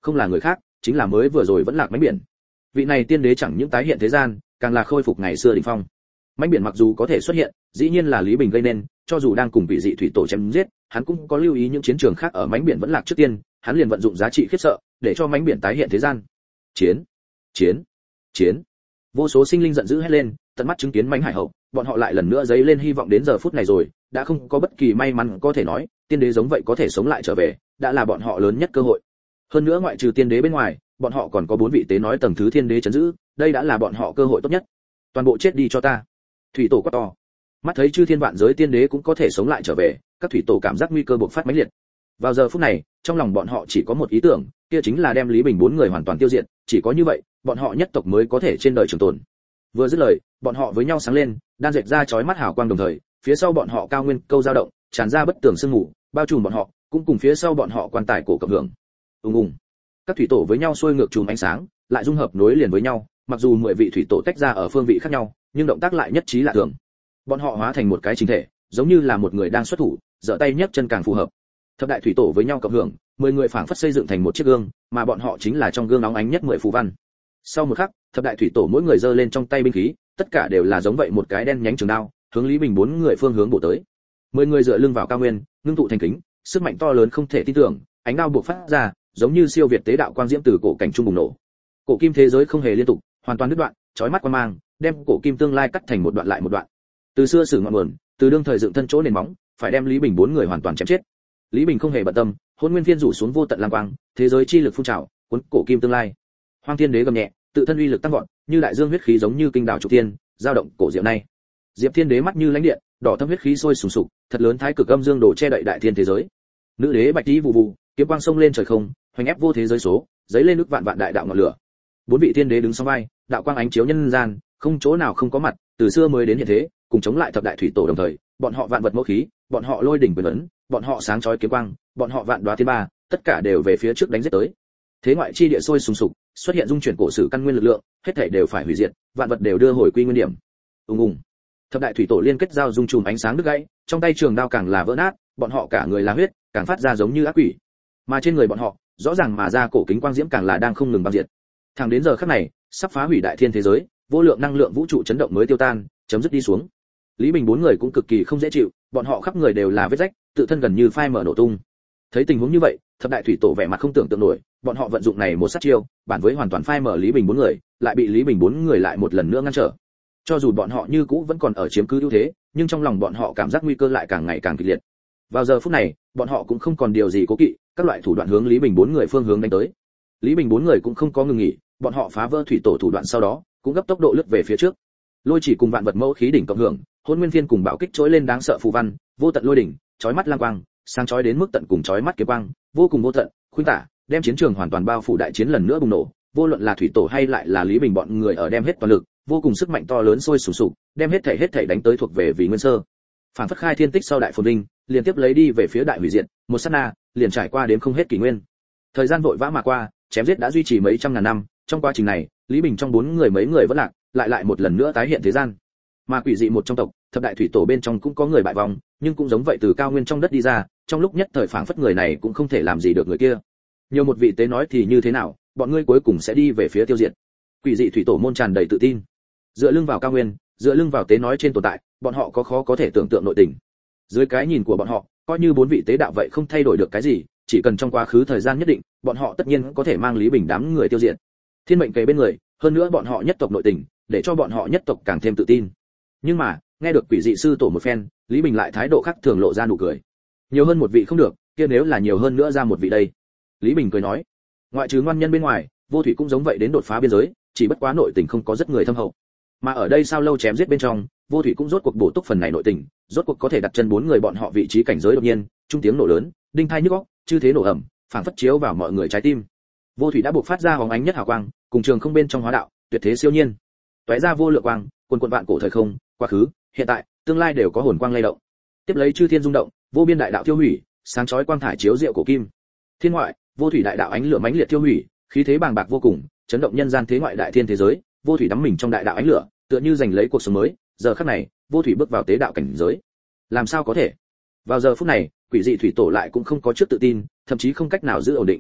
không là người khác, chính là mới vừa rồi vẫn lạc mãnh biển. Vị này tiên đế chẳng những tái hiện thế gian, càng là khôi phục ngày xưa đỉnh phong. Mãnh biển mặc dù có thể xuất hiện, dĩ nhiên là Lý Bình gây nên, cho dù đang cùng vị dị thủy tổ chém giết, hắn cũng có lưu ý những chiến trường khác ở mãnh biển vẫn lạc trước tiên, hắn liền vận dụng giá trị khiếp sợ, để cho mãnh biển tái hiện thế gian. Chiến, chiến, chiến. Vô số sinh linh giận dữ hét lên, tận mắt chứng kiến mãnh hải hậu, bọn họ lại lần nữa dấy lên hy vọng đến giờ phút này rồi, đã không có bất kỳ may mắn có thể nói, tiên đế giống vậy có thể sống lại trở về, đã là bọn họ lớn nhất cơ hội. Hơn nữa ngoại trừ tiên đế bên ngoài, bọn họ còn có 4 vị tế nói tầng thứ thiên đế trấn giữ, đây đã là bọn họ cơ hội tốt nhất. Toàn bộ chết đi cho ta. Thủy tổ quát to. Mắt thấy chư thiên vạn giới tiên đế cũng có thể sống lại trở về, các thủy tổ cảm giác nguy cơ bộc phát mãnh liệt. Vào giờ phút này, trong lòng bọn họ chỉ có một ý tưởng, kia chính là đem Lý Bình 4 người hoàn toàn tiêu diệt, chỉ có như vậy, bọn họ nhất tộc mới có thể trên đời trường tồn. Vừa dứt lời, bọn họ với nhau sáng lên, đan dệt ra chói mắt hào quang đồng thời, phía sau bọn họ cao nguyên câu dao động, tràn ra bất tường sương mù, bao trùm bọn họ, cũng cùng phía sau bọn họ quan tài cổ cộng hưởng. Ùng ùng. Các thủy tổ với nhau xuôi ngược chùm ánh sáng, lại dung hợp nối liền với nhau, mặc dù 10 vị thủy tổ tách ra ở phương vị khác nhau, nhưng động tác lại nhất trí lạ thường. Bọn họ hóa thành một cái chính thể, giống như là một người đang xuất thủ, giở tay nhấc chân càng phù hợp. Thập đại thủy tổ với nhau cộng hưởng, 10 người phảng phất xây dựng thành một chiếc gương, mà bọn họ chính là trong gương óng ánh nhất 10 phù văn. Sau một khắc, thập đại thủy tổ mỗi người giơ lên trong tay binh khí, tất cả đều là giống vậy một cái đen nhánh trường đao, hướng Lý Bình 4 người phương hướng bổ tới. 10 người dựa lưng vào cao nguyên, ngưng tụ thành kính, sức mạnh to lớn không thể tin tưởng, ánh đao buộc phát ra, giống như siêu việt tế đạo quang diễm từ cổ cảnh trung bùng nổ. Cổ kim thế giới không hề liên tục, hoàn toàn đứt đoạn, chói mắt quang mang, đem cổ kim tương lai cắt thành một đoạn lại một đoạn. Từ xưa sử ngọn nguồn, từ đương thời dựng thân chỗ nền móng, phải đem Lý Bình 4 người hoàn toàn chém chết. Lý Bình không hề bận tâm, hôn nguyên phiên rủ xuống vô tận lam quang, thế giới chi lực phun trào, cuốn cổ kim tương lai. Hoang Thiên Đế gầm nhẹ, tự thân uy lực tăng vọt, như đại dương huyết khí giống như kinh đảo trục thiên, dao động cổ diệu này. Diệp Thiên Đế mắt như lãnh điện, đỏ thâm huyết khí sôi sùng sục, thật lớn thái cực âm dương đổ che đậy đại thiên thế giới. Nữ đế bạch tí vụ vụ, kiếm quang sông lên trời không, hoành ép vô thế giới số, giấy lên nước vạn vạn đại đạo ngọn lửa. 4 vị thiên đế đứng song vai, đạo quang ánh chiếu nhân gian, không chỗ nào không có mặt, từ xưa mới đến hiện thế, cùng chống lại thập đại thủy tổ đồng thời, bọn họ vạn vật mẫu khí, bọn họ lôi đỉnh quyền ấn, bọn họ sáng chói kiếm quang, bọn họ vạn đoá thiên ba, tất cả đều về phía trước đánh giết tới. Thế ngoại chi địa sôi sùng sục, xuất hiện dung chuyển cổ sử căn nguyên lực lượng, hết thảy đều phải hủy diệt, vạn vật đều đưa hồi quy nguyên điểm. Ùng ùng. Thập đại thủy tổ liên kết giao dung chùm ánh sáng đứt gãy, trong tay trường đao càng là vỡ nát, bọn họ cả người là huyết, càng phát ra giống như ác quỷ. Mà trên người bọn họ, rõ ràng mà ra cổ kính quang diễm càng là đang không ngừng băng diệt. Thẳng đến giờ khắc này, sắp phá hủy đại thiên thế giới, vô lượng năng lượng vũ trụ chấn động mới tiêu tan, chấm dứt đi xuống. Lý Bình 4 người cũng cực kỳ không dễ chịu, bọn họ khắp người đều là vết rách, tự thân gần như phai mở nổ tung. Thấy tình huống như vậy, thập đại thủy tổ vẻ mặt không tưởng tượng nổi, bọn họ vận dụng này một sát chiêu, bản với hoàn toàn phai mở Lý Bình 4 người, lại bị Lý Bình 4 người lại một lần nữa ngăn trở. Cho dù bọn họ như cũ vẫn còn ở chiếm cứ ưu thế, nhưng trong lòng bọn họ cảm giác nguy cơ lại càng ngày càng kịch liệt. Vào giờ phút này, bọn họ cũng không còn điều gì cố kỵ, các loại thủ đoạn hướng Lý Bình 4 người phương hướng đánh tới. Lý Bình 4 người cũng không có ngừng nghỉ, bọn họ phá vỡ thủy tổ thủ đoạn sau đó, cũng gấp tốc độ lướt về phía trước. Lôi chỉ cùng vạn vật mẫu khí đỉnh cộng hưởng, hôn nguyên phiên cùng bạo kích trỗi lên đáng sợ phù văn, vô tận lôi đỉnh, chói mắt lam quang, sáng chói đến mức tận cùng chói mắt kiếm quang, vô cùng vô tận, khuynh tả, đem chiến trường hoàn toàn bao phủ, đại chiến lần nữa bùng nổ, vô luận là thủy tổ hay lại là Lý Bình bọn người ở đem hết toàn lực, vô cùng sức mạnh to lớn sôi sùng sục, đem hết thảy đánh tới thuộc về vì nguyên sơ. Phản phất khai thiên tích sau đại phồn vinh, liên tiếp lấy đi về phía đại hủy diệt, một sát na, liền trải qua đến không hết kỷ nguyên. Thời gian vội vã mà qua, chém giết đã duy trì mấy trăm ngàn năm, trong quá trình này, Lý Bình trong 4 người mấy người vẫn lạc, lại một lần nữa tái hiện thế gian. Mà quỷ dị một trong tộc, thập đại thủy tổ bên trong cũng có người bại vong, nhưng cũng giống vậy từ cao nguyên trong đất đi ra, trong lúc nhất thời phảng phất người này cũng không thể làm gì được người kia. Nhiều một vị tế nói thì như thế nào, bọn ngươi cuối cùng sẽ đi về phía tiêu diệt. Quỷ dị thủy tổ môn tràn đầy tự tin. Dựa lưng vào cao nguyên, dựa lưng vào tế nói trên tồn tại, bọn họ có khó có thể tưởng tượng nội tình. Dưới cái nhìn của bọn họ, coi như 4 vị tế đạo vậy không thay đổi được cái gì, chỉ cần trong quá khứ thời gian nhất định, bọn họ tất nhiên có thể mang Lý Bình đám người tiêu diệt. Thiên mệnh kề bên người, hơn nữa bọn họ nhất tộc nội tình, để cho bọn họ nhất tộc càng thêm tự tin. Nhưng mà, nghe được quỷ dị sư tổ một phen, Lý Bình lại thái độ khác thường lộ ra nụ cười. Nhiều hơn một vị không được, kia nếu là nhiều hơn nữa ra một vị đây. Lý Bình cười nói, ngoại trừ ngoan nhân bên ngoài, vô thủy cũng giống vậy đến đột phá biên giới, chỉ bất quá nội tình không có rất người thâm hậu. Mà ở đây sao lâu chém giết bên trong, vô thủy cũng rốt cuộc bổ túc phần này nội tình, rốt cuộc có thể đặt chân 4 người bọn họ vị trí cảnh giới đột nhiên, trung tiếng nổ lớn, đinh thai nhức óc, chư thế nổ ầm, phảng phất chiếu vào mọi người trái tim. Vô thủy đã buộc phát ra hóng ánh nhất hào quang, cùng trường không bên trong hóa đạo, tuyệt thế siêu nhiên. Tóe ra vô lượng quang, quần vạn cổ thời không, quá khứ, hiện tại, tương lai đều có hồn quang lay động. Tiếp lấy chư thiên rung động, vô biên đại đạo tiêu hủy, sáng chói quang thải chiếu diệu cổ kim. Thiên ngoại, vô thủy đại đạo ánh lửa mãnh liệt tiêu hủy, khí thế bàng bạc vô cùng, chấn động nhân gian thế ngoại đại thiên thế giới, vô thủy đắm mình trong đại đạo ánh lửa, tựa như giành lấy cuộc sống mới. Giờ khắc này, vô thủy bước vào tế đạo cảnh giới. Làm sao có thể? Vào giờ phút này, quỷ dị thủy tổ lại cũng không có trước tự tin, thậm chí không cách nào giữ ổn định.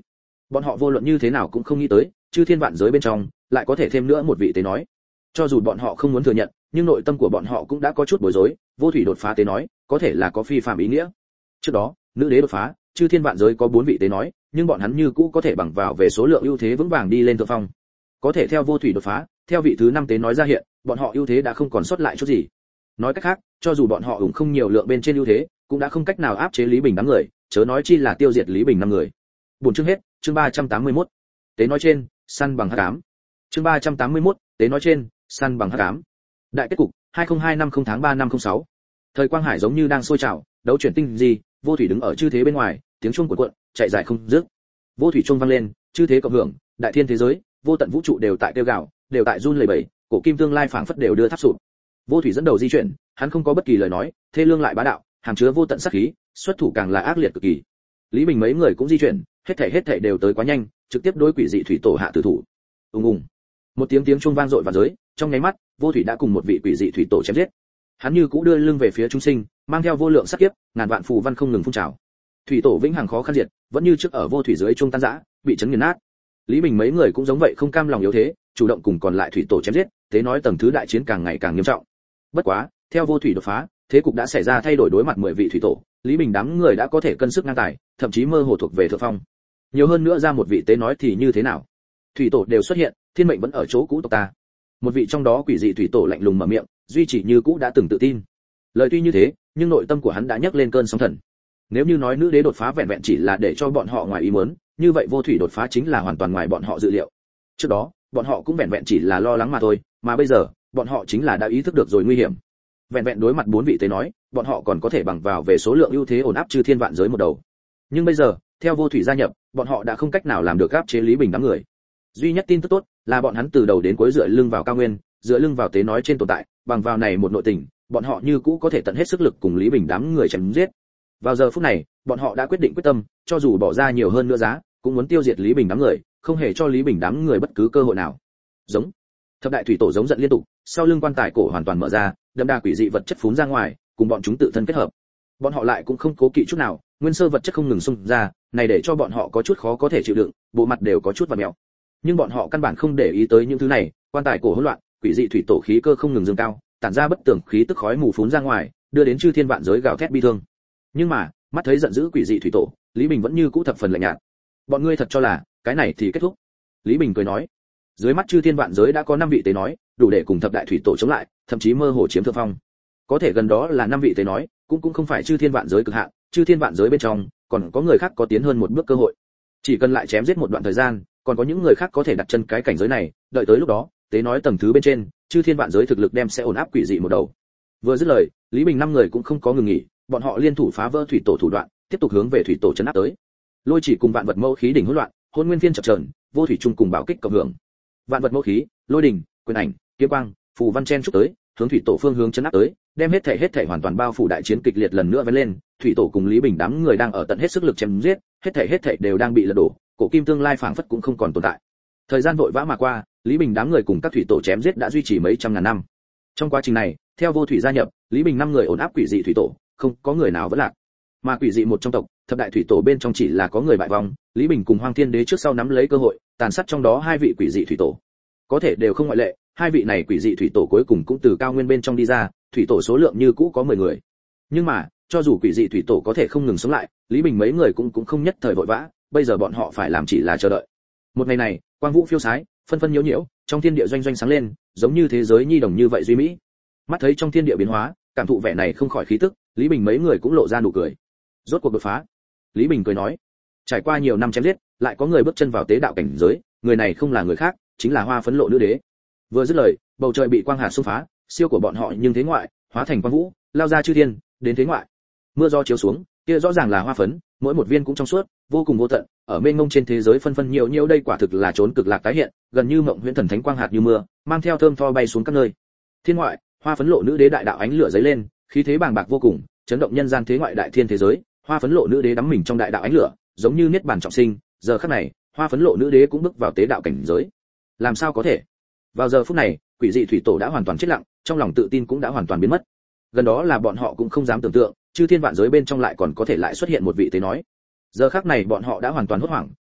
Bọn họ vô luận như thế nào cũng không nghĩ tới, chư thiên vạn giới bên trong lại có thể thêm nữa một vị tế nói. Cho dù bọn họ không muốn thừa nhận, nhưng nội tâm của bọn họ cũng đã có chút bối rối, vô thủy đột phá tế nói, có thể là có phi phàm ý nghĩa. Trước đó, nữ đế đột phá, chư thiên vạn giới có 4 vị tế nói, nhưng bọn hắn như cũ có thể bằng vào về số lượng ưu thế vững vàng đi lên thượng phong. Có thể theo vô thủy đột phá, theo vị thứ 5 tế nói ra hiện, bọn họ ưu thế đã không còn sót lại chút gì. Nói cách khác, cho dù bọn họ ủng không nhiều lượng bên trên ưu thế, cũng đã không cách nào áp chế Lý Bình đám người, chớ nói chi là tiêu diệt Lý Bình 5 người. Buổi chương hết, chương 381. Tế nói trên, săn bằng hắc ám. Chương 381, tế nói trên, săn bằng hắc ám. Đại kết cục, 20250 tháng 3 năm 06. Thời quang hải giống như đang sôi trào, đấu chuyển tinh gì, vô thủy đứng ở chư thế bên ngoài, tiếng chuông cuộn cuộn, chạy dài không dứt. Vô thủy chuông vang lên, chư thế cộng hưởng, đại thiên thế giới, vô tận vũ trụ đều tại kêu gào, đều tại run lẩy bẩy, cổ kim tương lai phảng phất đều đưa tháp sụp. Vô thủy dẫn đầu di chuyển, hắn không có bất kỳ lời nói, thê lương lại bá đạo, hàm chứa vô tận sát khí, xuất thủ càng là ác liệt cực kỳ. Lý Bình mấy người cũng di chuyển, hết thảy đều tới quá nhanh, trực tiếp đối quỷ dị thủy tổ hạ tử thủ. Ùng ùng. Một tiếng chuông vang dội vào giới, trong nháy mắt, vô thủy đã cùng một vị quỷ dị thủy tổ chém giết. Hắn như cũ đưa lưng về phía chúng sinh, mang theo vô lượng sát kiếp, ngàn vạn phù văn không ngừng phun trào. Thủy tổ vĩnh hằng khó khăn diệt, vẫn như trước ở vô thủy dưới chuông tan rã, bị chấn nghiền nát. Lý Bình mấy người cũng giống vậy không cam lòng yếu thế, chủ động cùng còn lại thủy tổ chém giết, thế nói tầng thứ đại chiến càng ngày càng nghiêm trọng. Bất quá, theo vô thủy đột phá, thế cục đã xảy ra thay đổi, đối mặt 10 vị thủy tổ, Lý Bình đám người đã có thể cân sức ngang tài, thậm chí mơ hồ thuộc về thượng phong. Nhiều hơn nữa ra một vị tế nói thì như thế nào? Thủy tổ đều xuất hiện, thiên mệnh vẫn ở chỗ cũ tộc ta. Một vị trong đó quỷ dị thủy tổ lạnh lùng mở miệng, duy trì như cũ đã từng tự tin. Lời tuy như thế, nhưng nội tâm của hắn đã nhấc lên cơn sóng thần. Nếu như nói nữ đế đột phá vẹn vẹn chỉ là để cho bọn họ ngoài ý muốn, như vậy vô thủy đột phá chính là hoàn toàn ngoài bọn họ dự liệu. Trước đó, bọn họ cũng vẹn vẹn chỉ là lo lắng mà thôi, mà bây giờ, bọn họ chính là đã ý thức được rồi nguy hiểm. Vẹn vẹn đối mặt 4 vị tế nói, bọn họ còn có thể bằng vào về số lượng ưu thế ổn áp chư thiên vạn giới một đầu. Nhưng bây giờ, theo vô thủy gia nhập, bọn họ đã không cách nào làm được áp chế Lý Bình đám người. Duy nhất tin tức tốt là bọn hắn từ đầu đến cuối dựa lưng vào cao nguyên, dựa lưng vào tế nói trên tồn tại, bằng vào này một nội tình, bọn họ như cũ có thể tận hết sức lực cùng Lý Bình đám người chém giết. Vào giờ phút này, bọn họ đã quyết định quyết tâm, cho dù bỏ ra nhiều hơn nữa giá, cũng muốn tiêu diệt Lý Bình đám người, không hề cho Lý Bình đám người bất cứ cơ hội nào. Giống. Thập đại thủy tổ giống giận liên tục, sau lưng quan tài cổ hoàn toàn mở ra, đậm đà quỷ dị vật chất phún ra ngoài, cùng bọn chúng tự thân kết hợp. Bọn họ lại cũng không cố kỵ chút nào, nguyên sơ vật chất không ngừng xung ra, này để cho bọn họ có chút khó có thể chịu đựng, bộ mặt đều có chút vặn mèo. Nhưng bọn họ căn bản không để ý tới những thứ này, quan tài cổ hỗn loạn, quỷ dị thủy tổ khí cơ không ngừng dâng cao, tản ra bất tường khí tức khói mù phún ra ngoài, đưa đến chư thiên vạn giới gào thét bi thương. Nhưng mà, mắt thấy giận dữ quỷ dị thủy tổ, Lý Bình vẫn như cũ thập phần lạnh nhạt. Bọn ngươi thật cho là cái này thì kết thúc? Lý Bình cười nói. Dưới mắt chư thiên vạn giới đã có 5 vị tế nói, đủ để cùng thập đại thủy tổ chống lại, thậm chí mơ hồ chiếm thượng phong. Có thể gần đó là 5 vị tế nói, cũng không phải chư thiên vạn giới cực hạn, chư thiên vạn giới bên trong còn có người khác có tiến hơn một bước cơ hội. Chỉ cần lại chém giết một đoạn thời gian, còn có những người khác có thể đặt chân cái cảnh giới này, đợi tới lúc đó, tế nói tầng thứ bên trên, chư thiên vạn giới thực lực đem sẽ ổn áp quỷ dị một đầu. Vừa dứt lời, Lý Bình 5 người cũng không có ngừng nghỉ, bọn họ liên thủ phá vỡ thủy tổ thủ đoạn, tiếp tục hướng về thủy tổ chấn áp tới. Lôi chỉ cùng vạn vật mâu khí đỉnh hỗn loạn, hỗn nguyên phiên chập chờn, vô thủy trung cùng bảo kích cộng hưởng. Vạn vật mâu khí, lôi đỉnh, quyền ảnh, kiếm quang, phù văn chen chúc tới, hướng thủy tổ phương hướng chấn áp tới, đem hết thảy hoàn toàn bao phủ, đại chiến kịch liệt lần nữa vén lên. Thủy tổ cùng Lý Bình đám người đang ở tận hết sức lực chém giết, hết thảy đều đang bị lật đổ, cổ kim tương lai phảng phất cũng không còn tồn tại. Thời gian vội vã mà qua, Lý Bình đám người cùng các thủy tổ chém giết đã duy trì mấy trăm ngàn năm. Trong quá trình này, theo vô thủy gia nhập, Lý Bình 5 người ổn áp quỷ dị thủy tổ, không có người nào vẫn lạc. Mà quỷ dị một trong tộc, thập đại thủy tổ bên trong chỉ là có người bại vong, Lý Bình cùng Hoang Thiên Đế trước sau nắm lấy cơ hội, tàn sát trong đó 2 vị quỷ dị thủy tổ. Có thể đều không ngoại lệ, 2 vị này quỷ dị thủy tổ cuối cùng cũng từ cao nguyên bên trong đi ra, thủy tổ số lượng như cũ có 10 người. Nhưng mà, cho dù quỷ dị thủy tổ có thể không ngừng sống lại, Lý Bình mấy người cũng không nhất thời vội vã, bây giờ bọn họ phải làm chỉ là chờ đợi. Một ngày này, quang vũ phiêu sái, phân phân nhiễu nhiễu, trong thiên địa doanh doanh sáng lên, giống như thế giới nhi đồng như vậy duy mỹ. Mắt thấy trong thiên địa biến hóa, cảm thụ vẻ này không khỏi khí tức, Lý Bình mấy người cũng lộ ra nụ cười. Rốt cuộc đột phá. Lý Bình cười nói, trải qua nhiều năm chém giết, lại có người bước chân vào tế đạo cảnh giới, người này không là người khác, chính là Hoa Phấn Lộ nữ đế. Vừa dứt lời, bầu trời bị quang hà xông phá, siêu của bọn họ nhưng thế ngoại, hóa thành quang vũ, lao ra chư thiên, đến thế ngoại. Mưa gió chiếu xuống, kia rõ ràng là hoa phấn, mỗi một viên cũng trong suốt, vô cùng vô tận, ở mênh mông trên thế giới phân phân nhiều nhiều, đây quả thực là trốn cực lạc tái hiện, gần như mộng huyễn thần thánh quang hạt như mưa, mang theo thơm tho bay xuống các nơi. Thiên ngoại, Hoa Phấn Lộ nữ đế đại đạo ánh lửa giấy lên, khí thế bàng bạc vô cùng, chấn động nhân gian thế ngoại đại thiên thế giới. Hoa Phấn Lộ nữ đế đắm mình trong đại đạo ánh lửa, giống như niết bàn trọng sinh. Giờ khắc này, Hoa Phấn Lộ nữ đế cũng bước vào tế đạo cảnh giới. Làm sao có thể? Vào giờ phút này, quỷ dị thủy tổ đã hoàn toàn chết lặng, trong lòng tự tin cũng đã hoàn toàn biến mất. Gần đó là bọn họ cũng không dám tưởng tượng, chư thiên vạn giới bên trong lại còn có thể lại xuất hiện một vị tế nói. Giờ khắc này bọn họ đã hoàn toàn hốt hoảng,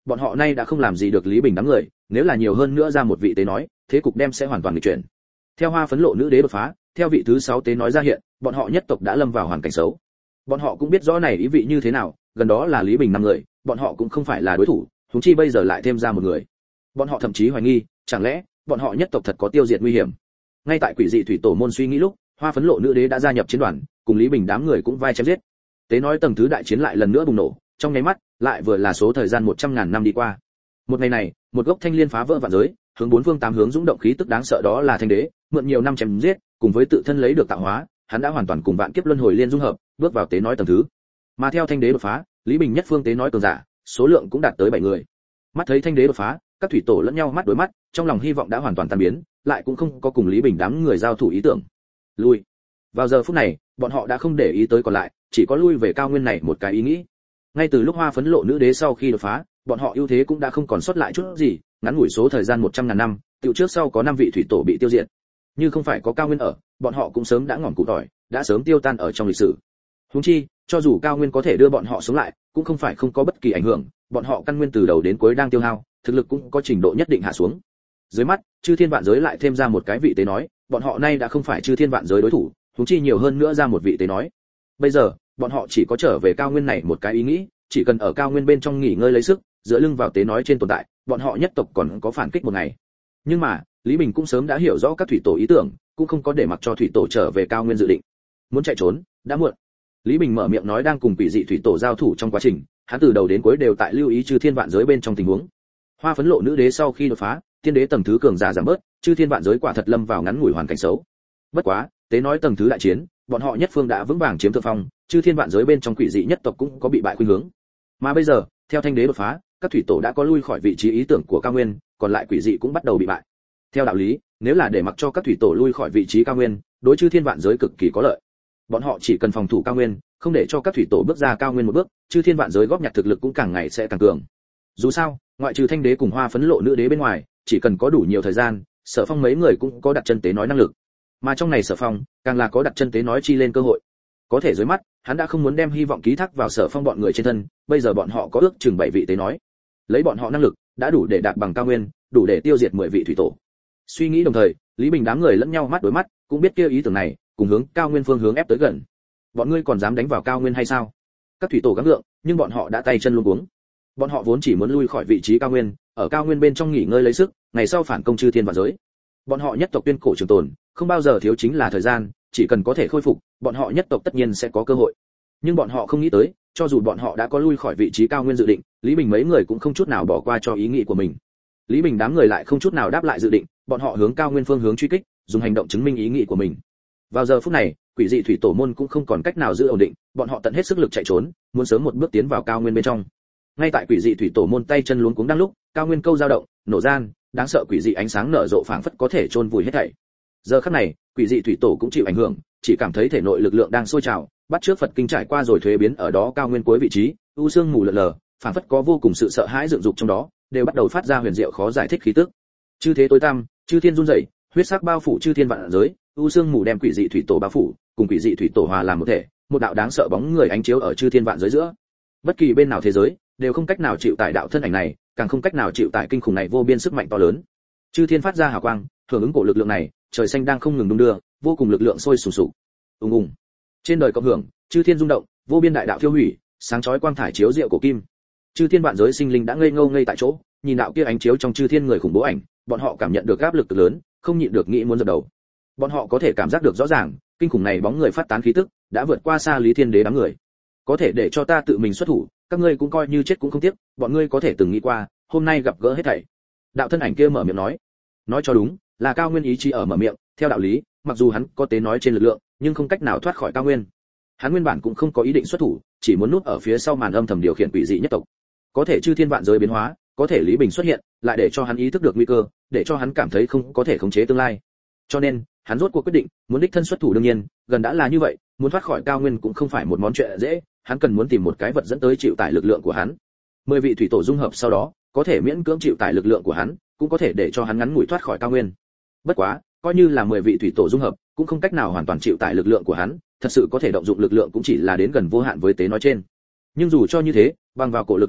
bọn họ nay đã không làm gì được Lý Bình đám người, nếu là nhiều hơn nữa ra một vị tế nói, thế cục đem sẽ hoàn toàn nghịch chuyển. Theo Hoa Phấn Lộ nữ đế đột phá, theo vị thứ 6 tế nói ra hiện, bọn họ nhất tộc đã lâm vào hoàn cảnh xấu. Bọn họ cũng biết rõ này ý vị như thế nào, gần đó là Lý Bình 5 người, bọn họ cũng không phải là đối thủ, huống chi bây giờ lại thêm ra một người. Bọn họ thậm chí hoài nghi, chẳng lẽ bọn họ nhất tộc thật có tiêu diệt nguy hiểm. Ngay tại quỷ dị thủy tổ môn suy nghĩ lúc, Hoa Phấn Lộ nữ đế đã gia nhập chiến đoàn, cùng Lý Bình đám người cũng vai chém giết. Tế nói tầng thứ đại chiến lại lần nữa bùng nổ, trong nháy mắt, lại vừa là số thời gian 100.000 năm đi qua. Một ngày này, một gốc thanh liên phá vỡ vạn giới, hướng bốn phương tám hướng dũng động khí tức đáng sợ đó là thanh đế, mượn nhiều năm chém giết, cùng với tự thân lấy được tạo hóa, hắn đã hoàn toàn cùng vạn kiếp luân hồi liên dung hợp, bước vào tế nói tầng thứ. Mà theo thanh đế đột phá, Lý Bình nhất phương tế nói cường giả, số lượng cũng đạt tới 7 người. Mắt thấy thanh đế đột phá, các thủy tổ lẫn nhau mắt đối mắt, trong lòng hy vọng đã hoàn toàn tan biến, lại cũng không có cùng Lý Bình đám người giao thủ ý tưởng. Lui. Vào giờ phút này, bọn họ đã không để ý tới còn lại, chỉ có lui về cao nguyên này một cái ý nghĩ. Ngay từ lúc Hoa Phấn Lộ nữ đế sau khi đột phá, bọn họ ưu thế cũng đã không còn sót lại chút gì, ngắn ngủi số thời gian 100.000 năm, tiểu trước sau có 5 vị thủy tổ bị tiêu diệt. Như không phải có cao nguyên ở, bọn họ cũng sớm đã ngỏm củ tỏi, đã sớm tiêu tan ở trong lịch sử. Huống chi, cho dù cao nguyên có thể đưa bọn họ sống lại, cũng không phải không có bất kỳ ảnh hưởng, bọn họ căn nguyên từ đầu đến cuối đang tiêu hao, thực lực cũng có trình độ nhất định hạ xuống. Dưới mắt, chư thiên vạn giới lại thêm ra một cái vị tế nói, bọn họ nay đã không phải chư thiên vạn giới đối thủ, huống chi nhiều hơn nữa ra một vị tế nói. Bây giờ, bọn họ chỉ có trở về cao nguyên này một cái ý nghĩ, chỉ cần ở cao nguyên bên trong nghỉ ngơi lấy sức, dựa lưng vào tế nói trên tồn tại, bọn họ nhất tộc còn có phản kích một ngày. Nhưng mà, Lý Bình cũng sớm đã hiểu rõ các thủy tổ ý tưởng, cũng không có để mặc cho thủy tổ trở về cao nguyên dự định. Muốn chạy trốn, đã muộn. Lý Bình mở miệng nói đang cùng quỷ dị thủy tổ giao thủ trong quá trình, hắn từ đầu đến cuối đều tại lưu ý chư thiên vạn giới bên trong tình huống. Hoa Phấn Lộ nữ đế sau khi đột phá, tiên đế tầng thứ cường giả giảm bớt, chư thiên vạn giới quả thật lâm vào ngắn ngủi hoàn cảnh xấu. Bất quá, tế nói tầng thứ đại chiến, bọn họ nhất phương đã vững vàng chiếm thượng phong, chư thiên vạn giới bên trong quỷ dị nhất tộc cũng có bị bại khuynh hướng. Mà bây giờ, theo thanh đế đột phá, các thủy tổ đã có lui khỏi vị trí ý tưởng của cao nguyên, còn lại quỷ dị cũng bắt đầu bị bại. Theo đạo lý, nếu là để mặc cho các thủy tổ lui khỏi vị trí cao nguyên, đối chư thiên vạn giới cực kỳ có lợi. Bọn họ chỉ cần phòng thủ cao nguyên, không để cho các thủy tổ bước ra cao nguyên một bước, chư thiên vạn giới góp nhặt thực lực cũng càng ngày sẽ càng cường. Dù sao, ngoại trừ thanh đế cùng Hoa Phấn Lộ nữ đế bên ngoài, chỉ cần có đủ nhiều thời gian, Sở Phong mấy người cũng có đặt chân tế nói năng lực. Mà trong này Sở Phong, càng là có đặt chân tế nói chi lên cơ hội. Có thể dưới mắt, hắn đã không muốn đem hy vọng ký thác vào Sở Phong bọn người trên thân, bây giờ bọn họ có ước chừng 7 vị tế nói. Lấy bọn họ năng lực, đã đủ để đạt bằng cao nguyên, đủ để tiêu diệt 10 vị thủy tổ. Suy nghĩ đồng thời, Lý Bình đám người lẫn nhau mắt đối mắt, cũng biết kia ý tưởng này, cùng hướng cao nguyên phương hướng ép tới gần. Bọn ngươi còn dám đánh vào cao nguyên hay sao? Các thủy tổ gắng gượng, nhưng bọn họ đã tay chân luống cuống. Bọn họ vốn chỉ muốn lui khỏi vị trí cao nguyên, ở cao nguyên bên trong nghỉ ngơi lấy sức, ngày sau phản công chư thiên vạn giới. Bọn họ nhất tộc tuyên cổ trường tồn, không bao giờ thiếu chính là thời gian, chỉ cần có thể khôi phục, bọn họ nhất tộc tất nhiên sẽ có cơ hội. Nhưng bọn họ không nghĩ tới, cho dù bọn họ đã có lui khỏi vị trí cao nguyên dự định, Lý Bình mấy người cũng không chút nào bỏ qua cho ý nghĩ của mình. Lý Bình đám người lại không chút nào đáp lại dự định, bọn họ hướng cao nguyên phương hướng truy kích, dùng hành động chứng minh ý nghĩ của mình. Vào giờ phút này, quỷ dị thủy tổ môn cũng không còn cách nào giữ ổn định, bọn họ tận hết sức lực chạy trốn, muốn sớm một bước tiến vào cao nguyên bên trong. Ngay tại quỷ dị thủy tổ môn tay chân luống cuống đang lúc, cao nguyên câu dao động, nổ gian, đáng sợ quỷ dị ánh sáng nở rộ phảng phất có thể chôn vùi hết thảy. Giờ khắc này, quỷ dị thủy tổ cũng chịu ảnh hưởng, chỉ cảm thấy thể nội lực lượng đang sôi trào, bắt trước Phật kinh trải qua rồi thuế biến ở đó cao nguyên cuối vị trí, u sương mù lờ lờ, phảng phất có vô cùng sự sợ hãi dựng dục trong đó, đều bắt đầu phát ra huyền diệu khó giải thích khí tức. Chư thế tối tăm, chư thiên run rẩy, huyết sắc bao phủ chư thiên vạn giới, u sương mù đem quỷ dị thủy tổ bao phủ, cùng quỷ dị thủy tổ hòa làm một thể, một đạo đáng sợ bóng người ánh chiếu ở chư thiên vạn giới giữa. Bất kỳ bên nào thế giới đều không cách nào chịu tải đạo thân ảnh này, càng không cách nào chịu tải kinh khủng này vô biên sức mạnh to lớn. Chư thiên phát ra hào quang, hưởng ứng cổ lực lượng này, trời xanh đang không ngừng đung đưa, vô cùng lực lượng sôi sùng sục. Ùng ùng. Trên đời cộng hưởng, chư thiên rung động, vô biên đại đạo phiêu hủy, sáng chói quang thải chiếu diệu của kim. Chư thiên vạn giới sinh linh đã ngây ngô ngây tại chỗ, nhìn đạo kia ánh chiếu trong chư thiên người khủng bố ảnh, bọn họ cảm nhận được áp lực lớn, không nhịn được nghĩ muốn dập đầu. Bọn họ có thể cảm giác được rõ ràng, kinh khủng này bóng người phát tán khí tức, đã vượt qua xa Lý Thiên Đế đám người. Có thể để cho ta tự mình xuất thủ, các ngươi cũng coi như chết cũng không tiếc, bọn ngươi có thể từng nghĩ qua, hôm nay gặp gỡ hết thảy. Đạo thân ảnh kia mở miệng nói cho đúng, là cao nguyên ý chí ở mở miệng, theo đạo lý, mặc dù hắn có tế nói trên lực lượng, nhưng không cách nào thoát khỏi cao nguyên. Hắn nguyên bản cũng không có ý định xuất thủ, chỉ muốn núp ở phía sau màn âm thầm điều khiển quỷ dị nhất tộc. Có thể chư thiên vạn giới biến hóa, có thể Lý Bình xuất hiện, lại để cho hắn ý thức được nguy cơ, để cho hắn cảm thấy không có thể khống chế tương lai. Cho nên, hắn rốt cuộc quyết định, muốn đích thân xuất thủ đương nhiên, gần đã là như vậy, muốn thoát khỏi cao nguyên cũng không phải một món chuyện dễ, hắn cần muốn tìm một cái vật dẫn tới chịu tải lực lượng của hắn. 10 vị thủy tổ dung hợp sau đó, có thể miễn cưỡng chịu tải lực lượng của hắn, cũng có thể để cho hắn ngắn ngủi thoát khỏi cao nguyên. Bất quá, coi như là 10 vị thủy tổ dung hợp, cũng không cách nào hoàn toàn chịu tải lực lượng của hắn, thật sự có thể động dụng lực lượng cũng chỉ là đến gần vô hạn với tế nói trên. Nhưng dù cho như thế, bằng vào cổ lực lượng này,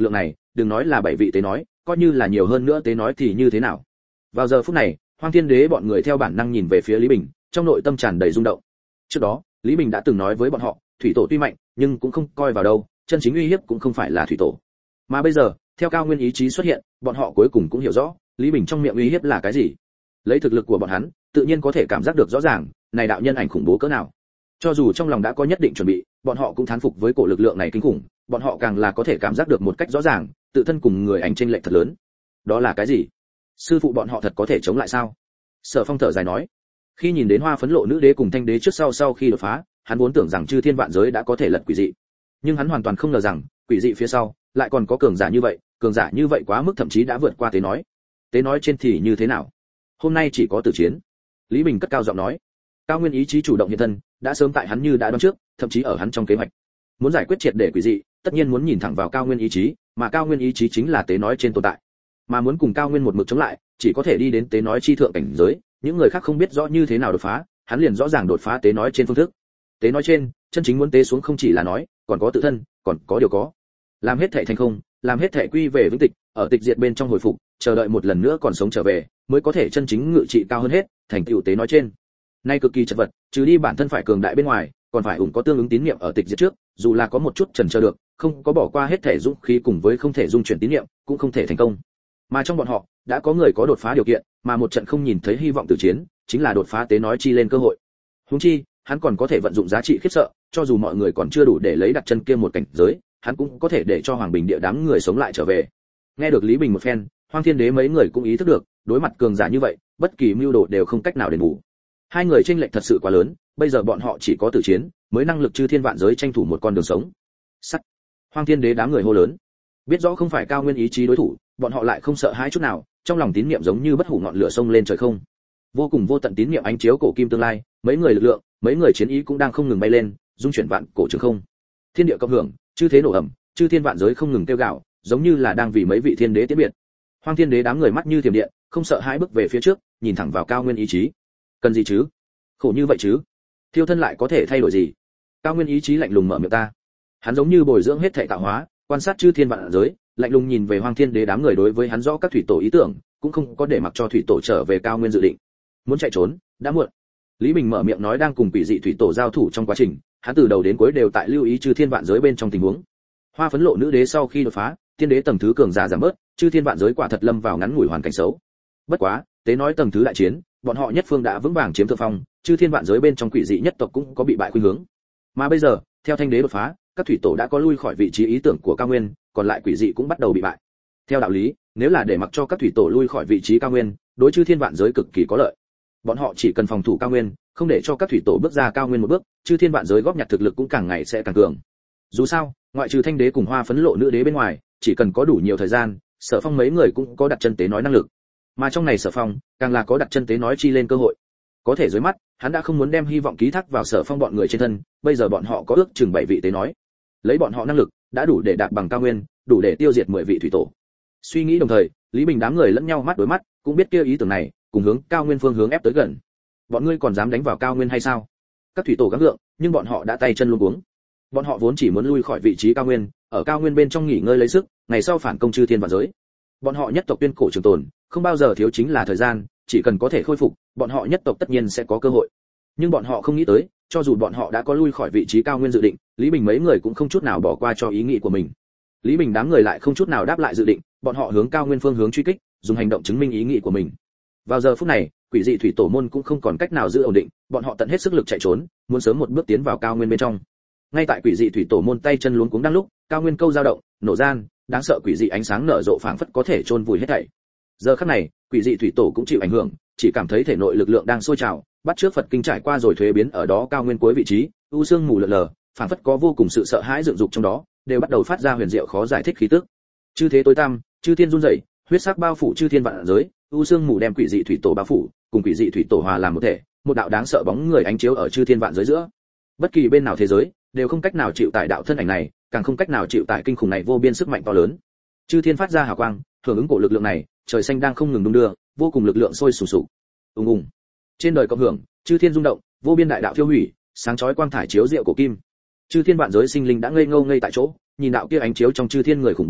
đừng nói là 7 vị tế nói, coi như là nhiều hơn nữa tế nói thì như thế nào. Vào giờ phút này, Hoang Thiên Đế bọn người theo bản năng nhìn về phía Lý Bình, trong nội tâm tràn đầy rung động. Trước đó, Lý Bình đã từng nói với bọn họ, thủy tổ tuy mạnh, nhưng cũng không coi vào đâu, chân chính uy hiếp cũng không phải là thủy tổ. Mà bây giờ, theo cao nguyên ý chí xuất hiện, bọn họ cuối cùng cũng hiểu rõ, Lý Bình trong miệng uy hiếp là cái gì. Lấy thực lực của bọn hắn, tự nhiên có thể cảm giác được rõ ràng, này đạo nhân ảnh khủng bố cỡ nào. Cho dù trong lòng đã có nhất định chuẩn bị, bọn họ cũng thán phục với cổ lực lượng này kinh khủng, bọn họ càng là có thể cảm giác được một cách rõ ràng, tự thân cùng người ảnh chênh lệch thật lớn. Đó là cái gì? Sư phụ bọn họ thật có thể chống lại sao? Sở Phong thở dài nói. Khi nhìn đến Hoa Phấn Lộ nữ đế cùng Thanh đế trước sau khi đột phá, hắn vốn tưởng rằng chư thiên vạn giới đã có thể lật quỷ dị, nhưng hắn hoàn toàn không ngờ rằng quỷ dị phía sau lại còn có cường giả như vậy quá mức, thậm chí đã vượt qua tế nói. Tế nói trên thì như thế nào? Hôm nay chỉ có tử chiến. Lý Bình cất cao giọng nói. Cao nguyên ý chí chủ động hiện thân, đã sớm tại hắn như đã đoán trước, thậm chí ở hắn trong kế hoạch. Muốn giải quyết triệt để quỷ dị, tất nhiên muốn nhìn thẳng vào cao nguyên ý chí, mà cao nguyên ý chí chính là tế nói trên tồn tại. Mà muốn cùng cao nguyên một mực chống lại, chỉ có thể đi đến tế nói chi thượng cảnh giới, những người khác không biết rõ như thế nào đột phá, hắn liền rõ ràng đột phá tế nói trên phương thức. Tế nói trên, chân chính muốn tế xuống không chỉ là nói, còn có tự thân, còn có điều có. Làm hết thảy thành không, làm hết thảy quy về vĩnh tịch, ở tịch diệt bên trong hồi phục, chờ đợi một lần nữa còn sống trở về, mới có thể chân chính ngự trị cao hơn hết, thành tựu tế nói trên. Nay cực kỳ chật vật, trừ đi bản thân phải cường đại bên ngoài, còn phải ủng có tương ứng tín niệm ở tịch diệt trước, dù là có một chút chần chờ được, không có bỏ qua hết thể dũng khí cùng với không thể dung chuyển tín niệm, cũng không thể thành công. Mà trong bọn họ, đã có người có đột phá điều kiện, mà một trận không nhìn thấy hy vọng tử chiến, chính là đột phá tế nói chi lên cơ hội. Huống chi, hắn còn có thể vận dụng giá trị khiếp sợ, cho dù mọi người còn chưa đủ để lấy đặt chân kia một cảnh giới, hắn cũng có thể để cho Hoàng Bình Địa đám người sống lại trở về. Nghe được Lý Bình một phen, Hoang Thiên Đế mấy người cũng ý thức được, đối mặt cường giả như vậy, bất kỳ mưu đồ đều không cách nào đền bù. Hai người chênh lệch thật sự quá lớn, bây giờ bọn họ chỉ có tử chiến, mới năng lực chư thiên vạn giới tranh thủ một con đường sống. Sắt. Hoang Thiên Đế đám người hô lớn. Biết rõ không phải cao nguyên ý chí đối thủ, bọn họ lại không sợ hãi chút nào, trong lòng tín niệm giống như bất hủ ngọn lửa sông lên trời không. Vô cùng vô tận tín niệm ánh chiếu cổ kim tương lai, mấy người lực lượng, mấy người chiến ý cũng đang không ngừng bay lên, dung chuyển vạn cổ trường không. Thiên địa cộng hưởng, chư thế nổ ầm, chư thiên vạn giới không ngừng kêu gào, giống như là đang vì mấy vị thiên đế tiễn biệt. Hoang Thiên Đế đám người mắt như thiểm điện, không sợ hãi bước về phía trước, nhìn thẳng vào cao nguyên ý chí. Cần gì chứ? Khổ như vậy chứ? Thiêu thân lại có thể thay đổi gì? Cao nguyên ý chí lạnh lùng mở miệng ta. Hắn giống như bồi dưỡng hết thảy tạo hóa, quan sát chư thiên vạn giới, lạnh lùng nhìn về Hoang Thiên Đế đám người, đối với hắn rõ các thủy tổ ý tưởng, cũng không có để mặc cho thủy tổ trở về cao nguyên dự định. Muốn chạy trốn, đã muộn. Lý Bình mở miệng nói, đang cùng quỷ dị thủy tổ giao thủ trong quá trình, hắn từ đầu đến cuối đều tại lưu ý chư thiên vạn giới bên trong tình huống. Hoa Phấn Lộ nữ đế sau khi đột phá, tiên đế tầng thứ cường giả giảm bớt, chư thiên vạn giới quả thật lâm vào ngắn ngủi hoàn cảnh xấu. Bất quá, tế nói tầng thứ đại chiến, bọn họ nhất phương đã vững vàng chiếm thượng phong, chư thiên vạn giới bên trong quỷ dị nhất tộc cũng có bị bại khuynh hướng. Mà bây giờ, theo Thanh đế đột phá, các thủy tổ đã có lui khỏi vị trí ý tưởng của cao nguyên, còn lại quỷ dị cũng bắt đầu bị bại. Theo đạo lý, nếu là để mặc cho các thủy tổ lui khỏi vị trí cao nguyên, đối chư thiên vạn giới cực kỳ có lợi. Bọn họ chỉ cần phòng thủ cao nguyên, không để cho các thủy tổ bước ra cao nguyên một bước, chư thiên vạn giới góp nhặt thực lực cũng càng ngày sẽ càng cường. Dù sao, ngoại trừ Thanh đế cùng Hoa Phấn Lộ nữ đế bên ngoài, chỉ cần có đủ nhiều thời gian, Sở Phong mấy người cũng có đặt chân tế nói năng lực. Mà trong này Sở Phong, càng là có đặt chân tế nói chi lên cơ hội. Có thể dưới mắt, hắn đã không muốn đem hy vọng ký thác vào Sở Phong bọn người trên thân, bây giờ bọn họ có ước chừng 7 vị tế nói. Lấy bọn họ năng lực, đã đủ để đạt bằng cao nguyên, đủ để tiêu diệt 10 vị thủy tổ. Suy nghĩ đồng thời, Lý Bình đám người lẫn nhau mắt đối mắt, cũng biết kia ý tưởng này, cùng hướng cao nguyên phương hướng ép tới gần. Bọn ngươi còn dám đánh vào cao nguyên hay sao? Các thủy tổ gắng gượng, nhưng bọn họ đã tay chân luống cuống. Bọn họ vốn chỉ muốn lui khỏi vị trí cao nguyên, ở cao nguyên bên trong nghỉ ngơi lấy sức, ngày sau phản công chư thiên vạn giới. Bọn họ nhất tộc tuyên cổ trường tồn, không bao giờ thiếu chính là thời gian, chỉ cần có thể khôi phục, bọn họ nhất tộc tất nhiên sẽ có cơ hội. Nhưng bọn họ không nghĩ tới, cho dù bọn họ đã có lui khỏi vị trí cao nguyên dự định, Lý Bình mấy người cũng không chút nào bỏ qua cho ý nghĩ của mình. Lý Bình đám người lại không chút nào đáp lại dự định, bọn họ hướng cao nguyên phương hướng truy kích, dùng hành động chứng minh ý nghĩ của mình. Vào giờ phút này, quỷ dị thủy tổ môn cũng không còn cách nào giữ ổn định, bọn họ tận hết sức lực chạy trốn, muốn sớm một bước tiến vào cao nguyên bên trong. Ngay tại quỷ dị thủy tổ môn tay chân luống cuống đang lúc, cao nguyên câu dao động, nổ gian, đáng sợ quỷ dị ánh sáng nở rộ phảng phất có thể chôn vùi hết thảy. Giờ khắc này, quỷ dị thủy tổ cũng chịu ảnh hưởng, chỉ cảm thấy thể nội lực lượng đang sôi trào, bắt trước Phật kinh trải qua rồi thuế biến ở đó cao nguyên cuối vị trí, u sương mù lờ lờ, phảng phất có vô cùng sự sợ hãi dựng dục trong đó, đều bắt đầu phát ra huyền diệu khó giải thích khí tức. Chư thế tối tăm, chư thiên run rẩy, huyết sắc bao phủ chư thiên vạn giới, u sương mù đem quỷ dị thủy tổ bao phủ, cùng quỷ dị thủy tổ hòa làm một thể, một đạo đáng sợ bóng người ánh chiếu ở chư thiên vạn giới giữa. Bất kỳ bên nào thế giới đều không cách nào chịu tải đạo thân ảnh này, càng không cách nào chịu tải kinh khủng này vô biên sức mạnh to lớn. Chư thiên phát ra hào quang, hưởng ứng cổ lực lượng này, trời xanh đang không ngừng đung đưa, vô cùng lực lượng sôi sục sục. Ùng ùng. Trên đời cộng hưởng, chư thiên rung động, vô biên đại đạo thiêu hủy, sáng chói quang thải chiếu diệu của kim. Chư thiên vạn giới sinh linh đã ngây ngô ngây tại chỗ, nhìn đạo kia ánh chiếu trong chư thiên người khủng bố ảnh,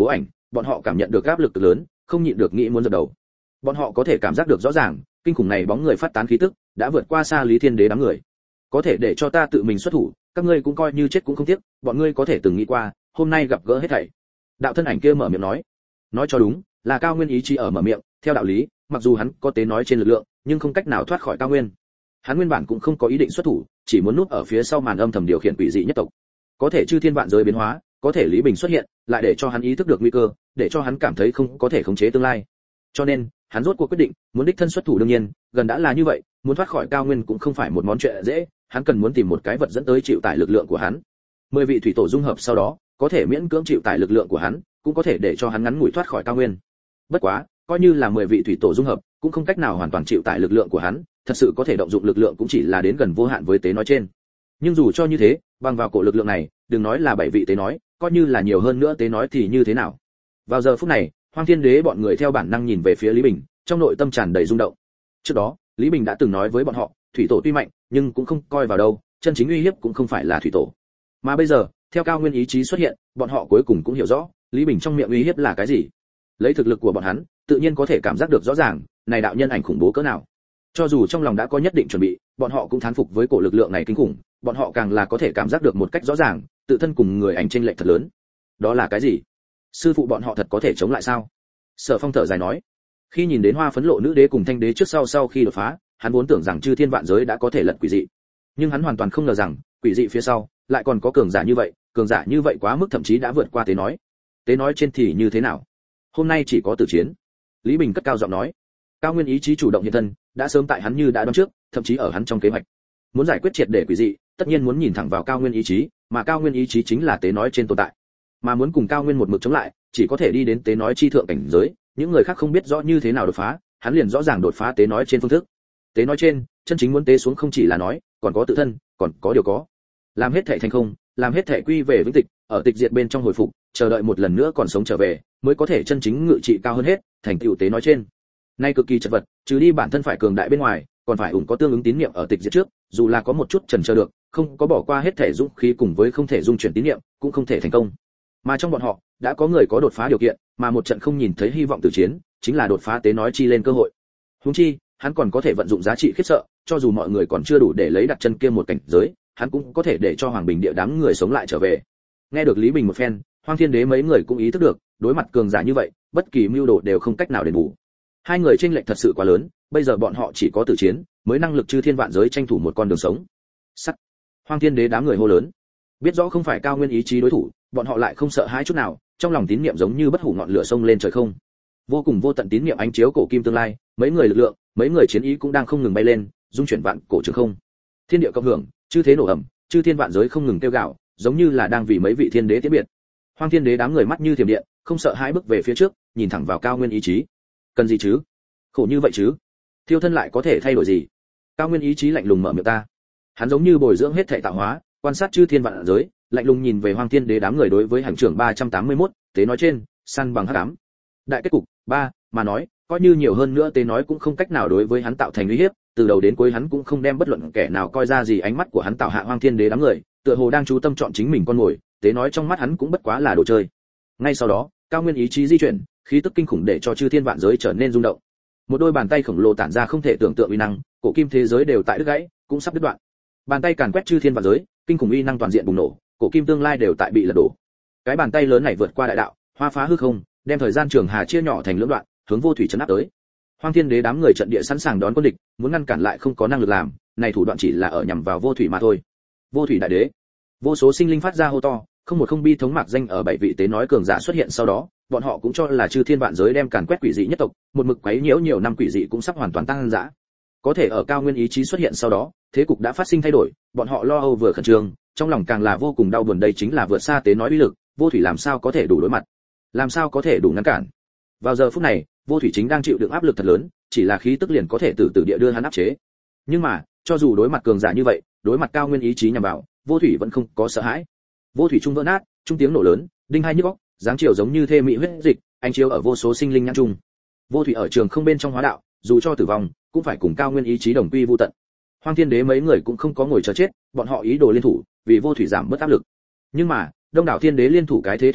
bọn họ cảm nhận được áp lực lớn, không nhịn được nghĩ muốn dập đầu. Bọn họ có thể cảm giác được rõ ràng, kinh khủng này bóng người phát tán khí tức đã vượt qua xa Lý Thiên Đế đám người. Có thể để cho ta tự mình xuất thủ, các ngươi cũng coi như chết cũng không tiếc, bọn ngươi có thể từng nghĩ qua, hôm nay gặp gỡ hết thảy. Đạo thân ảnh kia mở miệng nói cho đúng, là Cao Nguyên ý chí ở mở miệng, theo đạo lý, mặc dù hắn có tế nói trên lực lượng, nhưng không cách nào thoát khỏi Cao Nguyên. Hắn nguyên bản cũng không có ý định xuất thủ, chỉ muốn núp ở phía sau màn âm thầm điều khiển quỷ dị nhất tộc. Có thể chư thiên vạn giới biến hóa, có thể Lý Bình xuất hiện, lại để cho hắn ý thức được nguy cơ, để cho hắn cảm thấy không có thể khống chế tương lai. Cho nên, hắn rốt cuộc quyết định, muốn đích thân xuất thủ đương nhiên, gần đã là như vậy, muốn thoát khỏi Cao Nguyên cũng không phải một món chuyện dễ, hắn cần muốn tìm một cái vật dẫn tới chịu tải lực lượng của hắn. 10 vị thủy tổ dung hợp sau đó, có thể miễn cưỡng chịu tải lực lượng của hắn, cũng có thể để cho hắn ngắn ngủi thoát khỏi Cao Nguyên. Bất quá, coi như là 10 vị thủy tổ dung hợp, cũng không cách nào hoàn toàn chịu tải lực lượng của hắn, thật sự có thể động dụng lực lượng cũng chỉ là đến gần vô hạn với tế nói trên. Nhưng dù cho như thế, bằng vào cổ lực lượng này, đừng nói là 7 vị tế nói, coi như là nhiều hơn nữa tế nói thì như thế nào? Vào giờ phút này, Hoang Thiên Đế bọn người theo bản năng nhìn về phía Lý Bình, trong nội tâm tràn đầy rung động. Trước đó, Lý Bình đã từng nói với bọn họ, thủy tổ tuy mạnh, nhưng cũng không coi vào đâu, chân chính uy hiếp cũng không phải là thủy tổ. Mà bây giờ, theo Cao Nguyên ý chí xuất hiện, bọn họ cuối cùng cũng hiểu rõ, Lý Bình trong miệng uy hiếp là cái gì. Lấy thực lực của bọn hắn, tự nhiên có thể cảm giác được rõ ràng, này đạo nhân ảnh khủng bố cỡ nào. Cho dù trong lòng đã có nhất định chuẩn bị, bọn họ cũng thán phục với cổ lực lượng này kinh khủng, bọn họ càng là có thể cảm giác được một cách rõ ràng, tự thân cùng người ảnh chênh lệch thật lớn. Đó là cái gì? Sư phụ bọn họ thật có thể chống lại sao? Sở Phong thở dài nói. Khi nhìn đến Hoa Phấn Lộ nữ đế cùng Thanh đế trước sau khi đột phá, hắn vốn tưởng rằng chư thiên vạn giới đã có thể lật quỷ dị, nhưng hắn hoàn toàn không ngờ rằng, quỷ dị phía sau lại còn có cường giả như vậy quá mức thậm chí đã vượt qua tế nói. Tế nói trên thì như thế nào? Hôm nay chỉ có tử chiến. Lý Bình cất cao giọng nói. Cao Nguyên ý chí chủ động hiện thân, đã sớm tại hắn như đã đoán trước, thậm chí ở hắn trong kế hoạch. Muốn giải quyết triệt để quỷ dị, tất nhiên muốn nhìn thẳng vào Cao Nguyên ý chí, mà Cao Nguyên ý chí chính là tế nói trên tồn tại. Mà muốn cùng Cao Nguyên một mực chống lại, chỉ có thể đi đến tế nói chi thượng cảnh giới, những người khác không biết rõ như thế nào đột phá, hắn liền rõ ràng đột phá tế nói trên phương thức. Tế nói trên, chân chính muốn tế xuống không chỉ là nói, còn có tự thân, còn có điều có. Làm hết thảy thành không, làm hết thảy quy về vĩnh tịch, ở tịch diệt bên trong hồi phục, chờ đợi một lần nữa còn sống trở về, mới có thể chân chính ngự trị cao hơn hết, thành tựu tế nói trên. Nay cực kỳ chật vật, trừ đi bản thân phải cường đại bên ngoài, còn phải ủng có tương ứng tín niệm ở tịch diệt trước, dù là có một chút chần chờ được, không có bỏ qua hết thể dũng khí cùng với không thể dung chuyển tín niệm, cũng không thể thành công. Mà trong bọn họ, đã có người có đột phá điều kiện, mà một trận không nhìn thấy hy vọng tử chiến, chính là đột phá tế nói chi lên cơ hội. Huống chi, hắn còn có thể vận dụng giá trị khiếp sợ, cho dù mọi người còn chưa đủ để lấy đặt chân kia một cảnh giới, hắn cũng có thể để cho Hoàng Bình địa đám người sống lại trở về. Nghe được Lý Bình một phen, Hoang Thiên Đế mấy người cũng ý thức được, đối mặt cường giả như vậy, bất kỳ mưu đồ đều không cách nào đền bù. Hai người chênh lệch thật sự quá lớn, bây giờ bọn họ chỉ có tử chiến, mới năng lực chư thiên vạn giới tranh thủ một con đường sống. Sắt. Hoang Thiên Đế đám người hô lớn. Biết rõ không phải Cao Nguyên ý chí đối thủ, bọn họ lại không sợ hãi chút nào, trong lòng tín niệm giống như bất hủ ngọn lửa sông lên trời không. Vô cùng vô tận tín niệm ánh chiếu cổ kim tương lai, mấy người lực lượng, mấy người chiến ý cũng đang không ngừng bay lên, dung chuyển vạn cổ trường không. Thiên địa cộng hưởng, chư thiên nổ ầm, chư thiên vạn giới không ngừng kêu gào, giống như là đang vì mấy vị thiên đế tiễn biệt. Hoang Thiên Đế đám người mắt như thiểm điện, không sợ hãi bước về phía trước, nhìn thẳng vào Cao Nguyên ý chí. Cần gì chứ? Khổ như vậy chứ? Thiêu thân lại có thể thay đổi gì? Cao Nguyên ý chí lạnh lùng mở miệng ta. Hắn giống như bồi dưỡng hết thảy tạo hóa, quan sát chư thiên vạn giới, lạnh lùng nhìn về Hoang Thiên Đế đám người đối với hành trưởng 381, tế nói trên, săn bằng hắc ám. Đại kết cục, 3, mà nói, coi như nhiều hơn nữa tế nói cũng không cách nào đối với hắn tạo thành uy hiếp, từ đầu đến cuối hắn cũng không đem bất luận kẻ nào coi ra gì, ánh mắt của hắn tạo hạ Hoang Thiên Đế đám người, tựa hồ đang chú tâm chọn chính mình con mồi, tế nói trong mắt hắn cũng bất quá là đồ chơi. Ngay sau đó, Cao Nguyên ý chí di chuyển, khí tức kinh khủng để cho chư thiên vạn giới trở nên rung động. Một đôi bàn tay khổng lồ tản ra không thể tưởng tượng uy năng, cổ kim thế giới đều tại đứt gãy, cũng sắp đứt đoạn. Bàn tay càn quét chư thiên vạn giới, kinh khủng uy năng toàn diện bùng nổ, cổ kim tương lai đều tại bị lật đổ. Cái bàn tay lớn này vượt qua đại đạo, hoa phá hư không, đem thời gian trường hà chia nhỏ thành lưỡng đoạn, hướng vô thủy chấn áp tới. Hoang Thiên Đế đám người trận địa sẵn sàng đón quân địch, muốn ngăn cản lại không có năng lực làm, này thủ đoạn chỉ là ở nhằm vào vô thủy mà thôi. Vô thủy đại đế, vô số sinh linh phát ra hô to, không một không bi thống mạc danh ở 7 vị tế nói cường giả xuất hiện sau đó, bọn họ cũng cho là chư thiên vạn giới đem càn quét quỷ dị nhất tộc, một mực quấy nhiễu nhiều năm quỷ dị cũng sắp hoàn toàn tăng dã. Có thể ở Cao Nguyên ý chí xuất hiện sau đó, thế cục đã phát sinh thay đổi, bọn họ lo âu vừa khẩn trương, trong lòng càng là vô cùng đau buồn, đây chính là vượt xa tế nói uy lực, vô thủy làm sao có thể đủ đối mặt, làm sao có thể đủ ngăn cản. Vào giờ phút này, vô thủy chính đang chịu đựng áp lực thật lớn, chỉ là khí tức liền có thể từ địa đưa hắn áp chế. Nhưng mà, cho dù đối mặt cường giả như vậy, đối mặt Cao Nguyên ý chí nhằm vào, vô thủy vẫn không có sợ hãi. Vô thủy trung vỡ nát, trung tiếng nổ lớn, đinh hai nhức óc, dáng chiều giống như thê mỹ huyết dịch, ánh chiếu ở vô số sinh linh nhãn trung. Vô thủy ở trường không bên trong hóa đạo, dù cho tử vong, cũng phải cùng Cao Nguyên ý chí đồng quy vu tận. Hoang Thiên Đế mấy người cũng không có ngồi chờ chết, bọn họ ý đồ liên thủ, vì vô thủy giảm bớt áp lực. Nhưng mà, đông đảo thiên đế liên thủ cái thế thủ đoạn,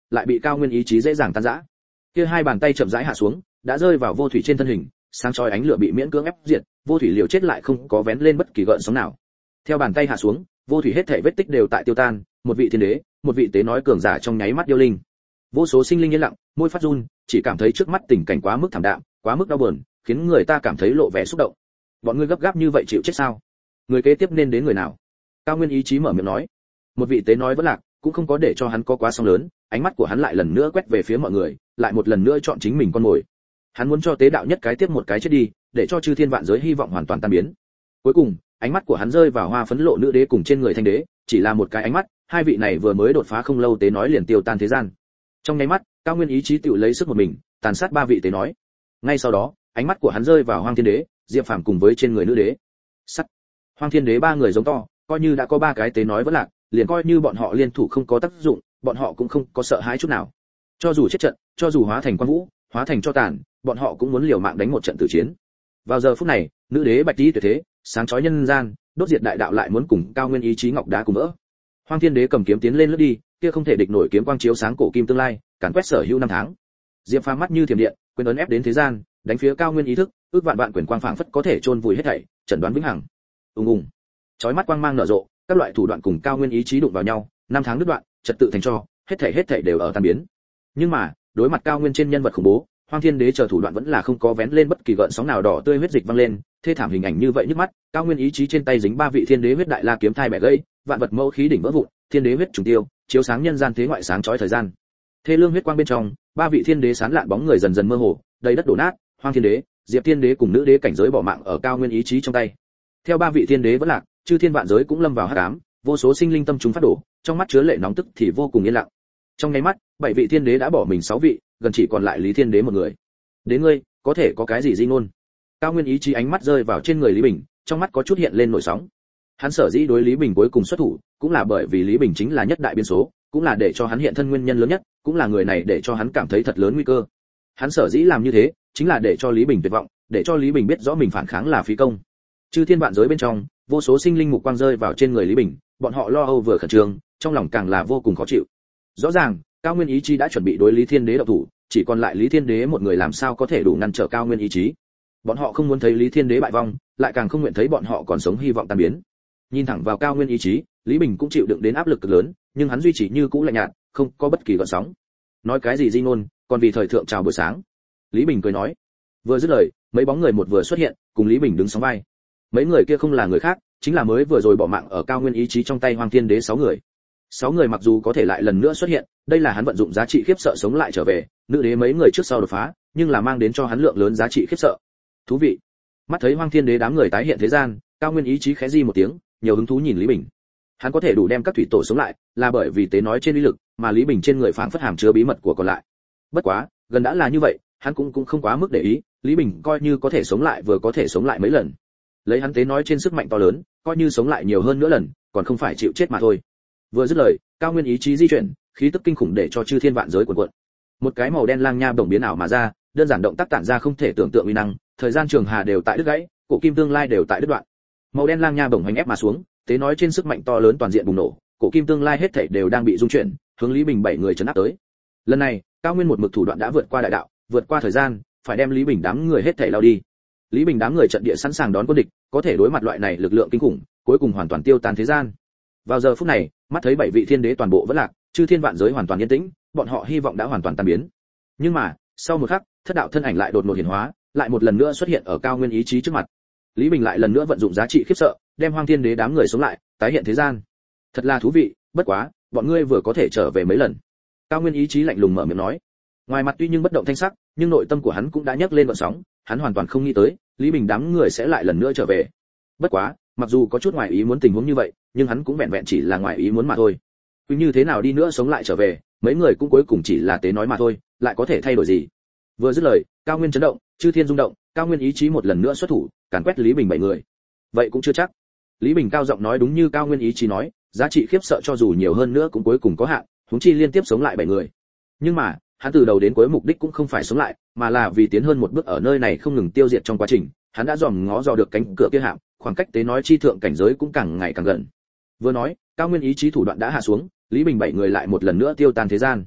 lại bị cao nguyên ý chí dễ dàng tan rã. Kia hai bàn tay chậm rãi hạ xuống, đã rơi vào vô thủy trên thân hình, sáng chói ánh lửa bị miễn cưỡng ép diệt, vô thủy liều chết lại không có vén lên bất kỳ gợn sóng nào. Theo bàn tay hạ xuống, vô thủy hết thảy vết tích đều tại tiêu tan, một vị thiên đế, một vị tế nói cường giả trong nháy mắt điêu linh. Vô số sinh linh yên lặng, môi phát run, chỉ cảm thấy trước mắt tình cảnh quá mức thảm đạm, quá mức đau buồn, khiến người ta cảm thấy lộ vẻ xúc động. Bọn ngươi gấp gáp như vậy chịu chết sao? Người kế tiếp nên đến người nào? Cao nguyên ý chí mở miệng nói. Một vị tế nói vẫn lạc, cũng không có để cho hắn có quá sóng lớn, ánh mắt của hắn lại lần nữa quét về phía mọi người, lại một lần nữa chọn chính mình con mồi. Hắn muốn cho tế đạo nhất cái tiếp một cái chết đi, để cho chư thiên vạn giới hy vọng hoàn toàn tan biến. Cuối cùng, ánh mắt của hắn rơi vào hoa phấn lộ nữ đế cùng trên người thanh đế, chỉ là một cái ánh mắt, hai vị này vừa mới đột phá không lâu tế nói liền tiêu tan thế gian. Trong nháy mắt, cao nguyên ý chí tự lấy sức một mình, tàn sát ba vị tế nói. Ngay sau đó, ánh mắt của hắn rơi vào Hoang Thiên Đế, Diệp Phàm cùng với trên người nữ đế. Sắt. Hoang Thiên Đế ba người giống to, coi như đã có ba cái tế nói vẫn lạc, liền coi như bọn họ liên thủ không có tác dụng, bọn họ cũng không có sợ hãi chút nào. Cho dù chết trận, cho dù hóa thành quan vũ, hóa thành cho tàn, bọn họ cũng muốn liều mạng đánh một trận tử chiến. Vào giờ phút này, nữ đế bạch tí tuyệt thế, sáng chói nhân gian, đốt diệt đại đạo lại muốn cùng cao nguyên ý chí ngọc đá cùng vỡ. Hoang Thiên Đế cầm kiếm tiến lên lướt đi, kia không thể địch nổi kiếm quang chiếu sáng cổ kim tương lai, càn quét sở hữu năm tháng. Diệp Phàm mắt như thiểm điện, quyền ấn ép đến thế gian, đánh phía cao nguyên ý thức, ước vạn vạn quyền quang phảng phất có thể chôn vùi hết thảy, chẩn đoán vĩnh hằng. Ùng ùng. Chói mắt quang mang nở rộ, các loại thủ đoạn cùng cao nguyên ý chí đụng vào nhau, năm tháng đứt đoạn, trật tự thành tro, hết thảy đều ở tan biến. Nhưng mà, đối mặt cao nguyên trên nhân vật khủng bố, Hoang Thiên Đế chờ thủ đoạn vẫn là không có vén lên bất kỳ gợn sóng nào, đỏ tươi huyết dịch văng lên, thê thảm hình ảnh như vậy nhức mắt, cao nguyên ý chí trên tay dính ba vị thiên đế huyết đại la kiếm thai bẻ gãy, vạn vật mẫu khí đỉnh vỡ vụn, thiên đế huyết trùng tiêu, chiếu sáng nhân gian thế ngoại sáng chói thời gian. Thê lương huyết quang bên trong, ba vị thiên đế sán lạn bóng người dần dần mơ hồ, đầy đất đổ nát, Hoang Thiên Đế, Diệp Thiên Đế cùng nữ đế cảnh giới bỏ mạng ở cao nguyên ý chí trong tay. Theo ba vị thiên đế vẫn lạc, chư thiên vạn giới cũng lâm vào hắc ám, vô số sinh linh tâm chúng phát đổ, trong mắt chứa lệ nóng tức thì vô cùng yên lặng. Trong nháy mắt, bảy vị thiên đế đã bỏ mình 6 vị, gần chỉ còn lại Lý Thiên Đế một người. Đến ngươi, có thể có cái gì di ngôn? Cao nguyên ý chí ánh mắt rơi vào trên người Lý Bình, trong mắt có chút hiện lên nổi sóng. Hắn sở dĩ đối Lý Bình cuối cùng xuất thủ, cũng là bởi vì Lý Bình chính là nhất đại biên số, cũng là để cho hắn hiện thân nguyên nhân lớn nhất, cũng là người này để cho hắn cảm thấy thật lớn nguy cơ. Hắn sở dĩ làm như thế, chính là để cho Lý Bình tuyệt vọng, để cho Lý Bình biết rõ mình phản kháng là phí công. Chư thiên vạn giới bên trong, vô số sinh linh mục quang rơi vào trên người Lý Bình, bọn họ lo âu vừa khẩn trương, trong lòng càng là vô cùng khó chịu. Rõ ràng, Cao Nguyên ý chí đã chuẩn bị đối Lý Thiên Đế động thủ, chỉ còn lại Lý Thiên Đế một người làm sao có thể đủ ngăn trở Cao Nguyên ý chí. Bọn họ không muốn thấy Lý Thiên Đế bại vong, lại càng không nguyện thấy bọn họ còn sống hy vọng tan biến. Nhìn thẳng vào Cao Nguyên ý chí, Lý Bình cũng chịu đựng đến áp lực cực lớn, nhưng hắn duy trì như cũ lạnh nhạt, không có bất kỳ gợn sóng. Nói cái gì di ngôn, còn vì thời thượng chào buổi sáng. Lý Bình cười nói. Vừa dứt lời, mấy bóng người một vừa xuất hiện, cùng Lý Bình đứng sóng vai. Mấy người kia không là người khác, chính là mới vừa rồi bỏ mạng ở Cao Nguyên ý chí trong tay Hoang Thiên Đế 6 người. 6 người mặc dù có thể lại lần nữa xuất hiện, đây là hắn vận dụng giá trị khiếp sợ sống lại trở về, nữ đế mấy người trước sau đột phá, nhưng là mang đến cho hắn lượng lớn giá trị khiếp sợ. Thú vị. Mắt thấy Hoang Thiên Đế đám người tái hiện thế gian, Cao Nguyên ý chí khẽ di một tiếng, nhiều hứng thú nhìn Lý Bình. Hắn có thể đủ đem các thủy tổ sống lại, là bởi vì tế nói trên uy lực, mà Lý Bình trên người phảng phất hàm chứa bí mật của còn lại. Bất quá, gần đã là như vậy, hắn cũng không quá mức để ý, Lý Bình coi như có thể sống lại vừa có thể sống lại mấy lần. Lấy hắn tế nói trên sức mạnh to lớn, coi như sống lại nhiều hơn nữa lần, còn không phải chịu chết mà thôi. Vừa dứt lời, Cao Nguyên ý chí di chuyển, khí tức kinh khủng để cho chư thiên vạn giới cuộn cuộn. Một cái màu đen lang nha bổng biến ảo mà ra, đơn giản động tác tản ra không thể tưởng tượng uy năng, thời gian trường hà đều tại đứt gãy, cổ kim tương lai đều tại đứt đoạn. Màu đen lang nha bổng hành ép mà xuống, tế nói trên sức mạnh to lớn toàn diện bùng nổ, cổ kim tương lai hết thảy đều đang bị rung chuyển, hướng Lý Bình 7 người trấn áp tới. Lần này, Cao Nguyên một mực thủ đoạn đã vượt qua đại đạo, vượt qua thời gian, phải đem Lý Bình đám người hết thảy lao đi. Lý Bình đám người trận địa sẵn sàng đón quân địch, có thể đối mặt loại này lực lượng kinh khủng, cuối cùng hoàn toàn tiêu tan thế gian. Vào giờ phút này, mắt thấy 7 vị thiên đế toàn bộ vẫn lạc, chư thiên vạn giới hoàn toàn yên tĩnh, bọn họ hy vọng đã hoàn toàn tan biến. Nhưng mà, sau một khắc, thất đạo thân ảnh lại đột ngột hiển hóa, lại một lần nữa xuất hiện ở Cao Nguyên ý chí trước mặt. Lý Bình lại lần nữa vận dụng giá trị khiếp sợ, đem Hoang Thiên Đế đám người sống lại, tái hiện thế gian. Thật là thú vị, bất quá, bọn ngươi vừa có thể trở về mấy lần. Cao Nguyên ý chí lạnh lùng mở miệng nói. Ngoài mặt tuy nhưng bất động thanh sắc, nhưng nội tâm của hắn cũng đã nhấc lên gợn sóng, hắn hoàn toàn không nghĩ tới, Lý Bình đám người sẽ lại lần nữa trở về. Bất quá, mặc dù có chút ngoài ý muốn tình huống như vậy, nhưng hắn cũng vẹn vẹn chỉ là ngoài ý muốn mà thôi. Cứ như thế nào đi nữa sống lại trở về, mấy người cũng cuối cùng chỉ là tế nói mà thôi, lại có thể thay đổi gì? Vừa dứt lời, Cao Nguyên chấn động, chư thiên rung động, Cao Nguyên ý chí một lần nữa xuất thủ, càn quét Lý Bình 7 người. Vậy cũng chưa chắc. Lý Bình cao giọng nói đúng như Cao Nguyên ý chí nói, giá trị khiếp sợ cho dù nhiều hơn nữa cũng cuối cùng có hạn, huống chi liên tiếp sống lại 7 người. Nhưng mà, hắn từ đầu đến cuối mục đích cũng không phải sống lại, mà là vì tiến hơn một bước ở nơi này không ngừng tiêu diệt trong quá trình, hắn đã dòm ngó dò được cánh cửa kia hạm, khoảng cách tế nói chi thượng cảnh giới cũng càng ngày càng gần. Vừa nói, Cao Nguyên ý chí thủ đoạn đã hạ xuống, Lý Bình 7 người lại một lần nữa tiêu tan thế gian.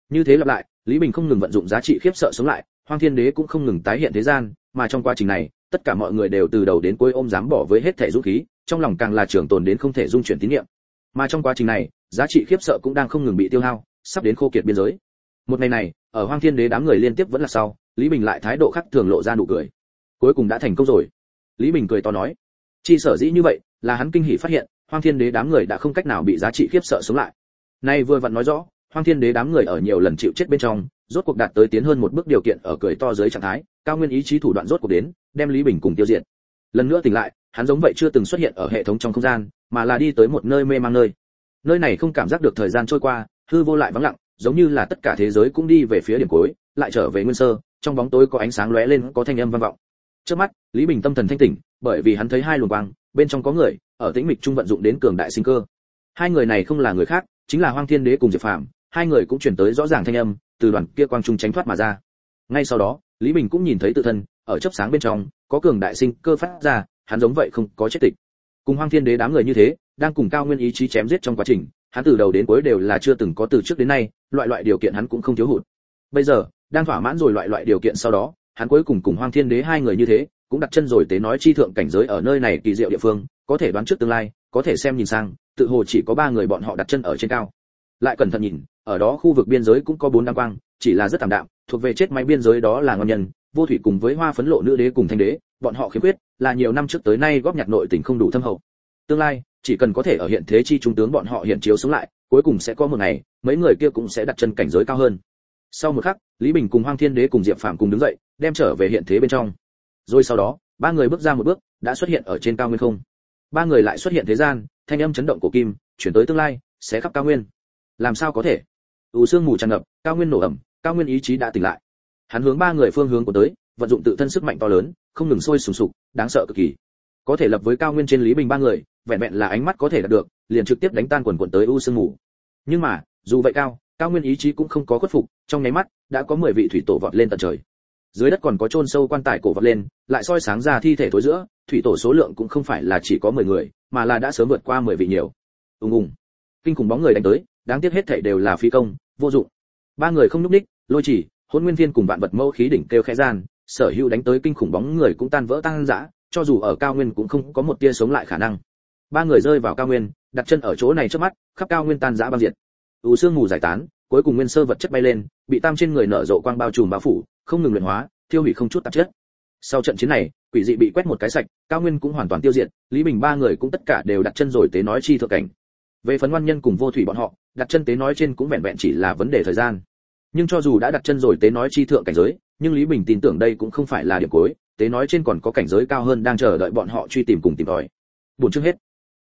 Như thế lặp lại, Lý Bình không ngừng vận dụng giá trị khiếp sợ sống lại, Hoang Thiên Đế cũng không ngừng tái hiện thế gian, mà trong quá trình này, tất cả mọi người đều từ đầu đến cuối ôm dám bỏ với hết thể dũng khí, trong lòng càng là trường tồn đến không thể dung chuyển tín niệm. Mà trong quá trình này, giá trị khiếp sợ cũng đang không ngừng bị tiêu hao, sắp đến khô kiệt biên giới. Một ngày này, ở Hoang Thiên Đế đám người liên tiếp vẫn là sau, Lý Bình lại thái độ khác thường lộ ra nụ cười. Cuối cùng đã thành công rồi. Lý Bình cười to nói, chi sở dĩ như vậy, là hắn kinh hỉ phát hiện, Hoang Thiên Đế đám người đã không cách nào bị giá trị khiếp sợ sống lại. Nay vừa vặn nói rõ, Hoang Thiên Đế đám người ở nhiều lần chịu chết bên trong, rốt cuộc đạt tới tiến hơn một bước điều kiện ở cười to dưới trạng thái, cao nguyên ý chí thủ đoạn rốt cuộc đến, đem Lý Bình cùng tiêu diệt. Lần nữa tỉnh lại, hắn giống vậy chưa từng xuất hiện ở hệ thống trong không gian, mà là đi tới một nơi mê mang nơi. Nơi này không cảm giác được thời gian trôi qua, hư vô lại vắng lặng, giống như là tất cả thế giới cũng đi về phía điểm cuối, lại trở về nguyên sơ, trong bóng tối có ánh sáng lóe lên, có thanh âm vang vọng. Trước mắt, Lý Bình tâm thần thanh tỉnh, bởi vì hắn thấy hai luồng quang, bên trong có người, ở tĩnh mịch trung vận dụng đến cường đại sinh cơ. Hai người này không là người khác, chính là Hoang Thiên Đế cùng Diệp Phàm, hai người cũng truyền tới rõ ràng thanh âm, từ đoàn kia quang trung tránh thoát mà ra. Ngay sau đó, Lý Bình cũng nhìn thấy tự thân, ở chớp sáng bên trong, có cường đại sinh cơ phát ra, hắn giống vậy không có chết tịch. Cùng Hoang Thiên Đế đám người như thế, đang cùng cao nguyên ý chí chém giết trong quá trình, hắn từ đầu đến cuối đều là chưa từng có từ trước đến nay, loại điều kiện hắn cũng không thiếu hụt. Bây giờ, đang thỏa mãn rồi loại điều kiện sau đó, hắn cuối cùng cùng Hoang Thiên Đế hai người như thế, cũng đặt chân rồi tế nói chi thượng cảnh giới ở nơi này kỳ diệu địa phương, có thể đoán trước tương lai, có thể xem nhìn sang, tự hồ chỉ có ba người bọn họ đặt chân ở trên cao. Lại cẩn thận nhìn, ở đó khu vực biên giới cũng có bốn đám quang, chỉ là rất tạm đạm, thuộc về chết máy biên giới đó là ngon nhân, Vô Thủy cùng với Hoa Phấn Lộ nữ đế cùng Thanh đế, bọn họ khiếm khuyết, là nhiều năm trước tới nay góp nhặt nội tình không đủ thâm hậu. Tương lai, chỉ cần có thể ở hiện thế chi trung tướng bọn họ hiện chiếu sống lại, cuối cùng sẽ có một ngày, mấy người kia cũng sẽ đặt chân cảnh giới cao hơn. Sau một khắc, Lý Bình cùng Hoang Thiên Đế cùng Diệp Phàm cùng đứng dậy, đem trở về hiện thế bên trong. Rồi sau đó, ba người bước ra một bước, đã xuất hiện ở trên cao nguyên không. Ba người lại xuất hiện thế gian, thanh âm chấn động cổ kim, chuyển tới tương lai, sẽ khắp cao nguyên. Làm sao có thể? Sương mù tràn ngập, cao nguyên nổ ẩm, cao nguyên ý chí đã tỉnh lại. Hắn hướng ba người phương hướng của tới, vận dụng tự thân sức mạnh to lớn, không ngừng sôi sùng sục, đáng sợ cực kỳ. Có thể lập với cao nguyên trên Lý Bình ba người, vẹn vẹn là ánh mắt có thể đạt được, liền trực tiếp đánh tan quần quần tới sương mù. Nhưng mà, dù vậy cao nguyên ý chí cũng không có khuất phục, trong nháy mắt đã có 10 vị thủy tổ vọt lên tận trời. Dưới đất còn có chôn sâu quan tài cổ vọt lên, lại soi sáng ra thi thể thối giữa, thủy tổ số lượng cũng không phải là chỉ có 10 người, mà là đã sớm vượt qua 10 vị nhiều. Ùng, kinh khủng bóng người đánh tới, đáng tiếc hết thảy đều là phi công, vô dụng. Ba người không nhúc nhích, Lôi Chỉ, Hỗn Nguyên Viên cùng vạn vật mâu khí đỉnh kêu khẽ gian, sở hữu đánh tới kinh khủng bóng người cũng tan vỡ tăng dã, cho dù ở cao nguyên cũng không có một tia sống lại khả năng. Ba người rơi vào cao nguyên, đặt chân ở chỗ này trước mắt, khắp cao nguyên tan rã băng diệt. Sương mù giải tán, cuối cùng nguyên sơ vật chất bay lên, bị tam trên người nở rộ quang bao trùm bao phủ, không ngừng luyện hóa, tiêu hủy không chút tạp chất. Sau trận chiến này, quỷ dị bị quét một cái sạch, cao nguyên cũng hoàn toàn tiêu diệt, Lý Bình ba người cũng tất cả đều đặt chân rồi tế nói chi thượng cảnh. Về phần Ngoan Nhân cùng Vô Thủy bọn họ, đặt chân tế nói trên cũng vẹn vẹn chỉ là vấn đề thời gian. Nhưng cho dù đã đặt chân rồi tế nói chi thượng cảnh giới, nhưng Lý Bình tin tưởng đây cũng không phải là điểm cuối, tế nói trên còn có cảnh giới cao hơn đang chờ đợi bọn họ truy tìm cùng tìm tòi. Buổi chương hết.